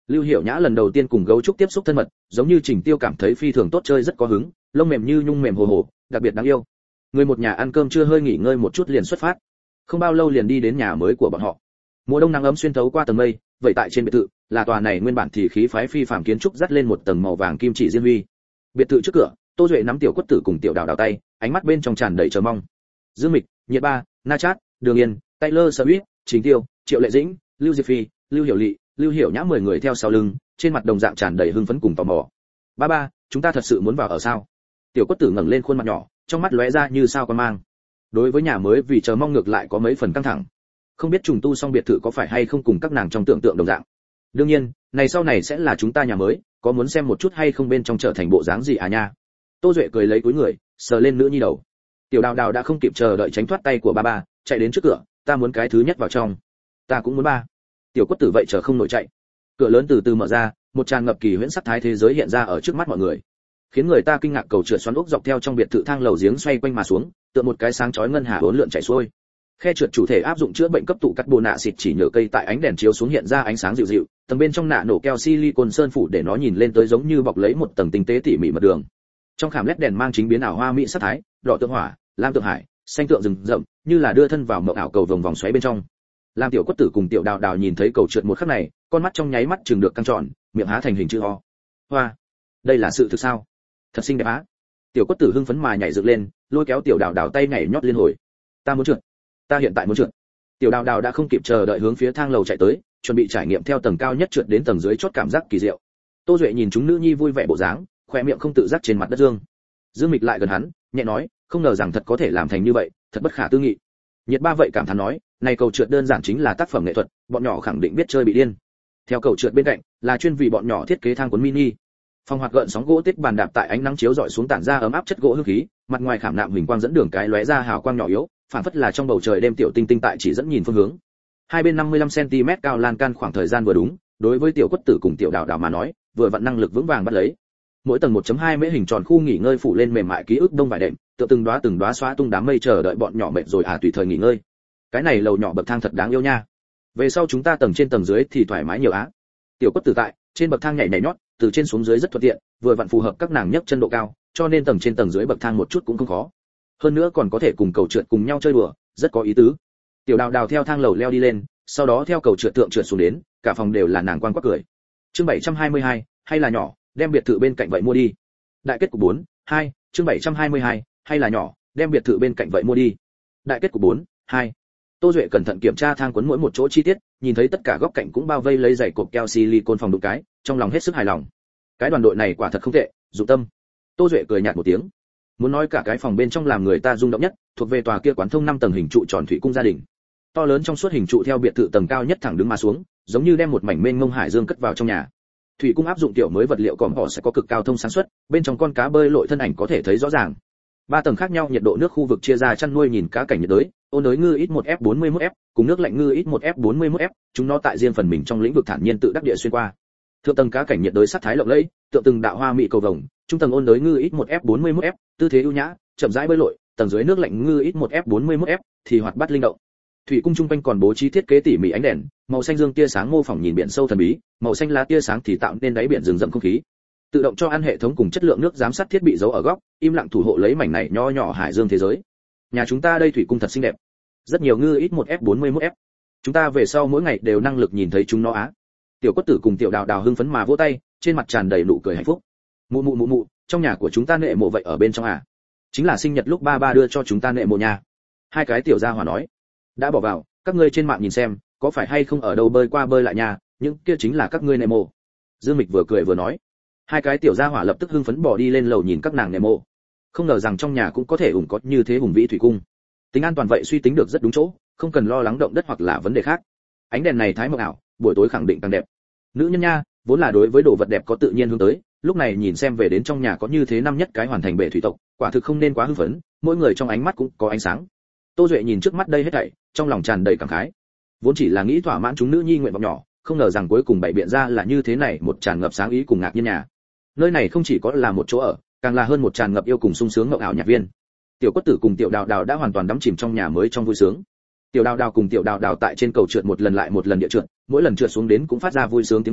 Lưu Hiểu Nhã lần đầu tiên cùng gấu trúc tiếp xúc thân mật, giống như Trình Tiêu cảm thấy phi thường tốt chơi rất có hứng, lông mềm như nhung mềm hồ hồ, đặc biệt đáng yêu. Người một nhà ăn cơm trưa hơi nghỉ ngơi một chút liền xuất phát. Không bao lâu liền đi đến nhà mới của bọn họ. Mùa đông nắng ấm xuyên thấu qua tầng mây, vậy tại trên biệt thự, là tòa này nguyên bản thì khí phái phi phàm kiến trúc dắt lên một tầng màu vàng kim chỉ diên huy. Biệt thự trước cửa, Tô Duệ nắm tiểu quất tử cùng tiểu đào đào tay, ánh mắt bên trong tràn đầy chờ mong. Dương Mịch, Nhiệt Ba, Na Chát, Đường Yên, Taylor Swift, Trình Tiêu, Triệu Lệ Dĩnh, Lưu Diệp Phi, Lưu Hiểu Lệ, Lưu Hiểu Nhã mười người theo sau lưng, trên mặt đồng dạng tràn đầy hưng phấn cùng tò mò. Ba ba, chúng ta thật sự muốn vào ở sao? Tiểu quất tử ngẩng lên khuôn mặt nhỏ, trong mắt lóe ra như sao quan mang. Đối với nhà mới vì chờ mong ngược lại có mấy phần căng thẳng. Không biết trùng tu xong biệt thự có phải hay không cùng các nàng trong tưởng tượng đồng dạng. Đương nhiên, này sau này sẽ là chúng ta nhà mới, có muốn xem một chút hay không bên trong trở thành bộ dáng gì à nha. Tô Duệ cười lấy cúi người, sờ lên nữ nhi đầu. Tiểu Đào Đào đã không kịp chờ đợi tránh thoát tay của ba ba, chạy đến trước cửa, ta muốn cái thứ nhất vào trong. Ta cũng muốn ba. Tiểu quất tử vậy chờ không nổi chạy. Cửa lớn từ từ mở ra, một tràn ngập kỳ huyễn sắc thái thế giới hiện ra ở trước mắt mọi người, khiến người ta kinh ngạc. Cầu trượt xoắn ốc dọc theo trong biệt thự thang lầu giếng xoay quanh mà xuống, tựa một cái sáng chói ngân hà hỗn lượn chảy xuôi. Khe trượt chủ thể áp dụng chữa bệnh cấp tụ cắt bồ nạ xịt chỉ nhờ cây tại ánh đèn chiếu xuống hiện ra ánh sáng dịu dịu, tầng bên trong nạ nổ keo silicon sơn phủ để nó nhìn lên tới giống như bọc lấy một tầng tinh tế tỉ mỉ mật đường. Trong khảm led đèn mang chính biến ảo hoa mỹ sắc thái, đỏ tượng hỏa, lam tượng hải, xanh tượng rừng rậm, như là đưa thân vào mộng ảo cầu vòng vòng xoáy bên trong. Lam tiểu quất tử cùng tiểu đào đào nhìn thấy cầu trượt một khắc này, con mắt trong nháy mắt chừng được căng tròn, miệng há thành hình chữ O. Hoa, đây là sự thực sao? Thật xinh đẹp á. Tiểu quất tử hưng phấn mà nhảy dựng lên, lôi kéo tiểu đào đào tay nhảy nhót liên hồi. Ta muốn trượt, ta hiện tại muốn trượt. Tiểu đào đào đã không kịp chờ đợi hướng phía thang lầu chạy tới, chuẩn bị trải nghiệm theo tầng cao nhất trượt đến tầng dưới chót cảm giác kỳ diệu. Tô Duệ nhìn chúng nữ nhi vui vẻ bộ dáng, khóe miệng không tự giác trên mặt đất dương. Dương Mịch lại gần hắn, nhẹ nói, không ngờ rằng thật có thể làm thành như vậy, thật bất khả tư nghị. Nhiệt Ba vậy cảm thán nói, này cầu trượt đơn giản chính là tác phẩm nghệ thuật, bọn nhỏ khẳng định biết chơi bị điên. Theo cầu trượt bên cạnh, là chuyên vì bọn nhỏ thiết kế thang cuốn mini. Phòng hoạt gợn sóng gỗ tích bàn đạp tại ánh nắng chiếu rọi xuống tản ra ấm áp chất gỗ hương khí, mặt ngoài khảm nạm huỳnh quang dẫn đường cái lóe ra hào quang nhỏ yếu, phản phất là trong bầu trời đêm tiểu tinh tinh tại chỉ dẫn nhìn phương hướng. Hai bên năm mươi lăm xăng ti mét cao lan can khoảng thời gian vừa đúng, đối với tiểu quất tử cùng tiểu đào đào mà nói, vừa vận năng lực vững vàng bắt lấy. Mỗi tầng một chấm hai mễ hình tròn khu nghỉ ngơi phủ lên mềm mại ký ức đông vải đệm, tựa từng đóa từng đóa xóa tung đám mây chờ đợi bọn nhỏ mệt rồi à tùy thời nghỉ ngơi. Cái này lầu nhỏ bậc thang thật đáng yêu nha. Về sau chúng ta tầng trên tầng dưới thì thoải mái nhiều á. Tiểu quất tử tại trên bậc thang nhảy nhảy nhót, từ trên xuống dưới rất thuận tiện, vừa vặn phù hợp các nàng nhấc chân độ cao, cho nên tầng trên tầng dưới bậc thang một chút cũng không khó. Hơn nữa còn có thể cùng cầu trượt cùng nhau chơi đùa, rất có ý tứ. Tiểu đào đào theo thang lầu leo đi lên, sau đó theo cầu trượt tượng trượt xuống đến, cả phòng đều là nàng quang quắc cười. Chương bảy trăm hai mươi hai, hay là nhỏ, đem biệt thự bên cạnh vậy mua đi. Đại kết cục bốn, hai, chương bảy trăm hai mươi hai, hay là nhỏ, đem biệt thự bên cạnh vậy mua đi. Đại kết cục bốn, hai. Tô Duệ cẩn thận kiểm tra thang cuốn mỗi một chỗ chi tiết, nhìn thấy tất cả góc cạnh cũng bao vây lấy dày cột keo silicon phòng đụng cái, trong lòng hết sức hài lòng. Cái đoàn đội này quả thật không tệ, dụng tâm. Tô Duệ cười nhạt một tiếng. Muốn nói cả cái phòng bên trong làm người ta rung động nhất, thuộc về tòa kia quán thông năm tầng hình trụ tròn thủy cung gia đình. To lớn trong suốt hình trụ theo biệt thự tầng cao nhất thẳng đứng mà xuống, giống như đem một mảnh mênh mông hải dương cất vào trong nhà. Thủy cung áp dụng tiểu mới vật liệu còm họ sẽ có cực cao thông sáng suất, bên trong con cá bơi lội thân ảnh có thể thấy rõ ràng. Ba tầng khác nhau nhiệt độ nước khu vực chia ra chăn nuôi nhìn cá cảnh nhiệt đới, ôn đới ngư ít một F bốn mươi mốt F, cùng nước lạnh ngư ít một F bốn mươi mốt F, chúng nó tại riêng phần mình trong lĩnh vực thản nhiên tự đắc địa xuyên qua. Thượng tầng cá cảnh nhiệt đới sắc thái lộng lẫy, tượng từng đạo hoa mỹ cầu vồng, trung tầng ôn đới ngư ít một F bốn mươi mốt F, tư thế ưu nhã, chậm rãi bơi lội, tầng dưới nước lạnh ngư ít một F bốn mươi mốt F thì hoạt bát linh động. Thủy cung trung quanh còn bố trí thiết kế tỉ mỉ ánh đèn, màu xanh dương tia sáng mô phỏng nhìn biển sâu thần bí, màu xanh lá tia sáng thì tạo nên đáy biển rừng rậm không khí. Tự động cho ăn hệ thống cùng chất lượng nước giám sát thiết bị giấu ở góc, im lặng thủ hộ lấy mảnh này nho nhỏ hải dương thế giới. Nhà chúng ta đây thủy cung thật xinh đẹp. Rất nhiều ngư ít một F bốn mươi mốt F. Chúng ta về sau mỗi ngày đều năng lực nhìn thấy chúng nó á. Tiểu quất tử cùng tiểu đào đào hưng phấn mà vỗ tay, trên mặt tràn đầy nụ cười hạnh phúc. Mụ mụ mụ mụ, trong nhà của chúng ta nệ mộ vậy ở bên trong à? Chính là sinh nhật lúc ba ba đưa cho chúng ta nệ mộ nhà. Hai cái tiểu gia hỏa nói. Đã bỏ vào, các ngươi trên mạng nhìn xem, có phải hay không ở đâu bơi qua bơi lại nhà, những kia chính là các ngươi nệ mộ. Dương Mịch vừa cười vừa nói. Hai cái tiểu gia hỏa lập tức hưng phấn bỏ đi lên lầu nhìn các nàng nệ mộ. Không ngờ rằng trong nhà cũng có thể ủng có như thế hùng vĩ thủy cung. Tính an toàn vậy suy tính được rất đúng chỗ, không cần lo lắng động đất hoặc là vấn đề khác. Ánh đèn này thái mộng ảo, buổi tối khẳng định càng đẹp. Nữ nhân nha, vốn là đối với đồ vật đẹp có tự nhiên hướng tới, lúc này nhìn xem về đến trong nhà có như thế năm nhất cái hoàn thành bể thủy tộc, quả thực không nên quá hưng phấn, mỗi người trong ánh mắt cũng có ánh sáng. Tô Duệ nhìn trước mắt đây hết thảy, trong lòng tràn đầy cảm khái. Vốn chỉ là nghĩ thỏa mãn chúng nữ nhi nguyện vọng nhỏ, không ngờ rằng cuối cùng bày biện ra là như thế này, một tràn ngập sáng ý cùng ngạc nhiên nhà. Nơi này không chỉ có là một chỗ ở, càng là hơn một tràn ngập yêu cùng sung sướng ngộng ảo nhạc viên. Tiểu quất tử cùng tiểu đào đào đã hoàn toàn đắm chìm trong nhà mới trong vui sướng. Tiểu đào đào cùng tiểu đào đào tại trên cầu trượt một lần lại một lần địa trượt, mỗi lần trượt xuống đến cũng phát ra vui sướng tiếng cười,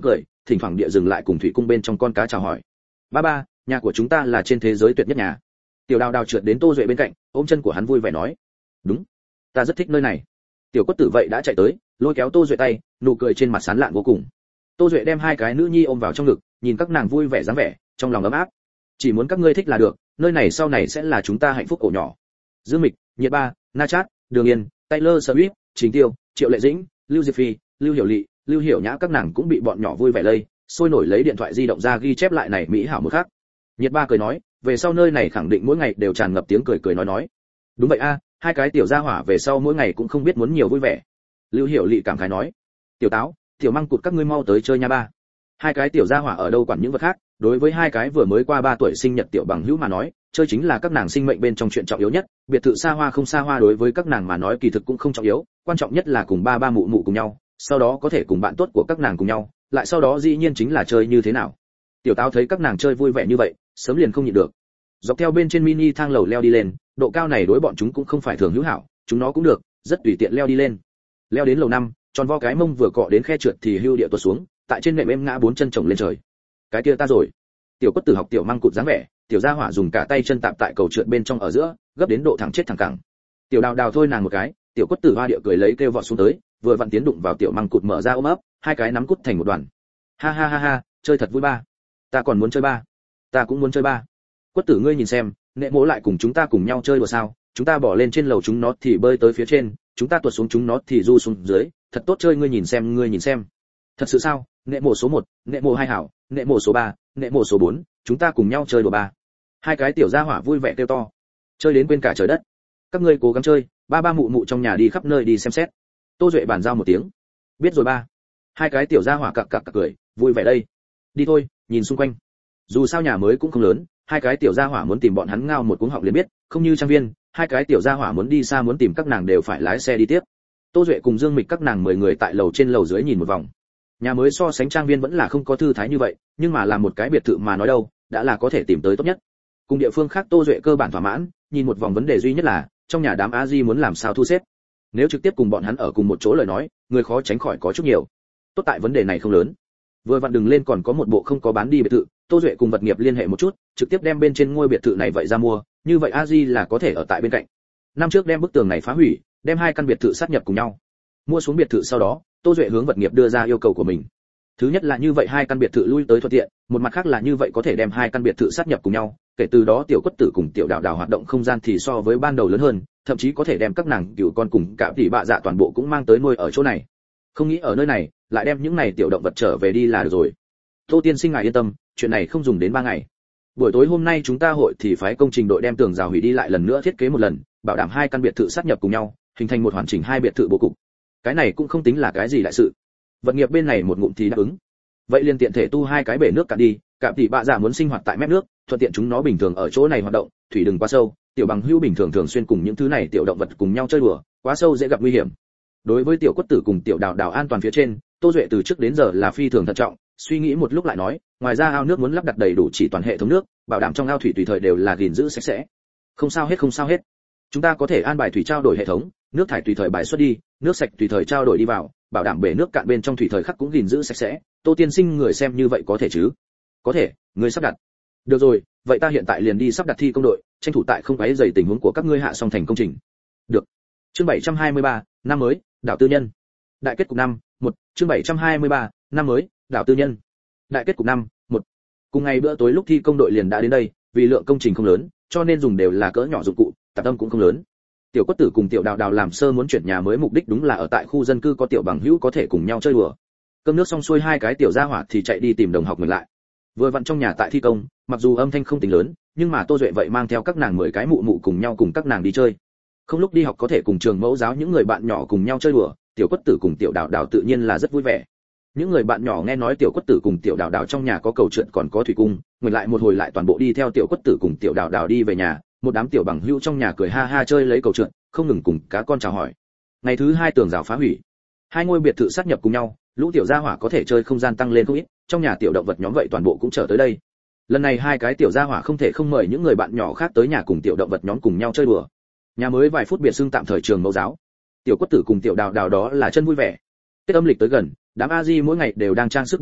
thỉnh thoảng địa dừng lại cùng thủy cung bên trong con cá chào hỏi. Ba ba, nhà của chúng ta là trên thế giới tuyệt nhất nhà. Tiểu Đào Đào trượt đến Tô Duệ bên cạnh, ôm chân của hắn vui vẻ nói. Đúng, ta rất thích nơi này. Tiểu Quất Tử vậy đã chạy tới, lôi kéo Tô Duệ tay, nụ cười trên mặt sán lạn vô cùng. Tô Duệ đem hai cái nữ nhi ôm vào trong ngực, nhìn các nàng vui vẻ dáng vẻ, trong lòng ấm áp. Chỉ muốn các ngươi thích là được, nơi này sau này sẽ là chúng ta hạnh phúc ổ nhỏ. Dương Mịch, Nhiệt Ba, Na Chát, Đường Yên, Taylor Swift, Trình Tiêu, Triệu Lệ Dĩnh, Lưu Diệp Phi, Lưu Hiểu Lệ, Lưu Hiểu Nhã các nàng cũng bị bọn nhỏ vui vẻ lây, sôi nổi lấy điện thoại di động ra ghi chép lại này mỹ hảo một khắc. Nhiệt Ba cười nói, về sau nơi này khẳng định mỗi ngày đều tràn ngập tiếng cười cười nói nói. Đúng vậy a, hai cái tiểu gia hỏa về sau mỗi ngày cũng không biết muốn nhiều vui vẻ. Lưu Hiểu Lệ cảm khái nói, tiểu Táo, tiểu Măng Cụt các ngươi mau tới chơi nha ba. Hai cái tiểu gia hỏa ở đâu quản những vật khác, đối với hai cái vừa mới qua ba tuổi sinh nhật tiểu bằng hữu mà nói, chơi chính là các nàng sinh mệnh bên trong chuyện trọng yếu nhất, biệt thự xa hoa không xa hoa đối với các nàng mà nói kỳ thực cũng không trọng yếu, quan trọng nhất là cùng ba ba mụ mụ cùng nhau, sau đó có thể cùng bạn tốt của các nàng cùng nhau, lại sau đó dĩ nhiên chính là chơi như thế nào. Tiểu Táo thấy các nàng chơi vui vẻ như vậy, sớm liền không nhịn được. Dọc theo bên trên mini thang lầu leo đi lên, độ cao này đối bọn chúng cũng không phải thường hữu hảo, chúng nó cũng được, rất tùy tiện leo đi lên. Leo đến lầu năm, tròn vo cái mông vừa cọ đến khe trượt thì hưu địa tuột xuống, tại trên nệm êm ngã bốn chân chồng lên trời. Cái kia ta rồi. Tiểu Quất Tử học tiểu Măng Cụt dáng vẻ, tiểu gia hỏa dùng cả tay chân tạm tại cầu trượt bên trong ở giữa, gấp đến độ thẳng chết thẳng cẳng. Tiểu Đào Đào thôi nàng một cái, tiểu Quất Tử hoa địa cười lấy kêu vọt xuống tới, vừa vặn tiến đụng vào tiểu Măng Cụt mở ra ôm ấp, hai cái nắm cút thành một đoàn. Ha ha ha ha, chơi thật vui ba. Ta còn muốn chơi ba. Ta cũng muốn chơi ba. Quất Tử ngươi nhìn xem, nệ mỗ lại cùng chúng ta cùng nhau chơi đùa sao? Chúng ta bỏ lên trên lầu chúng nó thì bơi tới phía trên, chúng ta tuột xuống chúng nó thì du xuống dưới, thật tốt chơi ngươi nhìn xem ngươi nhìn xem. Thật sự sao? Nệ mộ số một, nệ mộ hai hảo, nệ mộ số ba, nệ mộ số bốn, chúng ta cùng nhau chơi đùa ba. Hai cái tiểu gia hỏa vui vẻ kêu to, chơi đến quên cả trời đất. Các ngươi cố gắng chơi, ba ba mụ mụ trong nhà đi khắp nơi đi xem xét. Tô Duệ bàn giao một tiếng. Biết rồi ba. Hai cái tiểu gia hỏa cặc cặc cặc cười, vui vẻ đây. Đi thôi, nhìn xung quanh. Dù sao nhà mới cũng không lớn, hai cái tiểu gia hỏa muốn tìm bọn hắn ngao một cuống họng liền biết, không như trang viên, hai cái tiểu gia hỏa muốn đi xa muốn tìm các nàng đều phải lái xe đi tiếp. Tô Duệ cùng Dương Mịch các nàng mười người tại lầu trên lầu dưới nhìn một vòng. Nhà mới so sánh trang viên vẫn là không có thư thái như vậy, nhưng mà làm một cái biệt thự mà nói đâu, đã là có thể tìm tới tốt nhất. Cùng địa phương khác Tô Duệ cơ bản thỏa mãn, nhìn một vòng vấn đề duy nhất là, trong nhà đám A Di muốn làm sao thu xếp. Nếu trực tiếp cùng bọn hắn ở cùng một chỗ lời nói, người khó tránh khỏi có chút nhiều. Tốt tại vấn đề này không lớn. Vừa vặn đừng lên còn có một bộ không có bán đi biệt thự, Tô Duệ cùng vật nghiệp liên hệ một chút, trực tiếp đem bên trên ngôi biệt thự này vậy ra mua, như vậy A Di là có thể ở tại bên cạnh. Năm trước đem bức tường này phá hủy, đem hai căn biệt thự sát nhập cùng nhau. Mua xuống biệt thự sau đó, Tô Duệ hướng vật nghiệp đưa ra yêu cầu của mình. Thứ nhất là như vậy hai căn biệt thự lui tới thuận tiện, một mặt khác là như vậy có thể đem hai căn biệt thự sát nhập cùng nhau, kể từ đó tiểu Quất Tử cùng tiểu Đào Đào hoạt động không gian thì so với ban đầu lớn hơn, thậm chí có thể đem các nàng cừu con cùng cả tỷ bạ dạ toàn bộ cũng mang tới nuôi ở chỗ này. Không nghĩ ở nơi này, lại đem những này tiểu động vật trở về đi là được rồi. Tô tiên sinh ngài yên tâm, chuyện này không dùng đến ba ngày. Buổi tối hôm nay chúng ta hội thì phái công trình đội đem tường rào hủy đi lại lần nữa thiết kế một lần, bảo đảm hai căn biệt thự sát nhập cùng nhau, hình thành một hoàn chỉnh hai biệt thự bố cục. Cái này cũng không tính là cái gì đại sự. Vật nghiệp bên này một ngụm thì đáp ứng. Vậy liền tiện thể tu hai cái bể nước cạn đi, cạm tỷ bạ dạ muốn sinh hoạt tại mép nước, thuận tiện chúng nó bình thường ở chỗ này hoạt động, thủy đừng quá sâu, tiểu bằng hữu bình thường thường xuyên cùng những thứ này tiểu động vật cùng nhau chơi đùa, quá sâu dễ gặp nguy hiểm. Đối với tiểu Quất Tử cùng tiểu Đào Đào an toàn phía trên, Tô Duệ từ trước đến giờ là phi thường thận trọng, suy nghĩ một lúc lại nói, ngoài ra ao nước muốn lắp đặt đầy đủ chỉ toàn hệ thống nước, bảo đảm trong ao thủy tùy thời đều là gìn giữ sạch sẽ. Không sao hết không sao hết. Chúng ta có thể an bài thủy trao đổi hệ thống, nước thải tùy thời bài xuất đi, nước sạch tùy thời trao đổi đi vào, bảo đảm bể nước cạn bên trong thủy thời khắc cũng gìn giữ sạch sẽ. Tô tiên sinh người xem như vậy có thể chứ? Có thể, người sắp đặt. Được rồi, vậy ta hiện tại liền đi sắp đặt thi công đội, tranh thủ tại không quấy rầy tình huống của các ngươi hạ xong thành công trình. Được. Chương bảy trăm hai mươi ba, năm mới, đảo tư nhân. Đại kết cục năm, một, chương bảy trăm hai mươi ba, năm mới, đảo tư nhân. Đại kết cục năm, một. Cùng ngày bữa tối lúc thi công đội liền đã đến đây, vì lượng công trình không lớn, cho nên dùng đều là cỡ nhỏ dụng cụ, tạp âm cũng không lớn. Tiểu Quất Tử cùng tiểu Đào Đào làm sơ muốn chuyển nhà mới mục đích đúng là ở tại khu dân cư có tiểu bằng hữu có thể cùng nhau chơi đùa. Cơm nước xong xuôi hai cái tiểu gia hỏa thì chạy đi tìm đồng học mình lại. Vừa vặn trong nhà tại thi công, mặc dù âm thanh không tính lớn, nhưng mà Tô Duệ vậy mang theo các nàng mười cái mụ mụ cùng nhau cùng các nàng đi chơi. Không lúc đi học có thể cùng trường mẫu giáo những người bạn nhỏ cùng nhau chơi đùa, tiểu Quất Tử cùng tiểu Đào Đào tự nhiên là rất vui vẻ. Những người bạn nhỏ nghe nói tiểu Quất Tử cùng tiểu Đào Đào trong nhà có cầu trượt còn có thủy cung, ngồi lại một hồi lại toàn bộ đi theo tiểu Quất Tử cùng tiểu Đào Đào đi về nhà, một đám tiểu bằng hữu trong nhà cười ha ha chơi lấy cầu trượt, không ngừng cùng cá con chào hỏi. Ngày thứ hai tường rào phá hủy, hai ngôi biệt thự sát nhập cùng nhau, lũ tiểu gia hỏa có thể chơi không gian tăng lên không ít, trong nhà tiểu động vật nhóm vậy toàn bộ cũng trở tới đây. Lần này hai cái tiểu gia hỏa không thể không mời những người bạn nhỏ khác tới nhà cùng tiểu động vật nhóm cùng nhau chơi đùa. Nhà mới vài phút biệt xưng tạm thời trường mẫu giáo. Tiểu Quất Tử cùng tiểu Đào Đào đó là chân vui vẻ. Tết âm lịch tới gần, đám A Di mỗi ngày đều đang trang sức biệt thự,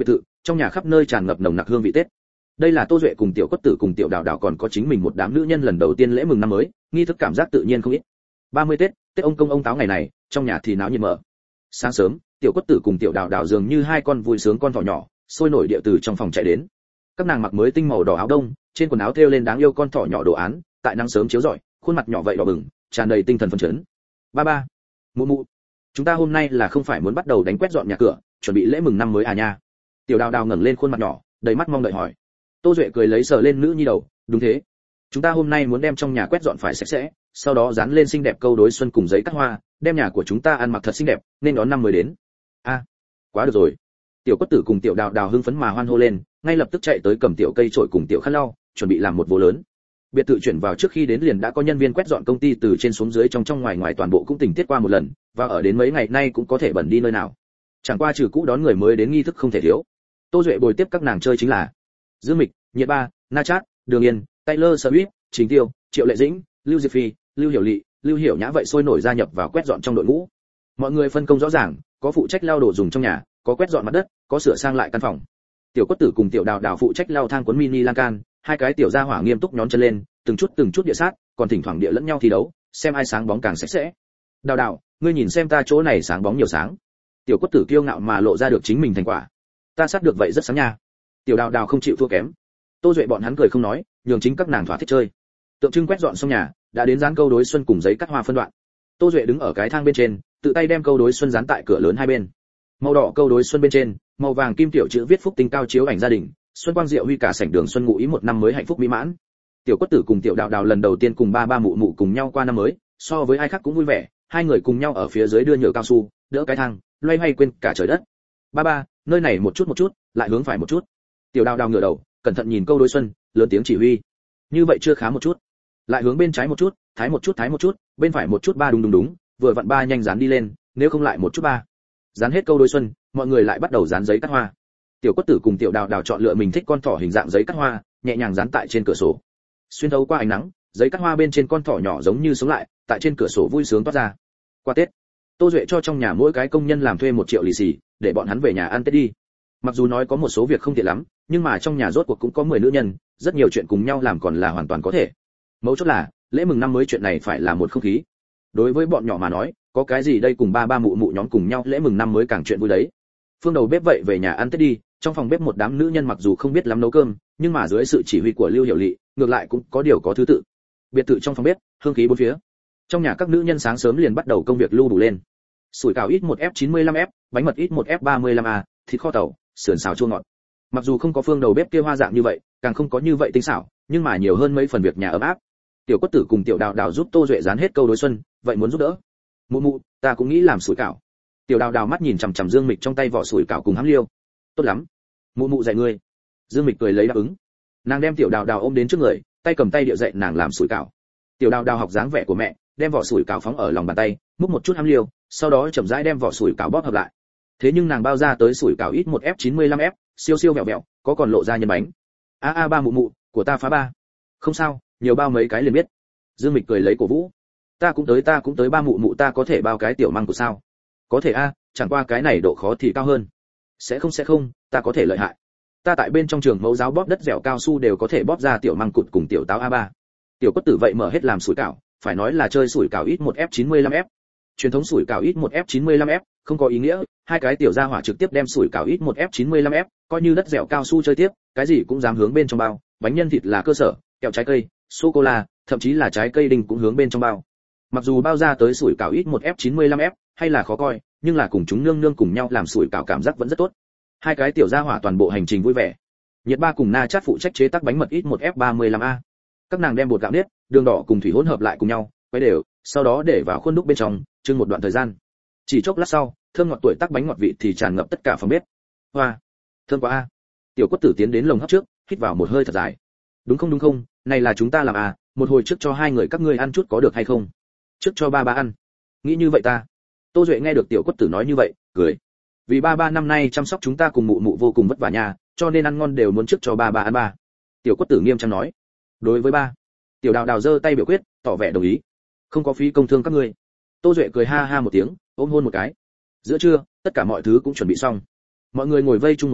trong nhà khắp nơi tràn ngập nồng nặc hương vị Tết. Đây là Tô Duệ cùng tiểu Quất Tử cùng tiểu Đào Đào còn có chính mình một đám nữ nhân lần đầu tiên lễ mừng năm mới, nghi thức cảm giác tự nhiên không ít. ba mươi Tết, Tết ông công ông táo ngày này, trong nhà thì náo nhiệt mở. Sáng sớm, tiểu Quất Tử cùng tiểu Đào Đào dường như hai con vui sướng con thỏ nhỏ, sôi nổi địa từ trong phòng chạy đến. Các nàng mặc mới tinh màu đỏ áo đông, trên quần áo thêu lên đáng yêu con thỏ nhỏ đồ án, tại nắng sớm chiếu rọi, khuôn mặt nhỏ vậy đỏ bừng, tràn đầy tinh thần phấn chấn. Ba ba, mụ mụ, chúng ta hôm nay là không phải muốn bắt đầu đánh quét dọn nhà cửa, chuẩn bị lễ mừng năm mới à nha? Tiểu Đào Đào ngẩng lên khuôn mặt nhỏ, đầy mắt mong đợi hỏi. Tô Duệ cười lấy sờ lên nữ nhi đầu, đúng thế. Chúng ta hôm nay muốn đem trong nhà quét dọn phải sạch sẽ, sau đó dán lên xinh đẹp câu đối xuân cùng giấy cắt hoa, đem nhà của chúng ta ăn mặc thật xinh đẹp, nên đón năm mới đến. A, à, quá được rồi. Tiểu Quất Tử cùng tiểu Đào Đào hưng phấn mà hoan hô lên, ngay lập tức chạy tới cầm tiểu cây chổi cùng tiểu khăn lau, chuẩn bị làm một vô lớn. Biệt thự chuyển vào trước khi đến liền đã có nhân viên quét dọn công ty từ trên xuống dưới trong trong ngoài ngoài toàn bộ cũng tỉnh tiết qua một lần, và ở đến mấy ngày nay cũng có thể bẩn đi nơi nào. Chẳng qua trừ cũ đón người mới đến nghi thức không thể thiếu. Tô Duệ bồi tiếp các nàng chơi chính là Dương Mịch, Nhiệt Ba, Na Chát, Đường Yên, Taylor Swift, Trình Tiêu, Triệu Lệ Dĩnh, Lưu Diệp Phi, Lưu Hiểu Lệ, Lưu Hiểu Nhã vậy sôi nổi gia nhập vào quét dọn trong đội ngũ. Mọi người phân công rõ ràng, có phụ trách lau đồ dùng trong nhà, có quét dọn mặt đất, có sửa sang lại căn phòng. Tiểu Quất Tử cùng tiểu Đào Đào phụ trách lau thang cuốn mini lan can, hai cái tiểu gia hỏa nghiêm túc nhón chân lên, từng chút từng chút địa sát, còn thỉnh thoảng địa lẫn nhau thi đấu, xem ai sáng bóng càng sạch sẽ. Đào Đào, ngươi nhìn xem ta chỗ này sáng bóng nhiều sáng. Tiểu Quất Tử kiêu ngạo mà lộ ra được chính mình thành quả. Ta sát được vậy rất sáng nha. Tiểu Đào Đào không chịu thua kém. Tô Duệ bọn hắn cười không nói, nhường chính các nàng thỏa thích chơi. Tượng trưng quét dọn xong nhà, đã đến dán câu đối xuân cùng giấy cắt hoa phân đoạn. Tô Duệ đứng ở cái thang bên trên, tự tay đem câu đối xuân dán tại cửa lớn hai bên. Màu đỏ câu đối xuân bên trên, màu vàng kim tiểu chữ viết phúc tinh cao chiếu ảnh gia đình, xuân quang diệu huy cả sảnh đường xuân ngụ ý một năm mới hạnh phúc mỹ mãn. Tiểu Quất Tử cùng tiểu Đào Đào lần đầu tiên cùng ba ba mụ mụ cùng nhau qua năm mới, so với ai khác cũng vui vẻ, hai người cùng nhau ở phía dưới đưa nhựa cao su, đỡ cái thang, loay hoay quên cả trời đất. Ba ba, nơi này một chút một chút, lại hướng phải một chút. Tiểu Đào Đào ngửa đầu, cẩn thận nhìn câu đối xuân, lớn tiếng chỉ huy. Như vậy chưa khá một chút, lại hướng bên trái một chút, thái một chút thái một chút, bên phải một chút, ba đúng đúng đúng, vừa vặn ba nhanh dán đi lên, nếu không lại một chút ba. Dán hết câu đối xuân, mọi người lại bắt đầu dán giấy cắt hoa. Tiểu Quất Tử cùng tiểu Đào Đào chọn lựa mình thích con thỏ hình dạng giấy cắt hoa, nhẹ nhàng dán tại trên cửa sổ. Xuyên thấu qua ánh nắng, giấy cắt hoa bên trên con thỏ nhỏ giống như sống lại, tại trên cửa sổ vui sướng toát ra. Qua Tết, Tô Duệ cho trong nhà mỗi cái công nhân làm thuê một triệu lì xì, để bọn hắn về nhà ăn Tết đi. Mặc dù nói có một số việc không tiện lắm, nhưng mà trong nhà rốt cuộc cũng có mười nữ nhân, rất nhiều chuyện cùng nhau làm còn là hoàn toàn có thể. Mấu chốt là, lễ mừng năm mới chuyện này phải là một không khí. Đối với bọn nhỏ mà nói, có cái gì đây cùng ba ba mụ mụ nhóm cùng nhau lễ mừng năm mới càng chuyện vui đấy. Phương đầu bếp vậy về nhà ăn Tết đi, trong phòng bếp một đám nữ nhân mặc dù không biết lắm nấu cơm, nhưng mà dưới sự chỉ huy của Lưu Hiểu Lệ, ngược lại cũng có điều có thứ tự. Biệt thự trong phòng bếp, hương khí bốn phía. Trong nhà các nữ nhân sáng sớm liền bắt đầu công việc lưu đủ lên. Sủi cảo ít một F chín mươi lăm F, bánh mật ít một F ba mươi lăm A, thịt kho tàu, sườn xào chua ngọt. Mặc dù không có Phương đầu bếp kia hoa dạng như vậy, càng không có như vậy tinh xảo, nhưng mà nhiều hơn mấy phần việc nhà ấm áp. Tiểu Quất Tử cùng tiểu Đào Đào giúp Tô Duệ dán hết câu đối xuân, vậy muốn giúp đỡ. Mụ mụ, ta cũng nghĩ làm sủi cảo. Tiểu Đào Đào mắt nhìn chằm chằm Dương Mịch trong tay vỏ sủi cảo cùng hắm liêu. Tốt lắm, mụ mụ dạy ngươi. Dương Mịch cười lấy đáp ứng. Nàng đem tiểu Đào Đào ôm đến trước người, tay cầm tay điệu dạy nàng làm sủi cảo. Tiểu Đào Đào học dáng vẻ của mẹ, đem vỏ sủi cảo phóng ở lòng bàn tay, múc một chút hắm liêu, sau đó chậm rãi đem vỏ sủi cảo bóp hợp lại. Thế nhưng nàng bao ra tới sủi cảo ít một F chín mươi lăm F, siêu siêu vẹo vẹo, có còn lộ ra nhân bánh. A a ba mụ mụ, của ta phá ba. Không sao, nhiều bao mấy cái liền biết. Dương Mịch cười lấy cổ vũ. Ta cũng tới ta cũng tới ba mụ mụ, ta có thể bao cái tiểu măng của sao? Có thể a, chẳng qua cái này độ khó thì cao hơn. Sẽ không sẽ không, ta có thể lợi hại. Ta tại bên trong trường mẫu giáo bóp đất dẻo cao su đều có thể bóp ra tiểu măng cụt cùng tiểu táo a ba. Tiểu Quất Tử vậy mở hết làm sủi cảo, phải nói là chơi sủi cảo ít một F chín mươi lăm F. Truyền thống sủi cảo ít một F chín mươi lăm F, không có ý nghĩa, hai cái tiểu gia hỏa trực tiếp đem sủi cảo ít một F chín mươi lăm F, coi như đất dẻo cao su chơi tiếp, cái gì cũng dám hướng bên trong bao, bánh nhân thịt là cơ sở, kẹo trái cây, sô cô la, thậm chí là trái cây đinh cũng hướng bên trong bao. Mặc dù bao ra tới sủi cảo ít một F chín mươi lăm F, hay là khó coi, nhưng là cùng chúng nương nương cùng nhau làm sủi cảo cảm giác vẫn rất tốt. Hai cái tiểu gia hỏa toàn bộ hành trình vui vẻ. Nhiệt Ba cùng Na Chát phụ trách chế tác bánh mật ít một F ba mươi lăm A. Các nàng đem bột gạo nếp, đường đỏ cùng thủy hỗn hợp lại cùng nhau, quấy đều, sau đó để vào khuôn đúc bên trong, trưng một đoạn thời gian. Chỉ chốc lát sau, thơm ngọt tuổi tác bánh ngọt vị thì tràn ngập tất cả phòng bếp. Hoa, thơm quá a. Tiểu Quất Tử tiến đến lồng hấp trước, hít vào một hơi thật dài. Đúng không đúng không, này là chúng ta làm à, một hồi trước cho hai người các ngươi ăn chút có được hay không? Trước cho ba ba ăn. Nghĩ như vậy ta. Tô Duệ nghe được Tiểu Quất Tử nói như vậy, cười. Vì ba ba năm nay chăm sóc chúng ta cùng mụ mụ vô cùng vất vả nha, cho nên ăn ngon đều muốn trước cho ba ba ăn ba. Tiểu Quất Tử nghiêm trang nói. Đối với ba. Tiểu Đào Đào giơ tay biểu quyết, tỏ vẻ đồng ý. Không có phí công thương các ngươi. Tô Duệ cười ha ha một tiếng, ôm hôn một cái. Giữa trưa, tất cả mọi thứ cũng chuẩn bị xong. Mọi người ngồi vây chung một chỗ,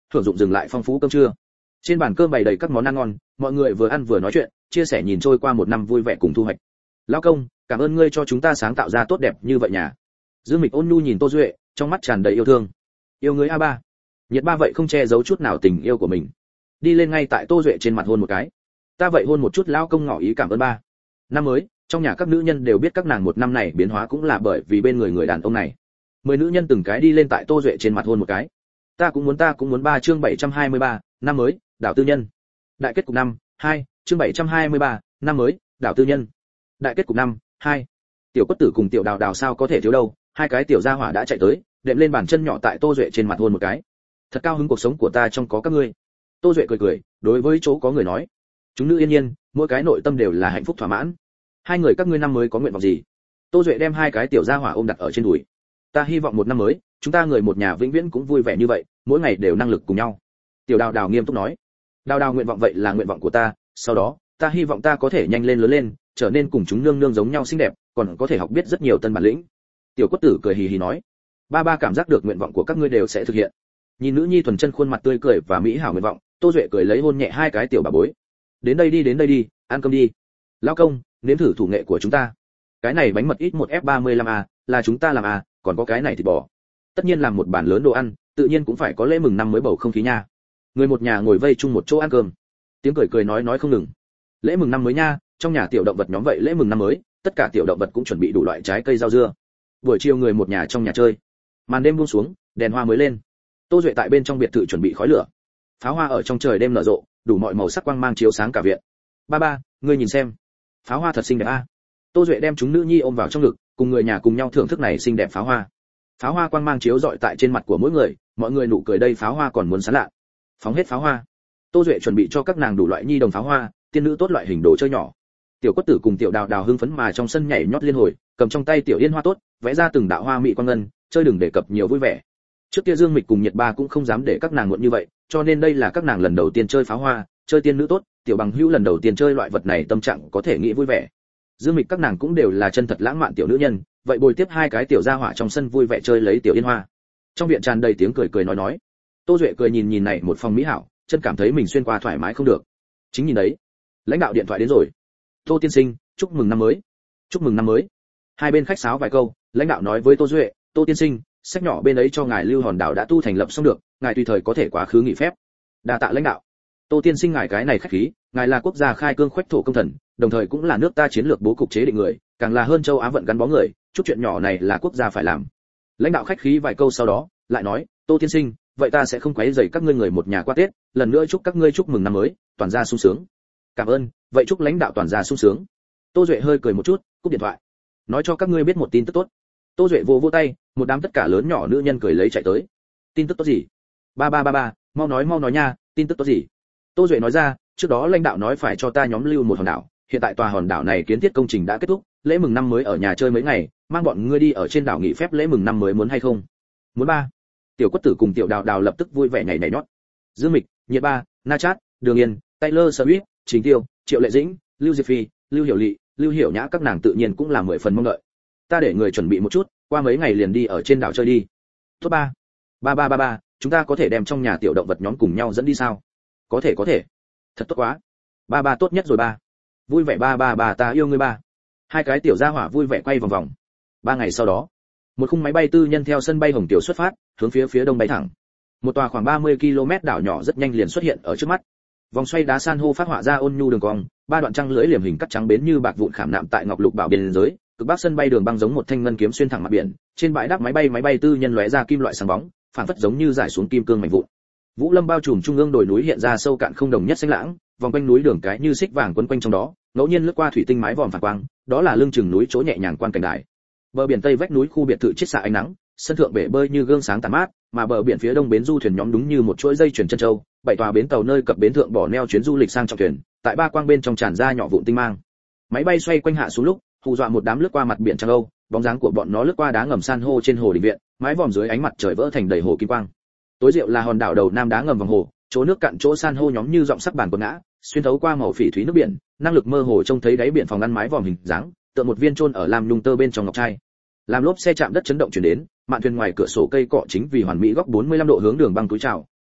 hưởng dụng dừng lại phong phú cơm trưa. Trên bàn cơm bày đầy các món ăn ngon, mọi người vừa ăn vừa nói chuyện, chia sẻ nhìn trôi qua một năm vui vẻ cùng thu hoạch. Lão công, cảm ơn ngươi cho chúng ta sáng tạo ra tốt đẹp như vậy nhà. Dương Mịch ôn nhu nhìn Tô Duệ, trong mắt tràn đầy yêu thương. Yêu ngươi a ba. Nhiệt ba vậy không che giấu chút nào tình yêu của mình. Đi lên ngay tại Tô Duệ trên mặt hôn một cái. Ta vậy hôn một chút lão công ngỏ ý cảm ơn ba. Năm mới, trong nhà các nữ nhân đều biết các nàng một năm này biến hóa cũng là bởi vì bên người người đàn ông này. Mười nữ nhân từng cái đi lên tại Tô Duệ trên mặt hôn một cái. Ta cũng muốn ta cũng muốn ba chương bảy trăm hai mươi ba, năm mới, đảo tư nhân. Đại kết cục năm, hai, chương bảy trăm hai mươi ba, năm mới, đảo tư nhân. Đại kết cục năm, hai. Tiểu Quất Tử cùng Tiểu Đào Đào sao có thể thiếu đâu, hai cái tiểu gia hỏa đã chạy tới, đệm lên bàn chân nhỏ tại Tô Duệ trên mặt hôn một cái. Thật cao hứng cuộc sống của ta trong có các ngươi. Tô Duệ cười cười, đối với chỗ có người nói, chúng nữ yên nhiên, mỗi cái nội tâm đều là hạnh phúc thỏa mãn. Hai người các ngươi năm mới có nguyện vọng gì? Tô Duệ đem hai cái tiểu gia hỏa ôm đặt ở trên đùi. Ta hy vọng một năm mới, chúng ta người một nhà vĩnh viễn cũng vui vẻ như vậy, mỗi ngày đều năng lực cùng nhau. Tiểu Đào Đào nghiêm túc nói. Đào Đào nguyện vọng vậy là nguyện vọng của ta, sau đó, ta hy vọng ta có thể nhanh lên lớn lên, trở nên cùng chúng nương nương giống nhau xinh đẹp, còn có thể học biết rất nhiều tân bản lĩnh. Tiểu Quất Tử cười hì hì nói. Ba ba cảm giác được nguyện vọng của các ngươi đều sẽ thực hiện. Nhìn nữ nhi thuần chân khuôn mặt tươi cười và mỹ hảo nguyện vọng, Tô Duệ cười lấy hôn nhẹ hai cái tiểu bà bối. Đến đây đi đến đây đi, ăn cơm đi. Lão công, nếm thử thủ nghệ của chúng ta. Cái này bánh mật ít một F ba mươi lăm A, là chúng ta làm à, còn có cái này thì bò. Tất nhiên làm một bàn lớn đồ ăn, tự nhiên cũng phải có lễ mừng năm mới bầu không khí nha. Người một nhà ngồi vây chung một chỗ ăn cơm. Tiếng cười cười nói nói không ngừng. Lễ mừng năm mới nha, trong nhà tiểu động vật nhóm vậy lễ mừng năm mới, tất cả tiểu động vật cũng chuẩn bị đủ loại trái cây rau dưa. Buổi chiều người một nhà trong nhà chơi. Màn đêm buông xuống, đèn hoa mới lên. Tô Duệ tại bên trong biệt thự chuẩn bị khói lửa. Pháo hoa ở trong trời đêm nở rộ, đủ mọi màu sắc quang mang chiếu sáng cả viện. Ba ba, ngươi nhìn xem, pháo hoa thật xinh đẹp a. Tô Duệ đem chúng nữ nhi ôm vào trong ngực, cùng người nhà cùng nhau thưởng thức này xinh đẹp pháo hoa. Pháo hoa quang mang chiếu rọi tại trên mặt của mỗi người, mọi người nụ cười đây pháo hoa còn muốn sán lạ. Phóng hết pháo hoa. Tô Duệ chuẩn bị cho các nàng đủ loại nhi đồng pháo hoa, tiên nữ tốt loại hình đồ chơi nhỏ. Tiểu Quất Tử cùng Tiểu Đào Đào hưng phấn mà trong sân nhảy nhót liên hồi, cầm trong tay tiểu yên hoa tốt, vẽ ra từng đạo hoa mỹ quang ngân, chơi đừng đề cập nhiều vui vẻ. Trước kia Dương Mịch cùng Nhiệt Ba cũng không dám để các nàng muộn như vậy, cho nên đây là các nàng lần đầu tiên chơi pháo hoa, chơi tiên nữ tốt, tiểu bằng hữu lần đầu tiên chơi loại vật này tâm trạng có thể nghĩ vui vẻ. Dương Mịch các nàng cũng đều là chân thật lãng mạn tiểu nữ nhân, vậy bồi tiếp hai cái tiểu gia hỏa trong sân vui vẻ chơi lấy tiểu yên hoa. Trong viện tràn đầy tiếng cười cười nói nói. Tô Duệ cười nhìn nhìn này một phòng mỹ hảo, chân cảm thấy mình xuyên qua thoải mái không được. Chính nhìn đấy, lãnh đạo điện thoại đến rồi. Tô tiên sinh, chúc mừng năm mới. Chúc mừng năm mới. Hai bên khách sáo vài câu, lãnh đạo nói với Tô Duệ, Tô tiên sinh, sách nhỏ bên ấy cho ngài lưu hòn đảo đã tu thành lập xong được, ngài tùy thời có thể quá khứ nghỉ phép. Đa tạ lãnh đạo. Tô tiên sinh ngài cái này khách khí, ngài là quốc gia khai cương khoách thổ công thần, đồng thời cũng là nước ta chiến lược bố cục chế định người, càng là hơn châu Á vận gắn bó người, chút chuyện nhỏ này là quốc gia phải làm. Lãnh đạo khách khí vài câu sau đó, lại nói, Tô tiên sinh, vậy ta sẽ không quấy rầy các ngươi người một nhà qua Tết, lần nữa chúc các ngươi chúc mừng năm mới, toàn gia sung sướng. Cảm ơn, vậy chúc lãnh đạo toàn gia sung sướng. Tô Duệ hơi cười một chút, cúp điện thoại. Nói cho các ngươi biết một tin tức tốt. Tô Duệ vỗ vỗ tay, một đám tất cả lớn nhỏ nữ nhân cười lấy chạy tới. Tin tức tốt gì? Ba ba ba ba, mau nói mau nói nha, tin tức tốt gì? Tô Duệ nói ra, trước đó lãnh đạo nói phải cho ta nhóm lưu một hòn đảo, hiện tại tòa hòn đảo này kiến thiết công trình đã kết thúc, lễ mừng năm mới ở nhà chơi mấy ngày, mang bọn ngươi đi ở trên đảo nghỉ phép lễ mừng năm mới muốn hay không? Muốn ba. Tiểu Quất Tử cùng Tiểu Đào Đào lập tức vui vẻ nhảy nhảy nhót. Dương Mịch, Nhiệt Ba, Na Chát, Đường Yên, Taylor Swift, Trình Tiêu, Triệu Lệ Dĩnh, Lưu Diệp Phi, Lưu Hiểu Lệ, Lưu Hiểu Nhã các nàng tự nhiên cũng là mười phần mong đợi. Ta để người chuẩn bị một chút, qua mấy ngày liền đi ở trên đảo chơi đi. Tốt ba. Ba ba ba ba, chúng ta có thể đem trong nhà tiểu động vật nhóm cùng nhau dẫn đi sao? Có thể có thể. Thật tốt quá. Ba ba tốt nhất rồi ba. Vui vẻ ba ba ba ta yêu ngươi ba. Hai cái tiểu gia hỏa vui vẻ quay vòng vòng. Ba ngày sau đó, một khung máy bay tư nhân theo sân bay Hồng Tiểu xuất phát, hướng phía phía đông bay thẳng. Một tòa khoảng ba mươi ki lô mét đảo nhỏ rất nhanh liền xuất hiện ở trước mắt. Vòng xoay đá san hô phát họa ra ôn nhu đường cong, ba đoạn trăng lưỡi liềm hình cắt trắng bến như bạc vụn khảm nạm tại ngọc lục bảo biên giới, cực bắc sân bay đường băng giống một thanh ngân kiếm xuyên thẳng mặt biển, trên bãi đáp máy bay máy bay tư nhân lóe ra kim loại sáng bóng, phản phất giống như giải xuống kim cương mảnh vụn. Vũ Lâm bao trùm trung ương đồi núi hiện ra sâu cạn không đồng nhất xanh lãng, vòng quanh núi đường cái như xích vàng quấn quanh trong đó, ngẫu nhiên lướt qua thủy tinh mái vòm phản quang, đó là lưng chừng núi chỗ nhẹ nhàng quan cảnh đài. Bờ biển tây vách núi khu biệt thự chiết xạ ánh nắng, sân thượng bể bơi như gương sáng tàn mát, mà bờ biển phía đông bến du thuyền nhóm đúng như một chuỗi dây chuyền chân châu, bảy tòa bến tàu nơi cập bến thượng bỏ neo chuyến du lịch sang trọng thuyền, tại ba quang bên trong tràn ra nhỏ vụn tinh mang. Máy bay xoay quanh hạ xuống lúc, hù dọa một đám lướt qua mặt biển Trăng Âu, bóng dáng của bọn nó lướt qua đá ngầm san hô trên hồ đình viện, mái vòm dưới ánh mặt trời vỡ thành đầy hồ kim quang. Tối diệu là hòn đảo đầu nam đá ngầm vòng hồ, chỗ nước cạn chỗ san hô nhóm như giọng sắc bàn quần ngã, xuyên thấu qua màu phỉ thúy nước biển, năng lực mơ hồ trông thấy đáy biển phòng ngăn mái vòm hình dáng, tựa một viên trôn ở lam nhung tơ bên trong ngọc trai. Làm lốp xe chạm đất chấn động chuyển đến, mạn thuyền ngoài cửa sổ cây cọ chính vì hoàn mỹ góc bốn mươi lăm độ hướng đường băng túi trào,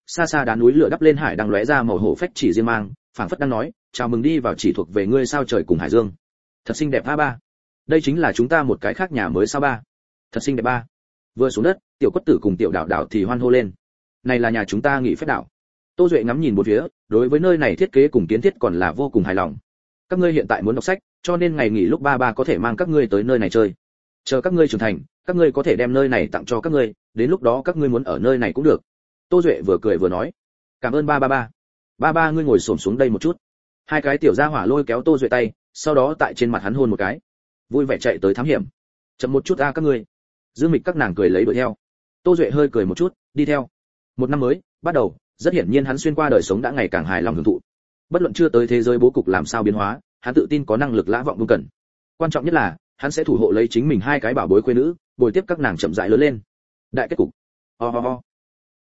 Xa xa đá núi lửa đắp lên hải đang lóe ra màu hổ phách chỉ riêng mang, phảng phất đang nói, chào mừng đi vào chỉ thuộc về ngươi sao trời cùng hải dương. Thật xinh đẹp a ba. Đây chính là chúng ta một cái khác nhà mới sao ba. Thật xinh đẹp ba. Vừa xuống đất, tiểu quất tử cùng tiểu đảo đảo thì hoan hô lên. Này là nhà chúng ta nghỉ phép đảo. Tô Duệ ngắm nhìn một phía, đối với nơi này thiết kế cùng kiến thiết còn là vô cùng hài lòng. Các ngươi hiện tại muốn đọc sách, cho nên ngày nghỉ lúc ba ba có thể mang các ngươi tới nơi này chơi. Chờ các ngươi trưởng thành, các ngươi có thể đem nơi này tặng cho các ngươi, đến lúc đó các ngươi muốn ở nơi này cũng được. Tô Duệ vừa cười vừa nói, cảm ơn ba ba ba. Ba ba ngươi ngồi xổm xuống đây một chút. Hai cái tiểu gia hỏa lôi kéo Tô Duệ tay, sau đó tại trên mặt hắn hôn một cái, vui vẻ chạy tới thám hiểm. Chậm một chút a các ngươi. Dương Mịch các nàng cười lấy đuổi theo. Tô Duệ hơi cười một chút, đi theo. Một năm mới bắt đầu, rất hiển nhiên hắn xuyên qua đời sống đã ngày càng hài lòng hưởng thụ. Bất luận chưa tới thế giới bố cục làm sao biến hóa, hắn tự tin có năng lực lã vọng vương cần. Quan trọng nhất là, hắn sẽ thủ hộ lấy chính mình hai cái bảo bối quê nữ, bồi tiếp các nàng chậm rãi lớn lên. Đại kết cục. Ho ho ho.